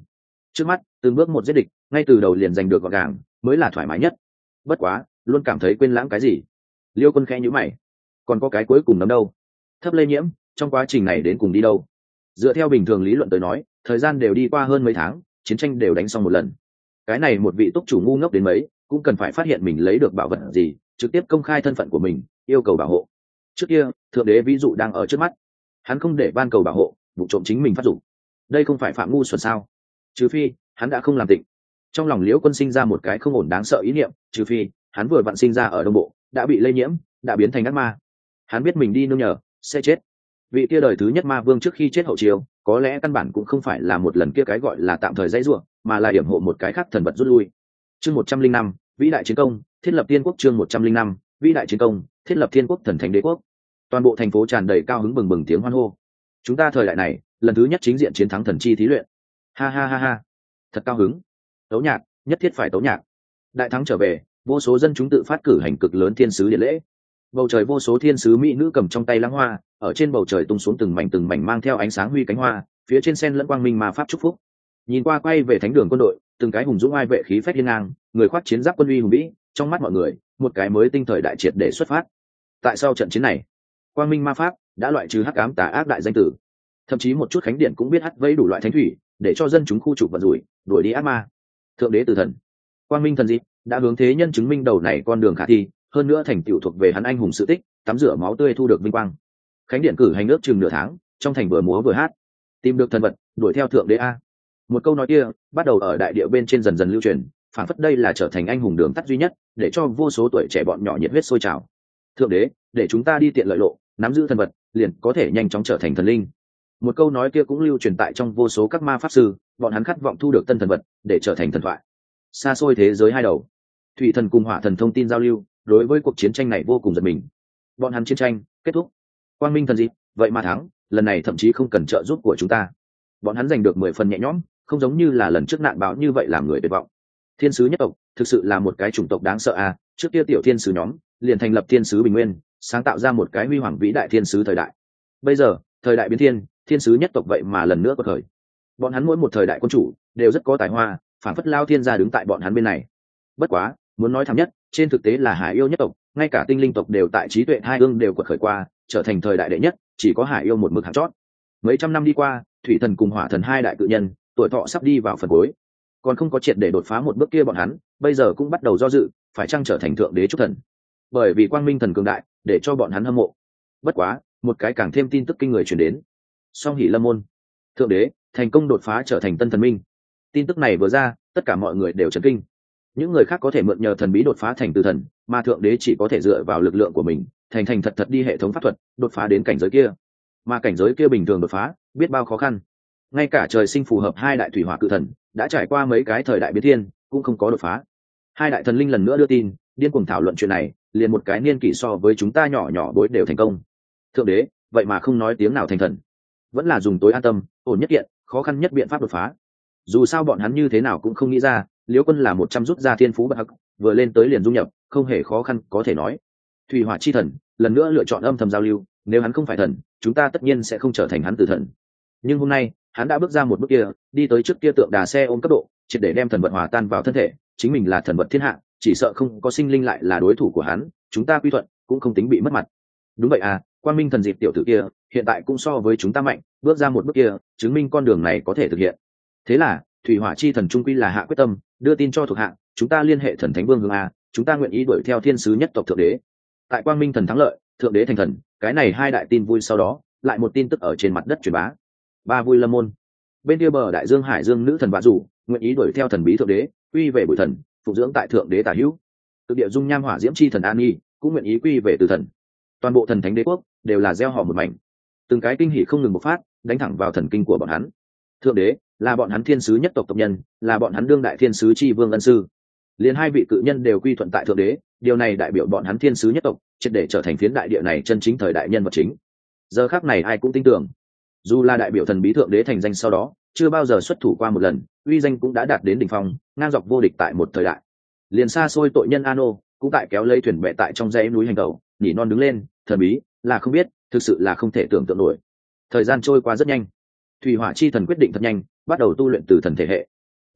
trước mắt từng bước một giết địch, ngay từ đầu liền giành được gọn gàng mới là thoải mái nhất. Bất quá luôn cảm thấy quên lãng cái gì. Liêu Quân khẽ nhíu mày, còn có cái cuối cùng nắm đâu? Thấp lây nhiễm trong quá trình này đến cùng đi đâu? Dựa theo bình thường lý luận tới nói, thời gian đều đi qua hơn mấy tháng, chiến tranh đều đánh xong một lần, cái này một vị túc chủ ngu ngốc đến mấy cũng cần phải phát hiện mình lấy được bảo vật gì, trực tiếp công khai thân phận của mình, yêu cầu bảo hộ. Trước kia thượng đế ví dụ đang ở trước mắt, hắn không để ban cầu bảo hộ, vụ trộm chính mình phát dụng, đây không phải phạm ngu xuẩn sao? Trừ phi hắn đã không làm tịnh. Trong lòng Liễu Quân sinh ra một cái không ổn đáng sợ ý niệm, trừ phi hắn vừa vặn sinh ra ở đông bộ, đã bị lây nhiễm, đã biến thành ác ma. Hắn biết mình đi nương nhờ sẽ chết. Vị kia đời thứ nhất ma vương trước khi chết hậu chiêu, có lẽ căn bản cũng không phải là một lần kia cái gọi là tạm thời dãy rủa, mà là hiểm hộ một cái khác thần vật rút lui. Chương một trăm linh năm, vĩ đại chiến công, thiết lập tiên quốc. Chương một trăm linh năm, vĩ đại chiến công, thiết lập thiên quốc thần thánh đế quốc. Toàn bộ thành phố tràn đầy cao hứng bừng bừng tiếng hoan hô. Chúng ta thời đại này lần thứ nhất chính diện chiến thắng thần chi thí luyện. Ha ha ha ha, thật cao hứng. Tấu nhạc, nhất thiết phải tấu nhạc. Đại thắng trở về, vô số dân chúng tự phát cử hành cực lớn thiên sứ điện lễ. Bầu trời vô số thiên sứ mỹ nữ cầm trong tay lãng hoa, ở trên bầu trời tung xuống từng mảnh từng mảnh mang theo ánh sáng huy cánh hoa, phía trên sen lẫn quang minh ma pháp chúc phúc. Nhìn qua quay về thánh đường quân đội, từng cái hùng dũng ai vệ khí phách hiên ngang, người khoác chiến giáp quân uy hùng vĩ, trong mắt mọi người một cái mới tinh thời đại triệt để xuất phát. Tại sau trận chiến này, quang minh ma pháp đã loại trừ hắc ám tà ác đại danh tử, thậm chí một chút khánh điện cũng biết hắt vẫy đủ loại thánh thủy để cho dân chúng khu trục vận rủi, đuổi đi ác ma. Thượng đế tử thần, quang minh thần dịp đã hướng thế nhân chứng minh đầu này con đường khả thi, hơn nữa thành tựu thuộc về hắn anh hùng sự tích, tắm rửa máu tươi thu được vinh quang. Khánh điện cử hành ước chừng nửa tháng, trong thành vừa múa vừa hát, tìm được thần vật, đuổi theo thượng đế a. Một câu nói kia bắt đầu ở đại địa bên trên dần dần lưu truyền, phản phất đây là trở thành anh hùng đường tắt duy nhất, để cho vô số tuổi trẻ bọn nhỏ nhiệt huyết sôi trào. Thượng đế, để chúng ta đi tiện lợi lộ, nắm giữ thần vật, liền có thể nhanh chóng trở thành thần linh. Một câu nói kia cũng lưu truyền tại trong vô số các ma pháp sư, bọn hắn khát vọng thu được tân thần vật để trở thành thần thoại. Xa xôi thế giới hai đầu, thủy thần cùng hỏa thần thông tin giao lưu, đối với cuộc chiến tranh này vô cùng giật mình. Bọn hắn chiến tranh kết thúc, quang minh thần gì vậy mà thắng, lần này thậm chí không cần trợ giúp của chúng ta, bọn hắn giành được mười phần nhẹ nhõm, không giống như là lần trước nạn bão như vậy làm người tuyệt vọng. Thiên sứ nhất tộc thực sự là một cái chủng tộc đáng sợ à, trước kia tiểu thiên sứ nhóm liền thành lập thiên sứ bình nguyên, sáng tạo ra một cái huy hoàng vĩ đại thiên sứ thời đại. Bây giờ thời đại biến thiên, thiên sứ nhất tộc vậy mà lần nữa có thời. Bọn hắn mỗi một thời đại quân chủ đều rất có tài hoa, phản phất lao thiên gia đứng tại bọn hắn bên này. Bất quá muốn nói thảm nhất, trên thực tế là hải yêu nhất tộc, ngay cả tinh linh tộc đều tại trí tuệ hai ương đều quật khởi qua, trở thành thời đại đệ nhất, chỉ có hải yêu một mực hạng chót. Mấy trăm năm đi qua, thủy thần cùng hỏa thần hai đại cự nhân tuổi thọ sắp đi vào phần cuối, còn không có triệt để đột phá một bước kia, bọn hắn bây giờ cũng bắt đầu do dự phải chăng trở thành thượng đế trúc thần, bởi vì quang minh thần cường đại để cho bọn hắn hâm mộ. Bất quá một cái càng thêm tin tức kinh người truyền đến, song hỷ lâm môn thượng đế thành công đột phá trở thành tân thần minh. Tin tức này vừa ra, tất cả mọi người đều chấn kinh. Những người khác có thể mượn nhờ thần bí đột phá thành từ thần, mà thượng đế chỉ có thể dựa vào lực lượng của mình thành thành thật thật đi hệ thống pháp thuật đột phá đến cảnh giới kia. Mà cảnh giới kia bình thường đột phá biết bao khó khăn, ngay cả trời sinh phù hợp hai đại thủy hỏa cự thần đã trải qua mấy cái thời đại biến thiên cũng không có đột phá. Hai đại thần linh lần nữa đưa tin, điên cuồng thảo luận chuyện này, liền một cái niên kỷ so với chúng ta nhỏ nhỏ bối đều thành công. Thượng đế vậy mà không nói tiếng nào thành thần, vẫn là dùng tối an tâm ổn nhất kiện khó khăn nhất biện pháp đột phá. Dù sao bọn hắn như thế nào cũng không nghĩ ra, Liễu Quân là một trăm rút ra thiên phú bất hắc, vừa lên tới liền dung nhập, không hề khó khăn có thể nói. Thủy hỏa chi thần lần nữa lựa chọn âm thầm giao lưu, nếu hắn không phải thần, chúng ta tất nhiên sẽ không trở thành hắn tử thần. Nhưng hôm nay hắn đã bước ra một bước kia, đi tới trước kia tượng đà xe ôm cấp độ, triệt để đem thần vật hòa tan vào thân thể, chính mình là thần vật thiên hạ, chỉ sợ không có sinh linh lại là đối thủ của hắn, chúng ta quy thuận cũng không tính bị mất mặt. Đúng vậy à, quang minh thần dịp tiểu tử kia hiện tại cũng so với chúng ta mạnh, bước ra một bước kia chứng minh con đường này có thể thực hiện. Thế là thủy hỏa chi thần trung quy là hạ quyết tâm, đưa tin cho thuộc hạ, chúng ta liên hệ thần thánh vương hương a, chúng ta nguyện ý đuổi theo thiên sứ nhất tộc thượng đế. Tại quang minh thần thắng lợi, thượng đế thành thần, cái này hai đại tin vui sau đó lại một tin tức ở trên mặt đất truyền bá. Ba vui lâm môn bên kia bờ đại dương hải dương nữ thần vạ rủ nguyện ý đuổi theo thần bí thượng đế, quy về bụi thần, phục dưỡng tại thượng đế tả hữu. Từ địa dung nham hỏa diễm chi thần an nhi cũng nguyện ý quy về từ thần. Toàn bộ thần thánh đế quốc đều là gieo họ một mảnh, từng cái kinh hỉ không ngừng bộc phát, đánh thẳng vào thần kinh của bọn hắn. Thượng đế là bọn hắn thiên sứ nhất tộc tộc nhân, là bọn hắn đương đại thiên sứ chi vương ân sư. Liền hai vị cự nhân đều quy thuận tại thượng đế, điều này đại biểu bọn hắn thiên sứ nhất tộc triệt để trở thành phiến đại địa này chân chính thời đại nhân vật chính. Giờ khắc này ai cũng tin tưởng, dù là đại biểu thần bí thượng đế thành danh sau đó chưa bao giờ xuất thủ qua một lần, uy danh cũng đã đạt đến đỉnh phong, ngang dọc vô địch tại một thời đại. Liền xa xôi tội nhân Ano cũng tại kéo lấy thuyền bè tại trong dãy núi hành tẩu, nhỉ non đứng lên, thần bí là không biết, thực sự là không thể tưởng tượng nổi. Thời gian trôi qua rất nhanh, thủy hỏa chi thần quyết định thật nhanh, bắt đầu tu luyện từ thần thể hệ.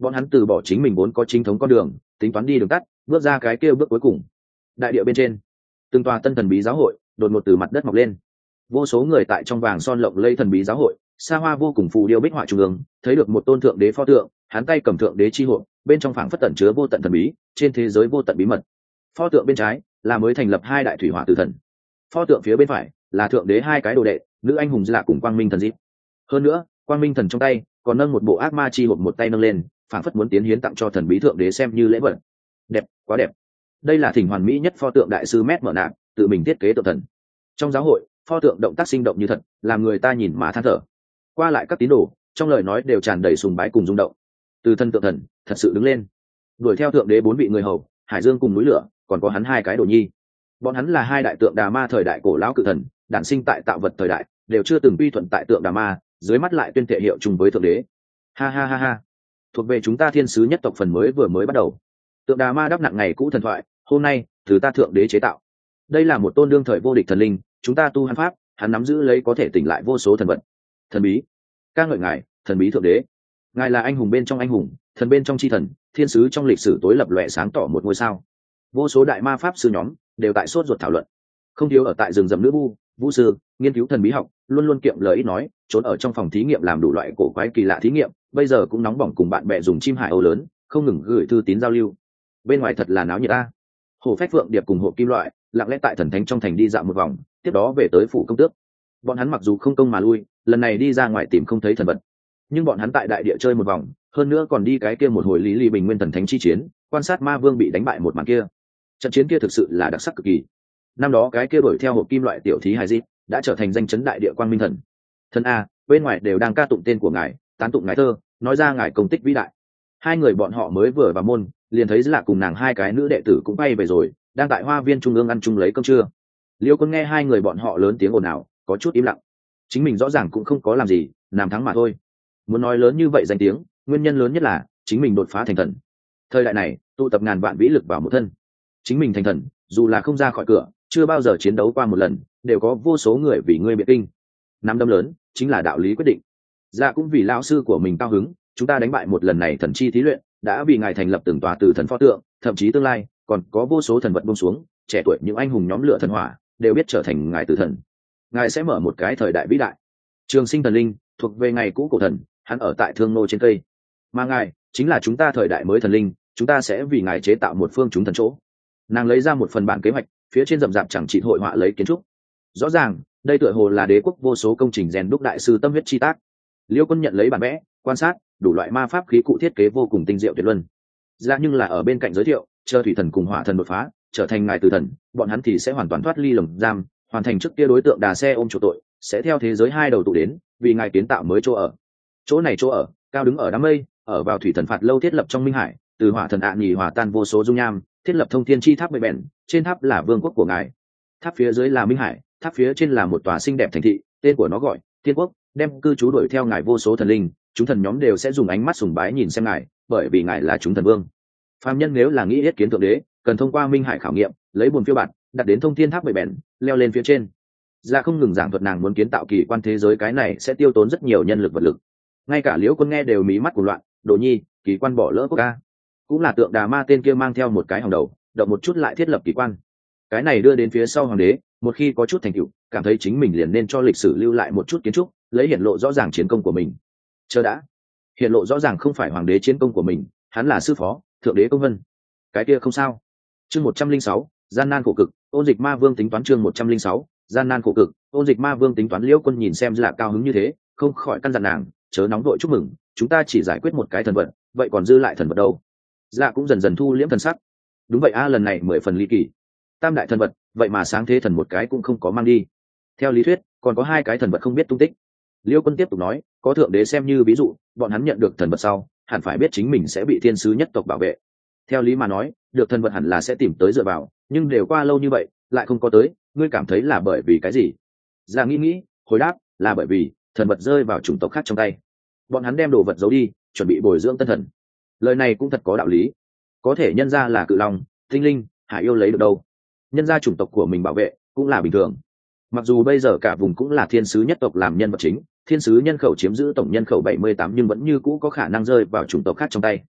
bọn hắn từ bỏ chính mình vốn có chính thống con đường, tính toán đi đường tắt, bước ra cái kia bước cuối cùng. Đại địa bên trên, từng tòa tân thần bí giáo hội đột ngột từ mặt đất mọc lên. Vô số người tại trong vàng son lộng lây thần bí giáo hội, xa hoa vô cùng phù điêu bích họa trung ương, thấy được một tôn thượng đế pho tượng, hắn tay cầm thượng đế chi hộ, bên trong phảng phất tẩn chứa vô tận thần bí, trên thế giới vô tận bí mật. Pho tượng bên trái là mới thành lập hai đại thủy hỏa tử thần. Pho tượng phía bên phải là thượng đế hai cái đồ đệ, nữ anh hùng Lạ cùng quang minh thần dịp. Hơn nữa, quang minh thần trong tay còn nâng một bộ ác ma chi hộp, một tay nâng lên, phảng phất muốn tiến hiến tặng cho thần bí thượng đế xem như lễ vật. Đẹp, quá đẹp. Đây là thỉnh hoàn mỹ nhất pho tượng đại sư Mét Mở Nạp tự mình thiết kế tượng thần. Trong giáo hội, pho tượng động tác sinh động như thật, làm người ta nhìn mà than thở. Qua lại các tín đồ, trong lời nói đều tràn đầy sùng bái cùng rung động. Từ thân tượng thần thật sự đứng lên, đuổi theo thượng đế bốn vị người hầu, hải dương cùng núi lửa, còn có hắn hai cái đồ nhi. Bọn hắn là hai đại tượng Đà Ma thời đại cổ lão cự thần, đản sinh tại tạo vật thời đại, đều chưa từng quy thuận tại tượng Đà Ma, dưới mắt lại tuyên thệ hiệu chung với thượng đế. Ha ha ha ha. Thuộc về chúng ta thiên sứ nhất tộc phần mới vừa mới bắt đầu. Tượng Đà Ma đắp nặng ngày cũ thần thoại, hôm nay từ ta thượng đế chế tạo. Đây là một tôn đương thời vô địch thần linh, chúng ta tu hắn pháp, hắn nắm giữ lấy có thể tỉnh lại vô số thần vật. Thần bí, ca ngợi ngài, thần bí thượng đế. Ngài là anh hùng bên trong anh hùng, thần bên trong chi thần, thiên sứ trong lịch sử tối lập lòe sáng tỏ một ngôi sao. Vô số đại ma pháp sư nhóm đều tại sốt ruột thảo luận, không thiếu ở tại rừng rậm nữ vu, vũ sư, nghiên cứu thần bí học, luôn luôn kiệm lời ít nói, trốn ở trong phòng thí nghiệm làm đủ loại cổ quái kỳ lạ thí nghiệm, bây giờ cũng nóng bỏng cùng bạn bè dùng chim hải âu lớn, không ngừng gửi thư tín giao lưu. Bên ngoài thật là náo nhiệt ta. Hổ phách phượng điệp cùng hộ kim loại lặng lẽ tại thần thánh trong thành đi dạo một vòng, tiếp đó về tới phủ công tước. Bọn hắn mặc dù không công mà lui, lần này đi ra ngoài tìm không thấy thần vật, nhưng bọn hắn tại đại địa chơi một vòng, hơn nữa còn đi cái kia một hồi lý lý bình nguyên thần thánh chi chiến, quan sát ma vương bị đánh bại một màn kia. Trận chiến kia thực sự là đặc sắc cực kỳ. Năm đó cái kia đuổi theo hộp kim loại tiểu thí hài di đã trở thành danh chấn đại địa quang minh thần. Thần a, bên ngoài đều đang ca tụng tên của ngài, tán tụng ngài thơ, nói ra ngài công tích vĩ đại. Hai người bọn họ mới vừa vào môn, liền thấy Lạ cùng nàng hai cái nữ đệ tử cũng bay về rồi, đang tại hoa viên trung ương ăn chung lấy cơm trưa. Liêu Quân nghe hai người bọn họ lớn tiếng ồn ào, có chút im lặng. Chính mình rõ ràng cũng không có làm gì, làm thắng mà thôi. Muốn nói lớn như vậy danh tiếng, nguyên nhân lớn nhất là chính mình đột phá thành thần. Thời đại này, tụ tập ngàn vạn vĩ lực vào một thân. Chính mình thành thần, dù là không ra khỏi cửa, chưa bao giờ chiến đấu qua một lần, đều có vô số người vì ngươi biệt kinh. Năm đâm lớn chính là đạo lý quyết định. Dạ cũng vì lão sư của mình cao hứng, chúng ta đánh bại một lần này thần chi thí luyện, đã vì ngài thành lập từng tòa từ thần pho tượng, thậm chí tương lai còn có vô số thần vật buông xuống, trẻ tuổi những anh hùng nhóm lửa thần hỏa đều biết trở thành ngài tử thần. Ngài sẽ mở một cái thời đại vĩ đại. Trường Sinh thần linh thuộc về ngày cũ cổ thần, hắn ở tại thương nô trên cây, mà ngài chính là chúng ta thời đại mới thần linh, chúng ta sẽ vì ngài chế tạo một phương chúng thần chỗ. Nàng lấy ra một phần bản kế hoạch, phía trên rậm rạp chẳng chỉ hội họa lấy kiến trúc. Rõ ràng đây tựa hồ là đế quốc vô số công trình rèn đúc đại sư tâm huyết chi tác. Liêu Quân nhận lấy bản vẽ, quan sát đủ loại ma pháp khí cụ thiết kế vô cùng tinh diệu tuyệt luân. Ra nhưng là ở bên cạnh giới thiệu, chờ thủy thần cùng hỏa thần đột phá, trở thành ngài tử thần, bọn hắn thì sẽ hoàn toàn thoát ly lồng giam, hoàn thành trước kia đối tượng đà xe ôm chủ tội, sẽ theo thế giới hai đầu tụ đến, vì ngài kiến tạo mới chỗ ở. Chỗ này chỗ ở, cao đứng ở đám mây, ở vào thủy thần phạt lâu thiết lập trong minh hải, từ hỏa thần ạ nhì hòa tan vô số dung nham, thiết lập thông thiên chi tháp bệ bèn, trên tháp là vương quốc của ngài. Tháp phía dưới là minh hải, tháp phía trên là một tòa xinh đẹp thành thị, tên của nó gọi Thiên Quốc, đem cư trú đuổi theo ngài vô số thần linh, chúng thần nhóm đều sẽ dùng ánh mắt sùng bái nhìn xem ngài, bởi vì ngài là chúng thần vương. Phàm nhân nếu là nghĩ yết kiến thượng đế, cần thông qua minh hải khảo nghiệm, lấy buồn phiêu bạt, đặt đến thông thiên tháp bệ bèn, leo lên phía trên. Ra không ngừng giảng thuật nàng muốn kiến tạo kỳ quan thế giới, cái này sẽ tiêu tốn rất nhiều nhân lực vật lực. Ngay cả Liễu Quân nghe đều mí mắt cuồng loạn, Đồ Nhi, kỳ quan bỏ lỡ quốc ca. Cũng là tượng Đà Ma tên kia mang theo một cái hòng đầu, động một chút lại thiết lập kỳ quan. Cái này đưa đến phía sau hoàng đế, một khi có chút thành tựu, cảm thấy chính mình liền nên cho lịch sử lưu lại một chút kiến trúc, lấy hiển lộ rõ ràng chiến công của mình. Chờ đã, hiển lộ rõ ràng không phải hoàng đế chiến công của mình, hắn là sư phó, thượng đế công vân. Cái kia không sao. Chương một trăm linh sáu, gian nan khổ cực, ôn dịch ma vương tính toán. Chương một trăm linh sáu, gian nan khổ cực, ôn dịch ma vương tính toán. Liễu Quân nhìn xem là cao hứng như thế, không khỏi căn dặn nàng, chớ nóng đội chúc mừng, chúng ta chỉ giải quyết một cái thần vật, vậy còn dư lại thần vật đâu? Dạ cũng dần dần thu liễm thần sắc. Đúng vậy a, lần này mười phần ly kỳ. Tam đại thần vật, vậy mà sáng thế thần một cái cũng không có mang đi. Theo lý thuyết, còn có hai cái thần vật không biết tung tích. Liêu Quân tiếp tục nói, có thượng đế xem như ví dụ, bọn hắn nhận được thần vật sau, hẳn phải biết chính mình sẽ bị thiên sứ nhất tộc bảo vệ. Theo lý mà nói, được thần vật hẳn là sẽ tìm tới dựa vào, nhưng đều qua lâu như vậy, lại không có tới, ngươi cảm thấy là bởi vì cái gì? Dạ nghĩ nghĩ, hồi đáp, là bởi vì thần vật rơi vào chủng tộc khác trong tay. Bọn hắn đem đồ vật giấu đi, chuẩn bị bồi dưỡng tân thần. Lời này cũng thật có đạo lý. Có thể nhân ra là cự long, tinh linh, hải yêu lấy được đâu? Nhân ra chủng tộc của mình bảo vệ cũng là bình thường. Mặc dù bây giờ cả vùng cũng là thiên sứ nhất tộc làm nhân vật chính, thiên sứ nhân khẩu chiếm giữ tổng nhân khẩu bảy mươi tám, nhưng vẫn như cũ có khả năng rơi vào chủng tộc khác trong tay.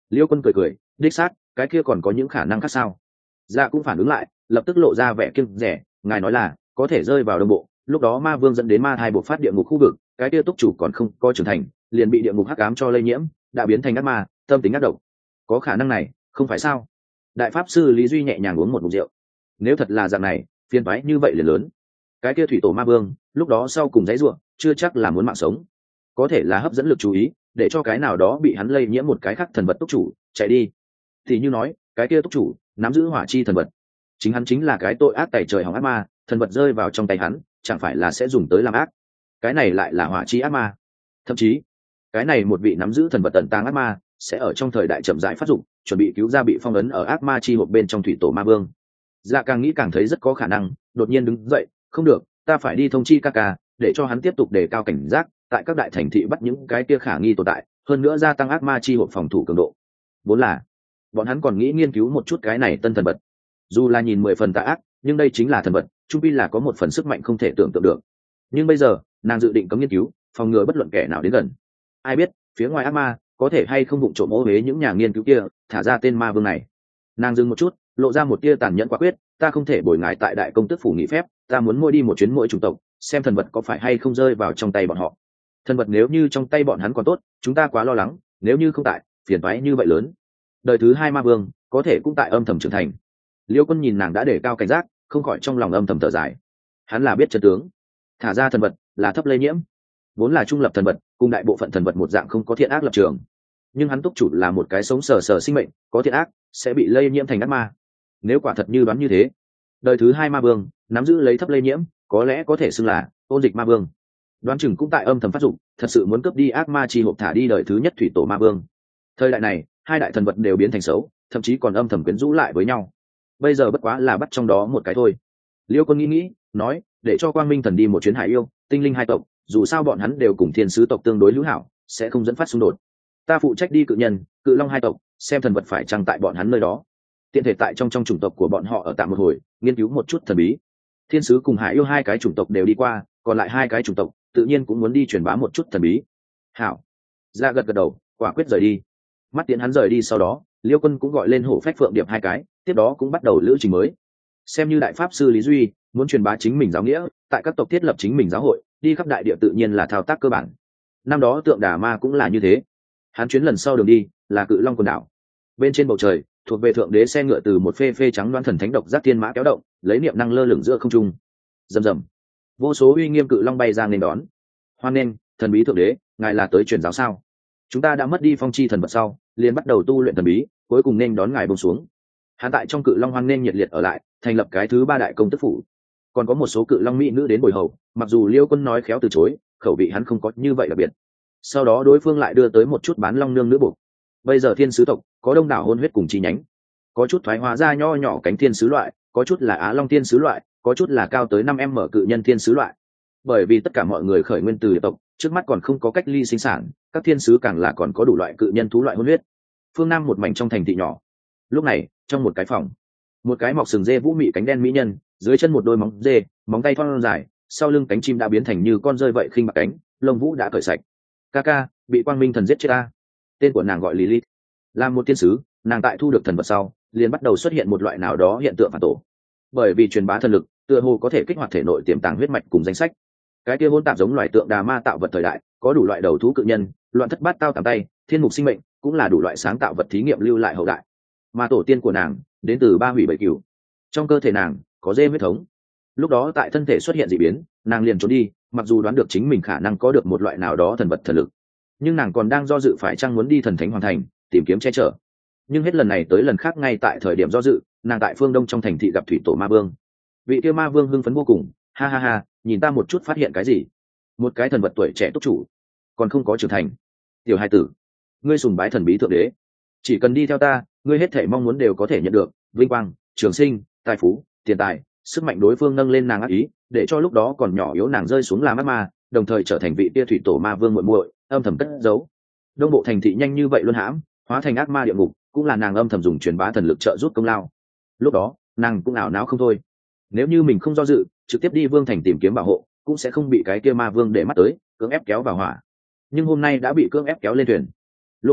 Liêu Quân cười cười, đích xác, cái kia còn có những khả năng khác sao? Dạ cũng phản ứng lại, lập tức lộ ra vẻ kiêng rẻ, ngài nói là có thể rơi vào đông bộ, lúc đó ma vương dẫn đến ma thai bộc phát địa ngục khu vực, cái kia túc chủ còn không có trưởng thành, liền bị địa ngục hắc ám cho lây nhiễm, đã biến thành ác ma, tâm tính ác độc. Có khả năng này, không phải sao? Đại pháp sư Lý Duy nhẹ nhàng uống một ngụm rượu. Nếu thật là dạng này, phiền toái như vậy liền lớn. Cái kia thủy tổ ma vương, lúc đó sau cùng giấy ruộng, chưa chắc là muốn mạng sống, có thể là hấp dẫn lực chú ý, để cho cái nào đó bị hắn lây nhiễm một cái khác thần vật túc chủ chạy đi. Thì như nói, cái kia túc chủ nắm giữ hỏa chi thần vật, chính hắn chính là cái tội ác tày trời hỏng ác ma, thần vật rơi vào trong tay hắn, chẳng phải là sẽ dùng tới làm ác? Cái này lại là hỏa chi ác ma. Thậm chí, cái này một vị nắm giữ thần vật tận tàng ác ma, sẽ ở trong thời đại chậm rãi phát dụng, chuẩn bị cứu ra bị phong ấn ở ác ma chi hộp bên trong thủy tổ ma vương. Dạ càng nghĩ càng thấy rất có khả năng, đột nhiên đứng dậy, không được, ta phải đi thông chi ca ca, để cho hắn tiếp tục đề cao cảnh giác, tại các đại thành thị bắt những cái kia khả nghi tồn tại, hơn nữa gia tăng ác ma chi hộp phòng thủ cường độ. Vốn là bọn hắn còn nghĩ nghiên cứu một chút cái này tân thần vật, dù là nhìn mười phần tà ác, nhưng đây chính là thần vật, trung pi là có một phần sức mạnh không thể tưởng tượng được. Nhưng bây giờ nàng dự định cấm nghiên cứu, phòng ngừa bất luận kẻ nào đến gần. Ai biết phía ngoài ác ma có thể hay không vụng trộm ô huế những nhà nghiên cứu kia, thả ra tên ma vương này. Nàng dừng một chút, lộ ra một tia tàn nhẫn quả quyết, ta không thể bồi ngại tại đại công tước phủ nghỉ phép, ta muốn mua đi một chuyến mỗi chủng tộc, xem thần vật có phải hay không rơi vào trong tay bọn họ. Thần vật nếu như trong tay bọn hắn còn tốt, chúng ta quá lo lắng, nếu như không tại, phiền toái như vậy lớn. Đời thứ hai ma vương có thể cũng tại âm thầm trưởng thành. Liêu Quân nhìn nàng đã để cao cảnh giác, không khỏi trong lòng âm thầm thở dài. Hắn là biết chân tướng, thả ra thần vật là thấp lây nhiễm, vốn là trung lập thần vật, cùng đại bộ phận thần vật một dạng không có thiện ác lập trường. Nhưng hắn túc chủ là một cái sống sờ sờ sinh mệnh, có thiện ác sẽ bị lây nhiễm thành ác ma. Nếu quả thật như đoán như thế, đời thứ hai ma vương nắm giữ lấy thấp lây nhiễm, có lẽ có thể xưng là ôn dịch ma vương. Đoán chừng cũng tại âm thầm phát dụng, thật sự muốn cướp đi ác ma chi hộp, thả đi đời thứ nhất thủy tổ ma vương. Thời đại này, hai đại thần vật đều biến thành xấu, thậm chí còn âm thầm quyến rũ lại với nhau. Bây giờ bất quá là bắt trong đó một cái thôi. Liêu Quân nghĩ nghĩ, nói, để cho Quang Minh thần đi một chuyến hải yêu, tinh linh hai tộc, dù sao bọn hắn đều cùng thiên sứ tộc tương đối hữu hảo, sẽ không dẫn phát xung đột. Ta phụ trách đi cự nhân, cự long hai tộc, xem thần vật phải chăng tại bọn hắn nơi đó. Tiện thể tại trong trong chủng tộc của bọn họ ở tạm một hồi, nghiên cứu một chút thần bí. Thiên sứ cùng hải yêu hai cái chủng tộc đều đi qua, còn lại hai cái chủng tộc tự nhiên cũng muốn đi truyền bá một chút thần bí. Hảo. Ra gật gật đầu, quả quyết rời đi. Mắt tiễn hắn rời đi sau đó, Liêu Quân cũng gọi lên hổ phách phượng điệp hai cái, tiếp đó cũng bắt đầu lữ trình mới. Xem như đại pháp sư Lý Duy muốn truyền bá chính mình giáo nghĩa, tại các tộc thiết lập chính mình giáo hội, đi khắp đại địa tự nhiên là thao tác cơ bản. Năm đó Tượng Đà Ma cũng là như thế. Hắn chuyến lần sau đường đi là Cự Long quần đảo. Bên trên bầu trời, thuộc về thượng đế xe ngựa từ một phê phê trắng đoán thần thánh độc giác thiên mã kéo động, lấy niệm năng lơ lửng giữa không trung. Rầm rầm, vô số uy nghiêm cự long bay ra nên đón. Hoan nghênh, thần bí thượng đế, ngài là tới truyền giáo sao? Chúng ta đã mất đi phong chi thần vật sau, liền bắt đầu tu luyện thần bí, cuối cùng nên đón ngài buông xuống. Hắn tại trong cự long hoan nghênh nhiệt liệt ở lại, thành lập cái thứ ba đại công tức phủ. Còn có một số cự long mỹ nữ đến bồi hầu, mặc dù Liêu Quân nói khéo từ chối, khẩu vị hắn không có như vậy đặc biệt. Sau đó đối phương lại đưa tới một chút bán long nương nữ buộc. Bây giờ thiên sứ tộc có đông đảo hôn huyết cùng chi nhánh, có chút thoái hóa ra nho nhỏ cánh thiên sứ loại, có chút là á long thiên sứ loại, có chút là cao tới năm em mở cự nhân thiên sứ loại. Bởi vì tất cả mọi người khởi nguyên từ địa tộc, trước mắt còn không có cách ly sinh sản, các thiên sứ càng là còn có đủ loại cự nhân thú loại hôn huyết. Phương Nam một mảnh trong thành thị nhỏ. Lúc này, trong một cái phòng, một cái mọc sừng dê vũ mị cánh đen mỹ nhân, dưới chân một đôi móng dê, móng tay thon dài, sau lưng cánh chim đã biến thành như con rơi vậy khinh bạc cánh, lông vũ đã cởi sạch. Kaka, bị Quang Minh thần giết chết ta. Tên của nàng gọi Lilith, là một thiên sứ, nàng tại thu được thần vật sau, liền bắt đầu xuất hiện một loại nào đó hiện tượng phản tổ. Bởi vì truyền bá thần lực, tựa hồ có thể kích hoạt thể nội tiềm tàng huyết mạch cùng danh sách. Cái kia hỗn tạp giống loài tượng đà ma tạo vật thời đại, có đủ loại đầu thú cự nhân, loạn thất bát tao tạm tay, thiên mục sinh mệnh, cũng là đủ loại sáng tạo vật thí nghiệm lưu lại hậu đại. Mà tổ tiên của nàng đến từ ba hủy bảy cửu, trong cơ thể nàng có dê huyết thống. Lúc đó tại thân thể xuất hiện dị biến, nàng liền trốn đi, mặc dù đoán được chính mình khả năng có được một loại nào đó thần vật thần lực, nhưng nàng còn đang do dự phải chăng muốn đi thần thánh hoàn thành tìm kiếm che chở. Nhưng hết lần này tới lần khác, ngay tại thời điểm do dự, nàng tại phương đông trong thành thị gặp thủy tổ ma vương. Vị kia ma vương hưng phấn vô cùng, ha ha ha, nhìn ta một chút phát hiện cái gì? Một cái thần vật tuổi trẻ túc chủ, còn không có trưởng thành. Tiểu hai tử, ngươi sùng bái thần bí thượng đế, chỉ cần đi theo ta, ngươi hết thể mong muốn đều có thể nhận được, vinh quang, trường sinh, tài phú, tiền tài. Sức mạnh đối phương nâng lên nàng ác ý, để cho lúc đó còn nhỏ yếu nàng rơi xuống làm ác ma, đồng thời trở thành vị tia thủy tổ ma vương muội muội, âm thầm cất giấu. Đông bộ thành thị nhanh như vậy luôn hãm, hóa thành ác ma địa ngục, cũng là nàng âm thầm dùng truyền bá thần lực trợ giúp công lao. Lúc đó nàng cũng ảo não không thôi, nếu như mình không do dự, trực tiếp đi vương thành tìm kiếm bảo hộ, cũng sẽ không bị cái kia ma vương để mắt tới, cưỡng ép kéo vào hỏa. Nhưng hôm nay đã bị cưỡng ép kéo lên thuyền. Lúc đó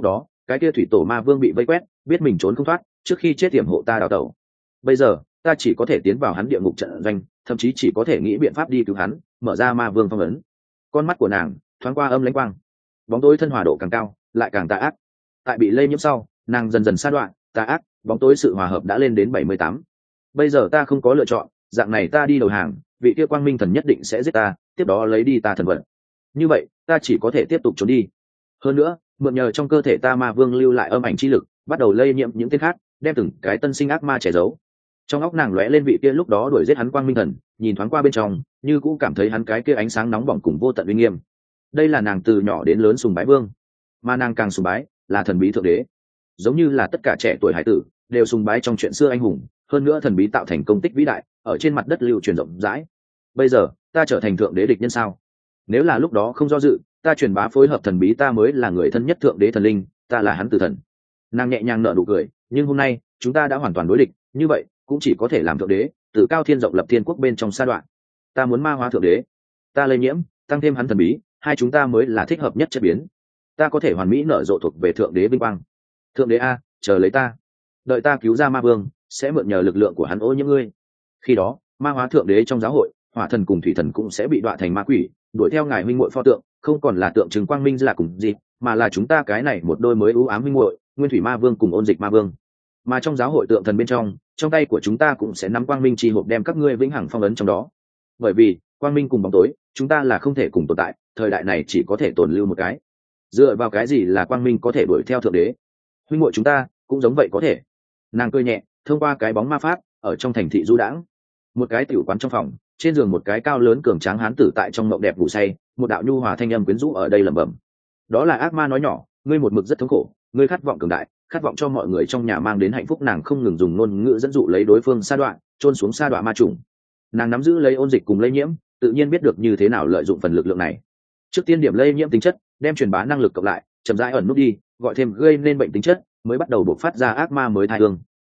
cái kia thủy tổ ma vương bị vây quét, biết mình trốn không thoát, trước khi chết tiềm hộ ta đào tẩu. Bây giờ ta chỉ có thể tiến vào hắn địa ngục trận doanh, thậm chí chỉ có thể nghĩ biện pháp đi cứu hắn, mở ra ma vương phong ấn. Con mắt của nàng thoáng qua âm lãnh quang, bóng tối thân hòa độ càng cao lại càng tà ác. Tại bị lây nhiễm sau, nàng dần dần sa đoạn, tà ác bóng tối sự hòa hợp đã lên đến bảy mươi tám. Bây giờ ta không có lựa chọn, dạng này ta đi đầu hàng, vị kia quang minh thần nhất định sẽ giết ta, tiếp đó lấy đi ta thần vật. Như vậy ta chỉ có thể tiếp tục trốn đi. Hơn nữa mượn nhờ trong cơ thể ta ma vương lưu lại âm ảnh chi lực, bắt đầu lây nhiễm những tên khác, đem từng cái tân sinh ác ma che giấu. Trong óc nàng lóe lên vị kia lúc đó đuổi giết hắn quang minh thần, nhìn thoáng qua bên trong, như cũ cảm thấy hắn cái kia ánh sáng nóng bỏng cùng vô tận uy nghiêm. Đây là nàng từ nhỏ đến lớn sùng bái vương, mà nàng càng sùng bái là thần bí thượng đế. Giống như là tất cả trẻ tuổi hải tử đều sùng bái trong chuyện xưa anh hùng, hơn nữa thần bí tạo thành công tích vĩ đại, ở trên mặt đất lưu truyền rộng rãi. Bây giờ ta trở thành thượng đế địch nhân sao? Nếu là lúc đó không do dự, ta truyền bá phối hợp thần bí ta mới là người thân nhất thượng đế thần linh, ta là hắn tử thần. Nàng nhẹ nhàng nở nụ cười, nhưng hôm nay chúng ta đã hoàn toàn đối địch, như vậy cũng chỉ có thể làm thượng đế, từ cao thiên rộng lập thiên quốc bên trong sa đoạn. Ta muốn ma hóa thượng đế, ta lây nhiễm tăng thêm hắn thần bí, hai chúng ta mới là thích hợp nhất chất biến. Ta có thể hoàn mỹ nở rộ thuộc về thượng đế vinh quang. Thượng đế a, chờ lấy ta, đợi ta cứu ra ma vương, sẽ mượn nhờ lực lượng của hắn ô nhiễm ngươi. Khi đó ma hóa thượng đế trong giáo hội, hỏa thần cùng thủy thần cũng sẽ bị đọa thành ma quỷ, đuổi theo ngài huynh muội pho tượng, không còn là tượng trưng quang minh là cùng gì, mà là chúng ta cái này một đôi mới ưu ám huynh muội, nguyên thủy ma vương cùng ôn dịch ma vương. Mà trong giáo hội tượng thần bên trong, trong tay của chúng ta cũng sẽ nắm quang minh chi hộp, đem các ngươi vĩnh hằng phong ấn trong đó. Bởi vì quang minh cùng bóng tối, chúng ta là không thể cùng tồn tại, thời đại này chỉ có thể tồn lưu một cái. Dựa vào cái gì là quang minh có thể đuổi theo thượng đế? Huynh muội chúng ta cũng giống vậy có thể. Nàng cười nhẹ, thông qua cái bóng ma pháp ở trong thành thị du đãng. Một cái tiểu quán trong phòng, trên giường một cái cao lớn cường tráng hán tử tại trong mộng đẹp ngủ say, một đạo nhu hòa thanh âm quyến rũ ở đây lẩm bẩm. Đó là ác ma nói nhỏ, ngươi một mực rất thống khổ, ngươi khát vọng cường đại, khát vọng cho mọi người trong nhà mang đến hạnh phúc. Nàng không ngừng dùng ngôn ngữ dẫn dụ lấy đối phương sa đoạn, trôn xuống sa đoạn ma trùng. Nàng nắm giữ lấy ôn dịch cùng lây nhiễm, tự nhiên biết được như thế nào lợi dụng phần lực lượng này. Trước tiên điểm lây nhiễm tính chất, đem truyền bá năng lực cộng lại, chậm rãi ẩn nút đi, gọi thêm gây nên bệnh tính chất, mới bắt đầu bộc phát ra ác ma mới thai hương.